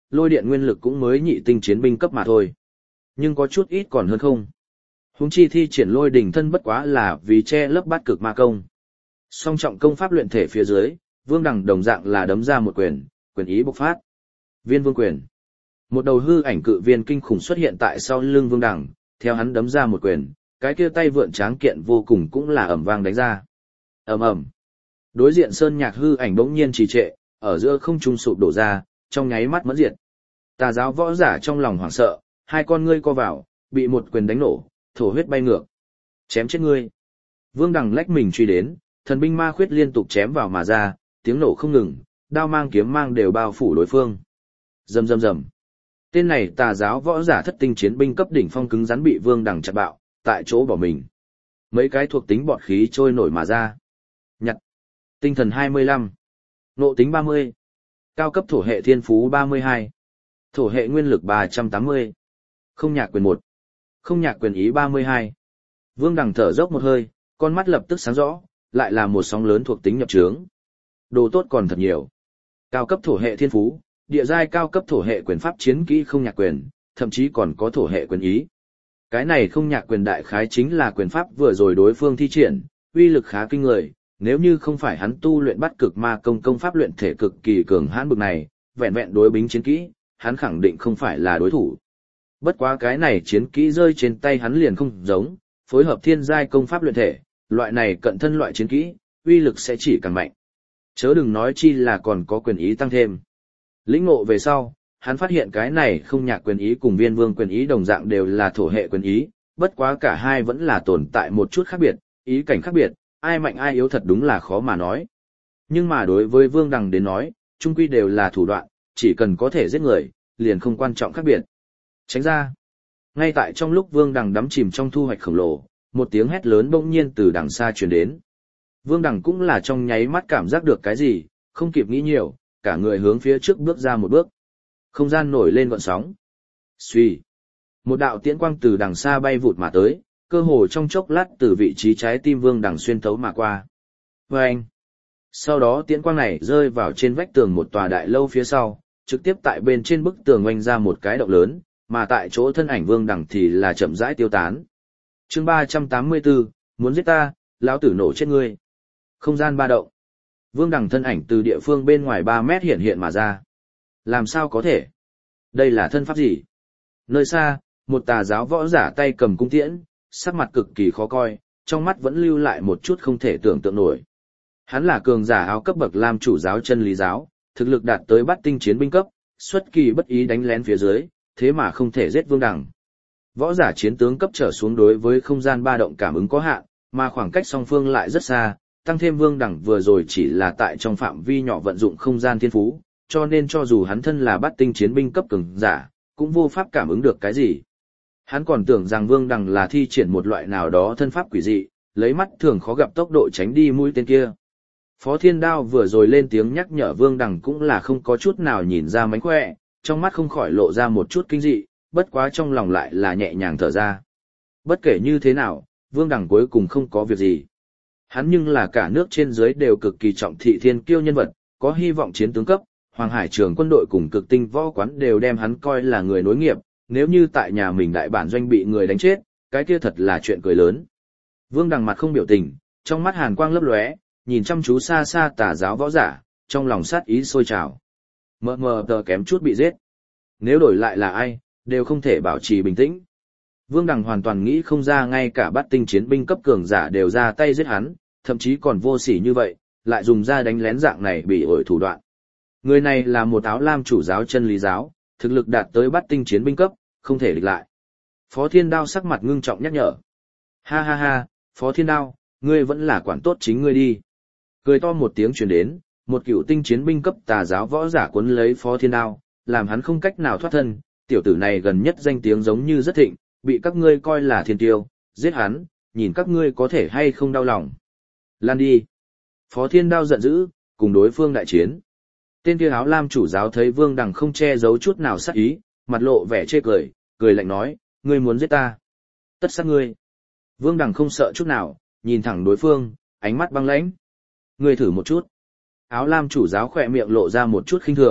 lôi điện nguyên lực cũng mới nhị tinh chiến binh cấp mà thôi. Nhưng có chút ít còn hơn không. Huống chi thi triển lôi đỉnh thân bất quá là vì che lấp bát cực ma công. Song trọng công pháp luyện thể phía dưới, Vương Đằng đồng dạng là đấm ra một quyền, quyền ý bộc phát. Viên Vương quyền. Một đầu hư ảnh cự viên kinh khủng xuất hiện tại sau lưng Vương Đằng, theo hắn đấm ra một quyền, cái kia tay vượn tráng kiện vô cùng cũng là ầm vang đánh ra. Ầm ầm. Đối diện sơn nhạc hư ảnh bỗng nhiên trì trệ, ở giữa không trung sụp đổ ra, trong nháy mắt mất diệt. Tà giáo võ giả trong lòng hoảng sợ, hai con ngươi co vào, bị một quyền đánh nổ, thổ huyết bay ngược. Chém chết ngươi. Vương Đằng lách mình truy đến, thần binh ma khuyết liên tục chém vào mà ra, tiếng nổ không ngừng, đao mang kiếm mang đều bao phủ đối phương. Rầm rầm rầm. Tên này tà giáo võ giả thất tinh chiến binh cấp đỉnh phong cứng rắn bị Vương Đằng chặt bạo, tại chỗ bỏ mình. Mấy cái thuộc tính bọt khí trôi nổi mà ra. Nhặt. Tinh thần hai mươi lăm. Nộ tính ba mươi. Cao cấp thổ hệ thiên phú ba mươi hai. Thổ hệ nguyên lực ba trăm tám mươi. Không nhạc quyền một. Không nhạc quyền ý ba mươi hai. Vương Đằng thở dốc một hơi, con mắt lập tức sáng rõ, lại là một sóng lớn thuộc tính nhập trướng. Đồ tốt còn thật nhiều. Cao cấp thổ hệ thiên phú, địa giai cao cấp thổ hệ quyền pháp chiến kỹ không nhạc quyền, thậm chí còn có thổ hệ quyền ý. Cái này không nhạc quyền đại khái chính là quyền pháp vừa rồi đối phương thi triển, uy lực khá kinh người, nếu như không phải hắn tu luyện bắt cực ma công công pháp luyện thể cực kỳ cường hãn bực này, vẹn vẹn đối bính chiến kỹ, hắn khẳng định không phải là đối thủ. Bất quá cái này chiến kỹ rơi trên tay hắn liền không giống, phối hợp thiên giai công pháp luyện thể, loại này cận thân loại chiến kỹ, uy lực sẽ chỉ càng mạnh. Chớ đừng nói chi là còn có quyền ý tăng thêm. Lĩnh ngộ về sau, hắn phát hiện cái này không nhạc quyền ý cùng viên vương quyền ý đồng dạng đều là thổ hệ quyền ý, bất quá cả hai vẫn là tồn tại một chút khác biệt, ý cảnh khác biệt, ai mạnh ai yếu thật đúng là khó mà nói. Nhưng mà đối với Vương Đằng đến nói, chung quy đều là thủ đoạn, chỉ cần có thể giết người, liền không quan trọng khác biệt. Tránh ra. Ngay tại trong lúc Vương Đằng đắm chìm trong thu hoạch khổng lồ, một tiếng hét lớn bỗng nhiên từ đằng xa truyền đến. Vương Đằng cũng là trong nháy mắt cảm giác được cái gì, không kịp nghĩ nhiều, cả người hướng phía trước bước ra một bước. Không gian nổi lên gợn sóng. Xuy. Một đạo tiễn quang từ đằng xa bay vụt mà tới, cơ hồ trong chốc lát từ vị trí trái tim Vương Đằng xuyên thấu mà qua. Vâng! Sau đó tiễn quang này rơi vào trên vách tường một tòa đại lâu phía sau, trực tiếp tại bên trên bức tường oanh ra một cái động lớn, mà tại chỗ thân ảnh Vương Đằng thì là chậm rãi tiêu tán. Chương ba trăm tám mươi tư, muốn giết ta, lão tử nổ chết ngươi. Không gian ba động. Vương Đằng thân ảnh từ địa phương bên ngoài ba mét hiện hiện mà ra. Làm sao có thể? Đây là thân pháp gì? Nơi xa, một tà giáo võ giả tay cầm cung tiễn, sắc mặt cực kỳ khó coi, trong mắt vẫn lưu lại một chút không thể tưởng tượng nổi. Hắn là cường giả áo cấp bậc Lam chủ giáo chân lý giáo, thực lực đạt tới bát tinh chiến binh cấp, xuất kỳ bất ý đánh lén phía dưới, thế mà không thể giết Vương Đằng. Võ giả chiến tướng cấp trở xuống đối với không gian ba động cảm ứng có hạn, mà khoảng cách song phương lại rất xa, tăng thêm Vương Đằng vừa rồi chỉ là tại trong phạm vi nhỏ vận dụng không gian thiên phú, cho nên cho dù hắn thân là bát tinh chiến binh cấp cường giả, cũng vô pháp cảm ứng được cái gì. Hắn còn tưởng rằng Vương Đằng là thi triển một loại nào đó thân pháp quỷ dị, lấy mắt thường khó gặp tốc độ tránh đi mũi tên kia. Phó Thiên Đao vừa rồi lên tiếng nhắc nhở Vương Đằng cũng là không có chút nào nhìn ra mánh khỏe, trong mắt không khỏi lộ ra một chút kinh dị, bất quá trong lòng lại là nhẹ nhàng thở ra. Bất kể như thế nào, Vương Đằng cuối cùng không có việc gì. Hắn nhưng là cả nước trên dưới đều cực kỳ trọng thị thiên kiêu nhân vật, có hy vọng chiến tướng cấp, Hoàng Hải trường quân đội cùng cực tinh võ quán đều đem hắn coi là người nối nghiệp, nếu như tại nhà mình đại bản doanh bị người đánh chết, cái kia thật là chuyện cười lớn. Vương Đằng mặt không biểu tình, trong mắt hàn quang lấp lóe, nhìn chăm chú xa xa tà giáo võ giả, trong lòng sát ý sôi trào. Mờ mờ tờ kém chút bị giết. Nếu đổi lại là ai, đều không thể bảo trì bình tĩnh. Vương Đằng hoàn toàn nghĩ không ra ngay cả bát tinh chiến binh cấp cường giả đều ra tay giết hắn, thậm chí còn vô sỉ như vậy, lại dùng ra đánh lén dạng này bị ổi thủ đoạn. Người này là một áo lam chủ giáo chân lý giáo, thực lực đạt tới bát tinh chiến binh cấp, không thể địch lại. Phó Thiên Đao sắc mặt ngưng trọng nhắc nhở. Ha ha ha, Phó Thiên Đao, ngươi vẫn là quản tốt chính ngươi đi. Cười to một tiếng truyền đến, một cựu tinh chiến binh cấp tà giáo võ giả cuốn lấy Phó Thiên Đao, làm hắn không cách nào thoát thân, tiểu tử này gần nhất danh tiếng giống như rất thịnh, bị các ngươi coi là thiên tiêu, giết hắn, nhìn các ngươi có thể hay không đau lòng. Lan đi. Phó Thiên Đao giận dữ, cùng đối phương đại chiến. Tên kia áo lam chủ giáo thấy Vương Đằng không che giấu chút nào sát ý, mặt lộ vẻ chê cười, cười lạnh nói, ngươi muốn giết ta. Tất sát ngươi. Vương Đằng không sợ chút nào, nhìn thẳng đối phương, ánh mắt băng lãnh. Ngươi thử một chút. Áo lam chủ giáo khỏe miệng lộ ra một chút khinh thường,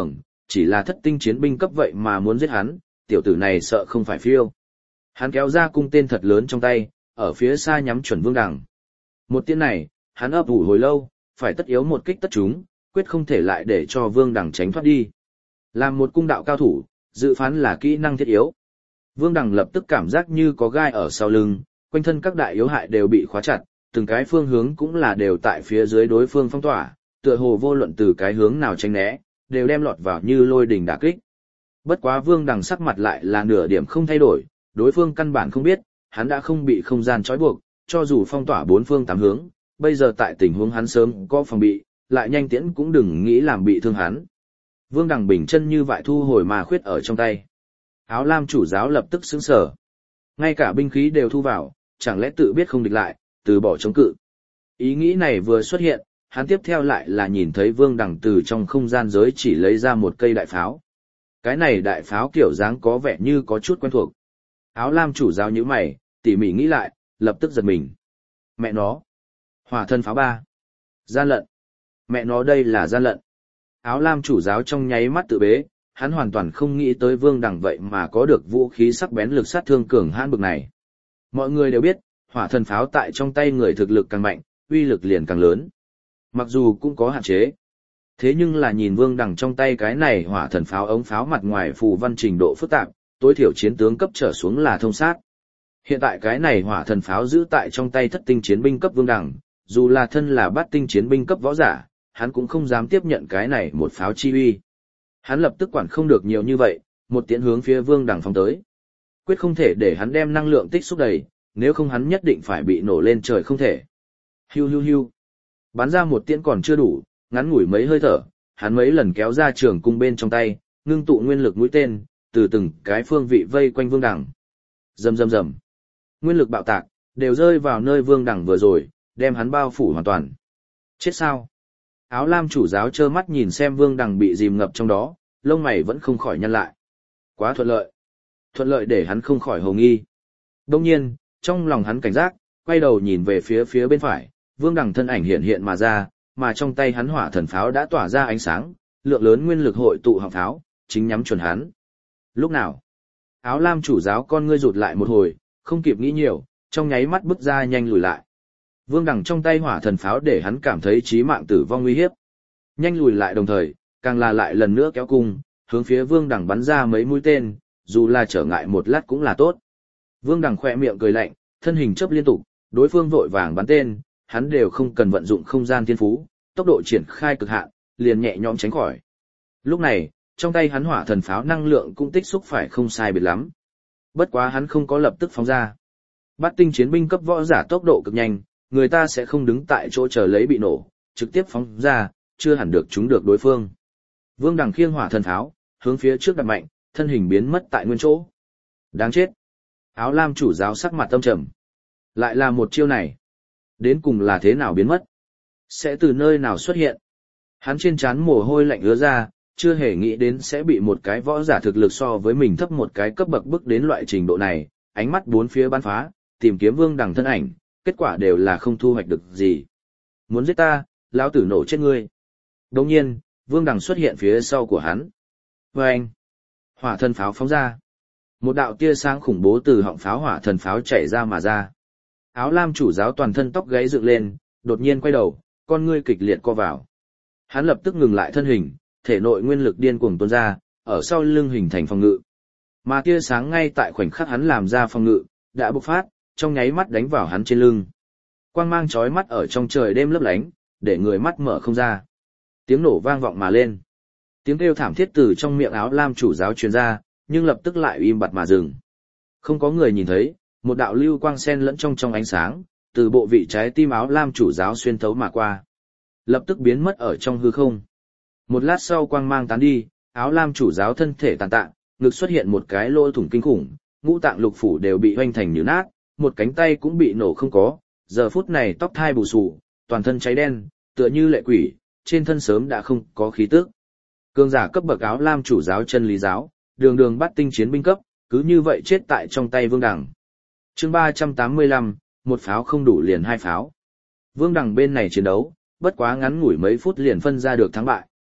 chỉ là thất tinh chiến binh cấp vậy mà muốn giết hắn, tiểu tử này sợ không phải phiêu. Hắn kéo ra cung tên thật lớn trong tay, ở phía xa nhắm chuẩn Vương Đằng. Một tiếng này, hắn ấp ủ hồi lâu, phải tất yếu một kích tất chúng, quyết không thể lại để cho Vương Đằng tránh thoát đi. Làm một cung đạo cao thủ, dự phán là kỹ năng thiết yếu. Vương Đằng lập tức cảm giác như có gai ở sau lưng, quanh thân các đại yếu hại đều bị khóa chặt, từng cái phương hướng cũng là đều tại phía dưới đối phương phong tỏa, tựa hồ vô luận từ cái hướng nào tránh né, đều đem lọt vào như lôi đình đả kích. Bất quá Vương Đằng sắc mặt lại là nửa điểm không thay đổi, đối phương căn bản không biết, hắn đã không bị không gian trói buộc, cho dù phong tỏa bốn phương tám hướng, bây giờ tại tình huống hắn sớm có phòng bị, lại nhanh tiễn cũng đừng nghĩ làm bị thương hắn. Vương Đằng bình chân như vại thu hồi mà khuyết ở trong tay. Áo lam chủ giáo lập tức sững sờ. Ngay cả binh khí đều thu vào, chẳng lẽ tự biết không địch lại, từ bỏ chống cự. Ý nghĩ này vừa xuất hiện, hắn tiếp theo lại là nhìn thấy Vương Đằng từ trong không gian giới chỉ lấy ra một cây đại pháo. Cái này đại pháo kiểu dáng có vẻ như có chút quen thuộc. Áo lam chủ giáo nhíu mày, tỉ mỉ nghĩ lại, lập tức giật mình. Mẹ nó! Hỏa thân pháo ba! Gian lận! Mẹ nó đây là gian lận! Áo lam chủ giáo trong nháy mắt tự bế, hắn hoàn toàn không nghĩ tới Vương Đằng vậy mà có được vũ khí sắc bén lực sát thương cường hãn bực này. Mọi người đều biết, hỏa thần pháo tại trong tay người thực lực càng mạnh, uy lực liền càng lớn. Mặc dù cũng có hạn chế. Thế nhưng là nhìn Vương Đằng trong tay cái này hỏa thần pháo ống pháo mặt ngoài phù văn trình độ phức tạp, tối thiểu chiến tướng cấp trở xuống là thông sát. Hiện tại cái này hỏa thần pháo giữ tại trong tay thất tinh chiến binh cấp Vương Đằng, dù là thân là bát tinh chiến binh cấp võ giả, hắn cũng không dám tiếp nhận cái này một pháo chi uy. Hắn lập tức quản không được nhiều như vậy, một tiễn hướng phía Vương Đằng phóng tới. Quyết không thể để hắn đem năng lượng tích xúc đầy, nếu không hắn nhất định phải bị nổ lên trời không thể. Hiu hiu hiu. Bắn ra một tiễn còn chưa đủ, ngắn ngủi mấy hơi thở, hắn mấy lần kéo ra trường cung bên trong tay, ngưng tụ nguyên lực mũi tên, từ từng cái phương vị vây quanh Vương Đằng. Rầm rầm rầm. Nguyên lực bạo tạc, đều rơi vào nơi Vương Đằng vừa rồi, đem hắn bao phủ hoàn toàn. Chết sao? Áo lam chủ giáo trơ mắt nhìn xem Vương Đằng bị dìm ngập trong đó, lông mày vẫn không khỏi nhăn lại. Quá thuận lợi. Thuận lợi để hắn không khỏi hồ nghi. Đông nhiên, trong lòng hắn cảnh giác, quay đầu nhìn về phía phía bên phải, Vương Đằng thân ảnh hiện hiện mà ra, mà trong tay hắn hỏa thần pháo đã tỏa ra ánh sáng, lượng lớn nguyên lực hội tụ họng pháo, chính nhắm chuẩn hắn. Lúc nào? Áo lam chủ giáo con ngươi rụt lại một hồi, không kịp nghĩ nhiều, trong nháy mắt bước ra nhanh lùi lại. Vương Đằng trong tay hỏa thần pháo để hắn cảm thấy chí mạng tử vong nguy hiếp. Nhanh lùi lại đồng thời, càng là lại lần nữa kéo cung, hướng phía Vương Đằng bắn ra mấy mũi tên, dù là trở ngại một lát cũng là tốt. Vương Đằng khỏe miệng cười lạnh, thân hình chớp liên tục, đối phương vội vàng bắn tên, hắn đều không cần vận dụng không gian thiên phú, tốc độ triển khai cực hạn, liền nhẹ nhõm tránh khỏi. Lúc này, trong tay hắn hỏa thần pháo năng lượng cũng tích xúc phải không sai biệt lắm. Bất quá hắn không có lập tức phóng ra. Bát tinh chiến binh cấp võ giả tốc độ cực nhanh, người ta sẽ không đứng tại chỗ chờ lấy bị nổ, trực tiếp phóng ra, chưa hẳn được trúng được đối phương. Vương Đằng khiêng hỏa thần pháo, hướng phía trước đặt mạnh, thân hình biến mất tại nguyên chỗ. Đáng chết. Áo lam chủ giáo sắc mặt tâm trầm. Lại là một chiêu này. Đến cùng là thế nào biến mất? Sẽ từ nơi nào xuất hiện? Hắn trên trán mồ hôi lạnh ứa ra, chưa hề nghĩ đến sẽ bị một cái võ giả thực lực so với mình thấp một cái cấp bậc bước đến loại trình độ này, ánh mắt bốn phía bắn phá, tìm kiếm Vương Đằng thân ảnh, kết quả đều là không thu hoạch được gì. Muốn giết ta, lão tử nổ chết ngươi. Đồng nhiên, Vương Đằng xuất hiện phía sau của hắn. Và anh, hỏa thần pháo phóng ra. Một đạo tia sáng khủng bố từ họng pháo hỏa thần pháo chảy ra mà ra. Áo lam chủ giáo toàn thân tóc gáy dựng lên, đột nhiên quay đầu, con ngươi kịch liệt co vào. Hắn lập tức ngừng lại thân hình, thể nội nguyên lực điên cuồng tuôn ra, ở sau lưng hình thành phòng ngự. Mà tia sáng ngay tại khoảnh khắc hắn làm ra phòng ngự, đã bộc phát, trong nháy mắt đánh vào hắn trên lưng. Quang mang chói mắt ở trong trời đêm lấp lánh, để người mắt mở không ra. Tiếng nổ vang vọng mà lên. Tiếng kêu thảm thiết từ trong miệng áo lam chủ giáo truyền ra, nhưng lập tức lại im bặt mà dừng. Không có người nhìn thấy, một đạo lưu quang sen lẫn trong trong ánh sáng, từ bộ vị trái tim áo lam chủ giáo xuyên thấu mà qua. Lập tức biến mất ở trong hư không. Một lát sau quang mang tán đi, áo lam chủ giáo thân thể tàn tạ, ngực xuất hiện một cái lỗ thủng kinh khủng, ngũ tạng lục phủ đều bị hoanh thành nhừ nát, một cánh tay cũng bị nổ không có, giờ phút này tóc thai bù xù, toàn thân cháy đen, tựa như lệ quỷ, trên thân sớm đã không có khí tức. Cường giả cấp bậc áo lam chủ giáo chân lý giáo, đường đường bắt tinh chiến binh cấp, cứ như vậy chết tại trong tay Vương Đằng. Chương ba trăm tám mươi lăm, một pháo không đủ liền hai pháo. Vương Đằng bên này chiến đấu, bất quá ngắn ngủi mấy phút liền phân ra được thắng bại.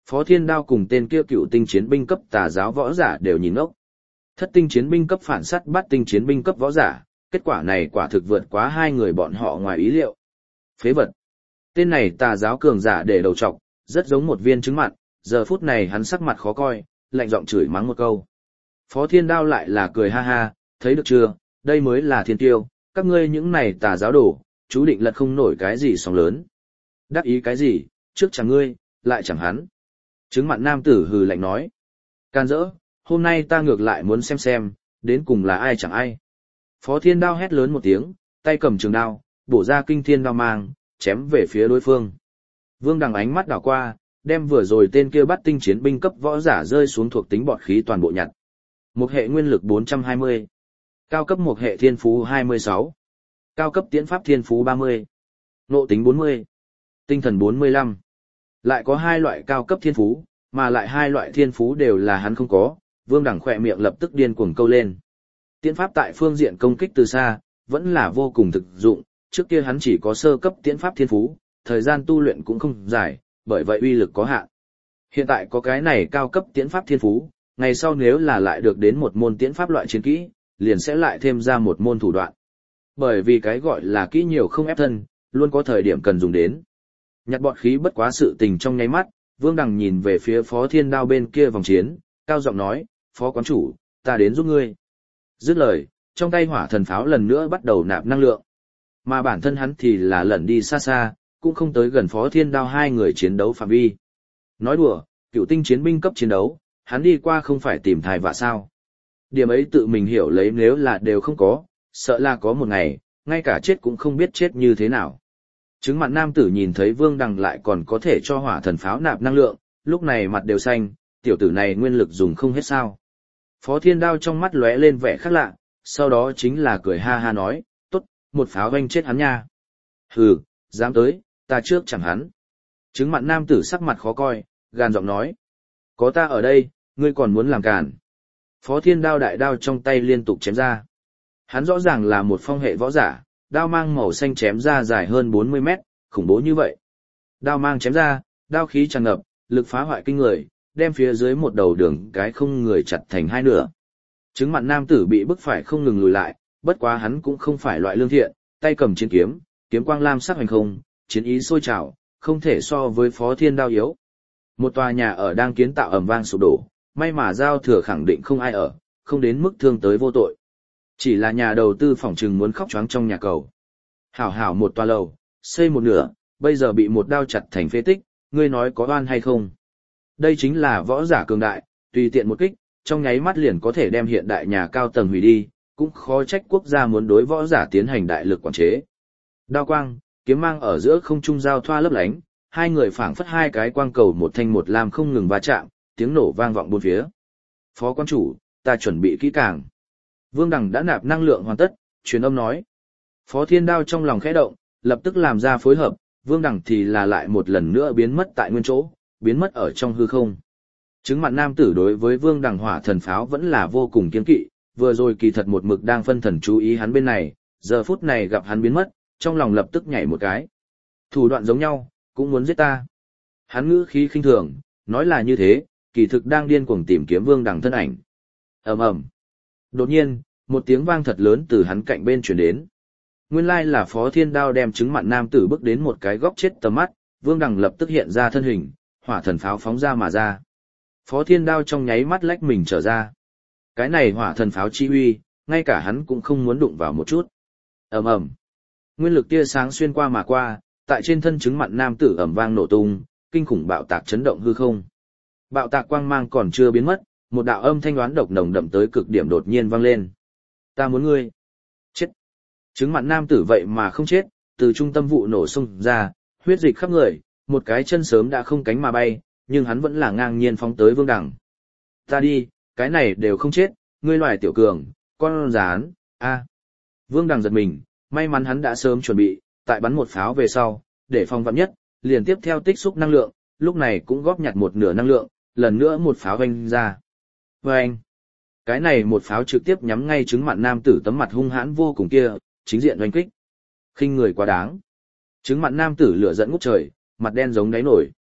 Phó Thiên Đao cùng tên kia cựu tinh chiến binh cấp tà giáo võ giả đều nhìn ngốc. Thất tinh chiến binh cấp phản sát bát tinh chiến binh cấp võ giả, kết quả này quả thực vượt quá hai người bọn họ ngoài ý liệu. Phế vật. Tên này tà giáo cường giả để đầu trọc, rất giống một viên trứng mặn, giờ phút này hắn sắc mặt khó coi, lạnh giọng chửi mắng một câu. Phó Thiên Đao lại là cười ha ha, thấy được chưa, đây mới là thiên tiêu, các ngươi những này tà giáo đồ, chú định lật không nổi cái gì sóng lớn. Đắc ý cái gì, trước chẳng ngươi, lại chẳng hắn. Trứng mặn nam tử hừ lạnh nói. Can dỡ, hôm nay ta ngược lại muốn xem xem, đến cùng là ai chẳng ai. Phó Thiên Đao hét lớn một tiếng, tay cầm trường đao, bổ ra kinh thiên đao mang, chém về phía đối phương. Vương Đằng ánh mắt đảo qua, đem vừa rồi tên kia bắt tinh chiến binh cấp võ giả rơi xuống thuộc tính bọt khí toàn bộ nhặt. Một hệ nguyên lực bốn trăm hai mươi, cao cấp một hệ thiên phú hai mươi sáu, cao cấp tiễn pháp thiên phú ba mươi, nộ tính bốn mươi, tinh thần bốn mươi lăm. Lại có hai loại cao cấp thiên phú, mà lại hai loại thiên phú đều là hắn không có, Vương Đằng khỏe miệng lập tức điên cuồng câu lên. Tiễn pháp tại phương diện công kích từ xa, vẫn là vô cùng thực dụng, trước kia hắn chỉ có sơ cấp tiễn pháp thiên phú, thời gian tu luyện cũng không dài, bởi vậy uy lực có hạn. Hiện tại có cái này cao cấp tiễn pháp thiên phú, ngày sau nếu là lại được đến một môn tiễn pháp loại chiến kỹ, liền sẽ lại thêm ra một môn thủ đoạn. Bởi vì cái gọi là kỹ nhiều không ép thân, luôn có thời điểm cần dùng đến. Nhặt bọt khí bất quá sự tình trong nháy mắt, Vương Đằng nhìn về phía Phó Thiên Đao bên kia vòng chiến, cao giọng nói, Phó quán chủ, ta đến giúp ngươi. Dứt lời, trong tay hỏa thần pháo lần nữa bắt đầu nạp năng lượng. Mà bản thân hắn thì là lẩn đi xa xa, cũng không tới gần Phó Thiên Đao hai người chiến đấu phạm vi. Nói đùa, cựu tinh chiến binh cấp chiến đấu, hắn đi qua không phải tìm thai vạ sao. Điểm ấy tự mình hiểu lấy nếu là đều không có, sợ là có một ngày, ngay cả chết cũng không biết chết như thế nào. Trứng mặt nam tử nhìn thấy Vương Đằng lại còn có thể cho hỏa thần pháo nạp năng lượng, lúc này mặt đều xanh, tiểu tử này nguyên lực dùng không hết sao. Phó Thiên Đao trong mắt lóe lên vẻ khác lạ, sau đó chính là cười ha ha nói, tốt, một pháo vanh chết hắn nha. Hừ, dám tới, ta trước chẳng hắn. Trứng mặt nam tử sắc mặt khó coi, gàn giọng nói, có ta ở đây, ngươi còn muốn làm càn. Phó Thiên Đao đại đao trong tay liên tục chém ra. Hắn rõ ràng là một phong hệ võ giả, đao mang màu xanh chém ra dài hơn bốn mươi mét, khủng bố như vậy. Đao mang chém ra, đao khí tràn ngập, lực phá hoại kinh người, đem phía dưới một đầu đường cái không người chặt thành hai nửa. Trứng mặn nam tử bị bức phải không ngừng lùi lại, bất quá hắn cũng không phải loại lương thiện, tay cầm chiến kiếm, kiếm quang lam sắc hành không, chiến ý sôi trào, không thể so với Phó Thiên Đao yếu. Một tòa nhà ở đang kiến tạo ầm vang sụp đổ, may mà giao thừa khẳng định không ai ở, không đến mức thương tới vô tội. Chỉ là nhà đầu tư phỏng trừng muốn khóc choáng trong nhà cầu. Hảo hảo một tòa lầu, xây một nửa, bây giờ bị một đao chặt thành phế tích, ngươi nói có oan hay không? Đây chính là võ giả cường đại, tùy tiện một kích, trong nháy mắt liền có thể đem hiện đại nhà cao tầng hủy đi, cũng khó trách quốc gia muốn đối võ giả tiến hành đại lực quản chế. Đao quang, kiếm mang ở giữa không trung giao thoa lấp lánh, hai người phảng phất hai cái quang cầu một thanh một lam không ngừng va chạm, tiếng nổ vang vọng bốn phía. Phó quan chủ, ta chuẩn bị kỹ càng. Vương Đằng đã nạp năng lượng hoàn tất, truyền âm nói. Phó Thiên Đao trong lòng khẽ động, lập tức làm ra phối hợp, Vương Đằng thì là lại một lần nữa biến mất tại nguyên chỗ, biến mất ở trong hư không. Trứng mặt nam tử đối với Vương Đằng hỏa thần pháo vẫn là vô cùng kiên kỵ, vừa rồi kỳ thật một mực đang phân thần chú ý hắn bên này, giờ phút này gặp hắn biến mất, trong lòng lập tức nhảy một cái. Thủ đoạn giống nhau, cũng muốn giết ta. Hắn ngữ khí khinh thường, nói là như thế, kỳ thực đang điên cuồng tìm kiếm Vương Đằng thân ảnh. Ầm ầm. Đột nhiên, một tiếng vang thật lớn từ hắn cạnh bên truyền đến. Nguyên lai là Phó Thiên Đao đem trứng mặn nam tử bước đến một cái góc chết tầm mắt, Vương Đằng lập tức hiện ra thân hình, hỏa thần pháo phóng ra mà ra. Phó Thiên Đao trong nháy mắt lách mình trở ra. Cái này hỏa thần pháo chi uy, ngay cả hắn cũng không muốn đụng vào một chút. Ầm ầm. Nguyên lực tia sáng xuyên qua mà qua, tại trên thân trứng mặn nam tử ầm vang nổ tung, kinh khủng bạo tạc chấn động hư không. Bạo tạc quang mang còn chưa biến mất, một đạo âm thanh đoán độc nồng đậm tới cực điểm đột nhiên vang lên. Ta muốn ngươi. Chết. Trứng mặn nam tử vậy mà không chết, từ trung tâm vụ nổ xung ra, huyết dịch khắp người, một cái chân sớm đã không cánh mà bay, nhưng hắn vẫn là ngang nhiên phóng tới Vương Đằng. Ta đi, cái này đều không chết, ngươi loài tiểu cường, con rán, a. Vương Đằng giật mình, may mắn hắn đã sớm chuẩn bị, tại bắn một pháo về sau, để phòng vạn nhất, liền tiếp theo tích xúc năng lượng, lúc này cũng góp nhặt một nửa năng lượng, lần nữa một pháo vanh ra. Vâng! Cái này một pháo trực tiếp nhắm ngay trứng mặn nam tử tấm mặt hung hãn vô cùng kia, chính diện oanh kích. Khinh người quá đáng. Trứng mặn nam tử lửa dẫn ngút trời, mặt đen giống đáy nổi.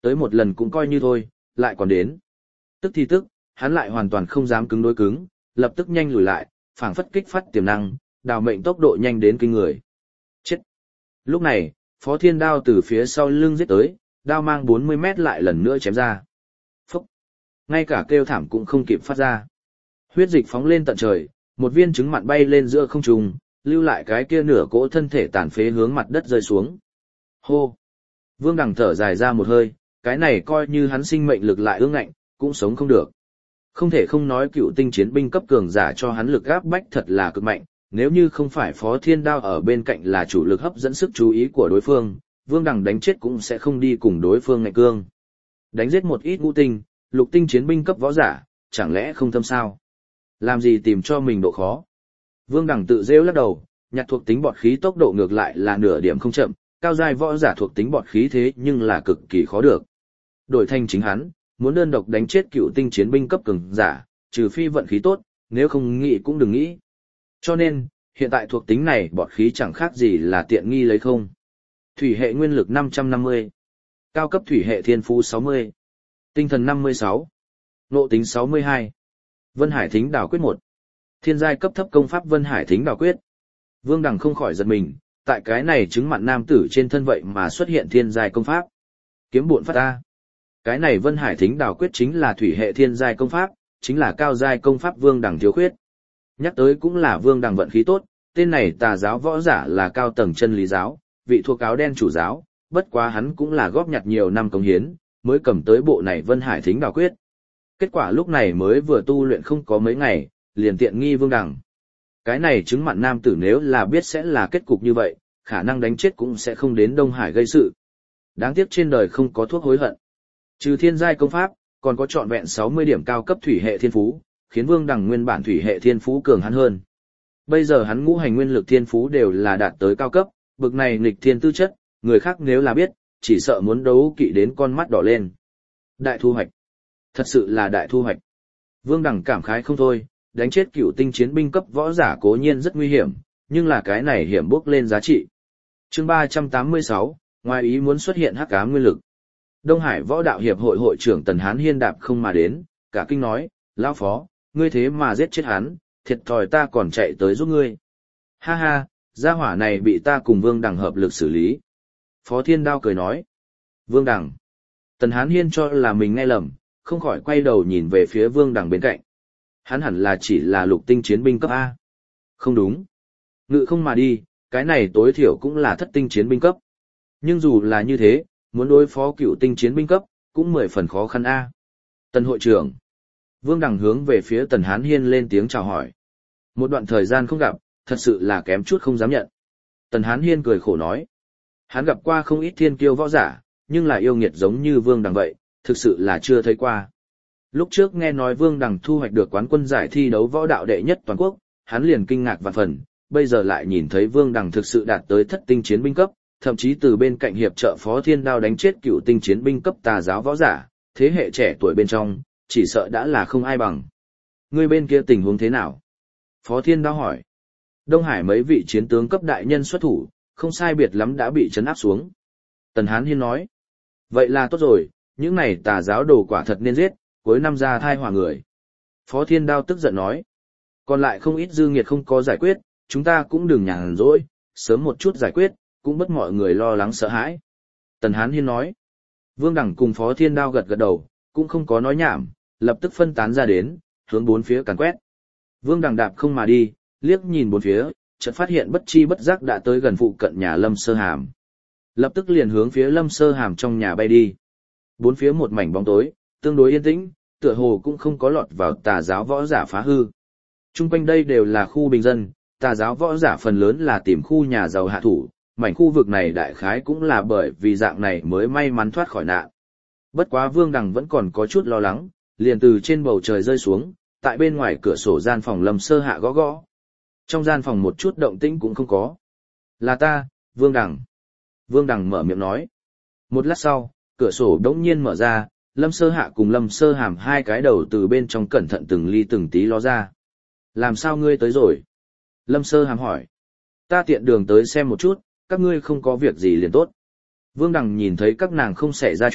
Tới một lần cũng coi như thôi, lại còn đến. Tức thì tức, hắn lại hoàn toàn không dám cứng đối cứng, lập tức nhanh lùi lại, phảng phất kích phát tiềm năng, đào mệnh tốc độ nhanh đến kinh người. Chết! Lúc này, Phó Thiên Đao từ phía sau lưng giết tới, đao mang bốn mươi mét lại lần nữa chém ra. Phúc! Ngay cả kêu thảm cũng không kịp phát ra. Huyết dịch phóng lên tận trời, một viên trứng mặn bay lên giữa không trung, lưu lại cái kia nửa cỗ thân thể tàn phế hướng mặt đất rơi xuống. Hô! Vương Đằng thở dài ra một hơi, cái này coi như hắn sinh mệnh lực lại ương ngạnh, cũng sống không được. Không thể không nói cựu tinh chiến binh cấp cường giả cho hắn lực áp bách thật là cực mạnh, nếu như không phải Phó Thiên Đao ở bên cạnh là chủ lực hấp dẫn sức chú ý của đối phương, Vương Đằng đánh chết cũng sẽ không đi cùng đối phương ngạnh cương. Đánh giết một ít ngũ tinh, lục tinh chiến binh cấp võ giả, chẳng lẽ không thâm sao? Làm gì tìm cho mình độ khó? Vương Đằng tự rêu lắc đầu, nhặt thuộc tính bọt khí tốc độ ngược lại là nửa điểm không chậm, cao giai võ giả thuộc tính bọt khí thế nhưng là cực kỳ khó được. Đổi thành chính hắn, muốn đơn độc đánh chết cựu tinh chiến binh cấp cường giả, trừ phi vận khí tốt, nếu không nghĩ cũng đừng nghĩ. Cho nên, hiện tại thuộc tính này bọt khí chẳng khác gì là tiện nghi lấy không. Thủy hệ nguyên lực năm trăm năm mươi, cao cấp thủy hệ thiên phú sáu mươi, tinh thần năm mươi sáu, nộ tính sáu mươi hai. Vân Hải Thính Đào Quyết một, thiên giai cấp thấp công pháp Vân Hải Thính Đào Quyết. Vương Đằng không khỏi giật mình, tại cái này chứng mặn nam tử trên thân vậy mà xuất hiện thiên giai công pháp. Kiếm bộn phát ta. Cái này Vân Hải Thính Đào Quyết chính là thủy hệ thiên giai công pháp, chính là cao giai công pháp Vương Đằng thiếu khuyết. Nhắc tới cũng là Vương Đằng vận khí tốt, tên này tà giáo võ giả là cao tầng chân lý giáo, vị thuộc áo đen chủ giáo, bất quá hắn cũng là góp nhặt nhiều năm công hiến, mới cầm tới bộ này Vân Hải Thính Đào Quyết. Kết quả lúc này mới vừa tu luyện không có mấy ngày, liền tiện nghi Vương Đằng. Cái này chứng mặn nam tử nếu là biết sẽ là kết cục như vậy, khả năng đánh chết cũng sẽ không đến Đông Hải gây sự. Đáng tiếc trên đời không có thuốc hối hận. Trừ thiên giai công pháp, còn có trọn vẹn sáu mươi điểm cao cấp thủy hệ thiên phú, khiến Vương Đằng nguyên bản thủy hệ thiên phú cường hắn hơn. Bây giờ hắn ngũ hành nguyên lực thiên phú đều là đạt tới cao cấp, bực này nghịch thiên tư chất, người khác nếu là biết, chỉ sợ muốn đấu kỵ đến con mắt đỏ lên. Đại thu hoạch. Thật sự là đại thu hoạch. Vương Đằng cảm khái không thôi, đánh chết cựu tinh chiến binh cấp võ giả cố nhiên rất nguy hiểm, nhưng là cái này hiểm bốc lên giá trị. Chương ba trăm tám mươi sáu, ngoài ý muốn xuất hiện hắc ám nguyên lực. Đông Hải Võ Đạo Hiệp hội hội trưởng Tần Hán Hiên đạp không mà đến, cả kinh nói, lão phó, ngươi thế mà giết chết hắn, thiệt thòi ta còn chạy tới giúp ngươi. Ha ha, gia hỏa này bị ta cùng Vương Đằng hợp lực xử lý. Phó Thiên Đao cười nói, Vương Đằng. Tần Hán Hiên cho là mình nghe lầm, không khỏi quay đầu nhìn về phía Vương Đằng bên cạnh. Hắn hẳn là chỉ là lục tinh chiến binh cấp A. Không đúng. Ngự không mà đi, cái này tối thiểu cũng là thất tinh chiến binh cấp. Nhưng dù là như thế, muốn đối phó cựu tinh chiến binh cấp, cũng mười phần khó khăn A. Tần hội trưởng. Vương Đằng hướng về phía Tần Hán Hiên lên tiếng chào hỏi. Một đoạn thời gian không gặp, thật sự là kém chút không dám nhận. Tần Hán Hiên cười khổ nói. Hắn gặp qua không ít thiên kiêu võ giả, nhưng là yêu nghiệt giống như Vương Đằng vậy, thực sự là chưa thấy qua. Lúc trước nghe nói Vương Đằng thu hoạch được quán quân giải thi đấu võ đạo đệ nhất toàn quốc, hắn liền kinh ngạc vạn phần, bây giờ lại nhìn thấy Vương Đằng thực sự đạt tới thất tinh chiến binh cấp, thậm chí từ bên cạnh hiệp trợ Phó Thiên Đao đánh chết cựu tinh chiến binh cấp tà giáo võ giả, thế hệ trẻ tuổi bên trong, chỉ sợ đã là không ai bằng. Người bên kia tình huống thế nào? Phó Thiên Đao hỏi. Đông Hải mấy vị chiến tướng cấp đại nhân xuất thủ, không sai biệt lắm đã bị trấn áp xuống. Tần Hán Hiên nói. Vậy là tốt rồi, những này tà giáo đồ quả thật nên giết, cuối năm ra thai hỏa người. Phó Thiên Đao tức giận nói. Còn lại không ít dư nghiệt không có giải quyết, chúng ta cũng đừng nhàn rỗi, sớm một chút giải quyết, cũng bất mọi người lo lắng sợ hãi. Tần Hán Hiên nói. Vương Đằng cùng Phó Thiên Đao gật gật đầu, cũng không có nói nhảm, lập tức phân tán ra đến, hướng bốn phía càn quét. Vương Đằng đạp không mà đi, liếc nhìn bốn phía, chợt phát hiện bất chi bất giác đã tới gần phụ cận nhà Lâm Sơ Hàm. Lập tức liền hướng phía Lâm Sơ Hàm trong nhà bay đi. Bốn phía một mảnh bóng tối, tương đối yên tĩnh, tựa hồ cũng không có lọt vào tà giáo võ giả phá hư. Trung quanh đây đều là khu bình dân, tà giáo võ giả phần lớn là tìm khu nhà giàu hạ thủ, mảnh khu vực này đại khái cũng là bởi vì dạng này mới may mắn thoát khỏi nạn. Bất quá Vương Đằng vẫn còn có chút lo lắng, liền từ trên bầu trời rơi xuống, tại bên ngoài cửa sổ gian phòng Lâm Sơ Hạ gõ gõ. Trong gian phòng một chút động tĩnh cũng không có. Là ta, Vương Đằng. Vương Đằng mở miệng nói. Một lát sau, cửa sổ đống nhiên mở ra, Lâm Sơ Hạ cùng Lâm Sơ Hàm hai cái đầu từ bên trong cẩn thận từng ly từng tí ló ra. Làm sao ngươi tới rồi? Lâm Sơ Hàm hỏi. Ta tiện đường tới xem một chút, các ngươi không có việc gì liền tốt. Vương Đằng nhìn thấy các nàng không xảy ra chuyện,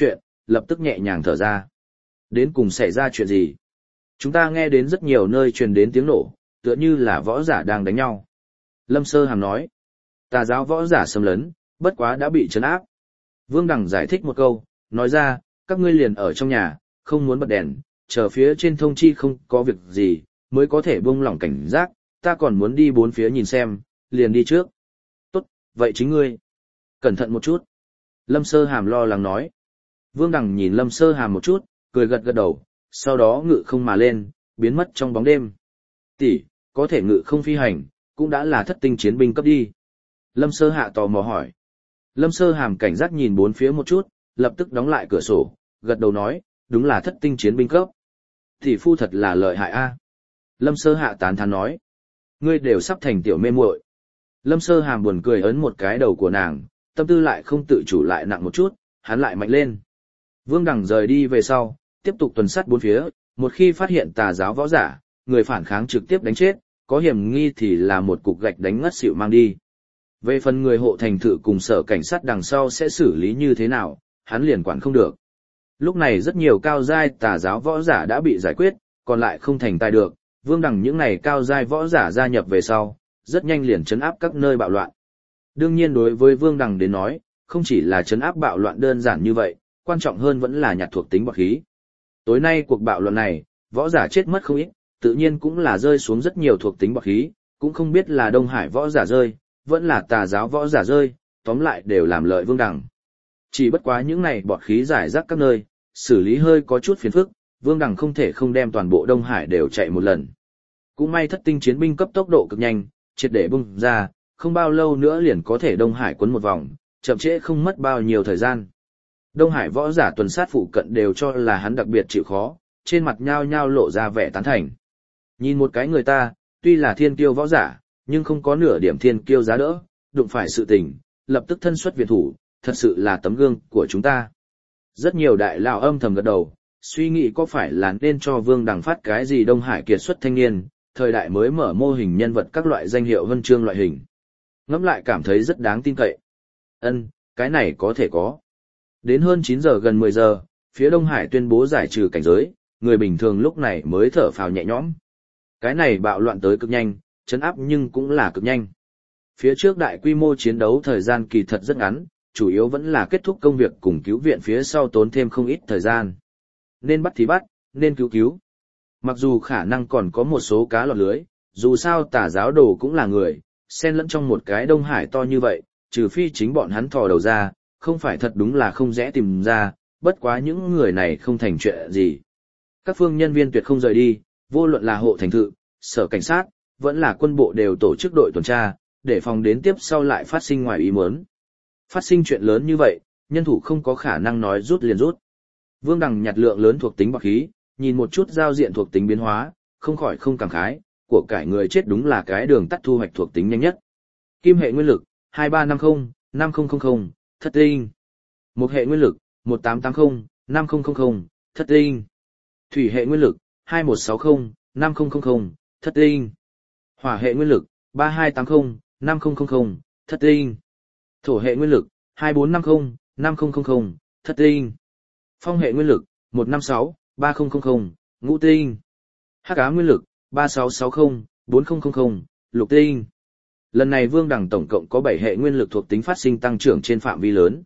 lập tức nhẹ nhàng thở ra. Đến cùng xảy ra chuyện gì? Chúng ta nghe đến rất nhiều nơi truyền đến tiếng nổ, tựa như là võ giả đang đánh nhau. Lâm Sơ Hàm nói, tà giáo võ giả xâm lấn, bất quá đã bị trấn áp. Vương Đằng giải thích một câu, nói ra, các ngươi liền ở trong nhà, không muốn bật đèn, chờ phía trên thông chi không có việc gì, mới có thể buông lỏng cảnh giác, ta còn muốn đi bốn phía nhìn xem, liền đi trước. Tốt, vậy chính ngươi. Cẩn thận một chút. Lâm Sơ Hàm lo lắng nói. Vương Đằng nhìn Lâm Sơ Hàm một chút, cười gật gật đầu, sau đó ngự không mà lên, biến mất trong bóng đêm. Tỷ, có thể ngự không phi hành, cũng đã là thất tinh chiến binh cấp đi. Lâm Sơ Hạ tò mò hỏi. Lâm Sơ Hàm cảnh giác nhìn bốn phía một chút, lập tức đóng lại cửa sổ, gật đầu nói, đúng là thất tinh chiến binh cấp. Tỷ phu thật là lợi hại a. Lâm Sơ Hạ tán thán nói. Ngươi đều sắp thành tiểu mê muội. Lâm Sơ Hàm buồn cười ấn một cái đầu của nàng, tâm tư lại không tự chủ lại nặng một chút, hắn lại mạnh lên. Vương Đằng rời đi về sau, tiếp tục tuần sát bốn phía, một khi phát hiện tà giáo võ giả, người phản kháng trực tiếp đánh chết, có hiểm nghi thì là một cục gạch đánh ngất xỉu mang đi. Về phần người hộ thành thự cùng sở cảnh sát đằng sau sẽ xử lý như thế nào, hắn liền quản không được. Lúc này rất nhiều cao giai tà giáo võ giả đã bị giải quyết, còn lại không thành tài được, Vương Đằng những này cao giai võ giả gia nhập về sau, rất nhanh liền trấn áp các nơi bạo loạn. Đương nhiên đối với Vương Đằng đến nói, không chỉ là trấn áp bạo loạn đơn giản như vậy, quan trọng hơn vẫn là nhặt thuộc tính bọt khí. Tối nay cuộc bạo loạn này, võ giả chết mất không ít, tự nhiên cũng là rơi xuống rất nhiều thuộc tính bọt khí, cũng không biết là Đông Hải võ giả rơi, vẫn là tà giáo võ giả rơi, tóm lại đều làm lợi Vương Đằng. Chỉ bất quá những này bọt khí giải rác các nơi, xử lý hơi có chút phiền phức, Vương Đằng không thể không đem toàn bộ Đông Hải đều chạy một lần. Cũng may thất tinh chiến binh cấp tốc độ cực nhanh, triệt để bung ra, không bao lâu nữa liền có thể Đông Hải quấn một vòng, chậm trễ không mất bao nhiêu thời gian. Đông Hải võ giả tuần sát phụ cận đều cho là hắn đặc biệt chịu khó, trên mặt nhao nhao lộ ra vẻ tán thành. Nhìn một cái người ta, tuy là thiên kiêu võ giả, nhưng không có nửa điểm thiên kiêu giá đỡ, đụng phải sự tình, lập tức thân xuất viện thủ, thật sự là tấm gương của chúng ta. Rất nhiều đại lão âm thầm gật đầu, suy nghĩ có phải là nên cho Vương Đằng phát cái gì Đông Hải kiệt xuất thanh niên, thời đại mới mở mô hình nhân vật các loại danh hiệu huân chương loại hình. Ngẫm lại cảm thấy rất đáng tin cậy. Ân, cái này có thể có. Đến hơn chín giờ gần mười giờ, phía Đông Hải tuyên bố giải trừ cảnh giới, người bình thường lúc này mới thở phào nhẹ nhõm. Cái này bạo loạn tới cực nhanh, chấn áp nhưng cũng là cực nhanh. Phía trước đại quy mô chiến đấu thời gian kỳ thật rất ngắn, chủ yếu vẫn là kết thúc công việc cùng cứu viện phía sau tốn thêm không ít thời gian. Nên bắt thì bắt, nên cứu cứu. Mặc dù khả năng còn có một số cá lọt lưới, dù sao tà giáo đồ cũng là người, xen lẫn trong một cái Đông Hải to như vậy, trừ phi chính bọn hắn thò đầu ra, không phải thật đúng là không dễ tìm ra, bất quá những người này không thành chuyện gì. Các phương nhân viên tuyệt không rời đi, vô luận là hộ thành thự, sở cảnh sát, vẫn là quân bộ đều tổ chức đội tuần tra, để phòng đến tiếp sau lại phát sinh ngoài ý muốn. Phát sinh chuyện lớn như vậy, nhân thủ không có khả năng nói rút liền rút. Vương Đằng nhặt lượng lớn thuộc tính bạc khí, nhìn một chút giao diện thuộc tính biến hóa, không khỏi không cảm khái, của cải người chết đúng là cái đường tắt thu hoạch thuộc tính nhanh nhất. Kim hệ nguyên lực, hai ba năm không, năm không không không, thất tinh. Mộc hệ nguyên lực, một tám tám không, năm không không không, thất tinh. Thủy hệ nguyên lực, hai một sáu không, năm không không không, thất tinh. Hỏa hệ nguyên lực, ba hai tám không, năm không không không, thất tinh. Thổ hệ nguyên lực, hai bốn năm không, năm không không không, thất tinh. Phong hệ nguyên lực, một năm sáu, ba không không không, ngũ tinh. Hắc ám nguyên lực, ba sáu sáu không, bốn không không không, lục tinh. Lần này Vương Đằng tổng cộng có bảy hệ nguyên lực thuộc tính phát sinh tăng trưởng trên phạm vi lớn.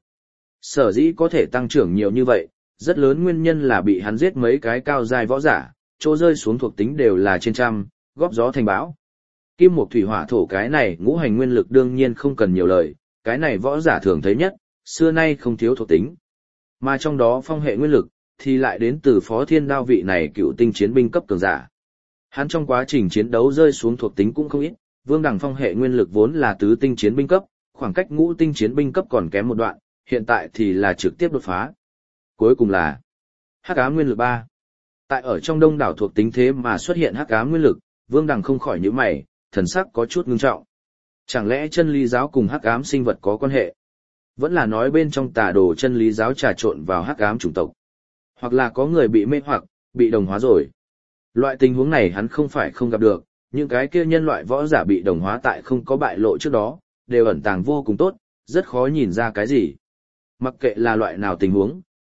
Sở dĩ có thể tăng trưởng nhiều như vậy, rất lớn nguyên nhân là bị hắn giết mấy cái cao giai võ giả, chỗ rơi xuống thuộc tính đều là trên trăm, góp gió thành bão. Kim mộc thủy hỏa thổ cái này ngũ hành nguyên lực đương nhiên không cần nhiều lời, cái này võ giả thường thấy nhất, xưa nay không thiếu thuộc tính. Mà trong đó phong hệ nguyên lực, thì lại đến từ Phó Thiên Đao vị này cựu tinh chiến binh cấp cường giả. Hắn trong quá trình chiến đấu rơi xuống thuộc tính cũng không ít, Vương Đằng phong hệ nguyên lực vốn là tứ tinh chiến binh cấp, khoảng cách ngũ tinh chiến binh cấp còn kém một đoạn, hiện tại thì là trực tiếp đột phá. Cuối cùng là Hắc ám nguyên lực ba. Tại ở trong đông đảo thuộc tính thế mà xuất hiện Hắc ám nguyên lực, Vương Đằng không khỏi nhíu mày, thần sắc có chút ngưng trọng. Chẳng lẽ chân lý giáo cùng Hắc ám sinh vật có quan hệ? Vẫn là nói bên trong tà đồ chân lý giáo trà trộn vào Hắc ám chủng tộc? Hoặc là có người bị mê hoặc, bị đồng hóa rồi? Loại tình huống này hắn không phải không gặp được, những cái kia nhân loại võ giả bị đồng hóa tại không có bại lộ trước đó, đều ẩn tàng vô cùng tốt, rất khó nhìn ra cái gì. Mặc kệ là loại nào tình huống,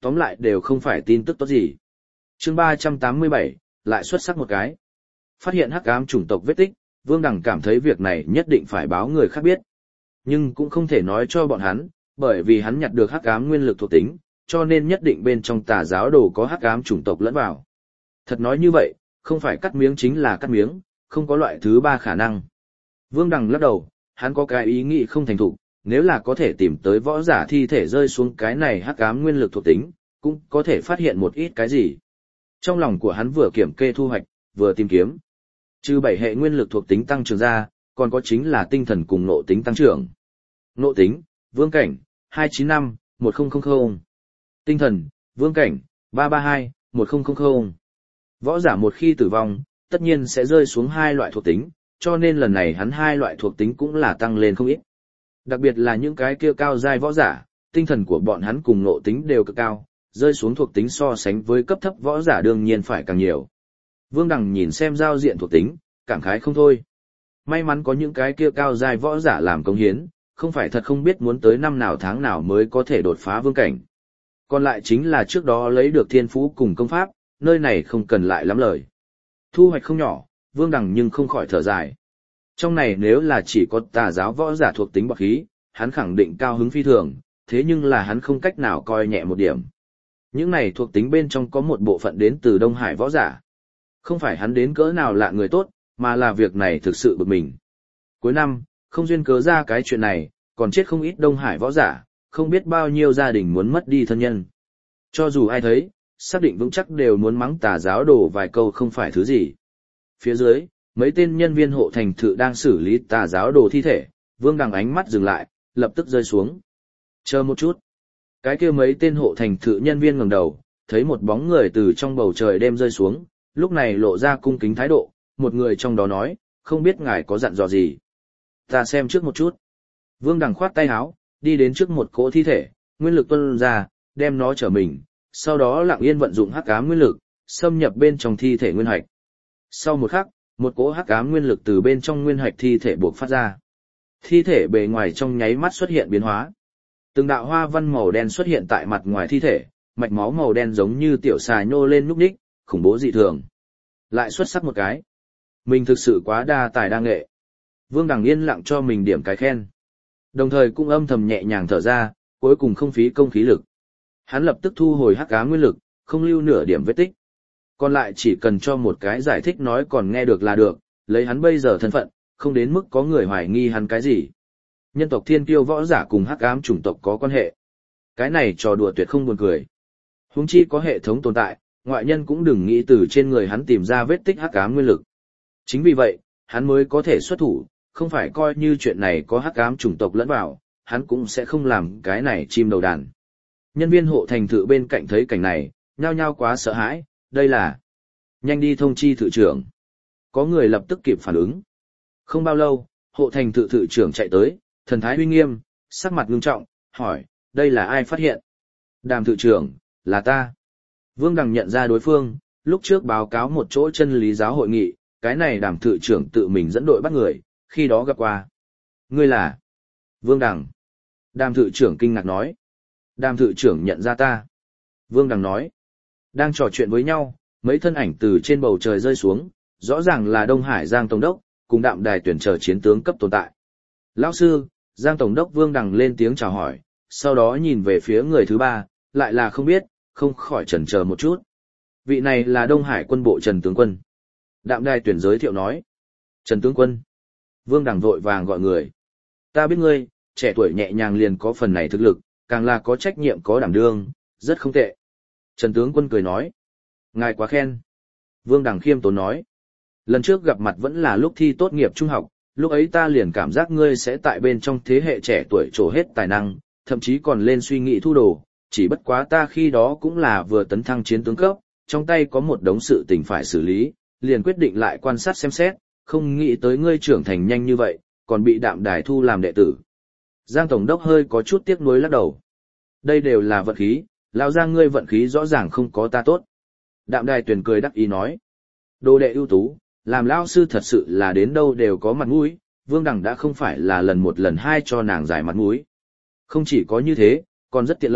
tóm lại đều không phải tin tức tốt gì. Chương ba trăm tám mươi bảy, lại xuất sắc một cái. Phát hiện hắc ám chủng tộc vết tích, Vương Đằng cảm thấy việc này nhất định phải báo người khác biết. Nhưng cũng không thể nói cho bọn hắn, bởi vì hắn nhặt được hắc ám nguyên lực thuộc tính, cho nên nhất định bên trong tà giáo đồ có hắc ám chủng tộc lẫn vào. Thật nói như vậy, không phải cắt miếng chính là cắt miếng, không có loại thứ ba khả năng. Vương Đằng lắc đầu, hắn có cái ý nghĩ không thành thục, nếu là có thể tìm tới võ giả thi thể rơi xuống cái này hắc ám nguyên lực thuộc tính, cũng có thể phát hiện một ít cái gì. Trong lòng của hắn vừa kiểm kê thu hoạch, vừa tìm kiếm. Trừ bảy hệ nguyên lực thuộc tính tăng trưởng ra, còn có chính là tinh thần cùng nộ tính tăng trưởng. Nộ tính, vương cảnh, hai chín năm, một không không không. Tinh thần, vương cảnh, ba ba hai, một không không không. Võ giả một khi tử vong, tất nhiên sẽ rơi xuống hai loại thuộc tính, cho nên lần này hắn hai loại thuộc tính cũng là tăng lên không ít. Đặc biệt là những cái kia cao giai võ giả, tinh thần của bọn hắn cùng nộ tính đều cực cao, rơi xuống thuộc tính so sánh với cấp thấp võ giả đương nhiên phải càng nhiều. Vương Đằng nhìn xem giao diện thuộc tính, cảm khái không thôi. May mắn có những cái kia cao giai võ giả làm công hiến, không phải thật không biết muốn tới năm nào tháng nào mới có thể đột phá vương cảnh. Còn lại chính là trước đó lấy được thiên phú cùng công pháp, nơi này không cần lại lắm lời. Thu hoạch không nhỏ, Vương Đằng nhưng không khỏi thở dài. Trong này nếu là chỉ có tà giáo võ giả thuộc tính bậc khí, hắn khẳng định cao hứng phi thường, thế nhưng là hắn không cách nào coi nhẹ một điểm. Những này thuộc tính bên trong có một bộ phận đến từ Đông Hải võ giả. Không phải hắn đến cỡ nào lạ người tốt, mà là việc này thực sự bực mình. Cuối năm, không duyên cớ ra cái chuyện này, còn chết không ít Đông Hải võ giả, không biết bao nhiêu gia đình muốn mất đi thân nhân. Cho dù ai thấy, xác định vững chắc đều muốn mắng tà giáo đổ vài câu không phải thứ gì. Phía dưới, mấy tên nhân viên hộ thành thự đang xử lý tà giáo đồ thi thể, Vương Đằng ánh mắt dừng lại, lập tức rơi xuống. Chờ một chút. Cái kia mấy tên hộ thành thự nhân viên ngẩng đầu, thấy một bóng người từ trong bầu trời đêm rơi xuống, lúc này lộ ra cung kính thái độ, một người trong đó nói, không biết ngài có dặn dò gì. Ta xem trước một chút. Vương Đằng khoát tay áo, đi đến trước một cỗ thi thể, nguyên lực tuôn ra, đem nó trở mình, sau đó lặng yên vận dụng hắc ám nguyên lực, xâm nhập bên trong thi thể nguyên hạch. Sau một khắc, một cỗ hắc ám nguyên lực từ bên trong nguyên hạch thi thể buộc phát ra. Thi thể bề ngoài trong nháy mắt xuất hiện biến hóa. Từng đạo hoa văn màu đen xuất hiện tại mặt ngoài thi thể, mạch máu màu đen giống như tiểu xà nhô lên núp ních, khủng bố dị thường. Lại xuất sắc một cái. Mình thực sự quá đa tài đa nghệ. Vương Đằng yên lặng cho mình điểm cái khen. Đồng thời cũng âm thầm nhẹ nhàng thở ra, cuối cùng không phí công khí lực. Hắn lập tức thu hồi hắc ám nguyên lực, không lưu nửa điểm vết tích. Còn lại chỉ cần cho một cái giải thích nói còn nghe được là được, lấy hắn bây giờ thân phận, không đến mức có người hoài nghi hắn cái gì. Nhân tộc thiên kiêu võ giả cùng hắc ám chủng tộc có quan hệ. Cái này trò đùa tuyệt không buồn cười. Huống chi có hệ thống tồn tại, ngoại nhân cũng đừng nghĩ từ trên người hắn tìm ra vết tích hắc ám nguyên lực. Chính vì vậy, hắn mới có thể xuất thủ, không phải coi như chuyện này có hắc ám chủng tộc lẫn vào, hắn cũng sẽ không làm cái này chim đầu đàn. Nhân viên hộ thành thự bên cạnh thấy cảnh này, nhao nhao quá sợ hãi, đây là... Nhanh đi thông chi thự trưởng. Có người lập tức kịp phản ứng. Không bao lâu, hộ thành thự thự trưởng chạy tới, thần thái uy nghiêm, sắc mặt ngưng trọng, hỏi, đây là ai phát hiện? Đàm thự trưởng, là ta. Vương Đằng nhận ra đối phương, lúc trước báo cáo một chỗ chân lý giáo hội nghị, cái này đàm thự trưởng tự mình dẫn đội bắt người, khi đó gặp qua. Ngươi là? Vương Đằng. Đàm thự trưởng kinh ngạc nói. Đàm thự trưởng nhận ra ta. Vương Đằng nói. Đang trò chuyện với nhau, mấy thân ảnh từ trên bầu trời rơi xuống, rõ ràng là Đông Hải Giang Tổng đốc, cùng đạm đài tuyển chờ chiến tướng cấp tồn tại. Lão sư, Giang Tổng đốc Vương Đằng lên tiếng chào hỏi, sau đó nhìn về phía người thứ ba, lại là không biết, không khỏi chần chờ một chút. Vị này là Đông Hải quân bộ Trần Tướng Quân. Đạm đài tuyển giới thiệu nói. Trần Tướng Quân. Vương Đằng vội vàng gọi người. Ta biết ngươi, trẻ tuổi nhẹ nhàng liền có phần này thực lực, càng là có trách nhiệm có đảm đương, rất không tệ. Trần Tướng Quân cười nói. Ngài quá khen. Vương Đằng khiêm tốn nói. Lần trước gặp mặt vẫn là lúc thi tốt nghiệp trung học, lúc ấy ta liền cảm giác ngươi sẽ tại bên trong thế hệ trẻ tuổi trổ hết tài năng, thậm chí còn lên suy nghĩ thu đồ, chỉ bất quá ta khi đó cũng là vừa tấn thăng chiến tướng cấp, trong tay có một đống sự tình phải xử lý, liền quyết định lại quan sát xem xét, không nghĩ tới ngươi trưởng thành nhanh như vậy, còn bị đạm đài thu làm đệ tử. Giang Tổng đốc hơi có chút tiếc nuối lắc đầu. Đây đều là vận khí, lão Giang ngươi vận khí rõ ràng không có ta tốt. Đạm đài tuyển cười đắc ý nói. Đồ đệ ưu tú, làm lão sư thật sự là đến đâu đều có mặt mũi, Vương Đằng đã không phải là lần một lần hai cho nàng giải mặt mũi. Không chỉ có như thế, còn rất tiện lợi,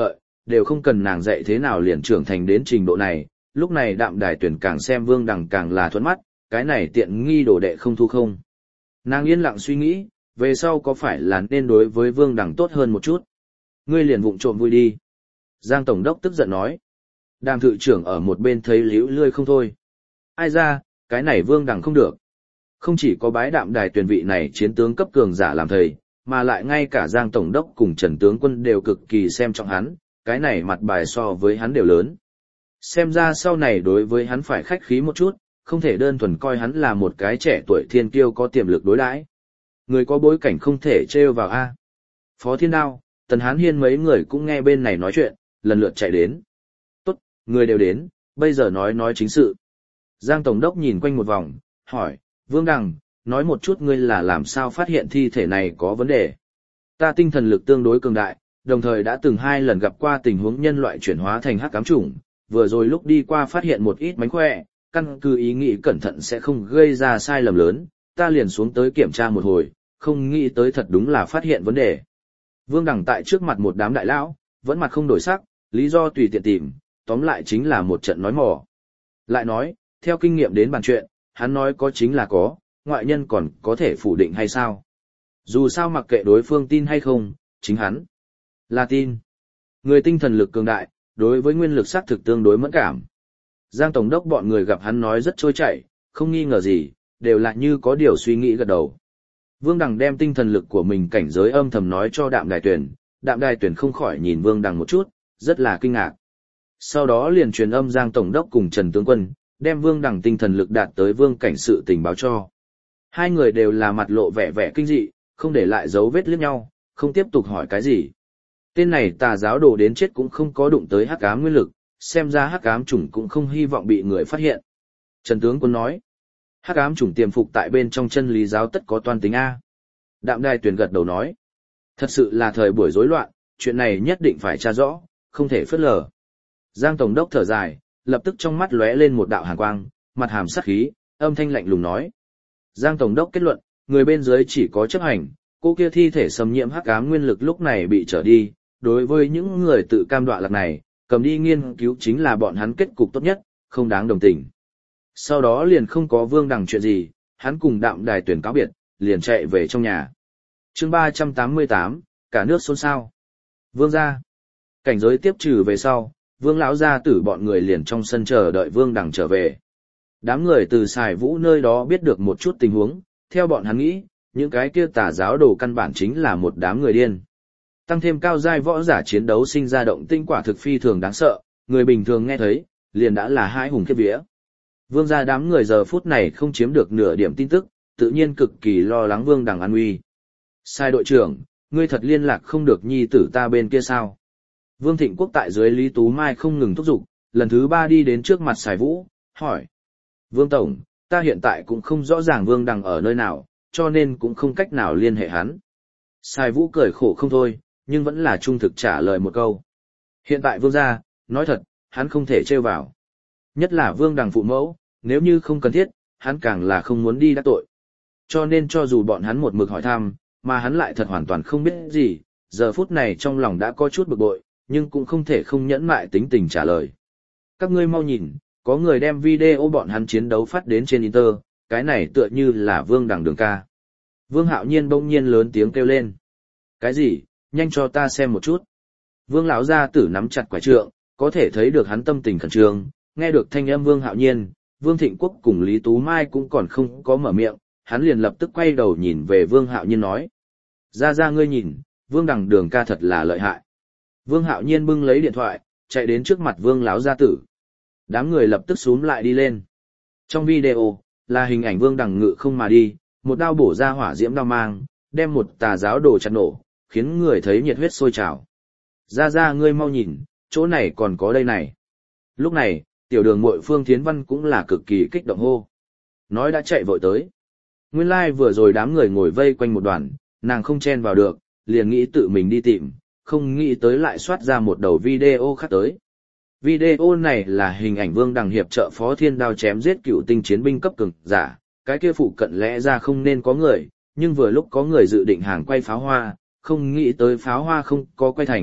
đều không cần nàng dạy thế nào liền trưởng thành đến trình độ này, lúc này Đạm Đài Tuyển càng xem Vương Đằng càng là thuận mắt, cái này tiện nghi đồ đệ không thu không. Nàng yên lặng suy nghĩ, về sau có phải là nên đối với Vương Đằng tốt hơn một chút. Ngươi liền vụng trộm vui đi. Giang Tổng đốc tức giận nói. Đàm thự trưởng ở một bên thấy liễu lươi không thôi. Ai ra, cái này Vương Đằng không được. Không chỉ có bái Đạm Đài Tuyển vị này chiến tướng cấp cường giả làm thầy, mà lại ngay cả Giang Tổng đốc cùng Trần tướng quân đều cực kỳ xem trọng hắn, cái này mặt bài so với hắn đều lớn. Xem ra sau này đối với hắn phải khách khí một chút, không thể đơn thuần coi hắn là một cái trẻ tuổi thiên kiêu có tiềm lực đối đãi. Người có bối cảnh không thể trêu vào a. Phó Thiên Đao, Tần Hán Hiên mấy người cũng nghe bên này nói chuyện, lần lượt chạy đến. Tốt, người đều đến, bây giờ nói nói chính sự. Giang Tổng đốc nhìn quanh một vòng, hỏi, Vương Đằng, nói một chút ngươi là làm sao phát hiện thi thể này có vấn đề. Ta tinh thần lực tương đối cường đại, đồng thời đã từng hai lần gặp qua tình huống nhân loại chuyển hóa thành hắc ám chủng, vừa rồi lúc đi qua phát hiện một ít mánh khỏe, căn cứ ý nghĩ cẩn thận sẽ không gây ra sai lầm lớn, ta liền xuống tới kiểm tra một hồi, không nghĩ tới thật đúng là phát hiện vấn đề. Vương Đằng tại trước mặt một đám đại lão, vẫn mặt không đổi sắc, lý do tùy tiện tìm, tóm lại chính là một trận nói mò. Lại nói, theo kinh nghiệm đến bàn chuyện, hắn nói có chính là có, ngoại nhân còn có thể phủ định hay sao? Dù sao mặc kệ đối phương tin hay không, chính hắn là tin. Người tinh thần lực cường đại, đối với nguyên lực xác thực tương đối mẫn cảm. Giang Tổng đốc bọn người gặp hắn nói rất trôi chảy, không nghi ngờ gì, đều là như có điều suy nghĩ gật đầu. Vương Đằng đem tinh thần lực của mình cảnh giới âm thầm nói cho Đạm Đài Tuyển, Đạm Đài Tuyển không khỏi nhìn Vương Đằng một chút, rất là kinh ngạc. Sau đó liền truyền âm Giang Tổng đốc cùng Trần Tướng Quân, đem Vương Đằng tinh thần lực đạt tới vương cảnh sự tình báo cho. Hai người đều là mặt lộ vẻ vẻ kinh dị, không để lại dấu vết liếc nhau, không tiếp tục hỏi cái gì. Tên này tà giáo đồ đến chết cũng không có đụng tới hắc ám nguyên lực, xem ra hắc ám chủng cũng không hy vọng bị người phát hiện. Trần Tướng Quân nói, hắc ám chủng tiềm phục tại bên trong chân lý giáo tất có toan tính A. Đạm Đài Tuyển gật đầu nói, thật sự là thời buổi rối loạn, chuyện này nhất định phải tra rõ, không thể phớt lờ. Giang Tổng đốc thở dài, lập tức trong mắt lóe lên một đạo hàn quang, mặt hàm sát khí, âm thanh lạnh lùng nói. Giang Tổng đốc kết luận, người bên dưới chỉ có chấp hành, cô kia thi thể xâm nhiễm hắc ám nguyên lực lúc này bị trở đi, đối với những người tự cam đoạ lạc này, cầm đi nghiên cứu chính là bọn hắn kết cục tốt nhất, không đáng đồng tình. Sau đó liền không có Vương Đằng chuyện gì, hắn cùng Đạm Đài Tuyển cáo biệt, liền chạy về trong nhà. Chương ba trăm tám mươi tám, cả nước xôn xao. Vương gia. Cảnh giới tiếp trừ về sau, Vương lão gia tử bọn người liền trong sân chờ đợi Vương Đằng trở về. Đám người từ Sài Vũ nơi đó biết được một chút tình huống, theo bọn hắn nghĩ, những cái kia tà giáo đồ căn bản chính là một đám người điên. Tăng thêm cao giai võ giả chiến đấu sinh ra động tinh quả thực phi thường đáng sợ, người bình thường nghe thấy, liền đã là hai hùng khiếp vía. Vương gia đám người giờ phút này không chiếm được nửa điểm tin tức, tự nhiên cực kỳ lo lắng Vương Đằng an nguy. Sai đội trưởng, ngươi thật liên lạc không được nhi tử ta bên kia sao? Vương Thịnh Quốc tại dưới Lý Tú Mai không ngừng thúc giục, lần thứ ba đi đến trước mặt Sài Vũ, hỏi. Vương Tổng, ta hiện tại cũng không rõ ràng Vương Đằng ở nơi nào, cho nên cũng không cách nào liên hệ hắn. Sài Vũ cười khổ không thôi, nhưng vẫn là trung thực trả lời một câu. Hiện tại Vương gia, nói thật, hắn không thể trêu vào. Nhất là Vương Đằng phụ mẫu, nếu như không cần thiết, hắn càng là không muốn đi đắc tội. Cho nên cho dù bọn hắn một mực hỏi thăm, mà hắn lại thật hoàn toàn không biết gì, giờ phút này trong lòng đã có chút bực bội, nhưng cũng không thể không nhẫn mại tính tình trả lời. Các ngươi mau nhìn, có người đem video bọn hắn chiến đấu phát đến trên Inter, cái này tựa như là Vương Đằng Đường ca. Vương Hạo Nhiên bỗng nhiên lớn tiếng kêu lên. Cái gì, nhanh cho ta xem một chút. Vương lão gia tử nắm chặt quả trượng, có thể thấy được hắn tâm tình khẩn trương, nghe được thanh âm Vương Hạo Nhiên, Vương Thịnh Quốc cùng Lý Tú Mai cũng còn không có mở miệng, hắn liền lập tức quay đầu nhìn về Vương Hạo Nhiên nói. Ra ra ngươi nhìn, Vương Đằng Đường ca thật là lợi hại. Vương Hạo Nhiên bưng lấy điện thoại, chạy đến trước mặt Vương lão gia tử. Đám người lập tức xúm lại đi lên. Trong video, là hình ảnh Vương Đằng ngự không mà đi, một đao bổ ra hỏa diễm đao mang, đem một tà giáo đồ chặt nổ, khiến người thấy nhiệt huyết sôi trào. Ra ra ngươi mau nhìn, chỗ này còn có đây này. Lúc này, tiểu đường muội Phương Thiến Văn cũng là cực kỳ kích động hô. Nói đã chạy vội tới. Nguyên lai like vừa rồi đám người ngồi vây quanh một đoàn, nàng không chen vào được, liền nghĩ tự mình đi tìm, không nghĩ tới lại soát ra một đầu video khác tới. Video này là hình ảnh Vương Đằng hiệp trợ Phó Thiên Đao chém giết cựu tinh chiến binh cấp cường giả, cái kia phụ cận lẽ ra không nên có người, nhưng vừa lúc có người dự định hàng quay pháo hoa, không nghĩ tới pháo hoa không có quay thành,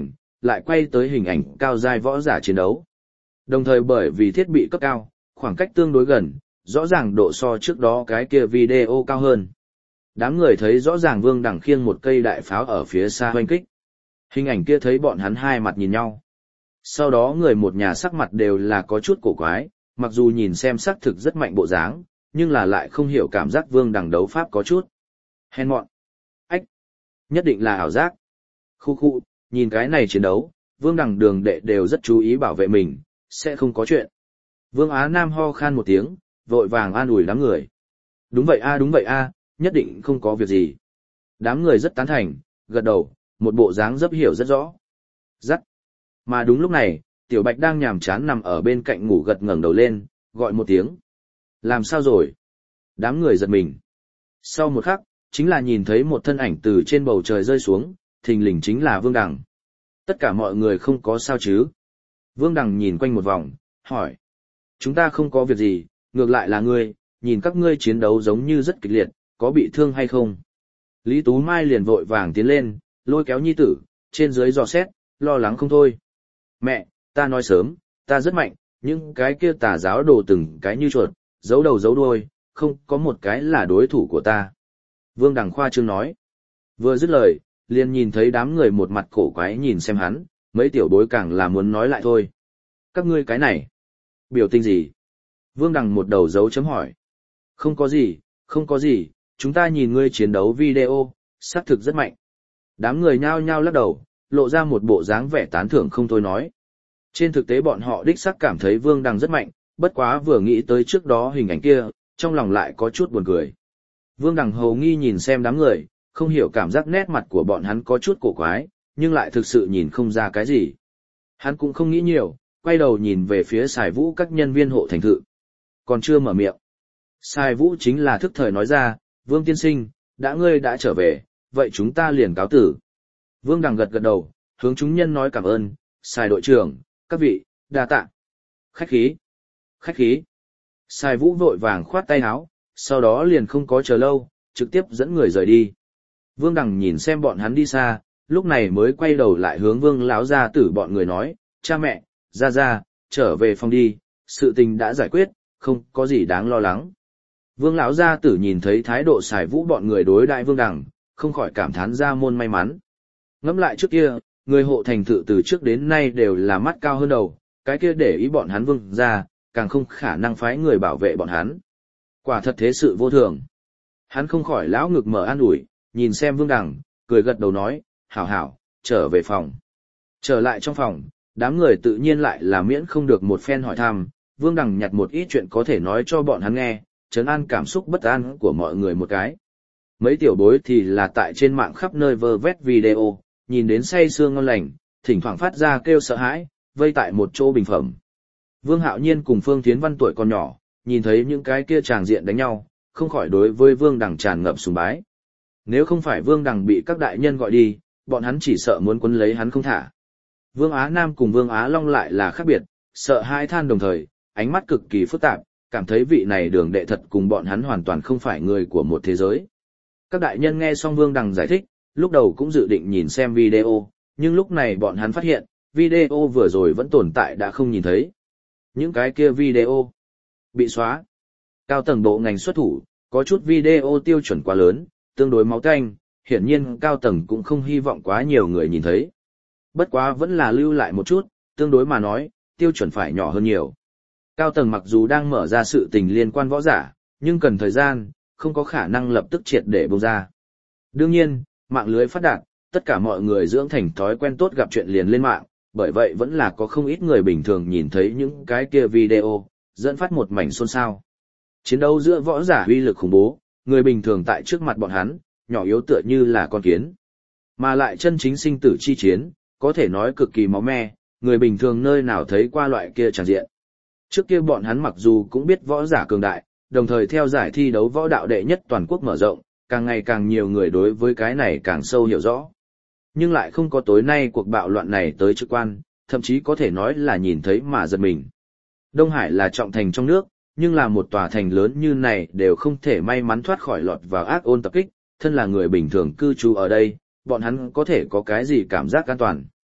lại quay tới hình ảnh cao giai võ giả chiến đấu. Đồng thời bởi vì thiết bị cấp cao, khoảng cách tương đối gần, rõ ràng độ so trước đó cái kia video cao hơn. Đám người thấy rõ ràng Vương Đằng khiêng một cây đại pháo ở phía xa hoanh kích. Hình ảnh kia thấy bọn hắn hai mặt nhìn nhau. Sau đó người một nhà sắc mặt đều là có chút cổ quái, mặc dù nhìn xem sắc thực rất mạnh bộ dáng, nhưng là lại không hiểu cảm giác Vương Đằng đấu pháp có chút hèn mọn. Ách! Nhất định là ảo giác. Khu khu, nhìn cái này chiến đấu, Vương Đằng đường đệ đều rất chú ý bảo vệ mình, sẽ không có chuyện. Vương Á Nam ho khan một tiếng, vội vàng an ủi đám người. Đúng vậy a đúng vậy a, nhất định không có việc gì. Đám người rất tán thành, gật đầu, một bộ dáng rất hiểu rất rõ. Dắt. Mà đúng lúc này, Tiểu Bạch đang nhàm chán nằm ở bên cạnh ngủ gật ngẩng đầu lên, gọi một tiếng. Làm sao rồi? Đám người giật mình. Sau một khắc, chính là nhìn thấy một thân ảnh từ trên bầu trời rơi xuống, thình lình chính là Vương Đằng. Tất cả mọi người không có sao chứ? Vương Đằng nhìn quanh một vòng, hỏi. Chúng ta không có việc gì, ngược lại là ngươi, nhìn các ngươi chiến đấu giống như rất kịch liệt, có bị thương hay không? Lý Tú Mai liền vội vàng tiến lên, lôi kéo nhi tử, trên dưới dò xét, lo lắng không thôi. Mẹ, ta nói sớm, ta rất mạnh, những cái kia tà giáo đồ từng cái như chuột, giấu đầu giấu đuôi, không có một cái là đối thủ của ta. Vương Đằng khoa trương nói. Vừa dứt lời, liền nhìn thấy đám người một mặt cổ quái nhìn xem hắn, mấy tiểu bối càng là muốn nói lại thôi. Các ngươi cái này, biểu tình gì? Vương Đằng một đầu dấu chấm hỏi. Không có gì, không có gì, chúng ta nhìn ngươi chiến đấu video, xác thực rất mạnh. Đám người nhao nhao lắc đầu, lộ ra một bộ dáng vẻ tán thưởng không thôi nói. Trên thực tế bọn họ đích xác cảm thấy Vương Đằng rất mạnh, bất quá vừa nghĩ tới trước đó hình ảnh kia, trong lòng lại có chút buồn cười. Vương Đằng hầu nghi nhìn xem đám người, không hiểu cảm giác nét mặt của bọn hắn có chút cổ quái, nhưng lại thực sự nhìn không ra cái gì. Hắn cũng không nghĩ nhiều, quay đầu nhìn về phía Sài Vũ các nhân viên hộ thành thự. Còn chưa mở miệng. Sài Vũ chính là thức thời nói ra, Vương tiên sinh, đã ngươi đã trở về, vậy chúng ta liền cáo tử. Vương Đằng gật gật đầu, hướng chúng nhân nói cảm ơn, Sài đội trưởng, các vị, đa tạ. Khách khí. Khách khí. Sài Vũ vội vàng khoát tay áo, sau đó liền không có chờ lâu, trực tiếp dẫn người rời đi. Vương Đằng nhìn xem bọn hắn đi xa, lúc này mới quay đầu lại hướng Vương lão gia tử bọn người nói, cha mẹ, ra ra, trở về phòng đi, sự tình đã giải quyết, không có gì đáng lo lắng. Vương lão gia tử nhìn thấy thái độ Sài Vũ bọn người đối đại Vương Đằng, không khỏi cảm thán ra môn may mắn. Ngẫm lại trước kia, người hộ thành thự từ trước đến nay đều là mắt cao hơn đầu, cái kia để ý bọn hắn Vương ra, càng không khả năng phái người bảo vệ bọn hắn. Quả thật thế sự vô thường. Hắn không khỏi lão ngực mở an ủi, nhìn xem Vương Đằng, cười gật đầu nói, hảo hảo, trở về phòng. Trở lại trong phòng, đám người tự nhiên lại là miễn không được một phen hỏi thăm, Vương Đằng nhặt một ít chuyện có thể nói cho bọn hắn nghe, trấn an cảm xúc bất an của mọi người một cái. Mấy tiểu bối thì là tại trên mạng khắp nơi vơ vét video, nhìn đến say sưa ngon lành, thỉnh thoảng phát ra kêu sợ hãi, vây tại một chỗ bình phẩm. Vương Hạo Nhiên cùng Phương Thiến Văn tuổi còn nhỏ, nhìn thấy những cái kia tràng diện đánh nhau, không khỏi đối với Vương Đằng tràn ngập sùng bái. Nếu không phải Vương Đằng bị các đại nhân gọi đi, bọn hắn chỉ sợ muốn quấn lấy hắn không thả. Vương Á Nam cùng Vương Á Long lại là khác biệt, sợ hãi than đồng thời, ánh mắt cực kỳ phức tạp, cảm thấy vị này đường đệ thật cùng bọn hắn hoàn toàn không phải người của một thế giới. Các đại nhân nghe xong Vương Đằng giải thích, lúc đầu cũng dự định nhìn xem video, nhưng lúc này bọn hắn phát hiện, video vừa rồi vẫn tồn tại đã không nhìn thấy. Những cái kia video bị xóa. Cao tầng bộ ngành xuất thủ, có chút video tiêu chuẩn quá lớn, tương đối máu tanh, hiển nhiên cao tầng cũng không hy vọng quá nhiều người nhìn thấy. Bất quá vẫn là lưu lại một chút, tương đối mà nói, tiêu chuẩn phải nhỏ hơn nhiều. Cao tầng mặc dù đang mở ra sự tình liên quan võ giả, nhưng cần thời gian, không có khả năng lập tức triệt để bông ra. Đương nhiên, mạng lưới phát đạt, tất cả mọi người dưỡng thành thói quen tốt gặp chuyện liền lên mạng, bởi vậy vẫn là có không ít người bình thường nhìn thấy những cái kia video, dẫn phát một mảnh xôn xao. Chiến đấu giữa võ giả uy lực khủng bố, người bình thường tại trước mặt bọn hắn, nhỏ yếu tựa như là con kiến. Mà lại chân chính sinh tử chi chiến, có thể nói cực kỳ máu me, người bình thường nơi nào thấy qua loại kia tràn diện. Trước kia bọn hắn mặc dù cũng biết võ giả cường đại, đồng thời theo giải thi đấu võ đạo đệ nhất toàn quốc mở rộng, càng ngày càng nhiều người đối với cái này càng sâu hiểu rõ. Nhưng lại không có tối nay cuộc bạo loạn này tới trực quan, thậm chí có thể nói là nhìn thấy mà giật mình. Đông Hải là trọng thành trong nước, nhưng là một tòa thành lớn như này đều không thể may mắn thoát khỏi lọt vào ác ôn tập kích, thân là người bình thường cư trú ở đây, bọn hắn có thể có cái gì cảm giác an toàn.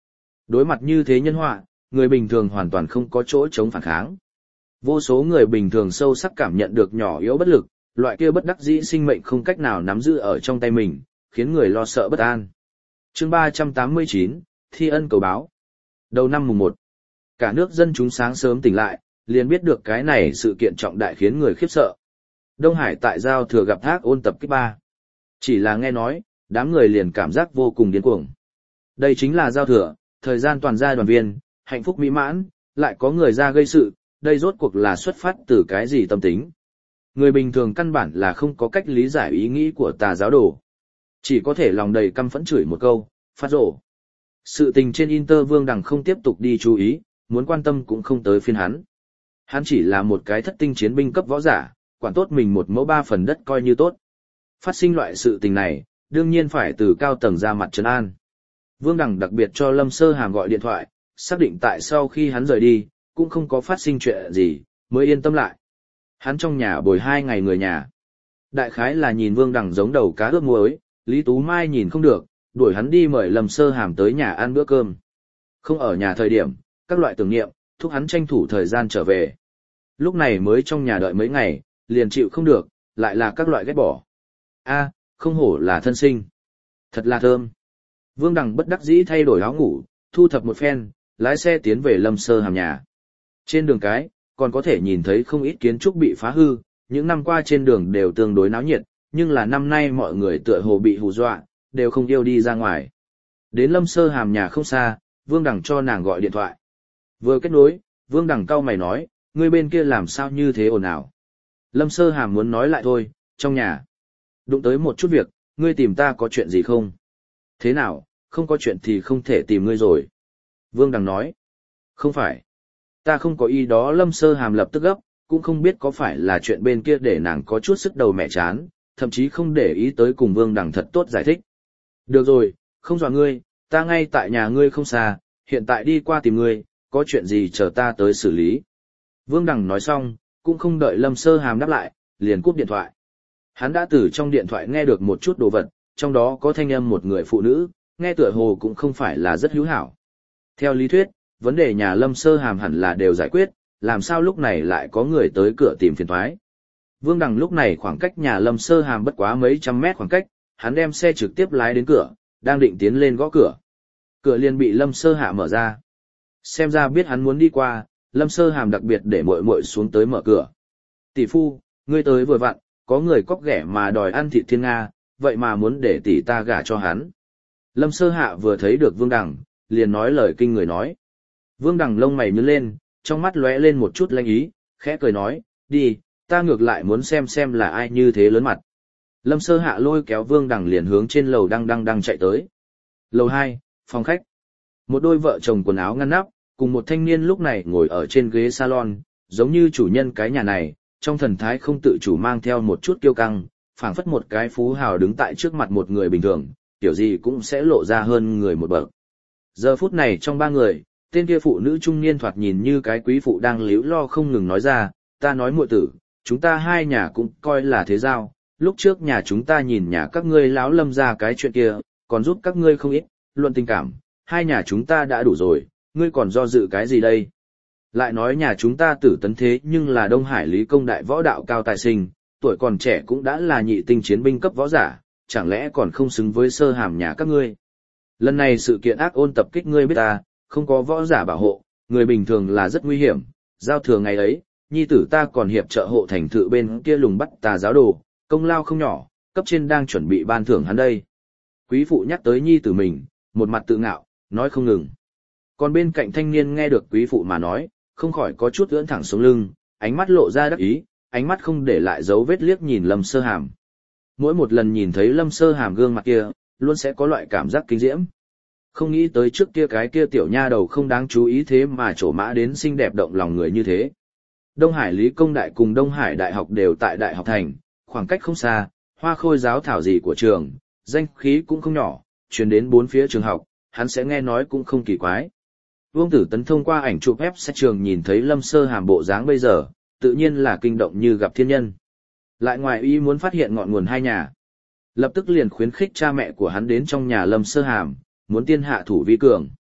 Đối mặt như thế nhân họa, người bình thường hoàn toàn không có chỗ chống phản kháng. Vô số người bình thường sâu sắc cảm nhận được nhỏ yếu bất lực, loại kia bất đắc dĩ sinh mệnh không cách nào nắm giữ ở trong tay mình, khiến người lo sợ bất an. Chương ba trăm tám mươi chín, Thi ân cầu báo. Đầu năm mùng một, cả nước dân chúng sáng sớm tỉnh lại, liền biết được cái này sự kiện trọng đại khiến người khiếp sợ. Đông Hải tại giao thừa gặp thác ôn tập kích ba. Chỉ là nghe nói, đám người liền cảm giác vô cùng điên cuồng. Đây chính là giao thừa, thời gian toàn gia đoàn viên, hạnh phúc mỹ mãn, lại có người ra gây sự, đây rốt cuộc là xuất phát từ cái gì tâm tính. Người bình thường căn bản là không có cách lý giải ý nghĩ của tà giáo đồ. Chỉ có thể lòng đầy căm phẫn chửi một câu, phát rổ. Sự tình trên Inter Vương Đằng không tiếp tục đi chú ý, muốn quan tâm cũng không tới phiên hắn. Hắn chỉ là một cái thất tinh chiến binh cấp võ giả, quản tốt mình một mẫu ba phần đất coi như tốt. Phát sinh loại sự tình này, đương nhiên phải từ cao tầng ra mặt trấn an. Vương Đằng đặc biệt cho Lâm Sơ Hàm gọi điện thoại, xác định tại sau khi hắn rời đi, cũng không có phát sinh chuyện gì, mới yên tâm lại. Hắn trong nhà bồi hai ngày người nhà. Đại khái là nhìn Vương Đằng giống đầu cá ướp muối, Lý Tú Mai nhìn không được, đuổi hắn đi mời Lâm Sơ Hàm tới nhà ăn bữa cơm. Không ở nhà thời điểm, các loại tưởng niệm, thúc hắn tranh thủ thời gian trở về. Lúc này mới trong nhà đợi mấy ngày, liền chịu không được, lại là các loại ghét bỏ. A, không hổ là thân sinh. Thật là thơm. Vương Đằng bất đắc dĩ thay đổi áo ngủ, thu thập một phen, lái xe tiến về Lâm Sơ Hàm nhà. Trên đường cái, còn có thể nhìn thấy không ít kiến trúc bị phá hư, những năm qua trên đường đều tương đối náo nhiệt, nhưng là năm nay mọi người tựa hồ bị hù dọa, đều không yêu đi ra ngoài. Đến Lâm Sơ Hàm nhà không xa, Vương Đằng cho nàng gọi điện thoại. Vừa kết nối, Vương Đằng cau mày nói, ngươi bên kia làm sao như thế ồn ào. Lâm Sơ Hàm muốn nói lại thôi, trong nhà. Đụng tới một chút việc, ngươi tìm ta có chuyện gì không? Thế nào, không có chuyện thì không thể tìm ngươi rồi. Vương Đằng nói, không phải. Ta không có ý đó. Lâm Sơ Hàm lập tức gấp, cũng không biết có phải là chuyện bên kia để nàng có chút sức đầu mẹ chán, thậm chí không để ý tới cùng Vương Đằng thật tốt giải thích. Được rồi, không dọa ngươi, ta ngay tại nhà ngươi không xa, hiện tại đi qua tìm ngươi, có chuyện gì chờ ta tới xử lý. Vương Đằng nói xong, cũng không đợi Lâm Sơ Hàm đáp lại, liền cúp điện thoại. Hắn đã từ trong điện thoại nghe được một chút đồ vật, trong đó có thanh âm một người phụ nữ, nghe tựa hồ cũng không phải là rất hữu hảo. Theo lý thuyết, vấn đề nhà Lâm Sơ Hàm hẳn là đều giải quyết, làm sao lúc này lại có người tới cửa tìm phiền toái. Vương Đằng lúc này khoảng cách nhà Lâm Sơ Hàm bất quá mấy trăm mét khoảng cách, hắn đem xe trực tiếp lái đến cửa, đang định tiến lên gõ cửa. Cửa liền bị Lâm Sơ Hạ mở ra. Xem ra biết hắn muốn đi qua, Lâm Sơ Hàm đặc biệt để muội muội xuống tới mở cửa. Tỷ phu, ngươi tới vừa vặn, có người cóc ghẻ mà đòi ăn thịt thiên Nga, vậy mà muốn để tỷ ta gả cho hắn. Lâm Sơ Hạ vừa thấy được Vương Đằng, liền nói lời kinh người nói. Vương Đằng lông mày nhướng lên, trong mắt lóe lên một chút lanh ý, khẽ cười nói, đi, ta ngược lại muốn xem xem là ai như thế lớn mặt. Lâm Sơ Hạ lôi kéo Vương Đằng liền hướng trên lầu đang đang đang chạy tới. Lầu hai, phòng khách. Một đôi vợ chồng quần áo ngăn nắp, cùng một thanh niên lúc này ngồi ở trên ghế salon, giống như chủ nhân cái nhà này, trong thần thái không tự chủ mang theo một chút kiêu căng, phảng phất một cái phú hào đứng tại trước mặt một người bình thường, kiểu gì cũng sẽ lộ ra hơn người một bậc. Giờ phút này trong ba người, tên kia phụ nữ trung niên thoạt nhìn như cái quý phụ đang líu lo không ngừng nói ra, ta nói muội tử, chúng ta hai nhà cũng coi là thế giao, lúc trước nhà chúng ta nhìn nhà các ngươi láo Lâm ra cái chuyện kia, còn giúp các ngươi không ít, luận tình cảm, hai nhà chúng ta đã đủ rồi, ngươi còn do dự cái gì đây? Lại nói nhà chúng ta tử tấn thế nhưng là Đông Hải Lý Công đại võ đạo cao tài sinh, tuổi còn trẻ cũng đã là nhị tinh chiến binh cấp võ giả, chẳng lẽ còn không xứng với Sơ Hàm nhà các ngươi? Lần này sự kiện ác ôn tập kích ngươi biết ta, không có võ giả bảo hộ, người bình thường là rất nguy hiểm, giao thừa ngày ấy, nhi tử ta còn hiệp trợ hộ thành thự bên kia lùng bắt tà giáo đồ, công lao không nhỏ, cấp trên đang chuẩn bị ban thưởng hắn đây. Quý phụ nhắc tới nhi tử mình, một mặt tự ngạo, nói không ngừng. Còn bên cạnh thanh niên nghe được quý phụ mà nói, không khỏi có chút ưỡn thẳng xuống lưng, ánh mắt lộ ra đắc ý, ánh mắt không để lại dấu vết liếc nhìn Lâm Sơ Hàm. Mỗi một lần nhìn thấy Lâm Sơ Hàm gương mặt kia, luôn sẽ có loại cảm giác kinh diễm. Không nghĩ tới trước kia cái kia tiểu nha đầu không đáng chú ý thế mà trổ mã đến xinh đẹp động lòng người như thế. Đông Hải Lý Công Đại cùng Đông Hải Đại học đều tại Đại học Thành, khoảng cách không xa, hoa khôi giáo thảo gì của trường, danh khí cũng không nhỏ, truyền đến bốn phía trường học, hắn sẽ nghe nói cũng không kỳ quái. Vương Tử Tấn thông qua ảnh chụp ép xét trường nhìn thấy Lâm Sơ Hàm bộ dáng bây giờ, tự nhiên là kinh động như gặp thiên nhân. Lại ngoài ý muốn phát hiện ngọn nguồn hai nhà. Lập tức liền khuyến khích cha mẹ của hắn đến trong nhà Lâm Sơ Hàm, muốn tiên hạ thủ vi cường.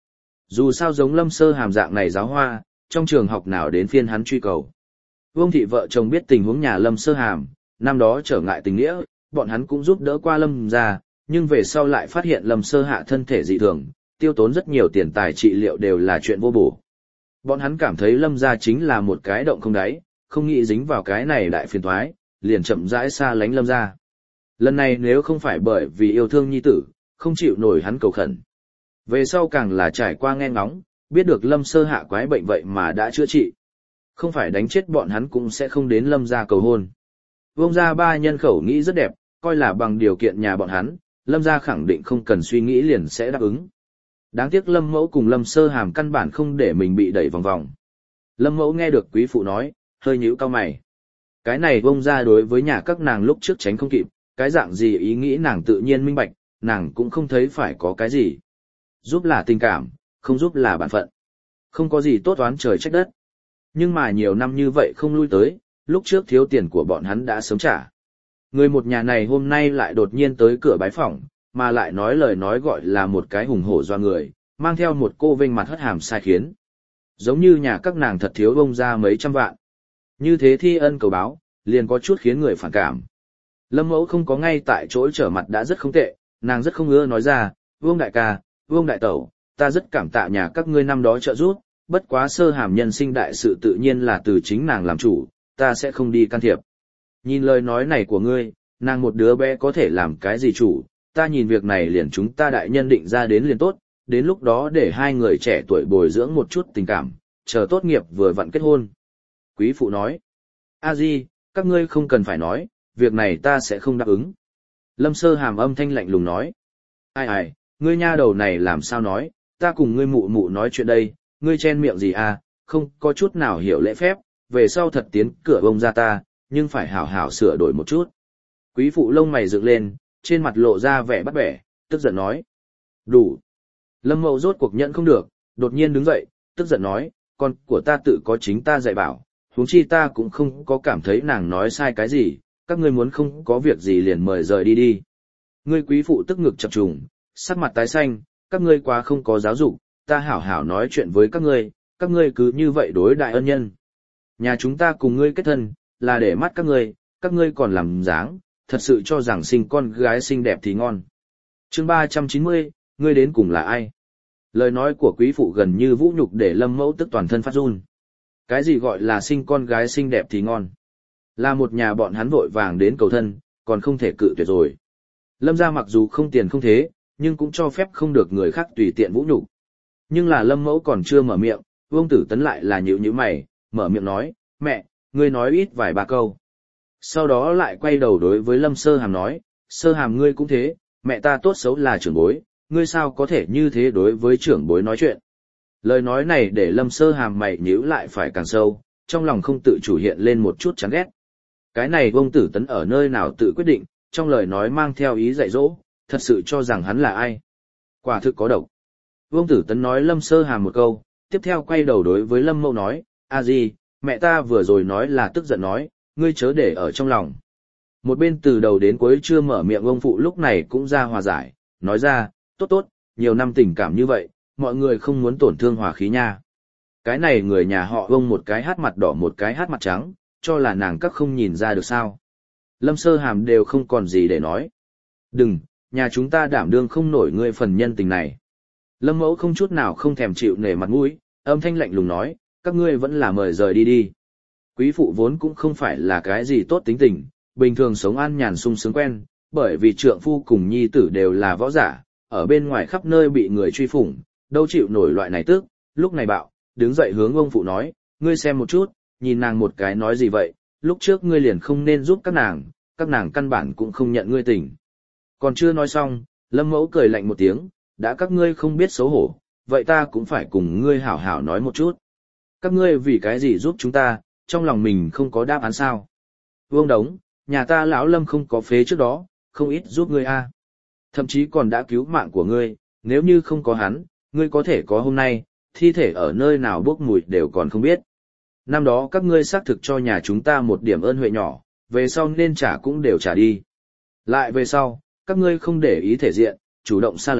Dù sao giống Lâm Sơ Hàm dạng này giáo hoa, trong trường học nào đến phiên hắn truy cầu. Vương thị vợ chồng biết tình huống nhà Lâm Sơ Hàm, năm đó trở ngại tình nghĩa, bọn hắn cũng giúp đỡ qua Lâm gia, nhưng về sau lại phát hiện Lâm Sơ Hạ thân thể dị thường, tiêu tốn rất nhiều tiền tài trị liệu đều là chuyện vô bổ. Bọn hắn cảm thấy Lâm gia chính là một cái động không đáy, không nghĩ dính vào cái này đại phiền toái, liền chậm rãi xa lánh Lâm gia. Lần này nếu không phải bởi vì yêu thương nhi tử, không chịu nổi hắn cầu khẩn. Về sau càng là trải qua nghe ngóng, biết được Lâm Sơ Hạ quái bệnh vậy mà đã chữa trị. Không phải đánh chết bọn hắn cũng sẽ không đến Lâm gia cầu hôn. Vương gia ba nhân khẩu nghĩ rất đẹp, coi là bằng điều kiện nhà bọn hắn, Lâm gia khẳng định không cần suy nghĩ liền sẽ đáp ứng. Đáng tiếc Lâm Mẫu cùng Lâm Sơ Hàm căn bản không để mình bị đẩy vòng vòng. Lâm Mẫu nghe được quý phụ nói, hơi nhíu cau mày. Cái này Vương gia đối với nhà các nàng lúc trước tránh không kịp, cái dạng gì ý nghĩ nàng tự nhiên minh bạch, nàng cũng không thấy phải có cái gì. Giúp là tình cảm, không giúp là bản phận. Không có gì tốt oán trời trách đất. Nhưng mà nhiều năm như vậy không lui tới, lúc trước thiếu tiền của bọn hắn đã sớm trả. Người một nhà này hôm nay lại đột nhiên tới cửa bái phỏng, mà lại nói lời nói gọi là một cái hùng hổ doa người, mang theo một cô vênh mặt hất hàm sai khiến. Giống như nhà các nàng thật thiếu bông ra mấy trăm vạn. Như thế thi ân cầu báo, liền có chút khiến người phản cảm. Lâm Mẫu không có ngay tại chỗ trở mặt đã rất không tệ, nàng rất không ưa nói ra, Vương đại ca, Vương đại tẩu, ta rất cảm tạ nhà các ngươi năm đó trợ giúp, bất quá Sơ Hàm nhân sinh đại sự tự nhiên là từ chính nàng làm chủ, ta sẽ không đi can thiệp. Nhìn lời nói này của ngươi, nàng một đứa bé có thể làm cái gì chủ, ta nhìn việc này liền chúng ta đại nhân định ra đến liền tốt, đến lúc đó để hai người trẻ tuổi bồi dưỡng một chút tình cảm, chờ tốt nghiệp vừa vặn kết hôn. Quý phụ nói, a di, các ngươi không cần phải nói, việc này ta sẽ không đáp ứng. Lâm Sơ Hàm âm thanh lạnh lùng nói, ai ai, ngươi nha đầu này làm sao nói, ta cùng ngươi mụ mụ nói chuyện đây, ngươi chen miệng gì à, không có chút nào hiểu lễ phép, về sau thật tiến cửa bông ra ta, nhưng phải hảo hảo sửa đổi một chút. Quý phụ lông mày dựng lên, trên mặt lộ ra vẻ bắt bẻ, tức giận nói. Đủ. Lâm Mậu rốt cuộc nhận không được, đột nhiên đứng dậy, tức giận nói, con của ta tự có chính ta dạy bảo, huống chi ta cũng không có cảm thấy nàng nói sai cái gì, các ngươi muốn không có việc gì liền mời rời đi đi. Ngươi quý phụ tức ngực chập trùng, sắc mặt tái xanh, các ngươi quá không có giáo dục, ta hảo hảo nói chuyện với các ngươi, các ngươi cứ như vậy đối đại ân nhân. Nhà chúng ta cùng ngươi kết thân, là để mắt các ngươi, các ngươi còn làm dáng, thật sự cho rằng sinh con gái xinh đẹp thì ngon. Chương ba trăm chín mươi, ngươi đến cùng là ai? Lời nói của quý phụ gần như vũ nhục để Lâm Mẫu tức toàn thân phát run. Cái gì gọi là sinh con gái xinh đẹp thì ngon? Là một nhà bọn hắn vội vàng đến cầu thân, còn không thể cự tuyệt rồi. Lâm gia mặc dù không tiền không thế, nhưng cũng cho phép không được người khác tùy tiện vũ nhục. Nhưng là Lâm Mẫu còn chưa mở miệng, Vương Tử Tấn lại là nhíu nhíu mày, mở miệng nói, mẹ, ngươi nói ít vài ba câu. Sau đó lại quay đầu đối với Lâm Sơ Hàm nói, Sơ Hàm ngươi cũng thế, mẹ ta tốt xấu là trưởng bối, ngươi sao có thể như thế đối với trưởng bối nói chuyện. Lời nói này để Lâm Sơ Hàm mày nhíu lại phải càng sâu, trong lòng không tự chủ hiện lên một chút chán ghét. Cái này Vương Tử Tấn ở nơi nào tự quyết định, trong lời nói mang theo ý dạy dỗ, thật sự cho rằng hắn là ai. Quả thực có độc. Vương Tử Tấn nói Lâm Sơ Hàm một câu, tiếp theo quay đầu đối với Lâm Mẫu nói, a di, mẹ ta vừa rồi nói là tức giận nói, ngươi chớ để ở trong lòng. Một bên từ đầu đến cuối chưa mở miệng ông phụ lúc này cũng ra hòa giải, nói ra, tốt tốt, nhiều năm tình cảm như vậy, mọi người không muốn tổn thương hòa khí nha. Cái này người nhà họ ông một cái hát mặt đỏ một cái hát mặt trắng, cho là nàng các không nhìn ra được sao. Lâm Sơ Hàm đều không còn gì để nói. Đừng, nhà chúng ta đảm đương không nổi ngươi phần nhân tình này. Lâm Mẫu không chút nào không thèm chịu nể mặt mũi, âm thanh lạnh lùng nói, các ngươi vẫn là mời rời đi đi. Quý phụ vốn cũng không phải là cái gì tốt tính tình, bình thường sống an nhàn sung sướng quen, bởi vì trượng phu cùng nhi tử đều là võ giả, ở bên ngoài khắp nơi bị người truy phủng, đâu chịu nổi loại này tức, lúc này bạo, đứng dậy hướng ông phụ nói, ngươi xem một chút, nhìn nàng một cái nói gì vậy, lúc trước ngươi liền không nên giúp các nàng, các nàng căn bản cũng không nhận ngươi tình. Còn chưa nói xong, Lâm Mẫu cười lạnh một tiếng, đã các ngươi không biết xấu hổ, vậy ta cũng phải cùng ngươi hảo hảo nói một chút. Các ngươi vì cái gì giúp chúng ta, trong lòng mình không có đáp án sao? Vương Đống, nhà ta lão Lâm không có phế trước đó, không ít giúp ngươi a. Thậm chí còn đã cứu mạng của ngươi, nếu như không có hắn, ngươi có thể có hôm nay, thi thể ở nơi nào bốc mùi đều còn không biết. Năm đó các ngươi xác thực cho nhà chúng ta một điểm ơn huệ nhỏ, về sau nên trả cũng đều trả đi. Lại về sau, các ngươi không để ý thể diện, chủ động xa lánh,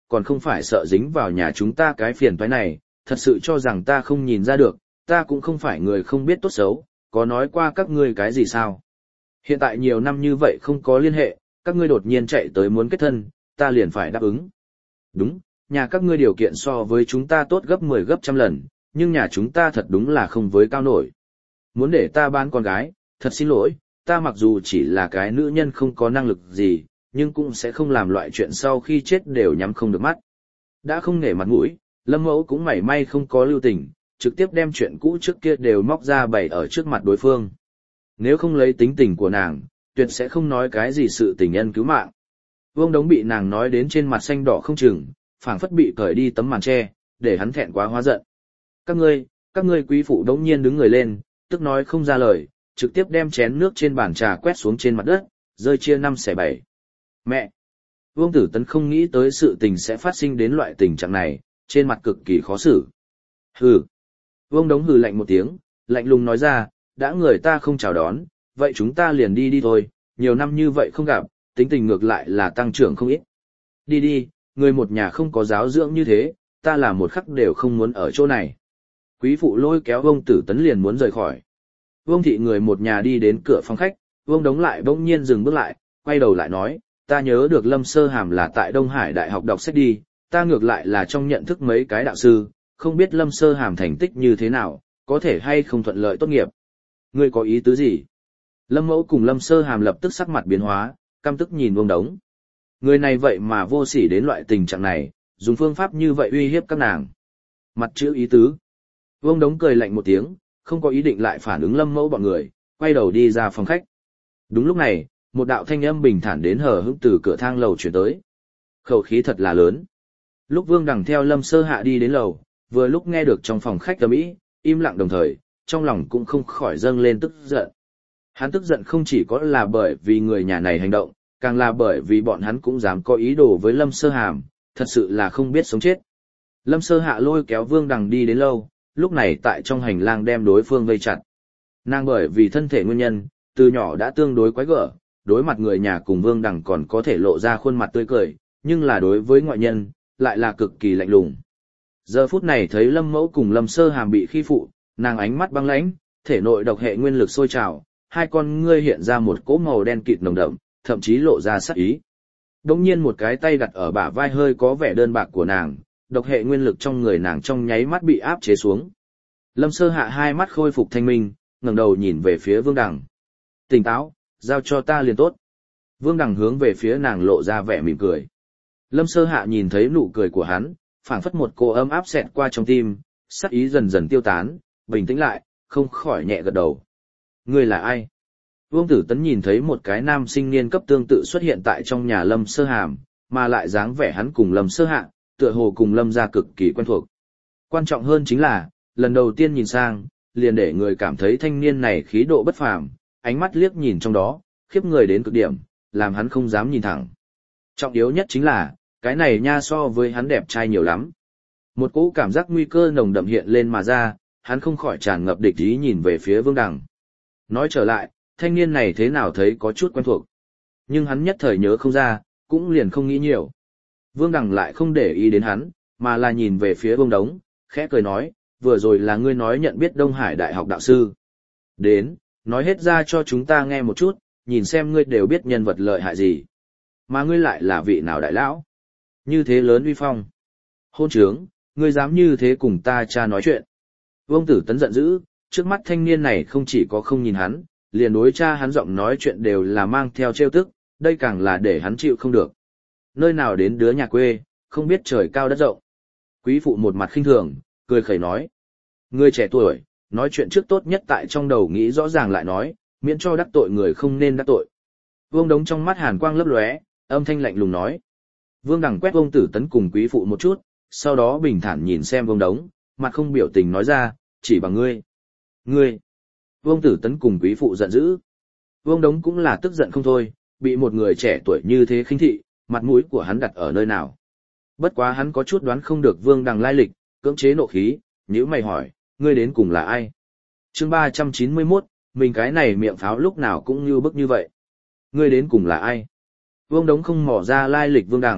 còn không phải sợ dính vào nhà chúng ta cái phiền toái này, thật sự cho rằng ta không nhìn ra được, ta cũng không phải người không biết tốt xấu, có nói qua các ngươi cái gì sao. Hiện tại nhiều năm như vậy không có liên hệ, các ngươi đột nhiên chạy tới muốn kết thân, ta liền phải đáp ứng. Đúng, nhà các ngươi điều kiện so với chúng ta tốt gấp mười gấp trăm lần, nhưng nhà chúng ta thật đúng là không với cao nổi. Muốn để ta bán con gái, thật xin lỗi, ta mặc dù chỉ là cái nữ nhân không có năng lực gì, nhưng cũng sẽ không làm loại chuyện sau khi chết đều nhắm không được mắt. Đã không nể mặt mũi, Lâm Mẫu cũng mảy may không có lưu tình, trực tiếp đem chuyện cũ trước kia đều móc ra bày ở trước mặt đối phương. Nếu không lấy tính tình của nàng, tuyệt sẽ không nói cái gì sự tình nhân cứu mạng. Vương Đống bị nàng nói đến trên mặt xanh đỏ không chừng, phảng phất bị cởi đi tấm màn che, để hắn thẹn quá hóa giận. Các ngươi, các ngươi quý phụ đống nhiên đứng người lên, tức nói không ra lời, trực tiếp đem chén nước trên bàn trà quét xuống trên mặt đất, rơi chia năm xẻ bảy. Mẹ! Vương Tử Tấn không nghĩ tới sự tình sẽ phát sinh đến loại tình trạng này, trên mặt cực kỳ khó xử. Hừ! Vương Đống hừ lạnh một tiếng, lạnh lùng nói ra, đã người ta không chào đón, vậy chúng ta liền đi đi thôi, nhiều năm như vậy không gặp, tính tình ngược lại là tăng trưởng không ít. Đi đi, người một nhà không có giáo dưỡng như thế, ta là một khắc đều không muốn ở chỗ này. Quý phụ lôi kéo Vương Tử Tấn liền muốn rời khỏi. Vương thị người một nhà đi đến cửa phòng khách, Vương Đống lại bỗng nhiên dừng bước lại, quay đầu lại nói, ta nhớ được Lâm Sơ Hàm là tại Đông Hải Đại học đọc sách đi, ta ngược lại là trong nhận thức mấy cái đạo sư, không biết Lâm Sơ Hàm thành tích như thế nào, có thể hay không thuận lợi tốt nghiệp. Ngươi có ý tứ gì? Lâm Mẫu cùng Lâm Sơ Hàm lập tức sắc mặt biến hóa, căm tức nhìn Vương Đống. Người này vậy mà vô sỉ đến loại tình trạng này, dùng phương pháp như vậy uy hiếp các nàng. Mặt chữ ý tứ. Vương Đống cười lạnh một tiếng, không có ý định lại phản ứng Lâm Mẫu bọn người, quay đầu đi ra phòng khách. Đúng lúc này, một đạo thanh âm bình thản đến hờ hững từ cửa thang lầu chuyển tới. Khẩu khí thật là lớn. Lúc Vương Đằng theo Lâm Sơ Hạ đi đến lầu, vừa lúc nghe được trong phòng khách ầm ĩ, im lặng đồng thời, trong lòng cũng không khỏi dâng lên tức giận. Hắn tức giận không chỉ có là bởi vì người nhà này hành động, càng là bởi vì bọn hắn cũng dám có ý đồ với Lâm Sơ Hàm, thật sự là không biết sống chết. Lâm Sơ Hạ lôi kéo Vương Đằng đi đến lâu, lúc này tại trong hành lang đem đối phương vây chặt. Nàng bởi vì thân thể nguyên nhân, từ nhỏ đã tương đối quái gở, đối mặt người nhà cùng Vương Đằng còn có thể lộ ra khuôn mặt tươi cười, nhưng là đối với ngoại nhân, lại là cực kỳ lạnh lùng. Giờ phút này thấy Lâm Mẫu cùng Lâm Sơ Hàm bị khi phụ, nàng ánh mắt băng lãnh, thể nội độc hệ nguyên lực sôi trào, hai con ngươi hiện ra một cỗ màu đen kịt nồng đậm, thậm chí lộ ra sát ý. Đống nhiên một cái tay đặt ở bả vai hơi có vẻ đơn bạc của nàng, độc hệ nguyên lực trong người nàng trong nháy mắt bị áp chế xuống. Lâm Sơ Hạ hai mắt khôi phục thanh minh, ngẩng đầu nhìn về phía Vương Đằng. Tỉnh táo, giao cho ta liền tốt. Vương Đằng hướng về phía nàng lộ ra vẻ mỉm cười. Lâm Sơ Hạ nhìn thấy nụ cười của hắn, phảng phất một cô ấm áp xẹt qua trong tim, sát ý dần dần tiêu tán, bình tĩnh lại, không khỏi nhẹ gật đầu. Ngươi là ai? Vương Tử Tấn nhìn thấy một cái nam sinh niên cấp tương tự xuất hiện tại trong nhà Lâm Sơ Hàm, mà lại dáng vẻ hắn cùng Lâm Sơ Hạ, tựa hồ cùng Lâm gia cực kỳ quen thuộc. Quan trọng hơn chính là, lần đầu tiên nhìn sang, liền để người cảm thấy thanh niên này khí độ bất phàm, ánh mắt liếc nhìn trong đó, khiếp người đến cực điểm, làm hắn không dám nhìn thẳng. Trọng yếu nhất chính là, cái này nha so với hắn đẹp trai nhiều lắm. Một cỗ cảm giác nguy cơ nồng đậm hiện lên mà ra, hắn không khỏi tràn ngập địch ý nhìn về phía Vương Đằng. Nói trở lại, thanh niên này thế nào thấy có chút quen thuộc. Nhưng hắn nhất thời nhớ không ra, cũng liền không nghĩ nhiều. Vương Đằng lại không để ý đến hắn, mà là nhìn về phía Vương Đống, khẽ cười nói, vừa rồi là ngươi nói nhận biết Đông Hải Đại học đạo sư. Đến, nói hết ra cho chúng ta nghe một chút, nhìn xem ngươi đều biết nhân vật lợi hại gì. Mà ngươi lại là vị nào đại lão? Như thế lớn uy phong. Hôn trướng, ngươi dám như thế cùng ta cha nói chuyện. Vương Tử Tấn giận dữ, trước mắt thanh niên này không chỉ có không nhìn hắn, liền đối cha hắn giọng nói chuyện đều là mang theo trêu tức, đây càng là để hắn chịu không được. Nơi nào đến đứa nhà quê, không biết trời cao đất rộng. Quý phụ một mặt khinh thường, cười khẩy nói. Ngươi trẻ tuổi, nói chuyện trước tốt nhất tại trong đầu nghĩ rõ ràng lại nói, miễn cho đắc tội người không nên đắc tội. Vương Đống trong mắt hàn quang lấp lóe, âm thanh lạnh lùng nói. Vương Đằng quét Vương Tử Tấn cùng quý phụ một chút, sau đó bình thản nhìn xem Vương Đống, mặt không biểu tình nói ra, chỉ bằng ngươi. Ngươi! Vương Tử Tấn cùng quý phụ giận dữ. Vương Đống cũng là tức giận không thôi, bị một người trẻ tuổi như thế khinh thị, mặt mũi của hắn đặt ở nơi nào. Bất quá hắn có chút đoán không được Vương Đằng lai lịch, cưỡng chế nộ khí, nhíu mày hỏi, ngươi đến cùng là ai? Chương ba trăm chín mươi mốt, mình cái này miệng pháo lúc nào cũng như bức như vậy. Ngươi đến cùng là ai? Vương Đống không mò ra lai lịch Vương Đằng,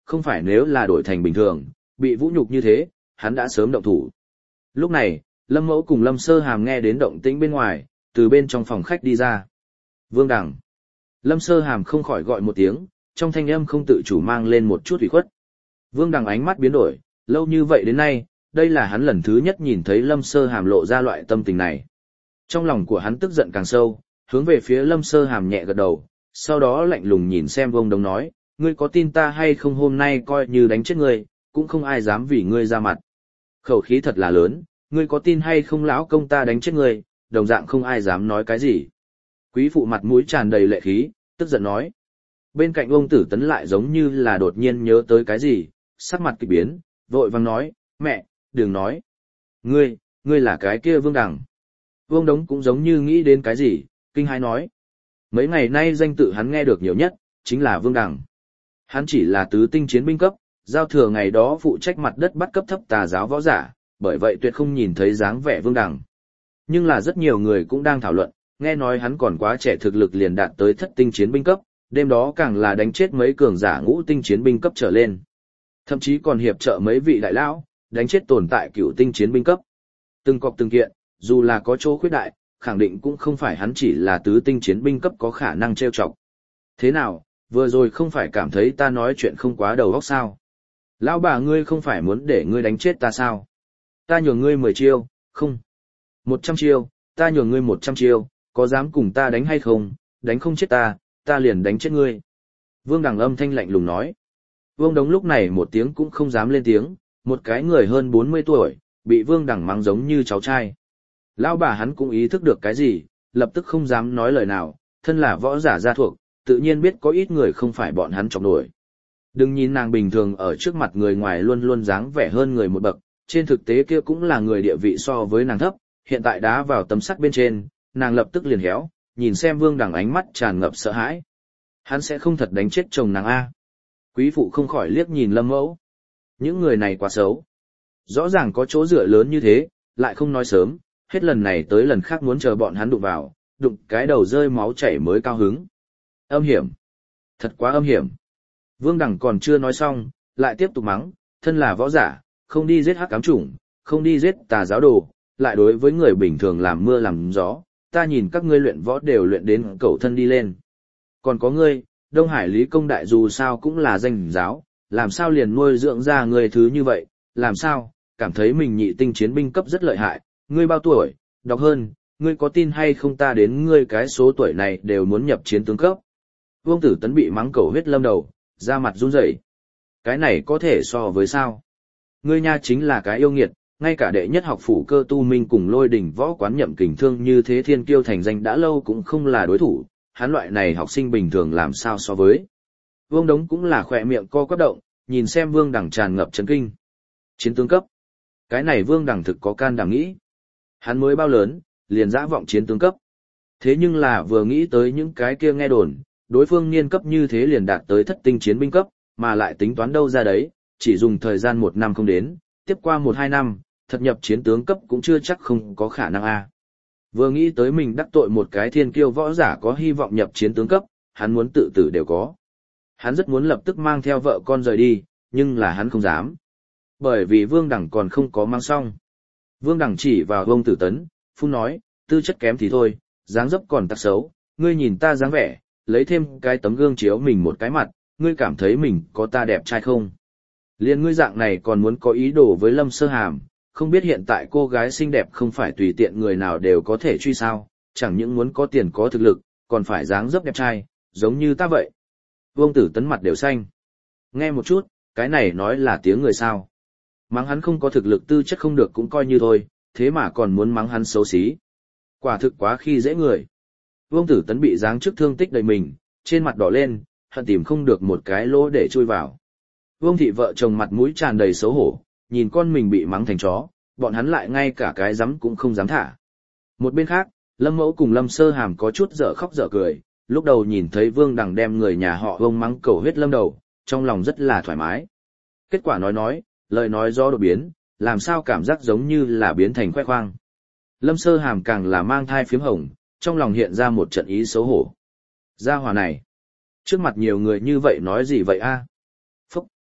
không phải nếu là đổi thành bình thường, bị vũ nhục như thế, hắn đã sớm động thủ. Lúc này, Lâm Mẫu cùng Lâm Sơ Hàm nghe đến động tĩnh bên ngoài, từ bên trong phòng khách đi ra. Vương Đằng. Lâm Sơ Hàm không khỏi gọi một tiếng, trong thanh âm không tự chủ mang lên một chút ủy khuất. Vương Đằng ánh mắt biến đổi, lâu như vậy đến nay, đây là hắn lần thứ nhất nhìn thấy Lâm Sơ Hàm lộ ra loại tâm tình này. Trong lòng của hắn tức giận càng sâu, hướng về phía Lâm Sơ Hàm nhẹ gật đầu, sau đó lạnh lùng nhìn xem Vương Đống nói, ngươi có tin ta hay không hôm nay coi như đánh chết ngươi, cũng không ai dám vì ngươi ra mặt. Khẩu khí thật là lớn, ngươi có tin hay không lão công ta đánh chết ngươi, đồng dạng không ai dám nói cái gì. Quý phụ mặt mũi tràn đầy lệ khí, tức giận nói. Bên cạnh ông Tử Tấn lại giống như là đột nhiên nhớ tới cái gì, sắc mặt kịch biến, vội vàng nói, mẹ, đừng nói. Ngươi, ngươi là cái kia Vương Đằng. Vương Đống cũng giống như nghĩ đến cái gì, kinh hãi nói. Mấy ngày nay danh tự hắn nghe được nhiều nhất, chính là Vương Đằng. Hắn chỉ là tứ tinh chiến binh cấp, giao thừa ngày đó phụ trách mặt đất bắt cấp thấp tà giáo võ giả, bởi vậy tuyệt không nhìn thấy dáng vẻ Vương Đằng. Nhưng là rất nhiều người cũng đang thảo luận, nghe nói hắn còn quá trẻ thực lực liền đạt tới thất tinh chiến binh cấp, đêm đó càng là đánh chết mấy cường giả ngũ tinh chiến binh cấp trở lên. Thậm chí còn hiệp trợ mấy vị đại lão, đánh chết tồn tại cửu tinh chiến binh cấp. Từng cọc từng kiện, dù là có chỗ khuyết đại, khẳng định cũng không phải hắn chỉ là tứ tinh chiến binh cấp có khả năng trêu chọc. Thế nào, vừa rồi không phải cảm thấy ta nói chuyện không quá đầu óc sao? Lão bà ngươi không phải muốn để ngươi đánh chết ta sao? Ta nhường ngươi mười chiêu, không. Một trăm chiêu, ta nhường ngươi một trăm chiêu, có dám cùng ta đánh hay không? Đánh không chết ta, ta liền đánh chết ngươi. Vương Đằng âm thanh lạnh lùng nói. Vương Đống lúc này một tiếng cũng không dám lên tiếng, một cái người hơn bốn mươi tuổi, bị Vương Đằng mắng giống như cháu trai. Lão bà hắn cũng ý thức được cái gì, lập tức không dám nói lời nào, thân là võ giả gia thuộc, tự nhiên biết có ít người không phải bọn hắn chọc nổi. Đừng nhìn nàng bình thường ở trước mặt người ngoài luôn luôn dáng vẻ hơn người một bậc, trên thực tế kia cũng là người địa vị so với nàng thấp, hiện tại đá vào tấm sắt bên trên, nàng lập tức liền héo, nhìn xem Vương Đằng ánh mắt tràn ngập sợ hãi. Hắn sẽ không thật đánh chết chồng nàng a. Quý phụ không khỏi liếc nhìn Lâm Mẫu. Những người này quá xấu. Rõ ràng có chỗ dựa lớn như thế, lại không nói sớm, hết lần này tới lần khác muốn chờ bọn hắn đụng vào, đụng cái đầu rơi máu chảy mới cao hứng. Âm hiểm. Thật quá âm hiểm. Vương Đằng còn chưa nói xong, lại tiếp tục mắng, thân là võ giả, không đi giết hắc ám chủng, không đi giết tà giáo đồ, lại đối với người bình thường làm mưa làm gió, ta nhìn các ngươi luyện võ đều luyện đến cẩu thân đi lên. Còn có ngươi, Đông Hải Lý Công Đại dù sao cũng là danh giáo, làm sao liền nuôi dưỡng ra người thứ như vậy, làm sao, cảm thấy mình nhị tinh chiến binh cấp rất lợi hại, ngươi bao tuổi, đọc hơn, ngươi có tin hay không ta đến ngươi cái số tuổi này đều muốn nhập chiến tướng cấp. Vương Tử Tấn bị mắng cầu huyết lâm đầu, da mặt run rẩy. Cái này có thể so với sao? Ngươi nha chính là cái yêu nghiệt, ngay cả đệ nhất học phủ Cơ Tu Minh cùng Lôi Đỉnh võ quán Nhậm Kình Thương như thế thiên kiêu thành danh đã lâu cũng không là đối thủ, hắn loại này học sinh bình thường làm sao so với. Vương Đống cũng là khỏe miệng co quắp động, nhìn xem Vương Đằng tràn ngập chấn kinh. Chiến tướng cấp. Cái này Vương Đằng thực có can đảm nghĩ. Hắn mới bao lớn, liền dã vọng chiến tướng cấp. Thế nhưng là vừa nghĩ tới những cái kia nghe đồn, đối phương niên cấp như thế liền đạt tới thất tinh chiến binh cấp, mà lại tính toán đâu ra đấy, chỉ dùng thời gian một năm không đến, tiếp qua một hai năm, thật nhập chiến tướng cấp cũng chưa chắc không có khả năng a. Vừa nghĩ tới mình đắc tội một cái thiên kiêu võ giả có hy vọng nhập chiến tướng cấp, hắn muốn tự tử đều có. Hắn rất muốn lập tức mang theo vợ con rời đi, nhưng là hắn không dám. Bởi vì Vương Đằng còn không có mang xong. Vương Đằng chỉ vào Vương Tử Tấn, phun nói, tư chất kém thì thôi, dáng dấp còn tặc xấu, ngươi nhìn ta dáng vẻ, lấy thêm cái tấm gương chiếu mình một cái mặt, ngươi cảm thấy mình có ta đẹp trai không? Liên ngươi dạng này còn muốn có ý đồ với Lâm Sơ Hàm, không biết hiện tại cô gái xinh đẹp không phải tùy tiện người nào đều có thể truy sao, chẳng những muốn có tiền có thực lực, còn phải dáng dấp đẹp trai, giống như ta vậy. Vương Tử Tấn mặt đều xanh. Nghe một chút, cái này nói là tiếng người sao. Mắng hắn không có thực lực tư chất không được cũng coi như thôi, thế mà còn muốn mắng hắn xấu xí. Quả thực quá khi dễ người. Vương Tử Tấn bị giáng chức thương tích đầy mình, trên mặt đỏ lên, hận tìm không được một cái lỗ để chui vào. Vương thị vợ chồng mặt mũi tràn đầy xấu hổ, nhìn con mình bị mắng thành chó, bọn hắn lại ngay cả cái dám cũng không dám thả. Một bên khác, Lâm Mẫu cùng Lâm Sơ Hàm có chút dở khóc dở cười, lúc đầu nhìn thấy Vương Đằng đem người nhà họ Vương mắng cầu huyết lâm đầu, trong lòng rất là thoải mái. Kết quả nói nói, lời nói do đột biến, làm sao cảm giác giống như là biến thành khoe khoang. Lâm Sơ Hàm càng là mang thai phiếm hồng, trong lòng hiện ra một trận ý xấu hổ. Gia hỏa này, trước mặt nhiều người như vậy nói gì vậy a? Phúc!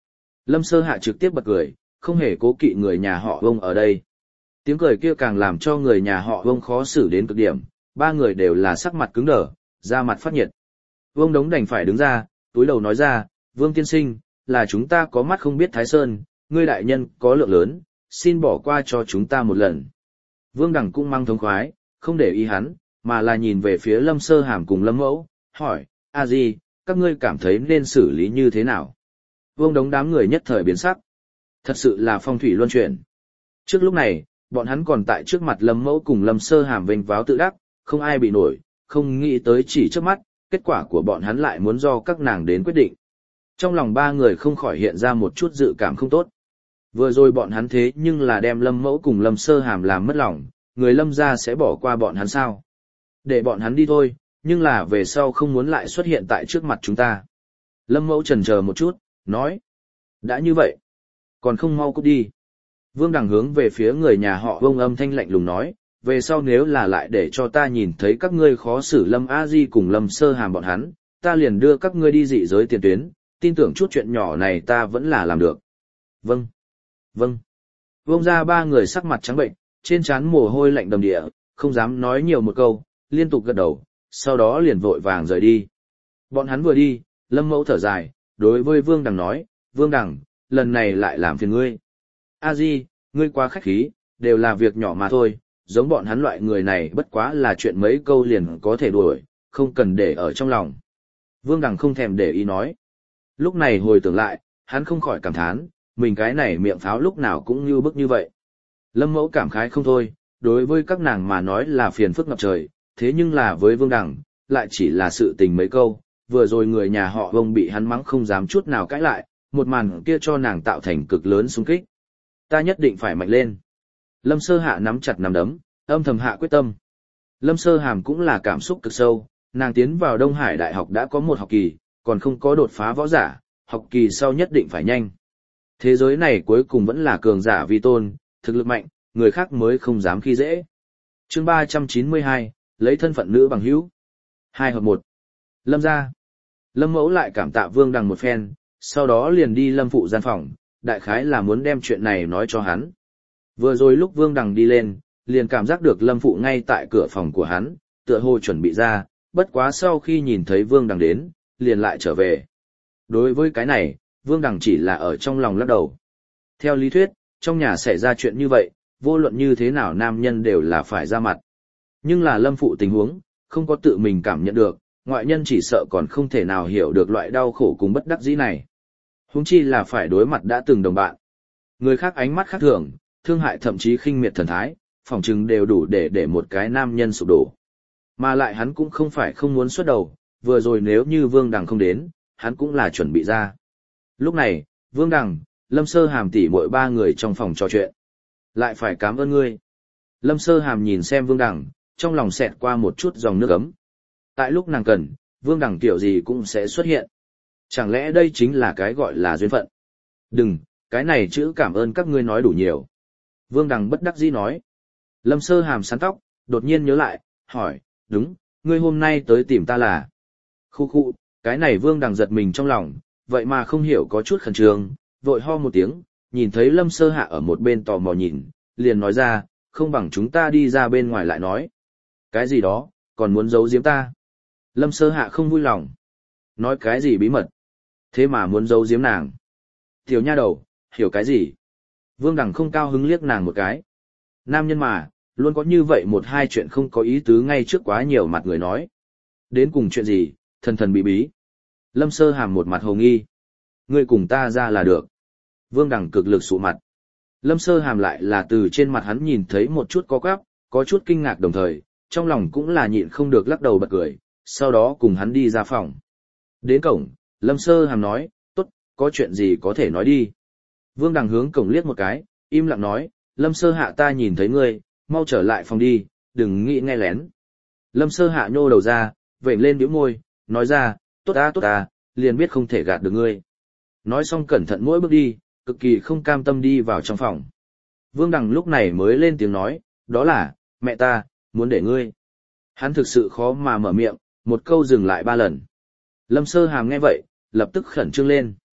Lâm Sơ Hạ trực tiếp bật cười, không hề cố kỵ người nhà họ Vông ở đây. Tiếng cười kia càng làm cho người nhà họ Vông khó xử đến cực điểm, ba người đều là sắc mặt cứng đờ, da mặt phát nhiệt. Vương Đống đành phải đứng ra, túi đầu nói ra, Vương tiên sinh, là chúng ta có mắt không biết Thái Sơn, ngươi đại nhân có lượng lớn, xin bỏ qua cho chúng ta một lần. Vương Đằng cũng mang thống khoái, không để ý hắn, mà là nhìn về phía Lâm Sơ Hàm cùng Lâm Mẫu, hỏi, a di, các ngươi cảm thấy nên xử lý như thế nào? Vương Đống đám người nhất thời biến sắc. Thật sự là phong thủy luân chuyển. Trước lúc này, bọn hắn còn tại trước mặt Lâm Mẫu cùng Lâm Sơ Hàm vênh váo tự đắc, không ai bị nổi, không nghĩ tới chỉ trước mắt, kết quả của bọn hắn lại muốn do các nàng đến quyết định. Trong lòng ba người không khỏi hiện ra một chút dự cảm không tốt. Vừa rồi bọn hắn thế nhưng là đem Lâm Mẫu cùng Lâm Sơ Hàm làm mất lòng, người Lâm gia sẽ bỏ qua bọn hắn sao? Để bọn hắn đi thôi, nhưng là về sau không muốn lại xuất hiện tại trước mặt chúng ta. Lâm Mẫu chần chờ một chút, nói. Đã như vậy, còn không mau cút đi. Vương Đằng hướng về phía người nhà họ Vông âm thanh lạnh lùng nói, về sau nếu là lại để cho ta nhìn thấy các ngươi khó xử Lâm A Di cùng Lâm Sơ Hàm bọn hắn, ta liền đưa các ngươi đi dị giới tiền tuyến, tin tưởng chút chuyện nhỏ này ta vẫn là làm được. Vâng, vâng. Vông ra ba người sắc mặt trắng bệnh, trên trán mồ hôi lạnh đầm địa, không dám nói nhiều một câu, liên tục gật đầu, sau đó liền vội vàng rời đi. Bọn hắn vừa đi, Lâm Mẫu thở dài, đối với Vương Đằng nói, Vương Đằng, lần này lại làm phiền ngươi. A Di, ngươi quá khách khí, đều là việc nhỏ mà thôi, giống bọn hắn loại người này bất quá là chuyện mấy câu liền có thể đuổi, không cần để ở trong lòng. Vương Đằng không thèm để ý nói. Lúc này hồi tưởng lại, hắn không khỏi cảm thán, mình cái này miệng pháo lúc nào cũng như bức như vậy. Lâm Mẫu cảm khái không thôi, đối với các nàng mà nói là phiền phức ngập trời, thế nhưng là với Vương Đằng, lại chỉ là sự tình mấy câu, vừa rồi người nhà họ Vông bị hắn mắng không dám chút nào cãi lại, một màn kia cho nàng tạo thành cực lớn xung kích. Ta nhất định phải mạnh lên. Lâm Sơ Hạ nắm chặt nắm đấm, âm thầm hạ quyết tâm. Lâm Sơ Hàm cũng là cảm xúc cực sâu, nàng tiến vào Đông Hải Đại học đã có một học kỳ, còn không có đột phá võ giả, học kỳ sau nhất định phải nhanh. Thế giới này cuối cùng vẫn là cường giả vi tôn, thực lực mạnh, người khác mới không dám khi dễ. Chương ba trăm chín mươi hai, lấy thân phận nữ bằng hữu. Hai hợp một. Lâm gia. Lâm Mẫu lại cảm tạ Vương Đằng một phen, sau đó liền đi Lâm phụ gian phòng, đại khái là muốn đem chuyện này nói cho hắn. Vừa rồi lúc Vương Đằng đi lên, liền cảm giác được Lâm phụ ngay tại cửa phòng của hắn, tựa hồ chuẩn bị ra, bất quá sau khi nhìn thấy Vương Đằng đến, liền lại trở về. Đối với cái này, Vương Đằng chỉ là ở trong lòng lắc đầu. Theo lý thuyết, trong nhà xảy ra chuyện như vậy, vô luận như thế nào nam nhân đều là phải ra mặt. Nhưng là Lâm phụ tình huống, không có tự mình cảm nhận được, ngoại nhân chỉ sợ còn không thể nào hiểu được loại đau khổ cùng bất đắc dĩ này. Huống chi là phải đối mặt đã từng đồng bạn. Người khác ánh mắt khác thường, thương hại thậm chí khinh miệt thần thái, phỏng chừng đều đủ để để một cái nam nhân sụp đổ. Mà lại hắn cũng không phải không muốn xuất đầu, vừa rồi nếu như Vương Đằng không đến, hắn cũng là chuẩn bị ra. Lúc này, Vương Đằng, Lâm Sơ Hàm tỉ muội ba người trong phòng trò chuyện. Lại phải cảm ơn ngươi. Lâm Sơ Hàm nhìn xem Vương Đằng, trong lòng xẹt qua một chút dòng nước ấm. Tại lúc nàng cần, Vương Đằng kiểu gì cũng sẽ xuất hiện. Chẳng lẽ đây chính là cái gọi là duyên phận? Đừng, cái này chữ cảm ơn các ngươi nói đủ nhiều. Vương Đằng bất đắc dĩ nói. Lâm Sơ Hàm sắn tóc, đột nhiên nhớ lại, hỏi, đúng, ngươi hôm nay tới tìm ta là. Khu khu, cái này Vương Đằng giật mình trong lòng, vậy mà không hiểu có chút khẩn trương, vội ho một tiếng, nhìn thấy Lâm Sơ Hạ ở một bên tò mò nhìn, liền nói ra, không bằng chúng ta đi ra bên ngoài lại nói. Cái gì đó, còn muốn giấu giếm ta. Lâm Sơ Hạ không vui lòng. Nói cái gì bí mật. Thế mà muốn giấu giếm nàng. Tiểu nha đầu, hiểu cái gì? Vương Đằng không cao hứng liếc nàng một cái. Nam nhân mà, luôn có như vậy một hai chuyện không có ý tứ ngay trước quá nhiều mặt người nói. Đến cùng chuyện gì, thần thần bí bí. Lâm Sơ Hàm một mặt hồ nghi. Ngươi cùng ta ra là được. Vương Đằng cực lực sụ mặt. Lâm Sơ Hàm lại là từ trên mặt hắn nhìn thấy một chút có quắp, có chút kinh ngạc đồng thời, trong lòng cũng là nhịn không được lắc đầu bật cười, sau đó cùng hắn đi ra phòng. Đến cổng, Lâm Sơ Hàm nói, tốt, có chuyện gì có thể nói đi. Vương Đằng hướng cổng liếc một cái, im lặng nói, Lâm Sơ Hạ ta nhìn thấy ngươi, mau trở lại phòng đi, đừng nghĩ nghe lén. Lâm Sơ Hạ nhô đầu ra, vểnh lên bĩu môi, nói ra, tốt à tốt à, liền biết không thể gạt được ngươi. Nói xong cẩn thận mỗi bước đi, cực kỳ không cam tâm đi vào trong phòng. Vương Đằng lúc này mới lên tiếng nói, đó là, mẹ ta, muốn để ngươi. Hắn thực sự khó mà mở miệng, một câu dừng lại ba lần. Lâm Sơ Hàm nghe vậy, lập tức khẩn trương lên.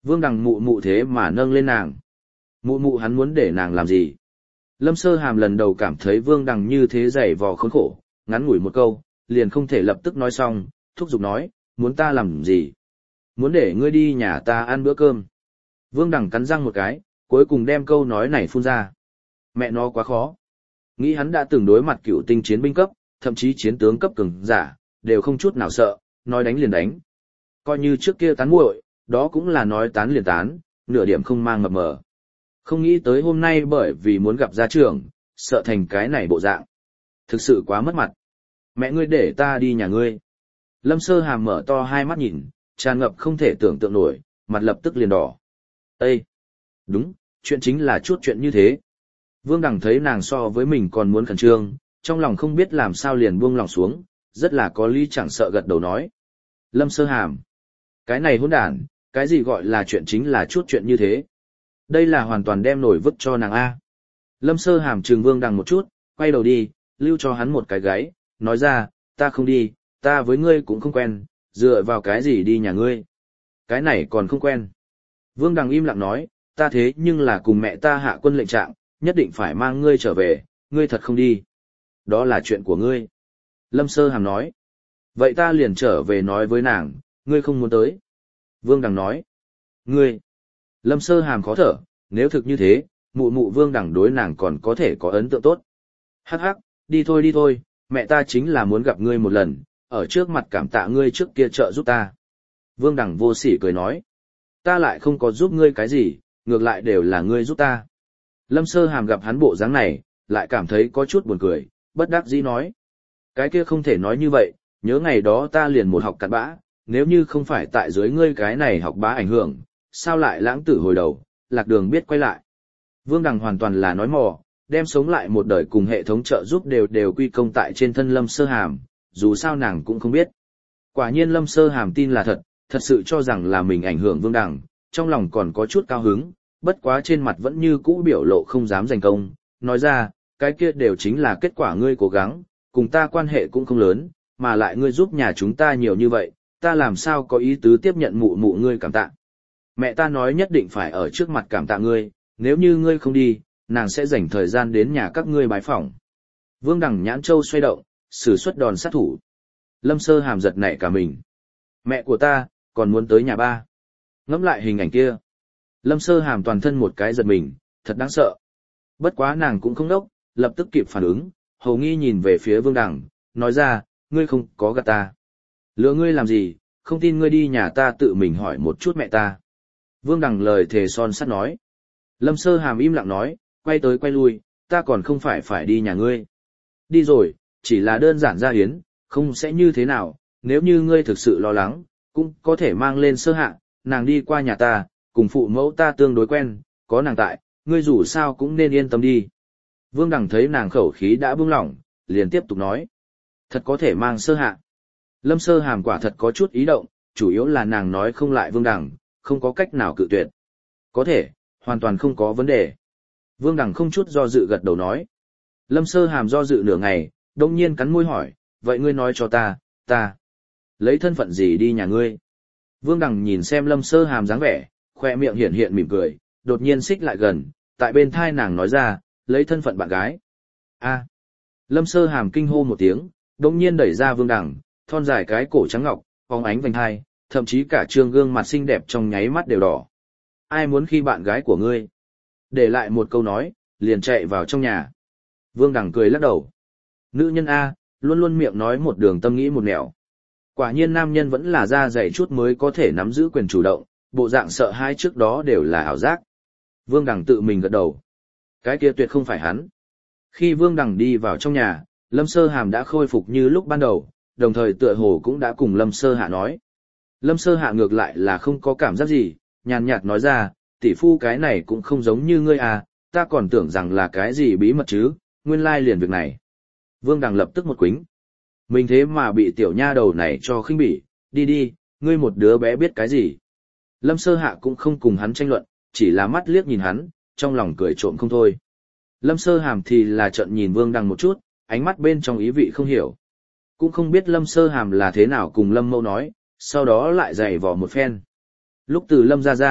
Vương Đằng mụ mụ thế mà nâng lên nàng. Mụ mụ hắn muốn để nàng làm gì? Lâm Sơ Hàm lần đầu cảm thấy Vương Đằng như thế dày vò khốn khổ, ngắn ngủi một câu, liền không thể lập tức nói xong, thúc giục nói, muốn ta làm gì? Muốn để ngươi đi nhà ta ăn bữa cơm. Vương Đằng cắn răng một cái, cuối cùng đem câu nói này phun ra. Mẹ nó quá khó. Nghĩ hắn đã từng đối mặt cựu tinh chiến binh cấp, thậm chí chiến tướng cấp cường giả, đều không chút nào sợ, nói đánh liền đánh. Coi như trước kia tán muội, đó cũng là nói tán liền tán, nửa điểm không mang mập mờ. Không nghĩ tới hôm nay bởi vì muốn gặp gia trưởng, sợ thành cái này bộ dạng. Thực sự quá mất mặt. Mẹ ngươi để ta đi nhà ngươi. Lâm Sơ Hàm mở to hai mắt nhìn, tràn ngập không thể tưởng tượng nổi, mặt lập tức liền đỏ. Ê! Đúng, chuyện chính là chút chuyện như thế. Vương Đằng thấy nàng so với mình còn muốn khẩn trương, trong lòng không biết làm sao liền buông lòng xuống, rất là có lý chẳng sợ gật đầu nói. Lâm Sơ Hàm! Cái này hỗn đản, cái gì gọi là chuyện chính là chút chuyện như thế? Đây là hoàn toàn đem nổi vứt cho nàng A. Lâm Sơ Hàm trừng Vương Đằng một chút, quay đầu đi, lưu cho hắn một cái gáy, nói ra, ta không đi, ta với ngươi cũng không quen, dựa vào cái gì đi nhà ngươi? Cái này còn không quen. Vương Đằng im lặng nói, ta thế nhưng là cùng mẹ ta hạ quân lệnh trạng, nhất định phải mang ngươi trở về, ngươi thật không đi. Đó là chuyện của ngươi. Lâm Sơ Hàm nói. Vậy ta liền trở về nói với nàng, ngươi không muốn tới. Vương Đằng nói. Ngươi. Lâm Sơ Hàm khó thở, nếu thực như thế, mụ mụ Vương Đằng đối nàng còn có thể có ấn tượng tốt. Hắc hắc, đi thôi đi thôi, mẹ ta chính là muốn gặp ngươi một lần, ở trước mặt cảm tạ ngươi trước kia trợ giúp ta. Vương Đằng vô sỉ cười nói. Ta lại không có giúp ngươi cái gì, ngược lại đều là ngươi giúp ta. Lâm Sơ Hàm gặp hắn bộ dáng này, lại cảm thấy có chút buồn cười, bất đắc dĩ nói. Cái kia không thể nói như vậy, nhớ ngày đó ta liền một học cặn bã, nếu như không phải tại dưới ngươi cái này học bá ảnh hưởng, sao lại lãng tử hồi đầu, lạc đường biết quay lại. Vương Đằng hoàn toàn là nói mò, đem sống lại một đời cùng hệ thống trợ giúp đều đều quy công tại trên thân Lâm Sơ Hàm, dù sao nàng cũng không biết. Quả nhiên Lâm Sơ Hàm tin là thật, thật sự cho rằng là mình ảnh hưởng Vương Đằng, trong lòng còn có chút cao hứng, bất quá trên mặt vẫn như cũ biểu lộ không dám giành công, nói ra, cái kia đều chính là kết quả ngươi cố gắng, cùng ta quan hệ cũng không lớn, mà lại ngươi giúp nhà chúng ta nhiều như vậy, ta làm sao có ý tứ tiếp nhận mụ mụ ngươi cảm tạ. Mẹ ta nói nhất định phải ở trước mặt cảm tạ ngươi, nếu như ngươi không đi, nàng sẽ dành thời gian đến nhà các ngươi bái phỏng. Vương Đằng nhãn châu xoay động, sử xuất đòn sát thủ. Lâm Sơ Hàm giật nảy cả mình. Mẹ của ta, còn muốn tới nhà ba. Ngẫm lại hình ảnh kia. Lâm Sơ Hàm toàn thân một cái giật mình, thật đáng sợ. Bất quá nàng cũng không đốc, lập tức kịp phản ứng, hầu nghi nhìn về phía Vương Đằng, nói ra, ngươi không có gạt ta. Lừa ngươi làm gì, không tin ngươi đi nhà ta tự mình hỏi một chút mẹ ta. Vương Đằng lời thề son sắt nói. Lâm Sơ Hàm im lặng nói, quay tới quay lui, ta còn không phải phải đi nhà ngươi. Đi rồi, chỉ là đơn giản ra hiến, không sẽ như thế nào, nếu như ngươi thực sự lo lắng, cũng có thể mang lên Sơ Hạ, nàng đi qua nhà ta, cùng phụ mẫu ta tương đối quen, có nàng tại, ngươi dù sao cũng nên yên tâm đi. Vương Đằng thấy nàng khẩu khí đã buông lỏng, liền tiếp tục nói. Thật có thể mang Sơ Hạ. Lâm Sơ Hàm quả thật có chút ý động, chủ yếu là nàng nói không lại Vương Đằng, không có cách nào cự tuyệt. Có thể, hoàn toàn không có vấn đề. Vương Đằng không chút do dự gật đầu nói. Lâm Sơ Hàm do dự nửa ngày, đông nhiên cắn môi hỏi, vậy ngươi nói cho ta, ta lấy thân phận gì đi nhà ngươi? Vương Đằng nhìn xem Lâm Sơ Hàm dáng vẻ, khoe miệng hiện hiện mỉm cười, đột nhiên xích lại gần, tại bên thai nàng nói ra, lấy thân phận bạn gái. A. Lâm Sơ Hàm kinh hô một tiếng, đông nhiên đẩy ra Vương Đằng, thon dài cái cổ trắng ngọc, phóng ánh vành hai, thậm chí cả trương gương mặt xinh đẹp trong nháy mắt đều đỏ. Ai muốn khi bạn gái của ngươi? Để lại một câu nói, liền chạy vào trong nhà. Vương Đằng cười lắc đầu. Nữ nhân A, luôn luôn miệng nói một đường tâm nghĩ một nẻo. Quả nhiên nam nhân vẫn là da dày chút mới có thể nắm giữ quyền chủ động, bộ dạng sợ hãi trước đó đều là ảo giác. Vương Đằng tự mình gật đầu. Cái kia tuyệt không phải hắn. Khi Vương Đằng đi vào trong nhà, Lâm Sơ Hàm đã khôi phục như lúc ban đầu, đồng thời tựa hồ cũng đã cùng Lâm Sơ Hạ nói. Lâm Sơ Hạ ngược lại là không có cảm giác gì, nhàn nhạt nói ra, tỷ phu cái này cũng không giống như ngươi à, ta còn tưởng rằng là cái gì bí mật chứ, nguyên lai liền việc này. Vương Đằng lập tức một quính. Mình thế mà bị tiểu nha đầu này cho khinh bỉ, đi đi, ngươi một đứa bé biết cái gì. Lâm Sơ Hạ cũng không cùng hắn tranh luận, chỉ là mắt liếc nhìn hắn, trong lòng cười trộm không thôi. Lâm Sơ Hàm thì là trợn nhìn Vương Đằng một chút, ánh mắt bên trong ý vị không hiểu. Cũng không biết Lâm Sơ Hàm là thế nào cùng Lâm Mâu nói, sau đó lại giày vò một phen. Lúc từ Lâm ra ra,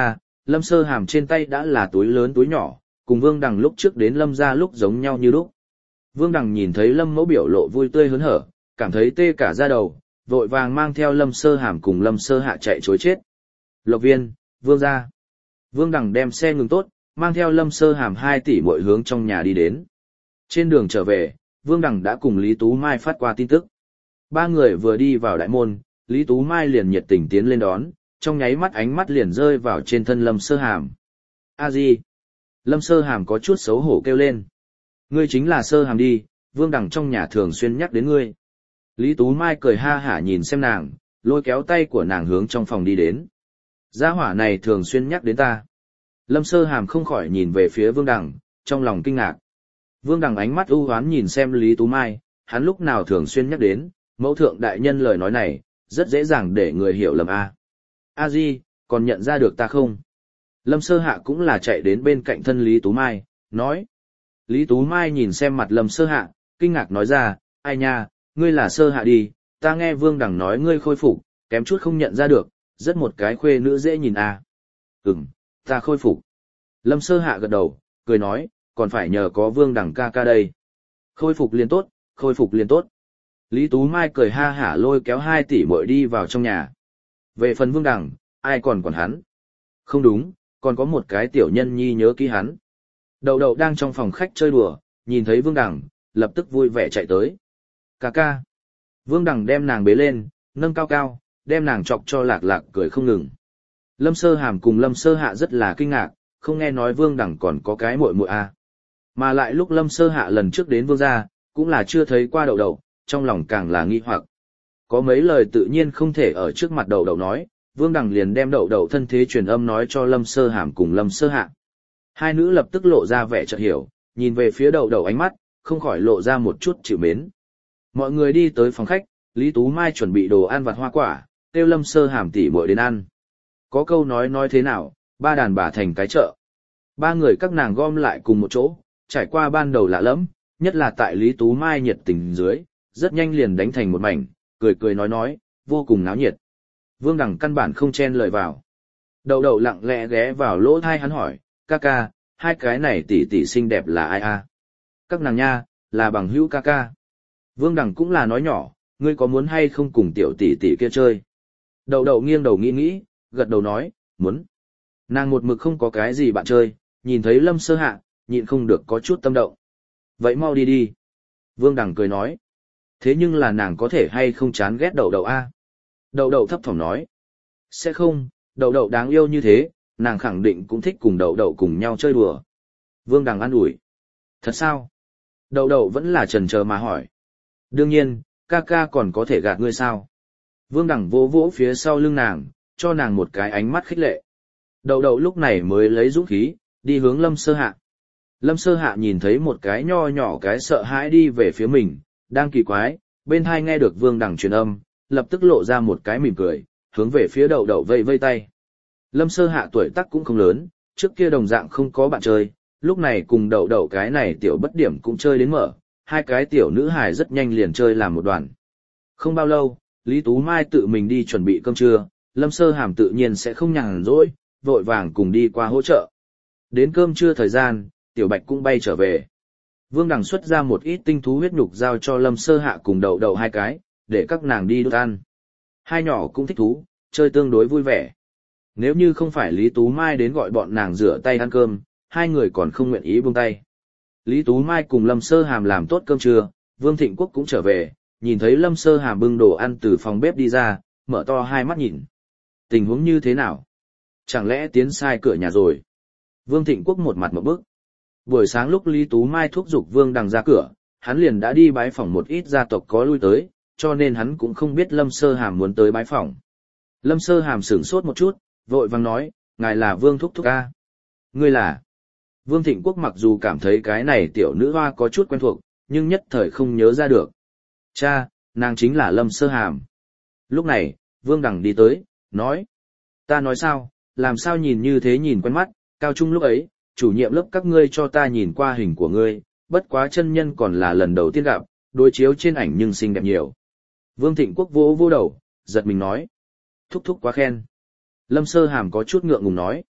Lâm Sơ Hàm trên tay đã là túi lớn túi nhỏ, cùng Vương Đằng lúc trước đến Lâm ra lúc giống nhau như lúc. Vương Đằng nhìn thấy Lâm Mẫu biểu lộ vui tươi hớn hở, cảm thấy tê cả da đầu, vội vàng mang theo Lâm Sơ Hàm cùng Lâm Sơ Hạ chạy trối chết. Lộc Viên, Vương ra. Vương Đằng đem xe ngừng tốt, mang theo Lâm Sơ Hàm hai tỷ muội hướng trong nhà đi đến. Trên đường trở về, Vương Đằng đã cùng Lý Tú Mai phát qua tin tức. Ba người vừa đi vào đại môn, Lý Tú Mai liền nhiệt tình tiến lên đón, trong nháy mắt ánh mắt liền rơi vào trên thân Lâm Sơ Hàm. A Di. Lâm Sơ Hàm có chút xấu hổ kêu lên. Ngươi chính là Sơ Hàm đi, Vương Đằng trong nhà thường xuyên nhắc đến ngươi. Lý Tú Mai cười ha hả nhìn xem nàng, lôi kéo tay của nàng hướng trong phòng đi đến. Gia hỏa này thường xuyên nhắc đến ta. Lâm Sơ Hàm không khỏi nhìn về phía Vương Đằng, trong lòng kinh ngạc. Vương Đằng ánh mắt ưu hoán nhìn xem Lý Tú Mai, hắn lúc nào thường xuyên nhắc đến, mẫu thượng đại nhân lời nói này, rất dễ dàng để người hiểu lầm a. A Di, còn nhận ra được ta không? Lâm Sơ Hạ cũng là chạy đến bên cạnh thân Lý Tú Mai, nói. Lý Tú Mai nhìn xem mặt Lâm Sơ Hạ, kinh ngạc nói ra, ai nha, ngươi là Sơ Hạ đi, ta nghe Vương Đằng nói ngươi khôi phục, kém chút không nhận ra được, rất một cái khuê nữ dễ nhìn a. Ừm, ta khôi phục. Lâm Sơ Hạ gật đầu, cười nói, còn phải nhờ có Vương Đằng ca ca đây. Khôi phục liền tốt, khôi phục liền tốt. Lý Tú Mai cười ha hả lôi kéo hai tỷ muội đi vào trong nhà. Về phần Vương Đằng, ai còn còn hắn? Không đúng, còn có một cái tiểu nhân nhi nhớ kỹ hắn. Đậu đậu đang trong phòng khách chơi đùa, nhìn thấy Vương Đằng, lập tức vui vẻ chạy tới. Ca ca. Vương Đằng đem nàng bế lên, nâng cao cao, đem nàng chọc cho lạc lạc cười không ngừng. Lâm Sơ Hàm cùng Lâm Sơ Hạ rất là kinh ngạc, không nghe nói Vương Đằng còn có cái muội muội à. Mà lại lúc Lâm Sơ Hạ lần trước đến Vương gia, cũng là chưa thấy qua đậu đậu, trong lòng càng là nghi hoặc. Có mấy lời tự nhiên không thể ở trước mặt đậu đậu nói, Vương Đằng liền đem đậu đậu thân thế truyền âm nói cho Lâm Sơ Hàm cùng Lâm Sơ Hạ. Hai nữ lập tức lộ ra vẻ chợt hiểu, nhìn về phía đậu đậu ánh mắt, không khỏi lộ ra một chút chịu mến. Mọi người đi tới phòng khách, Lý Tú Mai chuẩn bị đồ ăn vặt hoa quả, kêu Lâm Sơ Hàm tỉ muội đến ăn. Có câu nói nói thế nào, ba đàn bà thành cái chợ. Ba người các nàng gom lại cùng một chỗ, trải qua ban đầu lạ lẫm, nhất là tại Lý Tú Mai nhiệt tình dưới, rất nhanh liền đánh thành một mảnh, cười cười nói nói, vô cùng náo nhiệt. Vương Đằng căn bản không chen lời vào. Đậu đậu lặng lẽ ghé vào lỗ thai hắn hỏi, ca ca, hai cái này tỷ tỷ xinh đẹp là ai a? Các nàng nha, là bằng hữu ca ca. Vương Đằng cũng là nói nhỏ, ngươi có muốn hay không cùng tiểu tỷ tỷ kia chơi? Đậu đậu nghiêng đầu nghĩ nghĩ, gật đầu nói, muốn. Nàng một mực không có cái gì bạn chơi, nhìn thấy Lâm Sơ Hạ, nhịn không được có chút tâm động. Vậy mau đi đi. Vương Đằng cười nói. Thế nhưng là nàng có thể hay không chán ghét đậu đậu a? Đậu đậu thấp thỏm nói. Sẽ không, đậu đậu đáng yêu như thế, nàng khẳng định cũng thích cùng đậu đậu cùng nhau chơi đùa. Vương Đằng an ủi. Thật sao? Đậu đậu vẫn là chần chờ mà hỏi. Đương nhiên, ca ca còn có thể gạt ngươi sao? Vương Đằng vỗ vỗ phía sau lưng nàng, cho nàng một cái ánh mắt khích lệ. Đậu đậu lúc này mới lấy dũng khí, đi hướng Lâm Sơ Hạ. Lâm Sơ Hạ nhìn thấy một cái nho nhỏ cái sợ hãi đi về phía mình, đang kỳ quái, bên hai nghe được Vương Đằng truyền âm, lập tức lộ ra một cái mỉm cười, hướng về phía đậu đậu vây vây tay. Lâm Sơ Hạ tuổi tác cũng không lớn, trước kia đồng dạng không có bạn chơi, lúc này cùng đậu đậu cái này tiểu bất điểm cũng chơi đến mở, hai cái tiểu nữ hài rất nhanh liền chơi làm một đoàn. Không bao lâu, Lý Tú Mai tự mình đi chuẩn bị cơm trưa, Lâm Sơ Hàm tự nhiên sẽ không nhàn rỗi, vội vàng cùng đi qua hỗ trợ. Đến cơm trưa thời gian, Tiểu Bạch cũng bay trở về. Vương Đằng xuất ra một ít tinh thú huyết nhục giao cho Lâm Sơ Hạ cùng đậu đậu hai cái, để các nàng đi đốt ăn. Hai nhỏ cũng thích thú, chơi tương đối vui vẻ. Nếu như không phải Lý Tú Mai đến gọi bọn nàng rửa tay ăn cơm, hai người còn không nguyện ý buông tay. Lý Tú Mai cùng Lâm Sơ Hàm làm tốt cơm trưa, Vương Thịnh Quốc cũng trở về, nhìn thấy Lâm Sơ Hàm bưng đồ ăn từ phòng bếp đi ra, mở to hai mắt nhìn. Tình huống như thế nào? Chẳng lẽ tiến sai cửa nhà rồi? Vương Thịnh Quốc một mặt một bức. Buổi sáng lúc Lý Tú Mai thúc giục Vương Đằng ra cửa, hắn liền đã đi bái phỏng một ít gia tộc có lui tới, cho nên hắn cũng không biết Lâm Sơ Hàm muốn tới bái phỏng. Lâm Sơ Hàm sửng sốt một chút, vội vàng nói, ngài là Vương Thúc Thúc ca. Ngươi là? Vương Thịnh Quốc mặc dù cảm thấy cái này tiểu nữ hoa có chút quen thuộc, nhưng nhất thời không nhớ ra được. Cha, nàng chính là Lâm Sơ Hàm. Lúc này, Vương Đằng đi tới, nói. Ta nói sao, làm sao nhìn như thế nhìn quen mắt, cao trung lúc ấy, chủ nhiệm lớp các ngươi cho ta nhìn qua hình của ngươi, bất quá chân nhân còn là lần đầu tiên gặp, đối chiếu trên ảnh nhưng xinh đẹp nhiều. Vương Thịnh Quốc vỗ vỗ đầu, giật mình nói. Thúc thúc quá khen. Lâm Sơ Hàm có chút ngượng ngùng nói.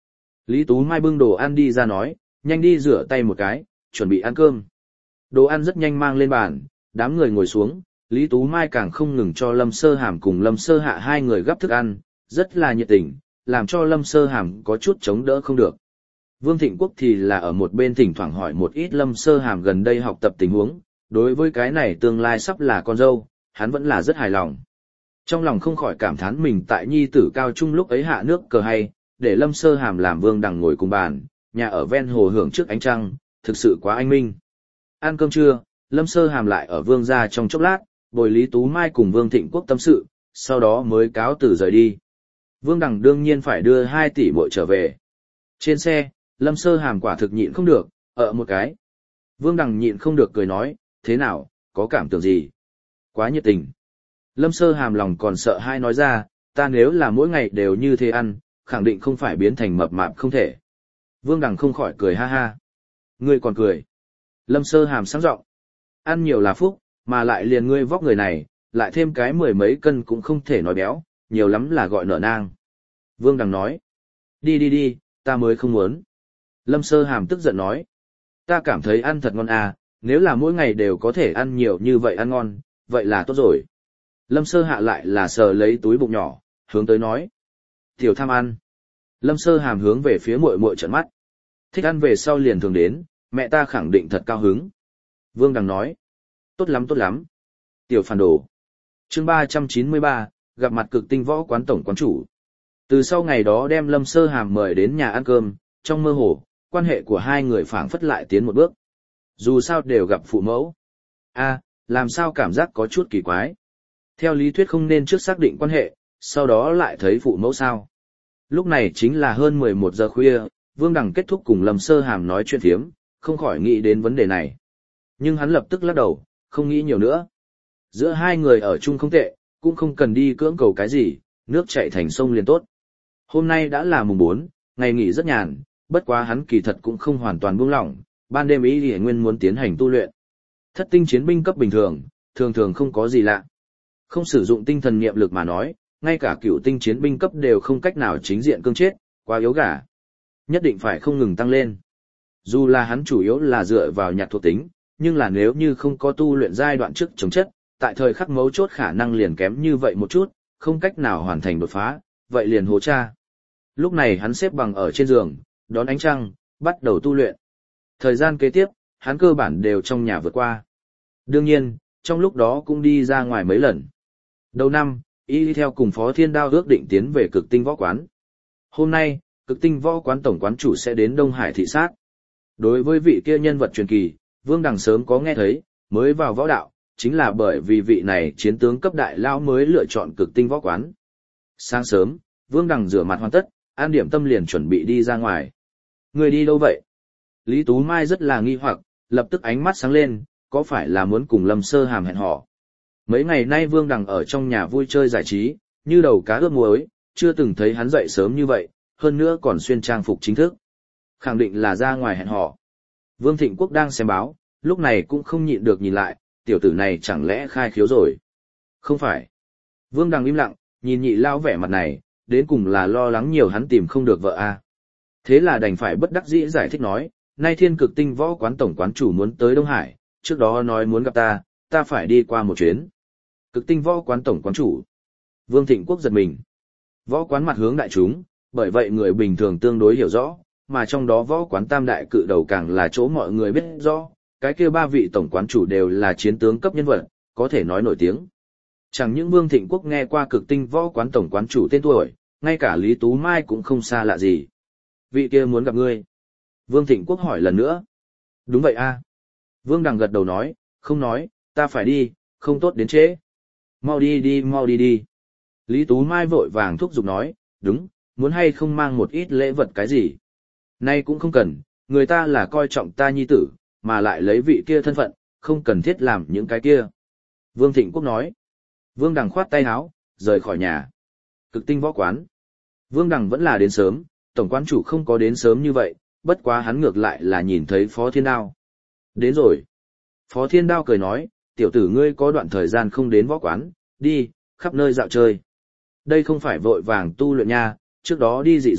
Lý Tú Mai bưng đồ ăn đi ra nói, nhanh đi rửa tay một cái, chuẩn bị ăn cơm. Đồ ăn rất nhanh mang lên bàn, đám người ngồi xuống, Lý Tú Mai càng không ngừng cho Lâm Sơ Hàm cùng Lâm Sơ Hạ hai người gắp thức ăn, rất là nhiệt tình, làm cho Lâm Sơ Hàm có chút chống đỡ không được. Vương Thịnh Quốc thì là ở một bên thỉnh thoảng hỏi một ít Lâm Sơ Hàm gần đây học tập tình huống, đối với cái này tương lai sắp là con dâu, hắn vẫn là rất hài lòng. Trong lòng không khỏi cảm thán mình tại nhi tử cao trung lúc ấy hạ nước cờ hay, để Lâm Sơ Hàm làm Vương Đằng ngồi cùng bàn, nhà ở ven hồ hưởng trước ánh trăng, thực sự quá anh minh. Ăn cơm trưa, Lâm Sơ Hàm lại ở Vương gia trong chốc lát, bồi Lý Tú Mai cùng Vương Thịnh Quốc tâm sự, sau đó mới cáo từ rời đi. Vương Đằng đương nhiên phải đưa hai tỷ muội trở về. Trên xe, Lâm Sơ Hàm quả thực nhịn không được, ở một cái. Vương Đằng nhịn không được cười nói, thế nào, có cảm tưởng gì? Quá nhiệt tình. Lâm Sơ Hàm lòng còn sợ hai nói ra, ta nếu là mỗi ngày đều như thế ăn, khẳng định không phải biến thành mập mạp không thể. Vương Đằng không khỏi cười ha ha. Ngươi còn cười. Lâm Sơ Hàm sáng giọng. Ăn nhiều là phúc, mà lại liền ngươi vóc người này, lại thêm cái mười mấy cân cũng không thể nói béo, nhiều lắm là gọi nợ nang. Vương Đằng nói. Đi đi đi, ta mới không muốn. Lâm Sơ Hàm tức giận nói. Ta cảm thấy ăn thật ngon à, nếu là mỗi ngày đều có thể ăn nhiều như vậy ăn ngon, vậy là tốt rồi. Lâm Sơ Hạ lại là sờ lấy túi bụng nhỏ, hướng tới nói. Tiểu tham ăn. Lâm Sơ Hàm hướng về phía muội muội trợn mắt. Thích ăn về sau liền thường đến, mẹ ta khẳng định thật cao hứng. Vương Đằng nói. Tốt lắm tốt lắm. Tiểu phản đồ. Chương ba trăm chín mươi ba, gặp mặt Cực Tinh Võ quán tổng quán chủ. Từ sau ngày đó đem Lâm Sơ Hàm mời đến nhà ăn cơm, trong mơ hồ, quan hệ của hai người phảng phất lại tiến một bước. Dù sao đều gặp phụ mẫu. A, làm sao cảm giác có chút kỳ quái. Theo lý thuyết không nên trước xác định quan hệ, sau đó lại thấy phụ mẫu sao. Lúc này chính là hơn mười một giờ khuya, Vương Đằng kết thúc cùng Lâm Sơ Hàm nói chuyện phiếm, không khỏi nghĩ đến vấn đề này. Nhưng hắn lập tức lắc đầu, không nghĩ nhiều nữa. Giữa hai người ở chung không tệ, cũng không cần đi cưỡng cầu cái gì, nước chảy thành sông liền tốt. Hôm nay đã là mùng bốn, ngày nghỉ rất nhàn, bất quá hắn kỳ thật cũng không hoàn toàn buông lỏng, ban đêm ý thì nguyên muốn tiến hành tu luyện. Thất tinh chiến binh cấp bình thường, thường thường không có gì lạ. Không sử dụng tinh thần niệm lực mà nói, ngay cả cựu tinh chiến binh cấp đều không cách nào chính diện cương chết, quá yếu gà. Nhất định phải không ngừng tăng lên. Dù là hắn chủ yếu là dựa vào nhạt thuộc tính, nhưng là nếu như không có tu luyện giai đoạn trước chống chất, tại thời khắc mấu chốt khả năng liền kém như vậy một chút, không cách nào hoàn thành đột phá, vậy liền hố cha. Lúc này hắn xếp bằng ở trên giường, đón ánh trăng, bắt đầu tu luyện. Thời gian kế tiếp, hắn cơ bản đều trong nhà vượt qua. Đương nhiên, trong lúc đó cũng đi ra ngoài mấy lần. Đầu năm, y đi theo cùng Phó Thiên Đao ước định tiến về Cực Tinh Võ quán. Hôm nay, Cực Tinh Võ quán tổng quán chủ sẽ đến Đông Hải thị sát. Đối với vị kia nhân vật truyền kỳ, Vương Đằng sớm có nghe thấy, mới vào võ đạo, chính là bởi vì vị này chiến tướng cấp đại lão mới lựa chọn Cực Tinh Võ quán. Sáng sớm, Vương Đằng rửa mặt hoàn tất, an điểm tâm liền chuẩn bị đi ra ngoài. Người đi đâu vậy? Lý Tú Mai rất là nghi hoặc, lập tức ánh mắt sáng lên, có phải là muốn cùng Lâm Sơ Hàm hẹn hò? Mấy ngày nay Vương Đằng ở trong nhà vui chơi giải trí, như đầu cá ướp muối, chưa từng thấy hắn dậy sớm như vậy, hơn nữa còn xuyên trang phục chính thức. Khẳng định là ra ngoài hẹn hò. Vương Thịnh Quốc đang xem báo, lúc này cũng không nhịn được nhìn lại, tiểu tử này chẳng lẽ khai khiếu rồi? Không phải. Vương Đằng im lặng, nhìn nhị lao vẻ mặt này, đến cùng là lo lắng nhiều hắn tìm không được vợ a. À. Thế là đành phải bất đắc dĩ giải thích nói, nay Thiên Cực Tinh Võ quán tổng quán chủ muốn tới Đông Hải, trước đó nói muốn gặp ta, ta phải đi qua một chuyến. Cực Tinh Võ quán tổng quán chủ. Vương Thịnh Quốc giật mình. Võ quán mặt hướng đại chúng, bởi vậy người bình thường tương đối hiểu rõ, mà trong đó võ quán tam đại cự đầu càng là chỗ mọi người biết rõ, cái kia ba vị tổng quán chủ đều là chiến tướng cấp nhân vật, có thể nói nổi tiếng. Chẳng những Vương Thịnh Quốc nghe qua Cực Tinh Võ quán tổng quán chủ tên tuổi, ngay cả Lý Tú Mai cũng không xa lạ gì. Vị kia muốn gặp ngươi. Vương Thịnh Quốc hỏi lần nữa. Đúng vậy a. Vương Đằng gật đầu nói, không nói, ta phải đi, không tốt đến trễ. Mau đi đi mau đi đi. Lý Tú Mai vội vàng thúc giục nói, đúng, muốn hay không mang một ít lễ vật cái gì. Nay cũng không cần, người ta là coi trọng ta nhi tử, mà lại lấy vị kia thân phận, không cần thiết làm những cái kia. Vương Thịnh Quốc nói. Vương Đằng khoát tay áo, rời khỏi nhà. Cực Tinh Võ quán. Vương Đằng vẫn là đến sớm, tổng quán chủ không có đến sớm như vậy, bất quá hắn ngược lại là nhìn thấy Phó Thiên Đao. Đến rồi. Phó Thiên Đao cười nói, tiểu tử ngươi có đoạn thời gian không đến võ quán, đi, khắp nơi dạo chơi. Đây không phải vội vàng tu luyện nha, trước đó đi dị giới,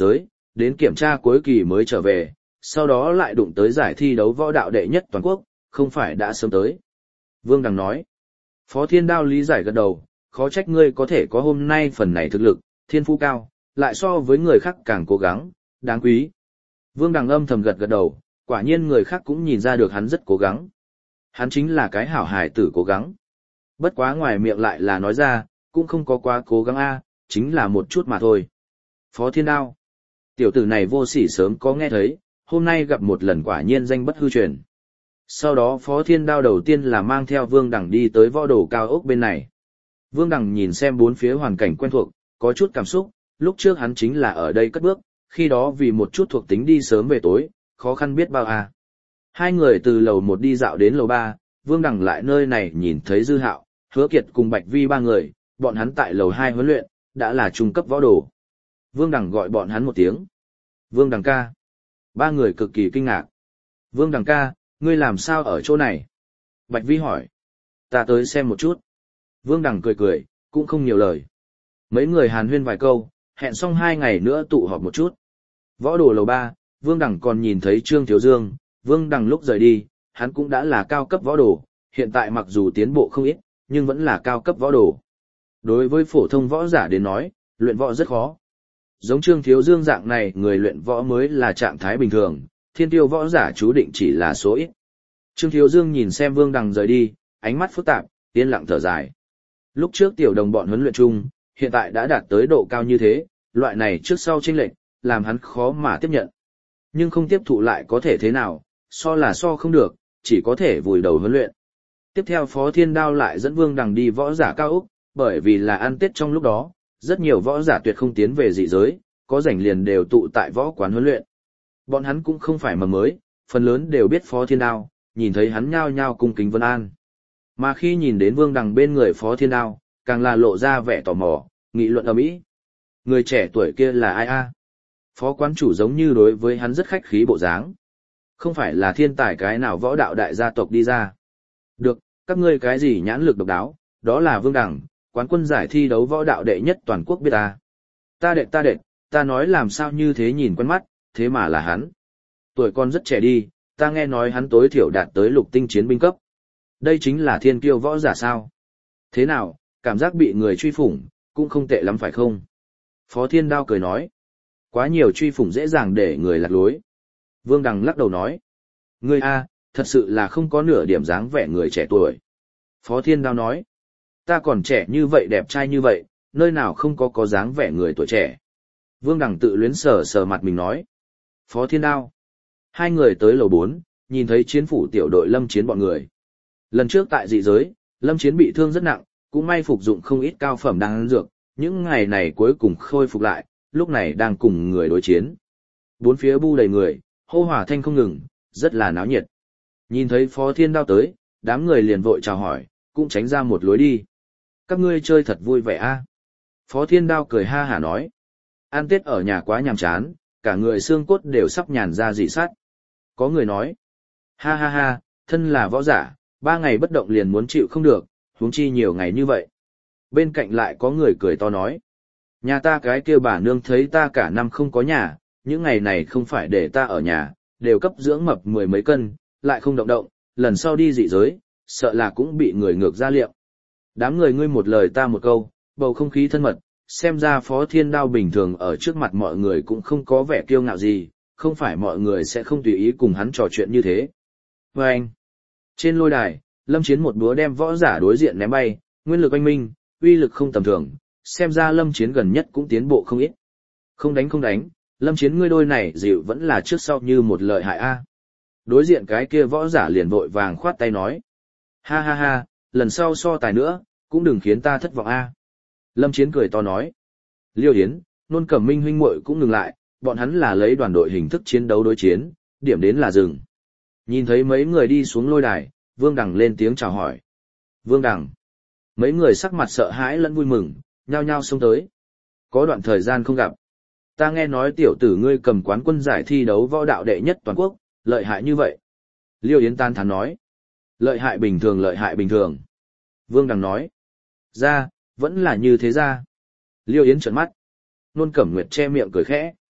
đến kiểm tra cuối kỳ mới trở về, sau đó lại đụng tới giải thi đấu võ đạo đệ nhất toàn quốc, không phải đã sớm tới. Vương Đằng nói. Phó Thiên Đao lý giải gật đầu, khó trách ngươi có thể có hôm nay phần này thực lực, thiên phú cao, lại so với người khác càng cố gắng, đáng quý. Vương Đằng âm thầm gật gật đầu, quả nhiên người khác cũng nhìn ra được hắn rất cố gắng. Hắn chính là cái hảo hài tử cố gắng. Bất quá ngoài miệng lại là nói ra, cũng không có quá cố gắng a, chính là một chút mà thôi. Phó Thiên Đao. Tiểu tử này vô sỉ sớm có nghe thấy, hôm nay gặp một lần quả nhiên danh bất hư truyền. Sau đó Phó Thiên Đao đầu tiên là mang theo Vương Đằng đi tới võ đồ cao ốc bên này. Vương Đằng nhìn xem bốn phía hoàn cảnh quen thuộc, có chút cảm xúc, lúc trước hắn chính là ở đây cất bước, khi đó vì một chút thuộc tính đi sớm về tối, khó khăn biết bao à. Hai người từ lầu một đi dạo đến lầu ba, Vương Đằng lại nơi này nhìn thấy Dư Hạo, Hứa Kiệt cùng Bạch Vi ba người, bọn hắn tại lầu hai huấn luyện, đã là trung cấp võ đồ. Vương Đằng gọi bọn hắn một tiếng. Vương Đằng ca. Ba người cực kỳ kinh ngạc. Vương Đằng ca, ngươi làm sao ở chỗ này? Bạch Vi hỏi. Ta tới xem một chút. Vương Đằng cười cười, cũng không nhiều lời. Mấy người hàn huyên vài câu, hẹn xong hai ngày nữa tụ họp một chút. Võ đồ lầu ba, Vương Đằng còn nhìn thấy Trương Thiếu Dương. Vương Đằng lúc rời đi, hắn cũng đã là cao cấp võ đồ, hiện tại mặc dù tiến bộ không ít, nhưng vẫn là cao cấp võ đồ. Đối với phổ thông võ giả đến nói, luyện võ rất khó. Giống Trương Thiếu Dương dạng này, người luyện võ mới là trạng thái bình thường, thiên tiêu võ giả chú định chỉ là số ít. Trương Thiếu Dương nhìn xem Vương Đằng rời đi, ánh mắt phức tạp, yên lặng thở dài. Lúc trước tiểu đồng bọn huấn luyện chung, hiện tại đã đạt tới độ cao như thế, loại này trước sau chênh lệch, làm hắn khó mà tiếp nhận. Nhưng không tiếp thụ lại có thể thế nào, so là so không được, chỉ có thể vùi đầu huấn luyện. Tiếp theo Phó Thiên Đao lại dẫn Vương Đằng đi võ giả cao ốc, bởi vì là ăn Tết trong lúc đó, rất nhiều võ giả tuyệt không tiến về dị giới, có rảnh liền đều tụ tại võ quán huấn luyện. Bọn hắn cũng không phải mầm mới, phần lớn đều biết Phó Thiên Đao, nhìn thấy hắn nhao nhao cung kính vân an. Mà khi nhìn đến Vương Đằng bên người Phó Thiên Đao, càng là lộ ra vẻ tò mò, nghị luận ầm ĩ. Người trẻ tuổi kia là ai a? Phó quán chủ giống như đối với hắn rất khách khí bộ dáng. Không phải là thiên tài cái nào võ đạo đại gia tộc đi ra. Được, các ngươi cái gì nhãn lực độc đáo, đó là Vương Đằng, quán quân giải thi đấu võ đạo đệ nhất toàn quốc biết ta. Ta đệ ta đệ, ta nói làm sao như thế nhìn quen mắt, thế mà là hắn. Tuổi con rất trẻ đi, ta nghe nói hắn tối thiểu đạt tới lục tinh chiến binh cấp. Đây chính là thiên kiêu võ giả sao? Thế nào, cảm giác bị người truy phủng, cũng không tệ lắm phải không? Phó Thiên Đao cười nói. Quá nhiều truy phủng dễ dàng để người lạc lối. Vương Đằng lắc đầu nói. Ngươi a, thật sự là không có nửa điểm dáng vẻ người trẻ tuổi. Phó Thiên Đao nói. Ta còn trẻ như vậy đẹp trai như vậy, nơi nào không có có dáng vẻ người tuổi trẻ. Vương Đằng tự luyến sờ sờ mặt mình nói. Phó Thiên Đao. Hai người tới lầu bốn, nhìn thấy chiến phủ tiểu đội Lâm Chiến bọn người. Lần trước tại dị giới, Lâm Chiến bị thương rất nặng, cũng may phục dụng không ít cao phẩm đan dược, những ngày này cuối cùng khôi phục lại, lúc này đang cùng người đối chiến. Bốn phía bu đầy người, hô hỏa thanh không ngừng, rất là náo nhiệt. Nhìn thấy Phó Thiên Đao tới, đám người liền vội chào hỏi, cũng tránh ra một lối đi. Các ngươi chơi thật vui vẻ a. Phó Thiên Đao cười ha hả nói. Ăn Tết ở nhà quá nhàm chán, cả người xương cốt đều sắp nhàn ra dị sát. Có người nói. Ha ha ha, thân là võ giả, ba ngày bất động liền muốn chịu không được, huống chi nhiều ngày như vậy. Bên cạnh lại có người cười to nói. Nhà ta cái kia bà nương thấy ta cả năm không có nhà, những ngày này không phải để ta ở nhà, đều cấp dưỡng mập mười mấy cân, lại không động động, lần sau đi dị giới, sợ là cũng bị người ngược ra liệm. Đám người ngươi một lời ta một câu, bầu không khí thân mật, xem ra Phó Thiên Đao bình thường ở trước mặt mọi người cũng không có vẻ kiêu ngạo gì, không phải mọi người sẽ không tùy ý cùng hắn trò chuyện như thế. Và anh, trên lôi đài, Lâm Chiến một búa đem võ giả đối diện ném bay, nguyên lực oanh minh, uy lực không tầm thường, xem ra Lâm Chiến gần nhất cũng tiến bộ không ít. Không đánh không đánh, Lâm Chiến ngươi đôi này dịu vẫn là trước sau như một lợi hại a. Đối diện cái kia võ giả liền vội vàng khoát tay nói. Ha ha ha, lần sau so tài nữa, cũng đừng khiến ta thất vọng a. Lâm Chiến cười to nói. Liêu Yến, Nôn Cẩm Minh huynh muội cũng ngừng lại, bọn hắn là lấy đoàn đội hình thức chiến đấu đối chiến, điểm đến là dừng. Nhìn thấy mấy người đi xuống lôi đài, Vương Đằng lên tiếng chào hỏi. Vương Đằng. Mấy người sắc mặt sợ hãi lẫn vui mừng, nhao nhao xông tới. Có đoạn thời gian không gặp. Ta nghe nói tiểu tử ngươi cầm quán quân giải thi đấu võ đạo đệ nhất toàn quốc, lợi hại như vậy. Liêu Yến tan thán nói. Lợi hại bình thường lợi hại bình thường. Vương Đằng nói. Ra, vẫn là như thế ra. Liêu Yến trợn mắt. Nôn Cẩm Nguyệt che miệng cười khẽ.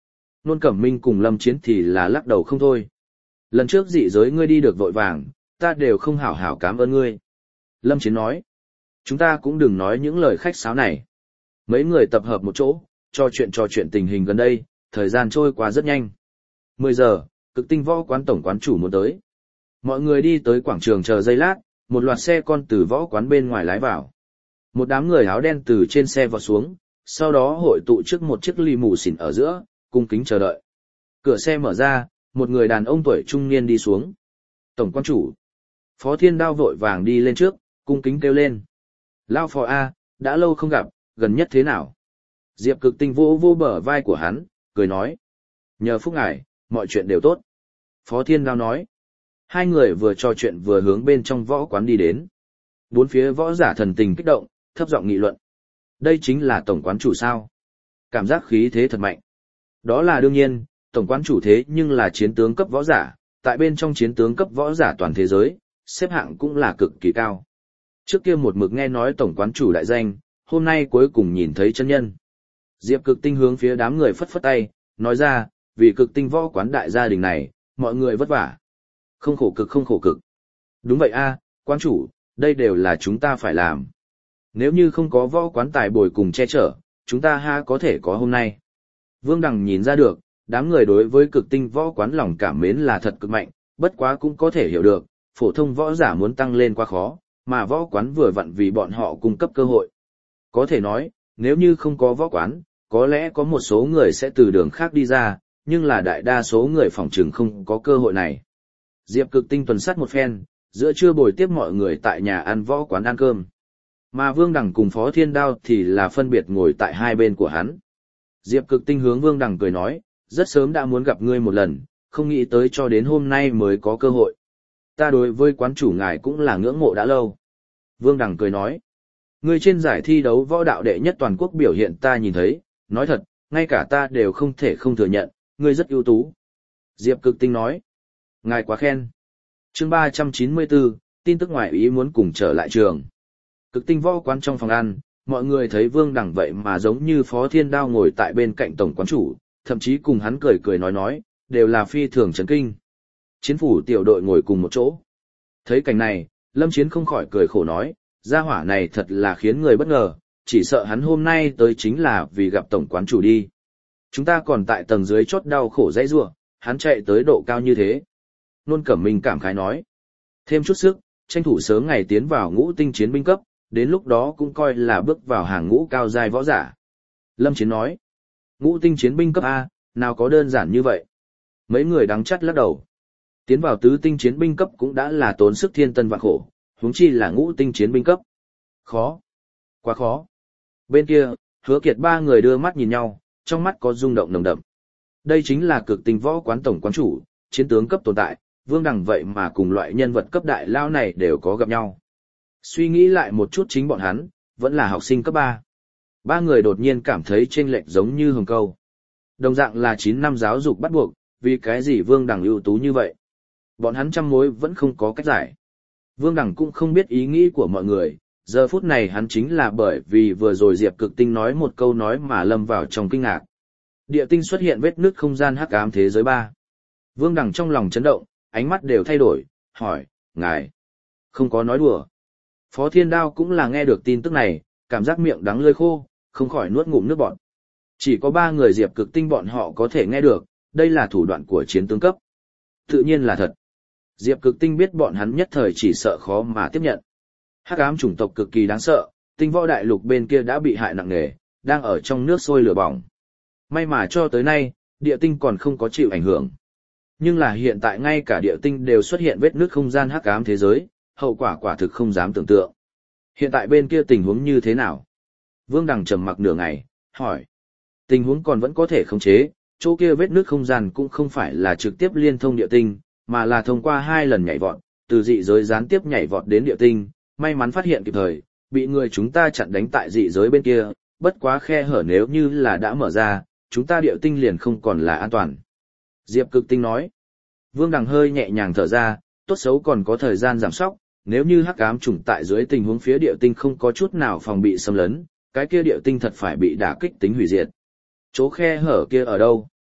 Nôn Cẩm Minh cùng Lâm Chiến thì là lắc đầu không thôi. Lần trước dị giới ngươi đi được vội vàng, ta đều không hảo hảo cảm ơn ngươi. Lâm Chiến nói, chúng ta cũng đừng nói những lời khách sáo này. Mấy người tập hợp một chỗ, trò chuyện trò chuyện tình hình gần đây, thời gian trôi qua rất nhanh. mười giờ, Cực Tinh võ quán tổng quán chủ muốn tới. Mọi người đi tới quảng trường chờ giây lát, một loạt xe con từ võ quán bên ngoài lái vào. Một đám người áo đen từ trên xe vọt xuống, sau đó hội tụ trước một chiếc ly mù xỉn ở giữa, cung kính chờ đợi. Cửa xe mở ra, một người đàn ông tuổi trung niên đi xuống. Tổng quan chủ. Phó Thiên Đao vội vàng đi lên trước, cung kính kêu lên. Lao Phò A, đã lâu không gặp, gần nhất thế nào? Diệp Cực Tinh vô vô bờ vai của hắn, cười nói. Nhờ phúc ngài, mọi chuyện đều tốt. Phó Thiên Đao nói. Hai người vừa trò chuyện vừa hướng bên trong võ quán đi đến. Bốn phía võ giả thần tình kích động, thấp giọng nghị luận. Đây chính là tổng quán chủ sao? Cảm giác khí thế thật mạnh. Đó là đương nhiên, tổng quán chủ thế nhưng là chiến tướng cấp võ giả, tại bên trong chiến tướng cấp võ giả toàn thế giới, xếp hạng cũng là cực kỳ cao. Trước kia một mực nghe nói tổng quán chủ đại danh, hôm nay cuối cùng nhìn thấy chân nhân. Diệp Cực Tinh hướng phía đám người phất phất tay, nói ra, vì Cực Tinh võ quán đại gia đình này, mọi người vất vả. Không khổ cực không khổ cực. Đúng vậy a, quán chủ, đây đều là chúng ta phải làm. Nếu như không có võ quán tài bồi cùng che chở, chúng ta ha có thể có hôm nay. Vương Đằng nhìn ra được, đám người đối với Cực Tinh võ quán lòng cảm mến là thật cực mạnh, bất quá cũng có thể hiểu được, phổ thông võ giả muốn tăng lên quá khó, mà võ quán vừa vặn vì bọn họ cung cấp cơ hội. Có thể nói, nếu như không có võ quán, có lẽ có một số người sẽ từ đường khác đi ra, nhưng là đại đa số người phòng trừng không có cơ hội này. Diệp Cực Tinh tuần sát một phen, giữa trưa bồi tiếp mọi người tại nhà ăn võ quán ăn cơm. Mà Vương Đằng cùng Phó Thiên Đao thì là phân biệt ngồi tại hai bên của hắn. Diệp Cực Tinh hướng Vương Đằng cười nói, rất sớm đã muốn gặp ngươi một lần, không nghĩ tới cho đến hôm nay mới có cơ hội. Ta đối với quán chủ ngài cũng là ngưỡng mộ đã lâu. Vương Đằng cười nói, ngươi trên giải thi đấu võ đạo đệ nhất toàn quốc biểu hiện ta nhìn thấy, nói thật, ngay cả ta đều không thể không thừa nhận, ngươi rất ưu tú. Diệp Cực Tinh nói, ngài quá khen. Chương ba trăm chín mươi bốn, tin tức ngoại ý muốn cùng trở lại trường. Cực Tinh võ quán trong phòng ăn, mọi người thấy Vương Đằng vậy mà giống như Phó Thiên Đao ngồi tại bên cạnh tổng quán chủ, thậm chí cùng hắn cười cười nói nói, đều là phi thường chấn kinh. Chiến phủ tiểu đội ngồi cùng một chỗ. Thấy cảnh này, Lâm Chiến không khỏi cười khổ nói, gia hỏa này thật là khiến người bất ngờ, chỉ sợ hắn hôm nay tới chính là vì gặp tổng quán chủ đi. Chúng ta còn tại tầng dưới chót đau khổ dãy rủa, hắn chạy tới độ cao như thế. Nôn Cẩm Minh cảm khái nói, thêm chút sức, tranh thủ sớm ngày tiến vào ngũ tinh chiến binh cấp, đến lúc đó cũng coi là bước vào hàng ngũ cao giai võ giả. Lâm Chiến nói, ngũ tinh chiến binh cấp A, nào có đơn giản như vậy. Mấy người đắng chắt lắc đầu. Tiến vào tứ tinh chiến binh cấp cũng đã là tốn sức thiên tân vạn khổ, huống chi là ngũ tinh chiến binh cấp. Khó. Quá khó. Bên kia, Hứa Kiệt ba người đưa mắt nhìn nhau, trong mắt có rung động nồng đậm. Đây chính là Cực Tinh võ quán tổng quán chủ, chiến tướng cấp tồn tại, Vương Đằng vậy mà cùng loại nhân vật cấp đại lao này đều có gặp nhau. Suy nghĩ lại một chút chính bọn hắn, vẫn là học sinh cấp ba. Ba người đột nhiên cảm thấy chênh lệch giống như hồng câu. Đồng dạng là chín năm giáo dục bắt buộc, vì cái gì Vương Đằng ưu tú như vậy? Bọn hắn trăm mối vẫn không có cách giải. Vương Đằng cũng không biết ý nghĩ của mọi người, giờ phút này hắn chính là bởi vì vừa rồi Diệp Cực Tinh nói một câu nói mà lâm vào trong kinh ngạc. Địa tinh xuất hiện vết nứt không gian hắc ám thế giới ba. Vương Đằng trong lòng chấn động, ánh mắt đều thay đổi, hỏi, ngài, không có nói đùa. Phó Thiên Đao cũng là nghe được tin tức này, cảm giác miệng đắng lưỡi khô, không khỏi nuốt ngụm nước bọt. Chỉ có ba người Diệp Cực Tinh bọn họ có thể nghe được, đây là thủ đoạn của chiến tướng cấp. Tự nhiên là thật. Diệp Cực Tinh biết bọn hắn nhất thời chỉ sợ khó mà tiếp nhận. Hắc ám chủng tộc cực kỳ đáng sợ, tinh võ đại lục bên kia đã bị hại nặng nề, đang ở trong nước sôi lửa bỏng. May mà cho tới nay, địa tinh còn không có chịu ảnh hưởng. Nhưng là hiện tại ngay cả địa tinh đều xuất hiện vết nứt không gian hắc ám thế giới, hậu quả quả thực không dám tưởng tượng. Hiện tại bên kia tình huống như thế nào? Vương Đằng trầm mặc nửa ngày, hỏi. Tình huống còn vẫn có thể khống chế, chỗ kia vết nứt không gian cũng không phải là trực tiếp liên thông địa tinh, mà là thông qua hai lần nhảy vọt, từ dị giới gián tiếp nhảy vọt đến địa tinh, may mắn phát hiện kịp thời, bị người chúng ta chặn đánh tại dị giới bên kia, bất quá khe hở nếu như là đã mở ra, chúng ta địa tinh liền không còn là an toàn. Diệp Cực Tinh nói. Vương Đằng hơi nhẹ nhàng thở ra, tốt xấu còn có thời gian giảm sóc, nếu như hắc ám chủng tại dưới tình huống phía địa tinh không có chút nào phòng bị xâm lấn, cái kia địa tinh thật phải bị đả kích tính hủy diệt. Chỗ khe hở kia ở đâu?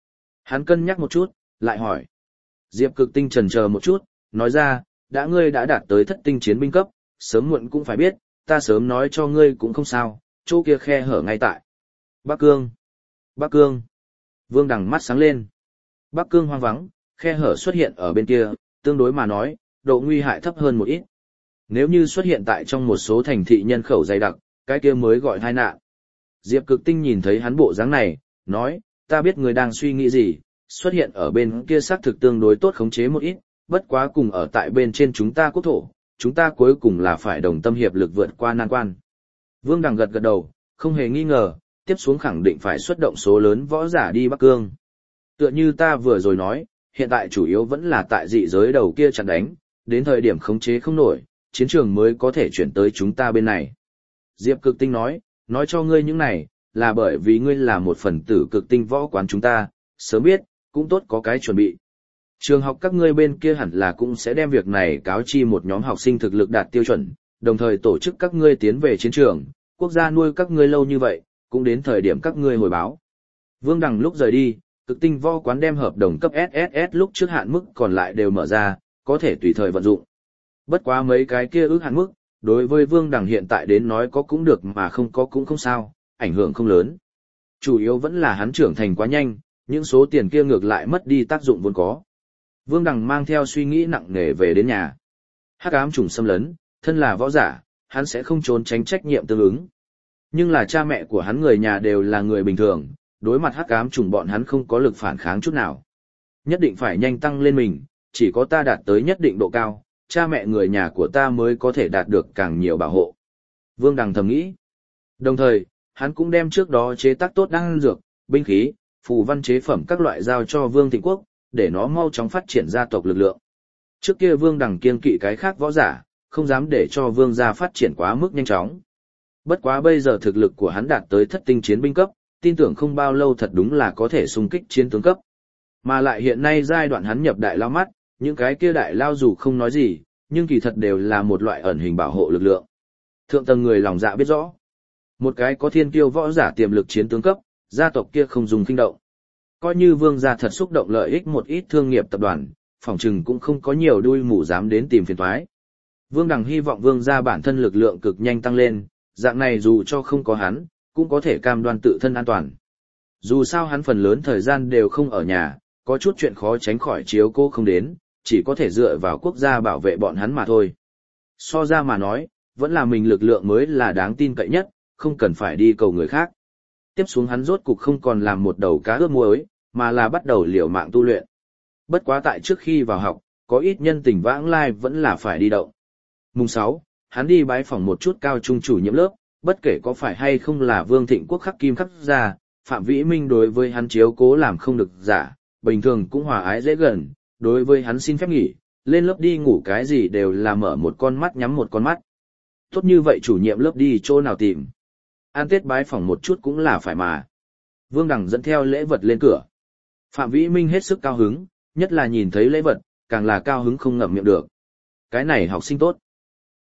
Hắn cân nhắc một chút, lại hỏi. Diệp Cực Tinh chần chờ một chút, nói ra, đã ngươi đã đạt tới thất tinh chiến binh cấp, sớm muộn cũng phải biết, ta sớm nói cho ngươi cũng không sao, chỗ kia khe hở ngay tại. Bắc Cương. Bắc Cương. Vương Đằng mắt sáng lên. Bắc Cương hoang vắng, khe hở xuất hiện ở bên kia, tương đối mà nói, độ nguy hại thấp hơn một ít. Nếu như xuất hiện tại trong một số thành thị nhân khẩu dày đặc, cái kia mới gọi tai nạn. Diệp Cực Tinh nhìn thấy hắn bộ dáng này, nói, ta biết người đang suy nghĩ gì, xuất hiện ở bên kia xác thực tương đối tốt khống chế một ít, bất quá cùng ở tại bên trên chúng ta quốc thổ, chúng ta cuối cùng là phải đồng tâm hiệp lực vượt qua nan quan. Vương Đằng gật gật đầu, không hề nghi ngờ, tiếp xuống khẳng định phải xuất động số lớn võ giả đi Bắc Cương. Tựa như ta vừa rồi nói, hiện tại chủ yếu vẫn là tại dị giới đầu kia chặn đánh, đến thời điểm khống chế không nổi, chiến trường mới có thể chuyển tới chúng ta bên này. Diệp Cực Tinh nói, nói cho ngươi những này, là bởi vì ngươi là một phần tử cực tinh võ quán chúng ta, sớm biết, cũng tốt có cái chuẩn bị. Trường học các ngươi bên kia hẳn là cũng sẽ đem việc này cáo chi một nhóm học sinh thực lực đạt tiêu chuẩn, đồng thời tổ chức các ngươi tiến về chiến trường, quốc gia nuôi các ngươi lâu như vậy, cũng đến thời điểm các ngươi hồi báo. Vương Đằng lúc rời đi, cực tinh võ quán đem hợp đồng cấp ét ét ét lúc trước hạn mức còn lại đều mở ra, có thể tùy thời vận dụng. Bất quá mấy cái kia ước hạn mức, đối với Vương Đằng hiện tại đến nói có cũng được mà không có cũng không sao, ảnh hưởng không lớn. Chủ yếu vẫn là hắn trưởng thành quá nhanh, những số tiền kia ngược lại mất đi tác dụng vốn có. Vương Đằng mang theo suy nghĩ nặng nề về đến nhà. Hắc ám trùng xâm lấn, thân là võ giả, hắn sẽ không trốn tránh trách nhiệm tương ứng. Nhưng là cha mẹ của hắn người nhà đều là người bình thường, đối mặt hắc ám trùng bọn hắn không có lực phản kháng chút nào. Nhất định phải nhanh tăng lên mình, chỉ có ta đạt tới nhất định độ cao, cha mẹ người nhà của ta mới có thể đạt được càng nhiều bảo hộ. Vương Đằng thầm nghĩ. Đồng thời, hắn cũng đem trước đó chế tác tốt đan dược, binh khí, phù văn chế phẩm các loại giao cho Vương Thịnh Quốc, để nó mau chóng phát triển gia tộc lực lượng. Trước kia Vương Đằng kiên kỵ cái khác võ giả, không dám để cho Vương gia phát triển quá mức nhanh chóng. Bất quá bây giờ thực lực của hắn đạt tới thất tinh chiến binh cấp, tin tưởng không bao lâu thật đúng là có thể xung kích chiến tướng cấp. Mà lại hiện nay giai đoạn hắn nhập đại lao mắt, những cái kia đại lao dù không nói gì, nhưng kỳ thật đều là một loại ẩn hình bảo hộ lực lượng. Thượng tầng người lòng dạ biết rõ. Một cái có thiên kiêu võ giả tiềm lực chiến tướng cấp, gia tộc kia không dùng kinh động. Coi như Vương gia thật xúc động lợi ích một ít thương nghiệp tập đoàn, phỏng chừng cũng không có nhiều đuôi mù dám đến tìm phiền toái. Vương Đằng hy vọng Vương gia bản thân lực lượng cực nhanh tăng lên, dạng này dù cho không có hắn, cũng có thể cam đoan tự thân an toàn. Dù sao hắn phần lớn thời gian đều không ở nhà, có chút chuyện khó tránh khỏi chiếu cô không đến, chỉ có thể dựa vào quốc gia bảo vệ bọn hắn mà thôi. So ra mà nói, vẫn là mình lực lượng mới là đáng tin cậy nhất, không cần phải đi cầu người khác. Tiếp xuống hắn rốt cục không còn làm một đầu cá ướp muối, mà là bắt đầu liều mạng tu luyện. Bất quá tại trước khi vào học, có ít nhân tình vãng lai vẫn là phải đi động. Mùng sáu, hắn đi bái phỏng một chút cao trung chủ nhiệm lớp, bất kể có phải hay không là Vương Thịnh Quốc khắc kim khắc gia, Phạm Vĩ Minh đối với hắn chiếu cố làm không được giả, bình thường cũng hòa ái dễ gần, đối với hắn xin phép nghỉ, lên lớp đi ngủ cái gì đều là mở một con mắt nhắm một con mắt. Tốt như vậy chủ nhiệm lớp đi chỗ nào tìm. An Tết bái phỏng một chút cũng là phải mà. Vương Đằng dẫn theo lễ vật lên cửa. Phạm Vĩ Minh hết sức cao hứng, nhất là nhìn thấy lễ vật, càng là cao hứng không ngậm miệng được. Cái này học sinh tốt.